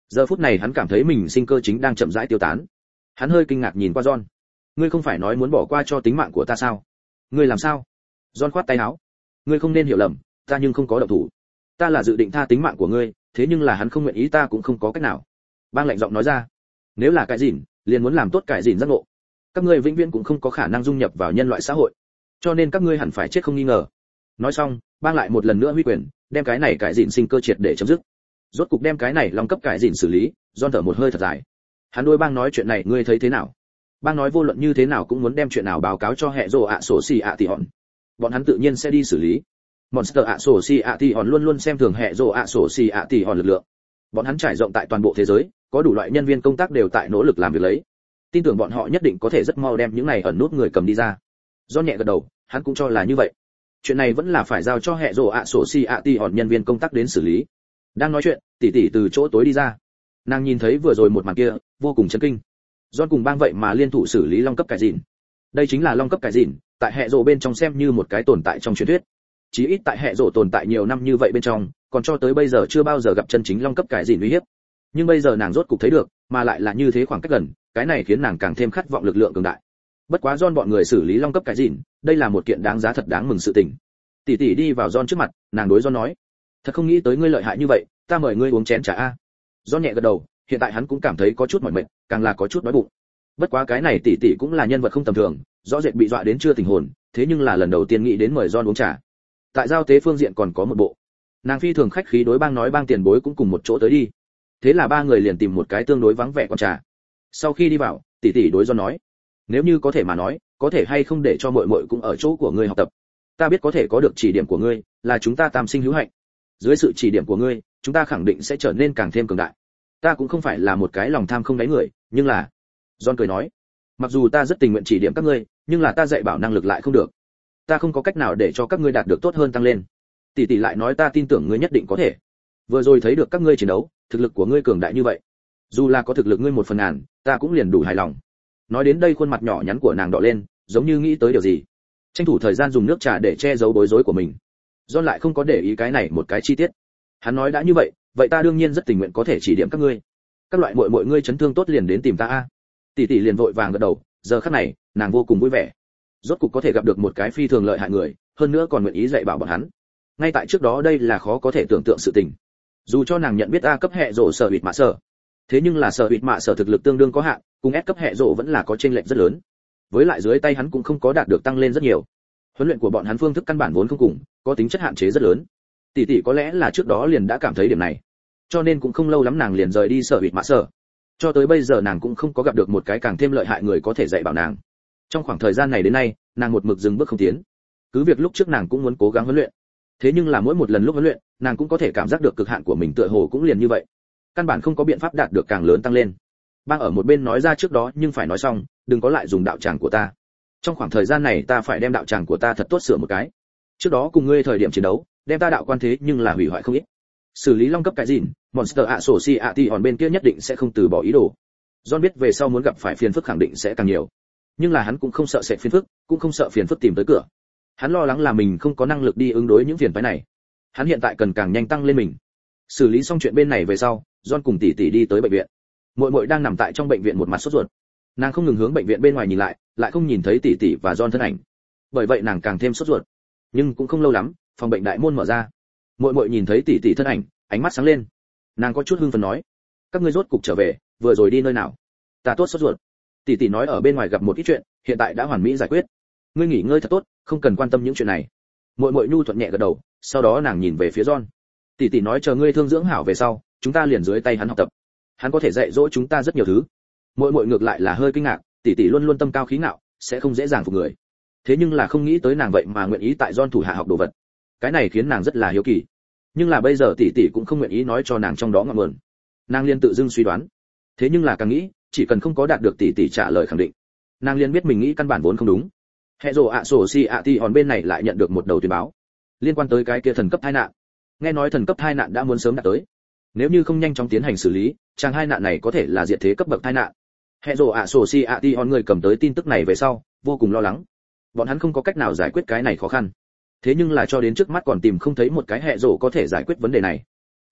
Giờ phút này hắn cảm thấy mình sinh cơ chính đang chậm rãi tiêu tán. Hắn hơi kinh ngạc nhìn qua John. Ngươi không phải nói muốn bỏ qua cho tính mạng của ta sao? Ngươi làm sao? John khoát tay áo. Ngươi không nên hiểu lầm, ta nhưng không có động thủ. Ta là dự định tha tính mạng của ngươi, thế nhưng là hắn không nguyện ý, ta cũng không có cách nào. Bang lạnh giọng nói ra. Nếu là cái gìn, liền muốn làm tốt cái gìn giác ngộ. Các ngươi vĩnh viễn cũng không có khả năng dung nhập vào nhân loại xã hội, cho nên các ngươi hẳn phải chết không nghi ngờ. Nói xong, bang lại một lần nữa huy quyền, đem cái này cải gìn sinh cơ triệt để chấm dứt. Rốt cục đem cái này long cấp cải gìn xử lý, John thở một hơi thật dài. Hắn đôi bang nói chuyện này ngươi thấy thế nào? Bang nói vô luận như thế nào cũng muốn đem chuyện nào báo cáo cho hệ rồ ạ sổ xì ạ tỷ hòn. Bọn hắn tự nhiên sẽ đi xử lý. Monster ạ sổ xì ạ tỷ hòn luôn luôn xem thường hệ rồ ạ sổ xì ạ tỷ hòn lực lượng. Bọn hắn trải rộng tại toàn bộ thế giới, có đủ loại nhân viên công tác đều tại nỗ lực làm việc lấy. Tin tưởng bọn họ nhất định có thể rất mau đem những này ẩn nút người cầm đi ra. John nhẹ gật đầu, hắn cũng cho là như vậy. Chuyện này vẫn là phải giao cho hệ rồ ạ sổ xì ạ tỷ hòn nhân viên công tác đến xử lý. Đang nói chuyện, tỷ tỷ từ chỗ tối đi ra. Nàng nhìn thấy vừa rồi một màn kia, vô cùng chấn kinh. John cùng bang vậy mà liên thủ xử lý long cấp cải dìn. Đây chính là long cấp cải dìn, tại hệ rồ bên trong xem như một cái tồn tại trong truyền thuyết. Chí ít tại hệ rồ tồn tại nhiều năm như vậy bên trong, còn cho tới bây giờ chưa bao giờ gặp chân chính long cấp cải dìn uy hiếp. Nhưng bây giờ nàng rốt cục thấy được, mà lại là như thế khoảng cách gần, cái này khiến nàng càng thêm khát vọng lực lượng cường đại. Bất quá John bọn người xử lý long cấp cải dìn, đây là một kiện đáng giá thật đáng mừng sự tình. Tỷ tỷ đi vào John trước mặt, nàng đối John nói: "Thật không nghĩ tới ngươi lợi hại như vậy, ta mời ngươi uống chén trà a." John nhẹ gật đầu, hiện tại hắn cũng cảm thấy có chút mỏi mệt, càng là có chút đói bụng. Bất quá cái này tỷ tỷ cũng là nhân vật không tầm thường, rõ rệt bị dọa đến chưa tỉnh hồn, thế nhưng là lần đầu tiên nghĩ đến mời John uống trà. Tại giao tế phương diện còn có một bộ. Nàng phi thường khách khí đối bang nói bang tiền bối cũng cùng một chỗ tới đi. Thế là ba người liền tìm một cái tương đối vắng vẻ quán trà. Sau khi đi vào, tỷ tỷ đối John nói: "Nếu như có thể mà nói, có thể hay không để cho muội muội cũng ở chỗ của ngươi học tập. Ta biết có thể có được chỉ điểm của ngươi, là chúng ta tam sinh hữu hạnh. Dưới sự chỉ điểm của ngươi, chúng ta khẳng định sẽ trở nên càng thêm cường đại. Ta cũng không phải là một cái lòng tham không đáy người, nhưng là..." John cười nói: "Mặc dù ta rất tình nguyện chỉ điểm các ngươi, nhưng là ta dạy bảo năng lực lại không được. Ta không có cách nào để cho các ngươi đạt được tốt hơn tăng lên. Tỷ tỷ lại nói ta tin tưởng ngươi nhất định có thể. Vừa rồi thấy được các ngươi chiến đấu, thực lực của ngươi cường đại như vậy. Dù là có thực lực ngươi một phần ngàn, ta cũng liền đủ hài lòng." Nói đến đây khuôn mặt nhỏ nhắn của nàng đỏ lên, giống như nghĩ tới điều gì. Tranh thủ thời gian dùng nước trà để che giấu bối rối của mình. John lại không có để ý cái này một cái chi tiết. Hắn nói đã như vậy, vậy ta đương nhiên rất tình nguyện có thể chỉ điểm các ngươi. Các loại muội muội ngươi chấn thương tốt liền đến tìm ta a. Tỷ tỷ liền vội vàng gật đầu, giờ khắc này, nàng vô cùng vui vẻ. Rốt cục có thể gặp được một cái phi thường lợi hại người, hơn nữa còn nguyện ý dạy bảo bọn hắn. Ngay tại trước đó đây là khó có thể tưởng tượng sự tình. Dù cho nàng nhận biết A cấp hệ rồ sở hụt mạ sở, thế nhưng là sở hụt mạ sở thực lực tương đương có hạn, cùng S cấp hệ rồ vẫn là có chênh lệch rất lớn. Với lại dưới tay hắn cũng không có đạt được tăng lên rất nhiều. Huấn luyện của bọn hắn phương thức căn bản vốn không cùng, có tính chất hạn chế rất lớn. Tỷ tỷ có lẽ là trước đó liền đã cảm thấy điểm này, cho nên cũng không lâu lắm nàng liền rời đi sở hụt mạ sở. Cho tới bây giờ nàng cũng không có gặp được một cái càng thêm lợi hại người có thể dạy bảo nàng. Trong khoảng thời gian này đến nay, nàng một mực dừng bước không tiến. Cứ việc lúc trước nàng cũng muốn cố gắng huấn luyện, thế nhưng là mỗi một lần lúc huấn luyện, nàng cũng có thể cảm giác được cực hạn của mình tựa hồ cũng liền như vậy, căn bản không có biện pháp đạt được càng lớn tăng lên. Bang ở một bên nói ra trước đó nhưng phải nói xong, đừng có lại dùng đạo tràng của ta. Trong khoảng thời gian này ta phải đem đạo tràng của ta thật tốt sửa một cái. Trước đó cùng ngươi thời điểm chiến đấu, đem ta đạo quan thế nhưng là hủy hoại không ít. Xử lý long cấp cái gì, Monster ạ sổ xì ạ tỷ hòn bên kia nhất định sẽ không từ bỏ ý đồ. John biết về sau muốn gặp phải phiền phức khẳng định sẽ càng nhiều, nhưng là hắn cũng không sợ sẽ phiền phức, cũng không sợ phiền phức tìm tới cửa. Hắn lo lắng là mình không có năng lực đi ứng đối những phiền phức này. Hắn hiện tại cần càng nhanh tăng lên mình. Xử lý xong chuyện bên này về sau, John cùng tỷ tỷ đi tới bệnh viện. Muội muội đang nằm tại trong bệnh viện một mặt sốt ruột. Nàng không ngừng hướng bệnh viện bên ngoài nhìn lại, lại không nhìn thấy tỷ tỷ và John thân ảnh. Bởi vậy nàng càng thêm sốt ruột. Nhưng cũng không lâu lắm, phòng bệnh đại môn mở ra. Muội muội nhìn thấy tỷ tỷ thân ảnh, ánh mắt sáng lên. Nàng có chút hưng phấn nói: "Các ngươi rốt cục trở về, vừa rồi đi nơi nào?" "Ta tốt sốt ruột." Tỷ tỷ nói: "Ở bên ngoài gặp một ít chuyện, hiện tại đã hoàn mỹ giải quyết. Ngươi nghỉ ngơi thật tốt, không cần quan tâm những chuyện này." Muội muội nhu thuận nhẹ gật đầu, sau đó nàng nhìn về phía John. "Tỷ tỷ nói chờ ngươi thương dưỡng hảo về sau, chúng ta liền dưới tay hắn học tập. Hắn có thể dạy dỗ chúng ta rất nhiều thứ." Muội muội ngược lại là hơi kinh ngạc, tỷ tỷ luôn luôn tâm cao khí ngạo, sẽ không dễ dàng phục người. Thế nhưng là không nghĩ tới nàng vậy mà nguyện ý tại John thủ hạ học đồ vật. Cái này khiến nàng rất là hiếu kỳ. Nhưng là bây giờ tỷ tỷ cũng không nguyện ý nói cho nàng trong đó ngọn nguồn. Nàng liền tự dưng suy đoán. Thế nhưng là càng nghĩ, chỉ cần không có đạt được tỷ tỷ trả lời khẳng định, nàng liền biết mình nghĩ căn bản vốn không đúng. Hệ rồ ạ sổ xì ạ tỷ hòn bên này lại nhận được một đầu tuyên báo, liên quan tới cái kia thần cấp tai nạn. Nghe nói thần cấp tai nạn đã muốn sớm đạt tới. Nếu như không nhanh chóng tiến hành xử lý, chàng hai nạn này có thể là diệt thế cấp bậc tai nạn. Hệ rồ ạ sổ xì ạ tỷ hòn người cầm tới tin tức này về sau, vô cùng lo lắng. Bọn hắn không có cách nào giải quyết cái này khó khăn. Thế nhưng là cho đến trước mắt còn tìm không thấy một cái hệ rồ có thể giải quyết vấn đề này.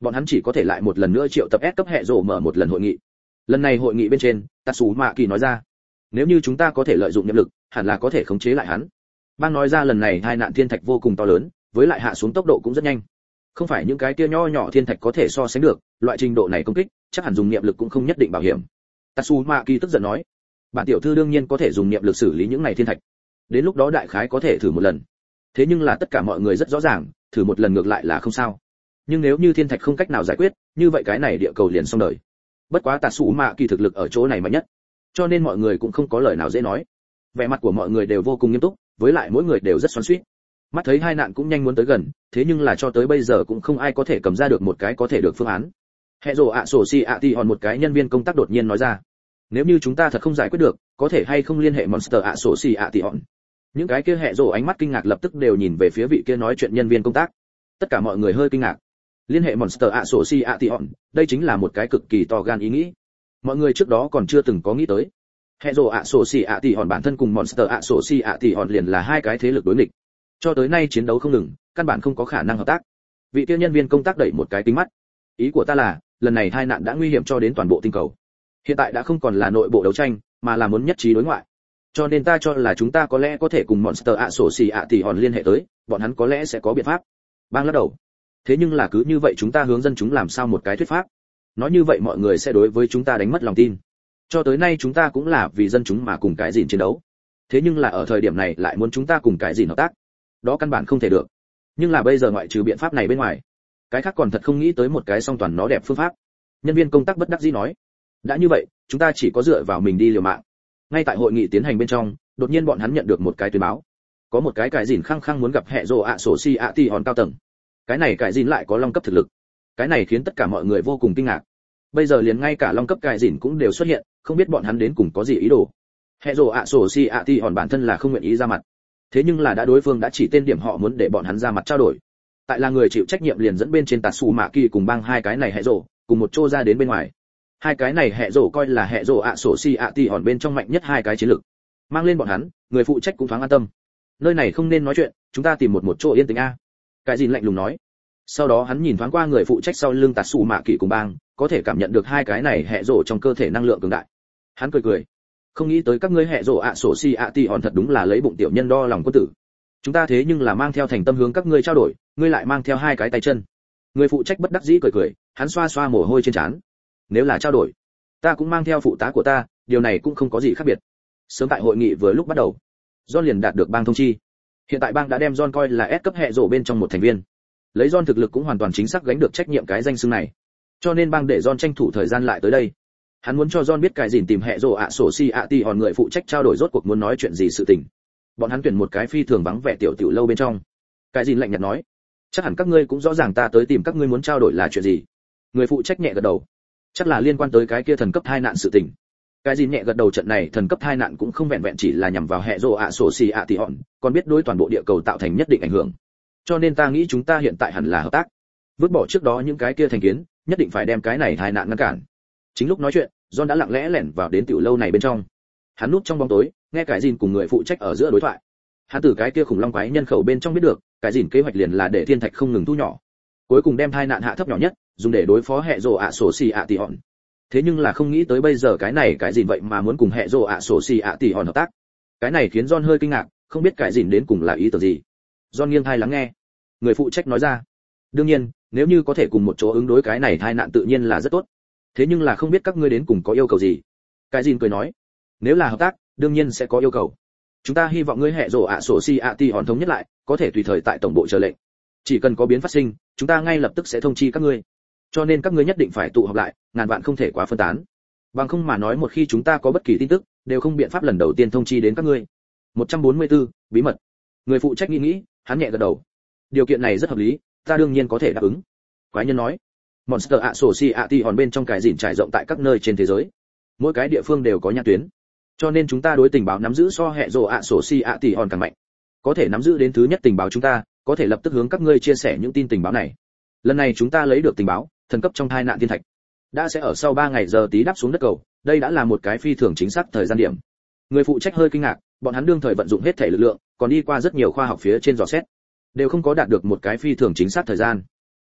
bọn hắn chỉ có thể lại một lần nữa triệu tập S cấp hệ rồ mở một lần hội nghị. Lần này hội nghị bên trên, Tatsumaki nói ra, nếu như chúng ta có thể lợi dụng niệm lực, hẳn là có thể khống chế lại hắn. Bang nói ra lần này hai nạn thiên thạch vô cùng to lớn, với lại hạ xuống tốc độ cũng rất nhanh. Không phải những cái kia nho nhỏ thiên thạch có thể so sánh được, loại trình độ này công kích, chắc hẳn dùng niệm lực cũng không nhất định bảo hiểm. Tatsumaki tức giận nói, bản tiểu thư đương nhiên có thể dùng niệm lực xử lý những này thiên thạch. Đến lúc đó đại khái có thể thử một lần. Thế nhưng là tất cả mọi người rất rõ ràng, thử một lần ngược lại là không sao. Nhưng nếu như thiên thạch không cách nào giải quyết, như vậy cái này địa cầu liền xong đời. Bất quá Tatsumaki thực lực ở chỗ này mạnh nhất, cho nên mọi người cũng không có lời nào dễ nói. Vẻ mặt của mọi người đều vô cùng nghiêm túc, với lại mỗi người đều rất xoắn xuýt. Mắt thấy hai nạn cũng nhanh muốn tới gần, thế nhưng là cho tới bây giờ cũng không ai có thể cầm ra được một cái có thể được phương án. Hệ rồ ạ sổ xì ạ tì hòn một cái nhân viên công tác đột nhiên nói ra, nếu như chúng ta thật không giải quyết được, có thể hay không liên hệ monster ạ sổ xì ạ tì hòn. Những cái kia hệ rồ ánh mắt kinh ngạc lập tức đều nhìn về phía vị kia nói chuyện nhân viên công tác. Tất cả mọi người hơi kinh ngạc. Liên hệ monster ạ sổ xì ạ tì hòn, đây chính là một cái cực kỳ to gan ý nghĩ. Mọi người trước đó còn chưa từng có nghĩ tới. Hệ rồ ạ sổ xì ạ tì hòn bản thân cùng monster ạ sổ xì ạ tì hòn liền là hai cái thế lực đối nghịch. Cho tới nay chiến đấu không ngừng, căn bản không có khả năng hợp tác. Vị kia nhân viên công tác đẩy một cái kính mắt. Ý của ta là, lần này tai nạn đã nguy hiểm cho đến toàn bộ tinh cầu. Hiện tại đã không còn là nội bộ đấu tranh, mà là muốn nhất trí đối ngoại. Cho nên ta cho là chúng ta có lẽ có thể cùng monster ạ sổ xì ạ tì hòn liên hệ tới, bọn hắn có lẽ sẽ có biện pháp. Bang lắc đầu. Thế nhưng là cứ như vậy chúng ta hướng dân chúng làm sao một cái thuyết pháp? Nói như vậy mọi người sẽ đối với chúng ta đánh mất lòng tin. Cho tới nay chúng ta cũng là vì dân chúng mà cùng cái gìn chiến đấu. Thế nhưng là ở thời điểm này lại muốn chúng ta cùng cái gìn hợp tác. Đó căn bản không thể được. Nhưng là bây giờ ngoại trừ biện pháp này bên ngoài, cái khác còn thật không nghĩ tới một cái song toàn nó đẹp phương pháp. Nhân viên công tác bất đắc dĩ nói, đã như vậy, chúng ta chỉ có dựa vào mình đi liều mạng. Ngay tại hội nghị tiến hành bên trong, đột nhiên bọn hắn nhận được một cái tuyên báo. Có một cái cải gìn khăng khăng muốn gặp hệ rồ ạ sổ xì ạ tì hòn cao tầng. Cái này cải gìn lại có long cấp thực lực. Cái này khiến tất cả mọi người vô cùng kinh ngạc. Bây giờ liền ngay cả long cấp cải gìn cũng đều xuất hiện, không biết bọn hắn đến cùng có gì ý đồ. Hệ rồ ạ sổ xì ạ tì hòn bản thân là không nguyện ý ra mặt. Thế nhưng là đã đối phương đã chỉ tên điểm họ muốn để bọn hắn ra mặt trao đổi. Tại là người chịu trách nhiệm liền dẫn bên trên Tatsumaki cùng bang hai cái này hệ rồ, cùng một chỗ ra đến bên ngoài. Hai cái này hệ rồ coi là hệ rồ ạ sổ xì ạ tì hòn bên trong mạnh nhất hai cái chiến lực. Mang lên bọn hắn, người phụ trách cũng thoáng an tâm. Nơi này không nên nói chuyện, chúng ta tìm một một chỗ yên tĩnh a. Cái gì lạnh lùng nói. Sau đó hắn nhìn thoáng qua người phụ trách sau lưng Tatsumaki cùng bang, có thể cảm nhận được hai cái này hệ rồ trong cơ thể năng lượng cường đại. Hắn cười cười. Không nghĩ tới các ngươi hệ rồ ạ sổ xì ạ tì hòn thật đúng là lấy bụng tiểu nhân đo lòng quân tử. Chúng ta thế nhưng là mang theo thành tâm hướng các ngươi trao đổi, ngươi lại mang theo hai cái tay chân. Người phụ trách bất đắc dĩ cười cười, hắn xoa xoa mồ hôi trên trán. Nếu là trao đổi, ta cũng mang theo phụ tá của ta, điều này cũng không có gì khác biệt. Sớm tại hội nghị vừa lúc bắt đầu, John liền đạt được bang thông chi. Hiện tại bang đã đem John coi là S cấp hệ rồ bên trong một thành viên. Lấy John thực lực cũng hoàn toàn chính xác gánh được trách nhiệm cái danh xưng này. Cho nên bang để John tranh thủ thời gian lại tới đây. Hắn muốn cho John biết cái gìn tìm hệ rồ ạ sổ xì ạ tì hòn người phụ trách trao đổi rốt cuộc muốn nói chuyện gì sự tình. Bọn hắn tuyển một cái phi thường vắng vẻ tiểu tiểu lâu bên trong. Cái gìn lạnh nhạt nói, chắc hẳn các ngươi cũng rõ ràng ta tới tìm các ngươi muốn trao đổi là chuyện gì. Người phụ trách nhẹ gật đầu, chắc là liên quan tới cái kia thần cấp hai nạn sự tình. Cái gìn nhẹ gật đầu, trận này thần cấp hai nạn cũng không vẹn vẹn chỉ là nhằm vào hệ rồ ạ sổ xì ạ tì hòn, còn biết đối toàn bộ địa cầu tạo thành nhất định ảnh hưởng. Cho nên ta nghĩ chúng ta hiện tại hẳn là hợp tác. Vứt bỏ trước đó những cái kia thành kiến, nhất định phải đem cái này hai nạn ngăn cản. Chính lúc nói chuyện, John đã lặng lẽ lẻn vào đến tiểu lâu này bên trong. Hắn núp trong bóng tối, nghe cái gìn cùng người phụ trách ở giữa đối thoại. Hắn từ cái kia khủng long quái nhân khẩu bên trong biết được, cái gìn kế hoạch liền là để thiên thạch không ngừng thu nhỏ, cuối cùng đem tai nạn hạ thấp nhỏ nhất, dùng để đối phó hệ rồ ạ sổ xì ạ tì hòn. Thế nhưng là không nghĩ tới bây giờ cái này cái gìn vậy mà muốn cùng hệ rồ ạ sổ xì ạ tì hòn hợp tác. Cái này khiến John hơi kinh ngạc, không biết cái gìn đến cùng là ý tưởng gì. John nghiêng tai lắng nghe. Người phụ trách nói ra, đương nhiên, nếu như có thể cùng một chỗ ứng đối cái này tai nạn tự nhiên là rất tốt. Thế nhưng là không biết các ngươi đến cùng có yêu cầu gì. Cái gìn cười nói, nếu là hợp tác, đương nhiên sẽ có yêu cầu. Chúng ta hy vọng ngươi hệ rồ ạ sổ xì ạ tì hòn thống nhất lại, có thể tùy thời tại tổng bộ chờ lệnh. Chỉ cần có biến phát sinh, chúng ta ngay lập tức sẽ thông chi các ngươi. Cho nên các ngươi nhất định phải tụ họp lại, ngàn vạn không thể quá phân tán. Bằng không mà nói một khi chúng ta có bất kỳ tin tức, đều không biện pháp lần đầu tiên thông chi đến các ngươi. một trăm bốn mươi tư, bí mật. Người phụ trách nghĩ nghĩ, hắn nhẹ gật đầu. Điều kiện này rất hợp lý, ta đương nhiên có thể đáp ứng. Quái nhân nói, monster ạ sổ xì ạ tì hòn bên trong cái gìn trải rộng tại các nơi trên thế giới. Mỗi cái địa phương đều có nhãn tuyến. Cho nên chúng ta đối tình báo nắm giữ so hệ rồ ạ sổ xì ạ tì hòn càng mạnh. Có thể nắm giữ đến thứ nhất tình báo chúng ta, có thể lập tức hướng các ngươi chia sẻ những tin tình báo này. Lần này chúng ta lấy được tình báo, thần cấp trong hai nạn thiên thạch đã sẽ ở sau ba ngày giờ tí đáp xuống đất cầu, đây đã là một cái phi thường chính xác thời gian điểm. Người phụ trách hơi kinh ngạc, bọn hắn đương thời vận dụng hết thể lực lượng, còn đi qua rất nhiều khoa học phía trên dò xét, đều không có đạt được một cái phi thường chính xác thời gian.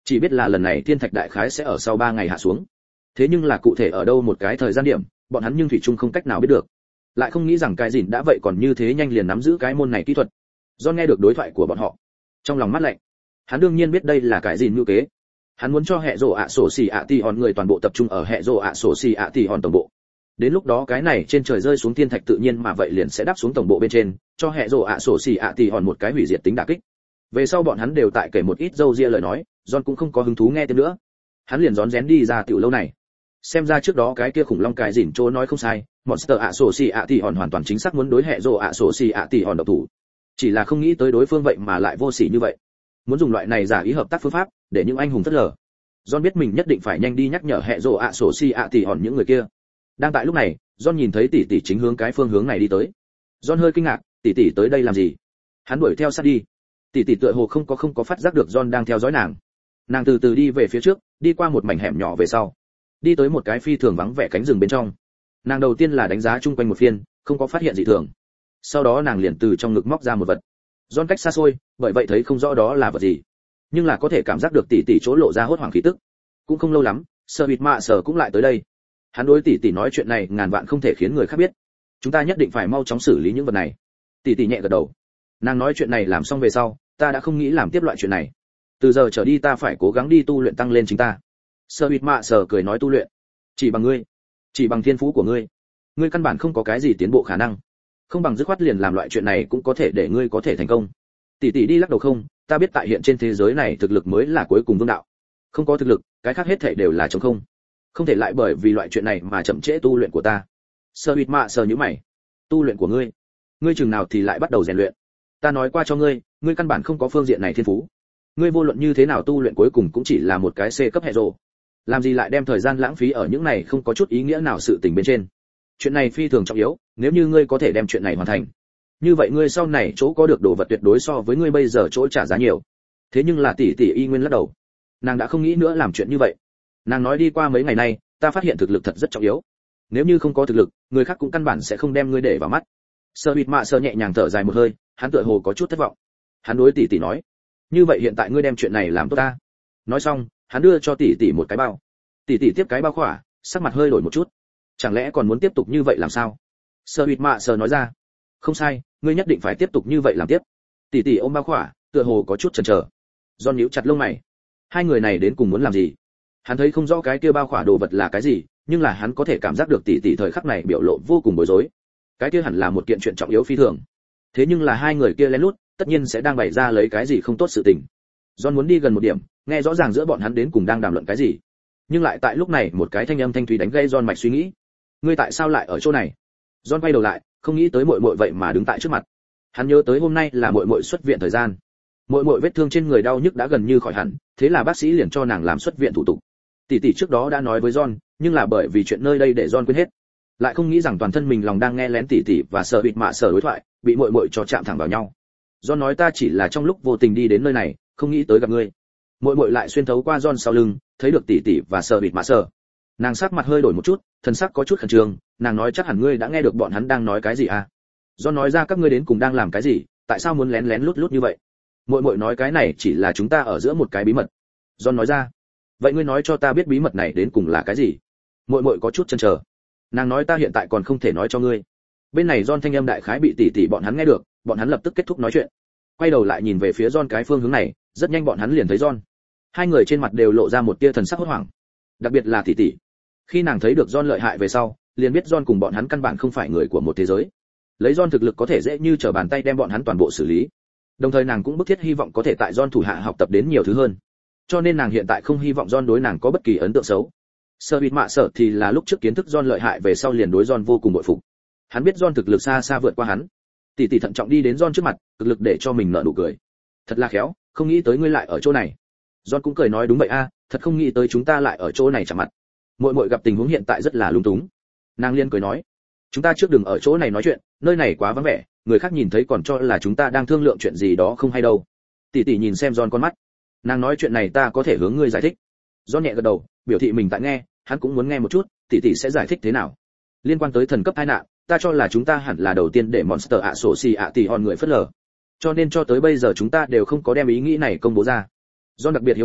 Chỉ biết là lần này thiên thạch đại khái sẽ ở sau ba ngày hạ xuống. Thế nhưng là cụ thể ở đâu một cái thời gian điểm, bọn hắn nhưng thủy chung không cách nào biết được. Lại không nghĩ rằng cái gìn đã vậy còn như thế nhanh liền nắm giữ cái môn này kỹ thuật. John nghe được đối thoại của bọn họ, trong lòng mát lạnh. Hắn đương nhiên biết đây là cái gìn mưu kế. Hắn muốn cho hệ rồ ạ sổ xì ạ tỷ hòn người toàn bộ tập trung ở hệ rồ ạ sổ xì ạ tỷ hòn tổng bộ. Đến lúc đó cái này trên trời rơi xuống thiên thạch tự nhiên mà vậy liền sẽ đáp xuống tổng bộ bên trên, cho hệ rồ ạ sổ xì ạ tỷ hòn một cái hủy diệt tính đả kích. Về sau bọn hắn đều tại kể một ít dâu ria lời nói, John cũng không có hứng thú nghe thêm nữa. Hắn liền rón rén đi ra tiểu lâu này. Xem ra trước đó cái kia khủng long cái dỉn trố nói không sai, Monster ạ sổ xì ạ tỷ hòn hoàn toàn chính xác muốn đối hệ rồ ạ sổ xì ạ tỷ hòn độc thủ. Chỉ là không nghĩ tới đối phương vậy mà lại vô sỉ như vậy. Muốn dùng loại này giả ý hợp tác phương pháp để những anh hùng phớt lờ. John biết mình nhất định phải nhanh đi nhắc nhở hệ rồ ạ sổ xì ạ tỷ hòn những người kia. Đang tại lúc này, John nhìn thấy tỷ tỷ chính hướng cái phương hướng này đi tới. John hơi kinh ngạc, tỷ tỷ tới đây làm gì? Hắn đuổi theo sát đi. Tỷ tỷ tựa hồ không có không có phát giác được John đang theo dõi nàng. Nàng từ từ đi về phía trước, đi qua một mảnh hẻm nhỏ về sau, đi tới một cái phi thường vắng vẻ cánh rừng bên trong. Nàng đầu tiên là đánh giá chung quanh một phiên, không có phát hiện gì thường. Sau đó nàng liền từ trong ngực móc ra một vật. John cách xa xôi, bởi vậy thấy không rõ đó là vật gì, nhưng là có thể cảm giác được tỷ tỷ chỗ lộ ra hốt hoảng khí tức. Cũng không lâu lắm, Sơ Bịt Mạ Sở cũng lại tới đây. Hắn đối tỷ tỷ nói chuyện này ngàn vạn không thể khiến người khác biết. Chúng ta nhất định phải mau chóng xử lý những vật này. Tỷ tỷ nhẹ gật đầu. Nàng nói chuyện này làm xong về sau, ta đã không nghĩ làm tiếp loại chuyện này. Từ giờ trở đi ta phải cố gắng đi tu luyện tăng lên chính ta. Sơ Bịt Mạ Sở cười nói tu luyện. Chỉ bằng ngươi, chỉ bằng thiên phú của ngươi, ngươi căn bản không có cái gì tiến bộ khả năng. Không bằng dứt khoát liền làm loại chuyện này cũng có thể để ngươi có thể thành công. Tỷ tỷ đi lắc đầu không, ta biết tại hiện trên thế giới này thực lực mới là cuối cùng vương đạo. Không có thực lực, cái khác hết thảy đều là trống không. Không thể lại bởi vì loại chuyện này mà chậm trễ tu luyện của ta. Sơ Bịt Mạ Sở nhíu mày. Tu luyện của ngươi, ngươi chừng nào thì lại bắt đầu rèn luyện? Ta nói qua cho ngươi, ngươi căn bản không có phương diện này thiên phú. Ngươi vô luận như thế nào tu luyện cuối cùng cũng chỉ là một cái C cấp hệ rồ. Làm gì lại đem thời gian lãng phí ở những này không có chút ý nghĩa nào sự tình bên trên. Chuyện này phi thường trọng yếu, nếu như ngươi có thể đem chuyện này hoàn thành, như vậy ngươi sau này chỗ có được đồ vật tuyệt đối so với ngươi bây giờ chỗ trả giá nhiều. Thế nhưng là tỷ tỷ y nguyên lắc đầu. Nàng đã không nghĩ nữa làm chuyện như vậy. Nàng nói đi qua mấy ngày nay, ta phát hiện thực lực thật rất trọng yếu. Nếu như không có thực lực, người khác cũng căn bản sẽ không đem ngươi để vào mắt. Sơ Bịt Mạ Sở nhẹ nhàng thở dài một hơi, hắn tựa hồ có chút thất vọng. Hắn đối tỷ tỷ nói, như vậy hiện tại ngươi đem chuyện này làm tốt ta. Nói xong, hắn đưa cho tỷ tỷ một cái bao. Tỷ tỷ tiếp cái bao khỏa, sắc mặt hơi đổi một chút. Chẳng lẽ còn muốn tiếp tục như vậy làm sao? Sơ Bịt Mạ Sở nói ra, không sai, ngươi nhất định phải tiếp tục như vậy làm tiếp. Tỷ tỷ ôm bao khỏa, tựa hồ có chút chần chờ. John nhíu chặt lông mày. Hai người này đến cùng muốn làm gì? Hắn thấy không rõ cái kia bao khỏa đồ vật là cái gì, nhưng là hắn có thể cảm giác được tỷ tỷ thời khắc này biểu lộ vô cùng bối rối. Cái kia hẳn là một kiện chuyện trọng yếu phi thường. Thế nhưng là hai người kia lén lút, tất nhiên sẽ đang bày ra lấy cái gì không tốt sự tình. John muốn đi gần một điểm, nghe rõ ràng giữa bọn hắn đến cùng đang đàm luận cái gì. Nhưng lại tại lúc này một cái thanh âm thanh thúy đánh gây John mạch suy nghĩ. Ngươi tại sao lại ở chỗ này? John quay đầu lại, không nghĩ tới muội muội vậy mà đứng tại trước mặt. Hắn nhớ tới hôm nay là muội muội xuất viện thời gian. Muội muội vết thương trên người đau nhức đã gần như khỏi hẳn, thế là bác sĩ liền cho nàng làm xuất viện thủ tục. Tỷ tỷ trước đó đã nói với John, nhưng là bởi vì chuyện nơi đây để John quên hết. Lại không nghĩ rằng toàn thân mình lòng đang nghe lén tỷ tỷ và Sơ Bịt Mạ Sở đối thoại, bị muội muội cho chạm thẳng vào nhau. John nói ta chỉ là trong lúc vô tình đi đến nơi này, không nghĩ tới gặp ngươi. Muội muội lại xuyên thấu qua John sau lưng, thấy được tỷ tỷ và Sơ Bịt Mạ Sở. Nàng sắc mặt hơi đổi một chút, thần sắc có chút khẩn trương, nàng nói chắc hẳn ngươi đã nghe được bọn hắn đang nói cái gì à? John nói ra các ngươi đến cùng đang làm cái gì, tại sao muốn lén lén lút lút như vậy? Muội muội nói cái này chỉ là chúng ta ở giữa một cái bí mật. John nói ra. Vậy ngươi nói cho ta biết bí mật này đến cùng là cái gì? Muội muội có chút chần chờ. Nàng nói ta hiện tại còn không thể nói cho ngươi. Bên này John thanh âm đại khái bị tỷ tỷ bọn hắn nghe được, bọn hắn lập tức kết thúc nói chuyện. Quay đầu lại nhìn về phía John cái phương hướng này, rất nhanh bọn hắn liền thấy John. Hai người trên mặt đều lộ ra một tia thần sắc hốt hoảng. Đặc biệt là tỷ tỷ. Khi nàng thấy được John lợi hại về sau, liền biết John cùng bọn hắn căn bản không phải người của một thế giới. Lấy John thực lực có thể dễ như trở bàn tay đem bọn hắn toàn bộ xử lý. Đồng thời nàng cũng bức thiết hy vọng có thể tại John thủ hạ học tập đến nhiều thứ hơn. Cho nên nàng hiện tại không hy vọng John đối nàng có bất kỳ ấn tượng xấu. Sơ Bịt Mạ Sở thì là lúc trước kiến thức John lợi hại về sau liền đối John vô cùng bội phục. Hắn biết John thực lực xa xa vượt qua hắn. Tỷ tỷ thận trọng đi đến John trước mặt, cực lực để cho mình nở nụ cười. Thật là khéo, không nghĩ tới ngươi lại ở chỗ này. John cũng cười nói đúng vậy a, thật không nghĩ tới chúng ta lại ở chỗ này chạm mặt. Muội muội gặp tình huống hiện tại rất là lúng túng. Nàng liên cười nói, chúng ta trước đừng ở chỗ này nói chuyện, nơi này quá vắng vẻ, người khác nhìn thấy còn cho là chúng ta đang thương lượng chuyện gì đó không hay đâu. Tỷ tỷ nhìn xem John con mắt. Nàng nói chuyện này ta có thể hướng ngươi giải thích. John nhẹ gật đầu, biểu thị mình tại nghe, hắn cũng muốn nghe một chút, tỷ tỷ sẽ giải thích thế nào. Liên quan tới thần cấp tai nạn, ta cho là chúng ta hẳn là đầu tiên để Monster ạ sổ xì ạ tỷ hòn người phớt lờ. Cho nên cho tới bây giờ chúng ta đều không có đem ý nghĩ này công bố ra. John đặc biệt hiếu kỳ,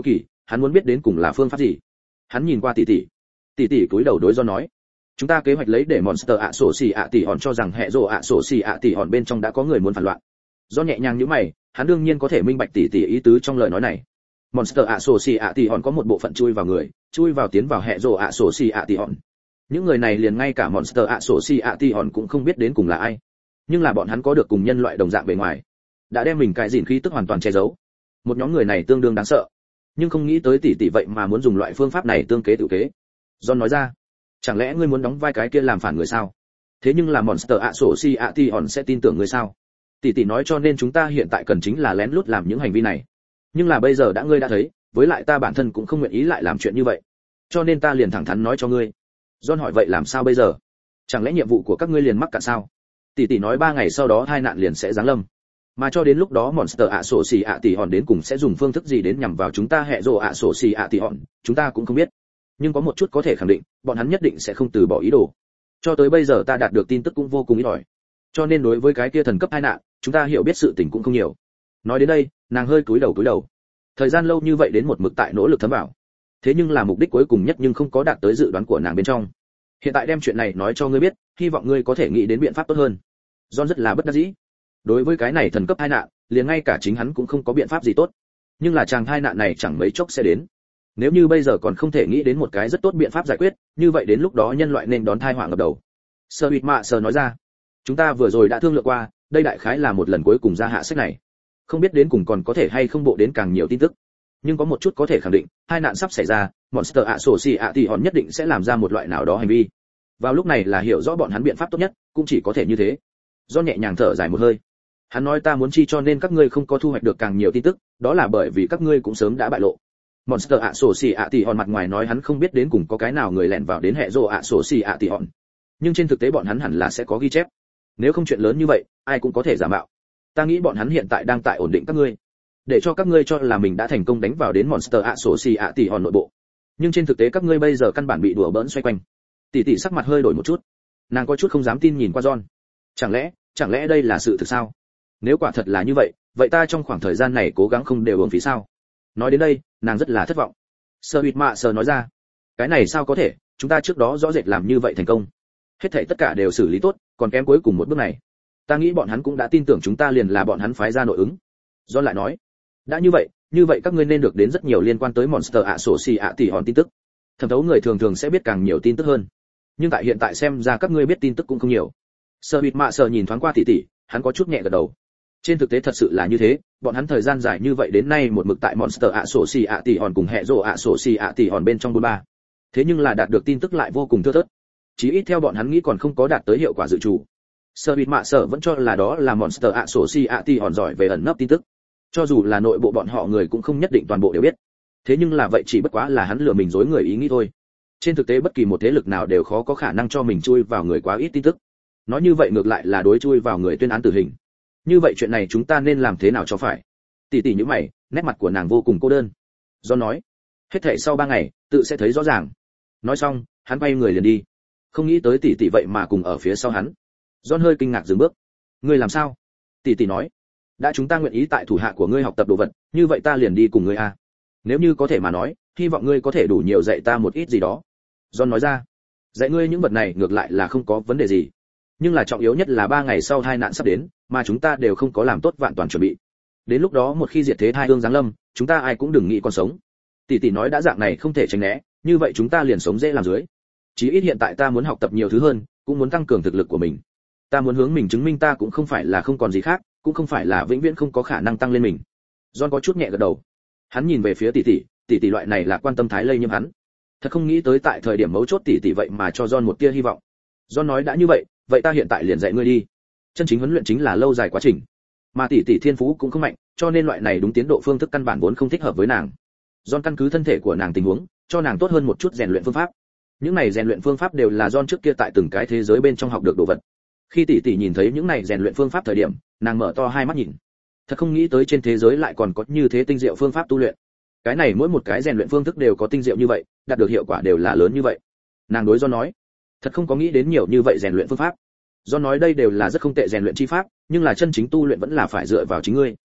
hắn muốn biết đến cùng là phương pháp gì. Hắn nhìn qua tỷ tỷ, tỷ tỷ cúi đầu đối John nói, chúng ta kế hoạch lấy để Monster ạ sổ xì ạ tỷ hòn cho rằng hệ rồ ạ sổ xì ạ tỷ hòn bên trong đã có người muốn phản loạn. John nhẹ nhàng nhíu mày, hắn đương nhiên có thể minh bạch tỷ tỷ ý tứ trong lời nói này. Monster ạ sổ xì ạ tỷ hòn có một bộ phận chui vào người, chui vào tiến vào hệ rồ ạ sổ xì ạ tỷ hòn. Những người này liền ngay cả Monster ạ sổ xì ạ tỷ hòn cũng không biết đến cùng là ai, nhưng là bọn hắn có được cùng nhân loại đồng dạng bề ngoài, đã đem mình cải dịn khí tức hoàn toàn che giấu. Một nhóm người này tương đương đáng sợ, nhưng không nghĩ tới tỷ tỷ vậy mà muốn dùng loại phương pháp này tương kế tự kế. John nói ra, chẳng lẽ ngươi muốn đóng vai cái kia làm phản người sao? Thế nhưng là Monster ạ sổ xì ạ tỷ hòn sẽ tin tưởng ngươi sao? Tỷ tỷ nói cho nên chúng ta hiện tại cần chính là lén lút làm những hành vi này, nhưng là bây giờ đã ngươi đã thấy, với lại ta bản thân cũng không nguyện ý lại làm chuyện như vậy, cho nên ta liền thẳng thắn nói cho ngươi. John hỏi vậy làm sao bây giờ? Chẳng lẽ nhiệm vụ của các ngươi liền mắc cạn sao? Tỷ tỷ nói ba ngày sau đó hai nạn liền sẽ giáng lâm, mà cho đến lúc đó Monster ạ sổ xì ạ tỷ hòn đến cùng sẽ dùng phương thức gì đến nhằm vào chúng ta hệ rồ ạ sổ xì ạ tỷ hòn, chúng ta cũng không biết. Nhưng có một chút có thể khẳng định, bọn hắn nhất định sẽ không từ bỏ ý đồ. Cho tới bây giờ ta đạt được tin tức cũng vô cùng ít ỏi, cho nên đối với cái kia thần cấp hai nạn, chúng ta hiểu biết sự tình cũng không nhiều. Nói đến đây, nàng hơi cúi đầu cúi đầu. Thời gian lâu như vậy đến một mực tại nỗ lực thấm vào, thế nhưng là mục đích cuối cùng nhất nhưng không có đạt tới dự đoán của nàng bên trong. Hiện tại đem chuyện này nói cho ngươi biết, hy vọng ngươi có thể nghĩ đến biện pháp tốt hơn. John rất là bất đắc dĩ. Đối với cái này thần cấp hai nạn, liền ngay cả chính hắn cũng không có biện pháp gì tốt. Nhưng là chàng hai nạn này chẳng mấy chốc sẽ đến. Nếu như bây giờ còn không thể nghĩ đến một cái rất tốt biện pháp giải quyết, như vậy đến lúc đó nhân loại nên đón tai họa ngập đầu. Sơ Bịt Mạ Sơ nói ra, chúng ta vừa rồi đã thương lượng qua, đây đại khái là một lần cuối cùng ra hạ sách này. Không biết đến cùng còn có thể hay không bộ đến càng nhiều tin tức. Nhưng có một chút có thể khẳng định, hai nạn sắp xảy ra, Monster ạ sổ xì ạ tỷ hòn nhất định sẽ làm ra một loại nào đó hành vi. Vào lúc này là hiểu rõ bọn hắn biện pháp tốt nhất, cũng chỉ có thể như thế. Do nhẹ nhàng thở dài một hơi. Hắn nói ta muốn chi cho nên các ngươi không có thu hoạch được càng nhiều tin tức, đó là bởi vì các ngươi cũng sớm đã bại lộ. Monster ạ sổ xì ạ tỷ hòn mặt ngoài nói hắn không biết đến cùng có cái nào người lẻn vào đến hệ rồ ạ sổ xì ạ tỷ hòn, nhưng trên thực tế bọn hắn hẳn là sẽ có ghi chép. Nếu không chuyện lớn như vậy, ai cũng có thể giả mạo. Ta nghĩ bọn hắn hiện tại đang tại ổn định các ngươi, để cho các ngươi cho là mình đã thành công đánh vào đến Monster ạ sổ xì ạ tỷ hòn nội bộ, nhưng trên thực tế các ngươi bây giờ căn bản bị đùa bỡn xoay quanh. Tỷ tỷ sắc mặt hơi đổi một chút, nàng có chút không dám tin nhìn qua John. Chẳng lẽ, chẳng lẽ đây là sự thực sao? Nếu quả thật là như vậy, vậy ta trong khoảng thời gian này cố gắng không đều uổng phí sao? Nói đến đây, nàng rất là thất vọng. Sơ Bịt Mạ Sơ nói ra, cái này sao có thể, chúng ta trước đó rõ rệt làm như vậy thành công, hết thảy tất cả đều xử lý tốt, còn kém cuối cùng một bước này. Ta nghĩ bọn hắn cũng đã tin tưởng chúng ta liền là bọn hắn phái ra nội ứng. John lại nói, đã như vậy, như vậy các ngươi nên được đến rất nhiều liên quan tới Monster ạ sổ xì ạ tỷ hòn tin tức. Thẩm thấu người thường thường sẽ biết càng nhiều tin tức hơn, nhưng tại hiện tại xem ra các ngươi biết tin tức cũng không nhiều. Sơ Bịt Mạ Sơ nhìn thoáng qua tỷ tỷ, hắn có chút nhẹ gật đầu. Trên thực tế thật sự là như thế, bọn hắn thời gian dài như vậy đến nay một mực tại Monster ạ sổ xì ạ tỷ hòn cùng hệ rồ ạ sổ xì ạ tỷ hòn bên trong bốn ba. Thế nhưng là đạt được tin tức lại vô cùng thưa thớt. Chí ít theo bọn hắn nghĩ còn không có đạt tới hiệu quả dự trù. Sơ Bịt Mạ Sơ vẫn cho là đó là Monster ạ sổ xì ạ tỷ hòn giỏi về ẩn nấp tin tức. Cho dù là nội bộ bọn họ người cũng không nhất định toàn bộ đều biết. Thế nhưng là vậy chỉ bất quá là hắn lừa mình dối người ý nghĩ thôi. Trên thực tế bất kỳ một thế lực nào đều khó có khả năng cho mình chui vào người quá ít tin tức. Nói như vậy ngược lại là đối chui vào người tuyên án tử hình. Như vậy chuyện này chúng ta nên làm thế nào cho phải? Tỷ tỷ như mày, nét mặt của nàng vô cùng cô đơn. Do nói, hết thảy sau ba ngày, tự sẽ thấy rõ ràng. Nói xong, hắn quay người liền đi. Không nghĩ tới tỷ tỷ vậy mà cùng ở phía sau hắn. John hơi kinh ngạc dừng bước. Ngươi làm sao? Tỷ tỷ nói, đã chúng ta nguyện ý tại thủ hạ của ngươi học tập đồ vật, như vậy ta liền đi cùng ngươi a. Nếu như có thể mà nói, hy vọng ngươi có thể đủ nhiều dạy ta một ít gì đó. John nói ra, dạy ngươi những vật này ngược lại là không có vấn đề gì, nhưng là trọng yếu nhất là ba ngày sau hai nạn sắp đến, mà chúng ta đều không có làm tốt vạn toàn chuẩn bị. Đến lúc đó một khi diệt thế thai ương giáng lâm, chúng ta ai cũng đừng nghĩ còn sống. Tỷ tỷ nói đã dạng này không thể tránh né, như vậy chúng ta liền sống dễ làm dưới. Chí ít hiện tại ta muốn học tập nhiều thứ hơn, cũng muốn tăng cường thực lực của mình. Ta muốn hướng mình chứng minh ta cũng không phải là không còn gì khác, cũng không phải là vĩnh viễn không có khả năng tăng lên mình. John có chút nhẹ gật đầu. Hắn nhìn về phía tỷ tỷ, tỷ tỷ loại này là quan tâm thái lây nhiễm hắn. Thật không nghĩ tới tại thời điểm mấu chốt tỷ tỷ vậy mà cho John một tia hy vọng. John nói đã như vậy, vậy ta hiện tại liền dạy ngươi đi. Chân chính huấn luyện chính là lâu dài quá trình, mà tỷ tỷ thiên phú cũng không mạnh, cho nên loại này đúng tiến độ phương thức căn bản vốn không thích hợp với nàng. John căn cứ thân thể của nàng tình huống, cho nàng tốt hơn một chút rèn luyện phương pháp. Những này rèn luyện phương pháp đều là John trước kia tại từng cái thế giới bên trong học được đồ vật. Khi tỷ tỷ nhìn thấy những này rèn luyện phương pháp thời điểm, nàng mở to hai mắt nhìn. Thật không nghĩ tới trên thế giới lại còn có như thế tinh diệu phương pháp tu luyện. Cái này mỗi một cái rèn luyện phương thức đều có tinh diệu như vậy, đạt được hiệu quả đều là lớn như vậy. Nàng đối John nói, thật không có nghĩ đến nhiều như vậy rèn luyện phương pháp. John nói đây đều là rất không tệ rèn luyện chi pháp, nhưng là chân chính tu luyện vẫn là phải dựa vào chính ngươi.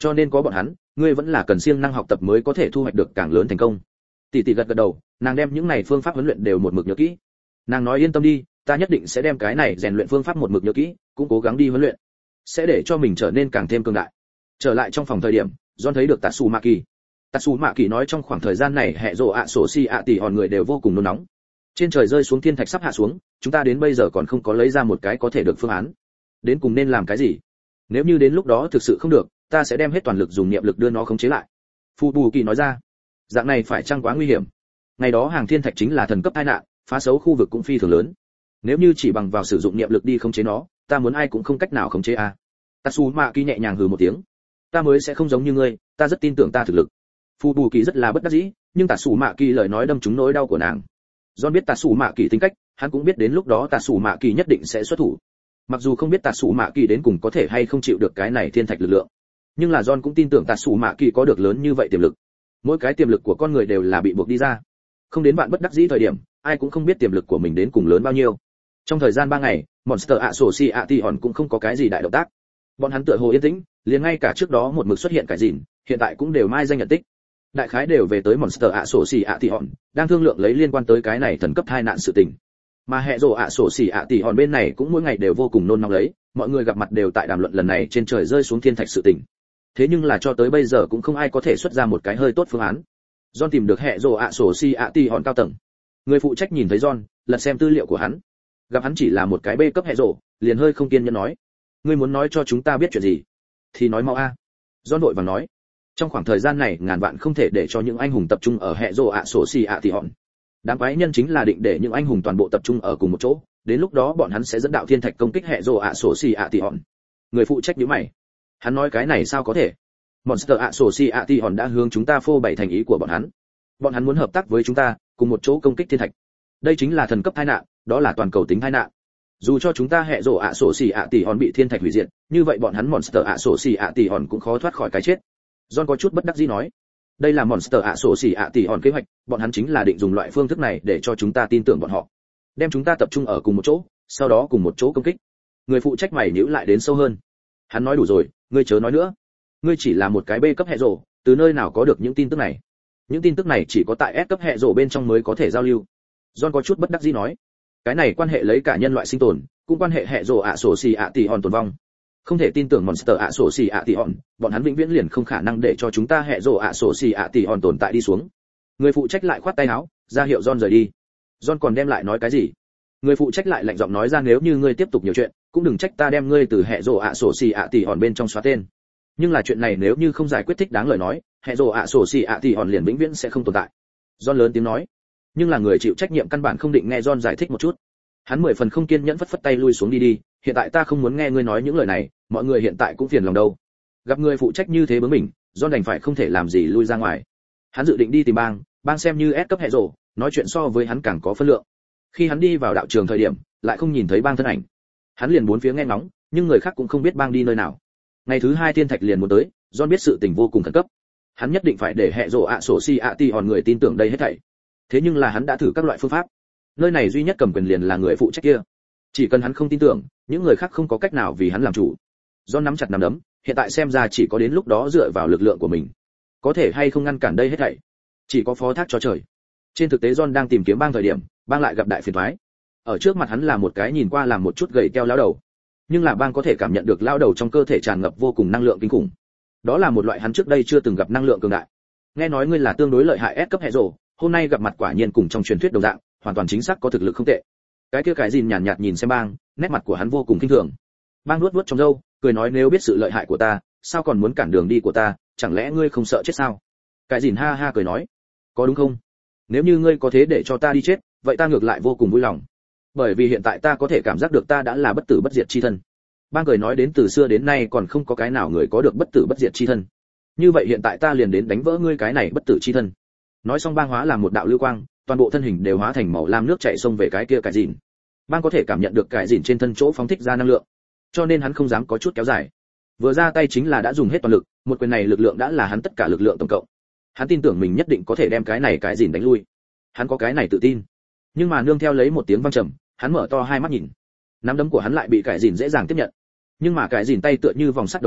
cho nên có bọn hắn, ngươi vẫn là cần siêng năng học tập mới có thể thu hoạch được càng lớn thành công. Tỷ tỷ gật gật đầu, nàng đem những này phương pháp huấn luyện đều một mực nhớ kỹ. Nàng nói yên tâm đi, ta nhất định sẽ đem cái này rèn luyện phương pháp một mực nhớ kỹ, cũng cố gắng đi huấn luyện, sẽ để cho mình trở nên càng thêm cường đại. Trở lại trong phòng thời điểm, John thấy được Tatsumaki. Tatsumaki nói trong khoảng thời gian này hệ rồ ạ sổ si ạ tỷ hòn người đều vô cùng nôn nóng. Trên trời rơi xuống thiên thạch sắp hạ xuống, chúng ta đến bây giờ còn không có lấy ra một cái có thể được phương án. Đến cùng nên làm cái gì? Nếu như đến lúc đó thực sự không được, ta sẽ đem hết toàn lực dùng niệm lực đưa nó khống chế lại. Phu Bù Kỳ nói ra. Dạng này phải chăng quá nguy hiểm? Ngày đó hàng thiên thạch chính là thần cấp tai nạn, phá xấu khu vực cũng phi thường lớn. Nếu như chỉ bằng vào sử dụng niệm lực đi khống chế nó, ta muốn ai cũng không cách nào khống chế a. Tatsumaki nhẹ nhàng hừ một tiếng. Ta mới sẽ không giống như ngươi, ta rất tin tưởng ta thực lực. Phu Bù Kỳ rất là bất đắc dĩ, nhưng Tatsumaki lời nói đâm trúng nỗi đau của nàng. John biết Tatsumaki tính cách, hắn cũng biết đến lúc đó Tatsumaki nhất định sẽ xuất thủ. Mặc dù không biết Tatsumaki đến cùng có thể hay không chịu được cái này thiên thạch lực lượng, nhưng là John cũng tin tưởng Tatsumaki có được lớn như vậy tiềm lực. Mỗi cái tiềm lực của con người đều là bị buộc đi ra. Không đến bạn bất đắc dĩ thời điểm, ai cũng không biết tiềm lực của mình đến cùng lớn bao nhiêu. Trong thời gian ba ngày, Monster Association cũng không có cái gì đại động tác. Bọn hắn tựa hồ yên tĩnh, liền ngay cả trước đó một mực xuất hiện cái gìn, hiện tại cũng đều mai danh nhận tích. Đại khái đều về tới Monster Association, đang thương lượng lấy liên quan tới cái này thần cấp tai nạn sự tình. Mà hệ rồ Association bên này cũng mỗi ngày đều vô cùng nôn nóng lấy, mọi người gặp mặt đều tại đàm luận lần này trên trời rơi xuống thiên thạch sự tình. Thế nhưng là cho tới bây giờ cũng không ai có thể xuất ra một cái hơi tốt phương án. John tìm được hệ rồ Association cao tầng. Người phụ trách nhìn thấy John, lật xem tư liệu của hắn. Gặp hắn chỉ là một cái B cấp hệ rồ, liền hơi không kiên nhẫn nói: "Ngươi muốn nói cho chúng ta biết chuyện gì? Thì nói mau a." John vội vàng nói: "Trong khoảng thời gian này, ngàn vạn không thể để cho những anh hùng tập trung ở hệ rồ Association. Đám quái nhân chính là định để những anh hùng toàn bộ tập trung ở cùng một chỗ, đến lúc đó bọn hắn sẽ dẫn đạo thiên thạch công kích hệ rồ Association." Người phụ trách nhíu mày. Hắn nói cái này sao có thể? Monster Association đã hướng chúng ta phô bày thành ý của bọn hắn. Bọn hắn muốn hợp tác với chúng ta, cùng một chỗ công kích thiên thạch. Đây chính là thần cấp tai nạn, đó là toàn cầu tính tai nạn. Dù cho chúng ta hệ rồ Association bị thiên thạch hủy diệt, như vậy bọn hắn Monster Association cũng khó thoát khỏi cái chết. John có chút bất đắc dĩ nói. Đây là Monster Association kế hoạch, bọn hắn chính là định dùng loại phương thức này để cho chúng ta tin tưởng bọn họ. Đem chúng ta tập trung ở cùng một chỗ, sau đó cùng một chỗ công kích. Người phụ trách mày nhíu lại đến sâu hơn. Hắn nói đủ rồi, ngươi chớ nói nữa. Ngươi chỉ là một cái B cấp hệ rồ, từ nơi nào có được những tin tức này? Những tin tức này chỉ có tại S cấp hệ rồ bên trong mới có thể giao lưu. John có chút bất đắc dĩ nói. Cái này quan hệ lấy cả nhân loại sinh tồn, cũng quan hệ hệ rồ Association tồn vong. Không thể tin tưởng Monster Association, bọn hắn vĩnh viễn liền không khả năng để cho chúng ta hệ rồ Association tồn tại đi xuống. Người phụ trách lại khoát tay áo, ra hiệu John rời đi. John còn đem lại nói cái gì? Người phụ trách lại lạnh giọng nói ra, nếu như ngươi tiếp tục nhiều chuyện, cũng đừng trách ta đem ngươi từ hệ rồ Association bên trong xóa tên. Nhưng là chuyện này nếu như không giải quyết thích đáng lời nói, hệ rồ Association liền vĩnh viễn sẽ không tồn tại. John lớn tiếng nói. Nhưng là người chịu trách nhiệm căn bản không định nghe John giải thích một chút. Hắn mười phần không kiên nhẫn phất phất tay lui xuống đi đi, hiện tại ta không muốn nghe ngươi nói những lời này, mọi người hiện tại cũng phiền lòng đâu. Gặp người phụ trách như thế bướng mình, John đành phải không thể làm gì lui ra ngoài. Hắn dự định đi tìm bang, bang xem như S cấp hệ rồ, nói chuyện so với hắn càng có phân lượng. Khi hắn đi vào đạo trường thời điểm, lại không nhìn thấy bang thân ảnh. Hắn liền bốn phía nghe ngóng, nhưng người khác cũng không biết bang đi nơi nào. Ngày thứ hai thiên thạch liền muốn tới, John biết sự tình vô cùng khẩn cấp. Hắn nhất định phải để hệ rồ Association người tin tưởng đây hết thảy. Thế nhưng là hắn đã thử các loại phương pháp. Nơi này duy nhất cầm quyền liền là người phụ trách kia. Chỉ cần hắn không tin tưởng, những người khác không có cách nào vì hắn làm chủ. John nắm chặt nắm đấm, hiện tại xem ra chỉ có đến lúc đó dựa vào lực lượng của mình. Có thể hay không ngăn cản đây hết thảy, chỉ có phó thác cho trời. Trên thực tế John đang tìm kiếm bang thời điểm, bang lại gặp đại phiền toái. Ở trước mặt hắn là một cái nhìn qua làm một chút gầy teo lão đầu, nhưng là bang có thể cảm nhận được lão đầu trong cơ thể tràn ngập vô cùng năng lượng kinh khủng. Đó là một loại hắn trước đây chưa từng gặp năng lượng cường đại. Nghe nói ngươi là tương đối lợi hại S cấp hệ rồ, hôm nay gặp mặt quả nhiên cùng trong truyền thuyết đồng dạng, hoàn toàn chính xác có thực lực không tệ. Cái kia cái gìn nhàn nhạt nhìn xem bang, nét mặt của hắn vô cùng kinh thường. Bang nuốt nuốt trong râu, cười nói, nếu biết sự lợi hại của ta, sao còn muốn cản đường đi của ta, chẳng lẽ ngươi không sợ chết sao? Cái gìn ha ha cười nói, có đúng không? Nếu như ngươi có thế để cho ta đi chết, vậy ta ngược lại vô cùng vui lòng. Bởi vì hiện tại ta có thể cảm giác được ta đã là bất tử bất diệt chi thân. Bang cười nói, đến từ xưa đến nay còn không có cái nào người có được bất tử bất diệt chi thân. Như vậy hiện tại ta liền đến đánh vỡ ngươi cái này bất tử chi thân. Nói xong bang hóa làm một đạo lưu quang, toàn bộ thân hình đều hóa thành màu lam nước chảy xông về cái kia cái gìn. Bang có thể cảm nhận được cái gìn trên thân chỗ phóng thích ra năng lượng, cho nên hắn không dám có chút kéo dài. Vừa ra tay chính là đã dùng hết toàn lực, một quyền này lực lượng đã là hắn tất cả lực lượng tổng cộng. Hắn tin tưởng mình nhất định có thể đem cái này cái gìn đánh lui. Hắn có cái này tự tin. Nhưng mà nương theo lấy một tiếng vang trầm, hắn mở to hai mắt nhìn. Nắm đấm của hắn lại bị cái gìn dễ dàng tiếp nhận. Nhưng mà cái gìn tay tựa như vòng sắt đồng dạng,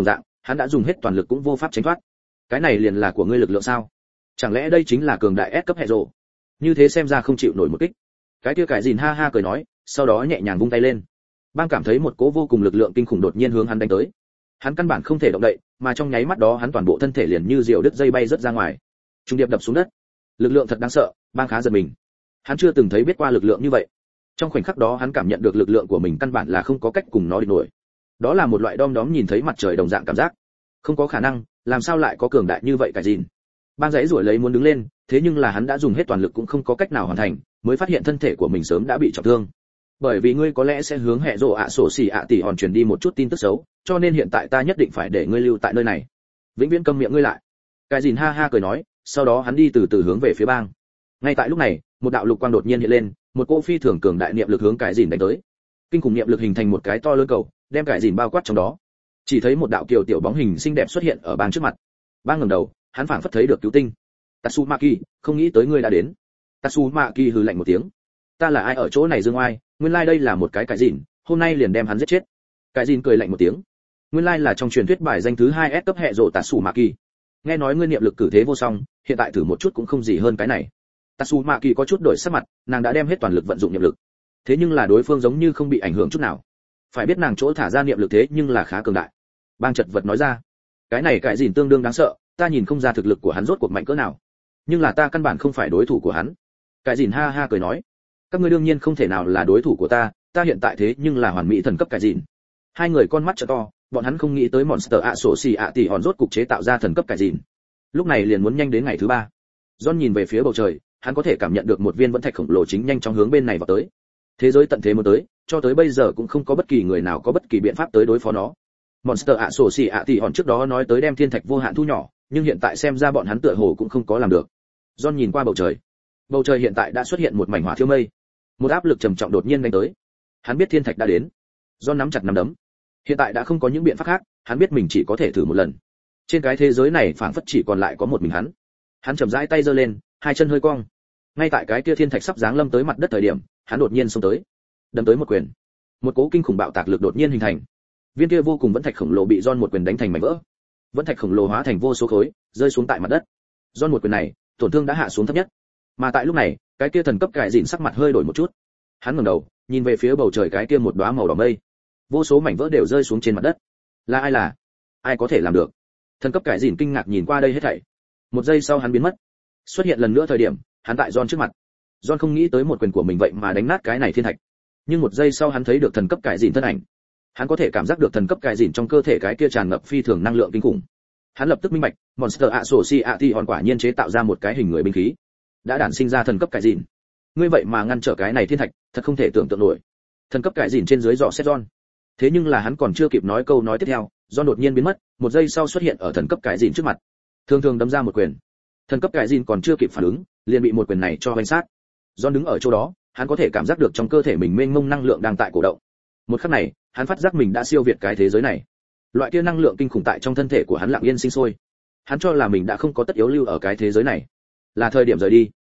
hắn đã dùng hết toàn lực cũng vô pháp tránh thoát. Cái này liền là của ngươi lực lượng sao? Chẳng lẽ đây chính là cường đại S cấp hệ rồ? Như thế xem ra không chịu nổi một kích. Cái kia cải dìn ha ha cười nói, sau đó nhẹ nhàng vung tay lên. Bang cảm thấy một cỗ vô cùng lực lượng kinh khủng đột nhiên hướng hắn đánh tới. Hắn căn bản không thể động đậy, mà trong nháy mắt đó hắn toàn bộ thân thể liền như diều đứt dây bay rất ra ngoài, trung điệp đập xuống đất. Lực lượng thật đáng sợ, Bang khá giật mình. Hắn chưa từng thấy biết qua lực lượng như vậy. Trong khoảnh khắc đó hắn cảm nhận được lực lượng của mình căn bản là không có cách cùng nó địch nổi. Đó là một loại đom đóm nhìn thấy mặt trời đồng dạng cảm giác. Không có khả năng, làm sao lại có cường đại như vậy cả gìn. Bang giãy giụa lấy muốn đứng lên, thế nhưng là hắn đã dùng hết toàn lực cũng không có cách nào hoàn thành, mới phát hiện thân thể của mình sớm đã bị trọng thương. Bởi vì ngươi có lẽ sẽ hướng hệ rồ ạ sổ xỉ ạ tỷ hòn truyền đi một chút tin tức xấu, cho nên hiện tại ta nhất định phải để ngươi lưu tại nơi này. Vĩnh viễn câm miệng ngươi lại. Cái gìn ha ha cười nói, sau đó hắn đi từ từ hướng về phía Bang. Ngay tại lúc này, một đạo lục quang đột nhiên hiện lên, một cỗ phi thường cường đại niệm lực hướng cái gìn đánh tới. Kinh khủng niệm lực hình thành một cái to lớn cầu, đem cái gìn bao quát trong đó. Chỉ thấy một đạo kiều tiểu bóng hình xinh đẹp xuất hiện ở Bang trước mặt. Bang ngẩng đầu, hắn phảng phất thấy được cứu tinh. Tatsumaki, không nghĩ tới ngươi đã đến. Tatsumaki hừ lạnh một tiếng. Ta là ai ở chỗ này dương oai, nguyên lai like đây là một cái cái gìn, hôm nay liền đem hắn giết chết. Cái gìn cười lạnh một tiếng. Nguyên lai like là trong truyền thuyết bài danh thứ hai S cấp hệ rồ Tatsumaki. Nghe nói ngươi niệm lực cử thế vô song, hiện tại thử một chút cũng không gì hơn cái này. Tatsumaki có chút đổi sắc mặt, nàng đã đem hết toàn lực vận dụng niệm lực. Thế nhưng là đối phương giống như không bị ảnh hưởng chút nào. Phải biết nàng chỗ thả ra niệm lực thế nhưng là khá cường đại. Bang chật vật nói ra, cái này cái gìn tương đương đáng sợ, ta nhìn không ra thực lực của hắn rốt cuộc mạnh cỡ nào. Nhưng là ta căn bản không phải đối thủ của hắn. Cái gìn ha ha cười nói, các ngươi đương nhiên không thể nào là đối thủ của ta, ta hiện tại thế nhưng là hoàn mỹ thần cấp cái gìn. Hai người con mắt trợ to, bọn hắn không nghĩ tới Monster ạ sổ xì ạ tỷ hòn rốt cục chế tạo ra thần cấp cái gìn. Lúc này liền muốn nhanh đến ngày thứ ba. John nhìn về phía bầu trời, hắn có thể cảm nhận được một viên vẫn thạch khổng lồ chính nhanh chóng hướng bên này vào tới. Thế giới tận thế muốn tới, cho tới bây giờ cũng không có bất kỳ người nào có bất kỳ biện pháp tới đối phó nó. Monster ạ sổ xì ạ tỷ hòn trước đó nói tới đem thiên thạch vô hạn thu nhỏ, nhưng hiện tại xem ra bọn hắn tựa hồ cũng không có làm được. John nhìn qua bầu trời. Bầu trời hiện tại đã xuất hiện một mảnh hỏa thiêu mây. Một áp lực trầm trọng đột nhiên đánh tới. Hắn biết thiên thạch đã đến. John nắm chặt nắm đấm. Hiện tại đã không có những biện pháp khác, hắn biết mình chỉ có thể thử một lần. Trên cái thế giới này phảng phất chỉ còn lại có một mình hắn. Hắn chậm rãi tay giơ lên, hai chân hơi cong. Ngay tại cái kia thiên thạch sắp giáng lâm tới mặt đất thời điểm, hắn đột nhiên xông tới, đâm tới một quyền. Một cỗ kinh khủng bạo tạc lực đột nhiên hình thành. Viên kia vô cùng vẫn thạch khổng lồ bị John một quyền đánh thành mảnh vỡ. Vẫn thạch khổng lồ hóa thành vô số khối, rơi xuống tại mặt đất. John một quyền này, tổn thương đã hạ xuống thấp nhất. Mà tại lúc này, cái kia thần cấp cải dịn sắc mặt hơi đổi một chút. Hắn ngẩng đầu, nhìn về phía bầu trời cái kia một đóa màu đỏ mây. Vô số mảnh vỡ đều rơi xuống trên mặt đất. Là ai là? Ai có thể làm được? Thần cấp cải dịn kinh ngạc nhìn qua đây hết thảy. Một giây sau hắn biến mất. Xuất hiện lần nữa thời điểm, hắn tại John trước mặt. John không nghĩ tới một quyền của mình vậy mà đánh nát cái này thiên thạch. Nhưng một giây sau hắn thấy được thần cấp cải dịn thân ảnh. Hắn có thể cảm giác được thần cấp cải dịn trong cơ thể cái kia tràn ngập phi thường năng lượng kinh khủng. Hắn lập tức minh bạch, Monster Association hòn quả nhiên chế tạo ra một cái hình người binh khí, đã đản sinh ra thần cấp cải dịn. Ngươi vậy mà ngăn trở cái này thiên thạch, thật không thể tưởng tượng nổi. Thần cấp cải dịn trên dưới dò xét John. Thế nhưng là hắn còn chưa kịp nói câu nói tiếp theo, John đột nhiên biến mất, một giây sau xuất hiện ở thần cấp cải dịn trước mặt. Thường thường đấm ra một quyền. Thần cấp cải dịn còn chưa kịp phản ứng, liền bị một quyền này cho vánh sát. John đứng ở chỗ đó, hắn có thể cảm giác được trong cơ thể mình mênh mông năng lượng đang tại cổ động. Một khắc này, hắn phát giác mình đã siêu việt cái thế giới này. Loại kia năng lượng kinh khủng tại trong thân thể của hắn lặng yên sinh sôi. Hắn cho là mình đã không có tất yếu lưu ở cái thế giới này, là thời điểm rời đi.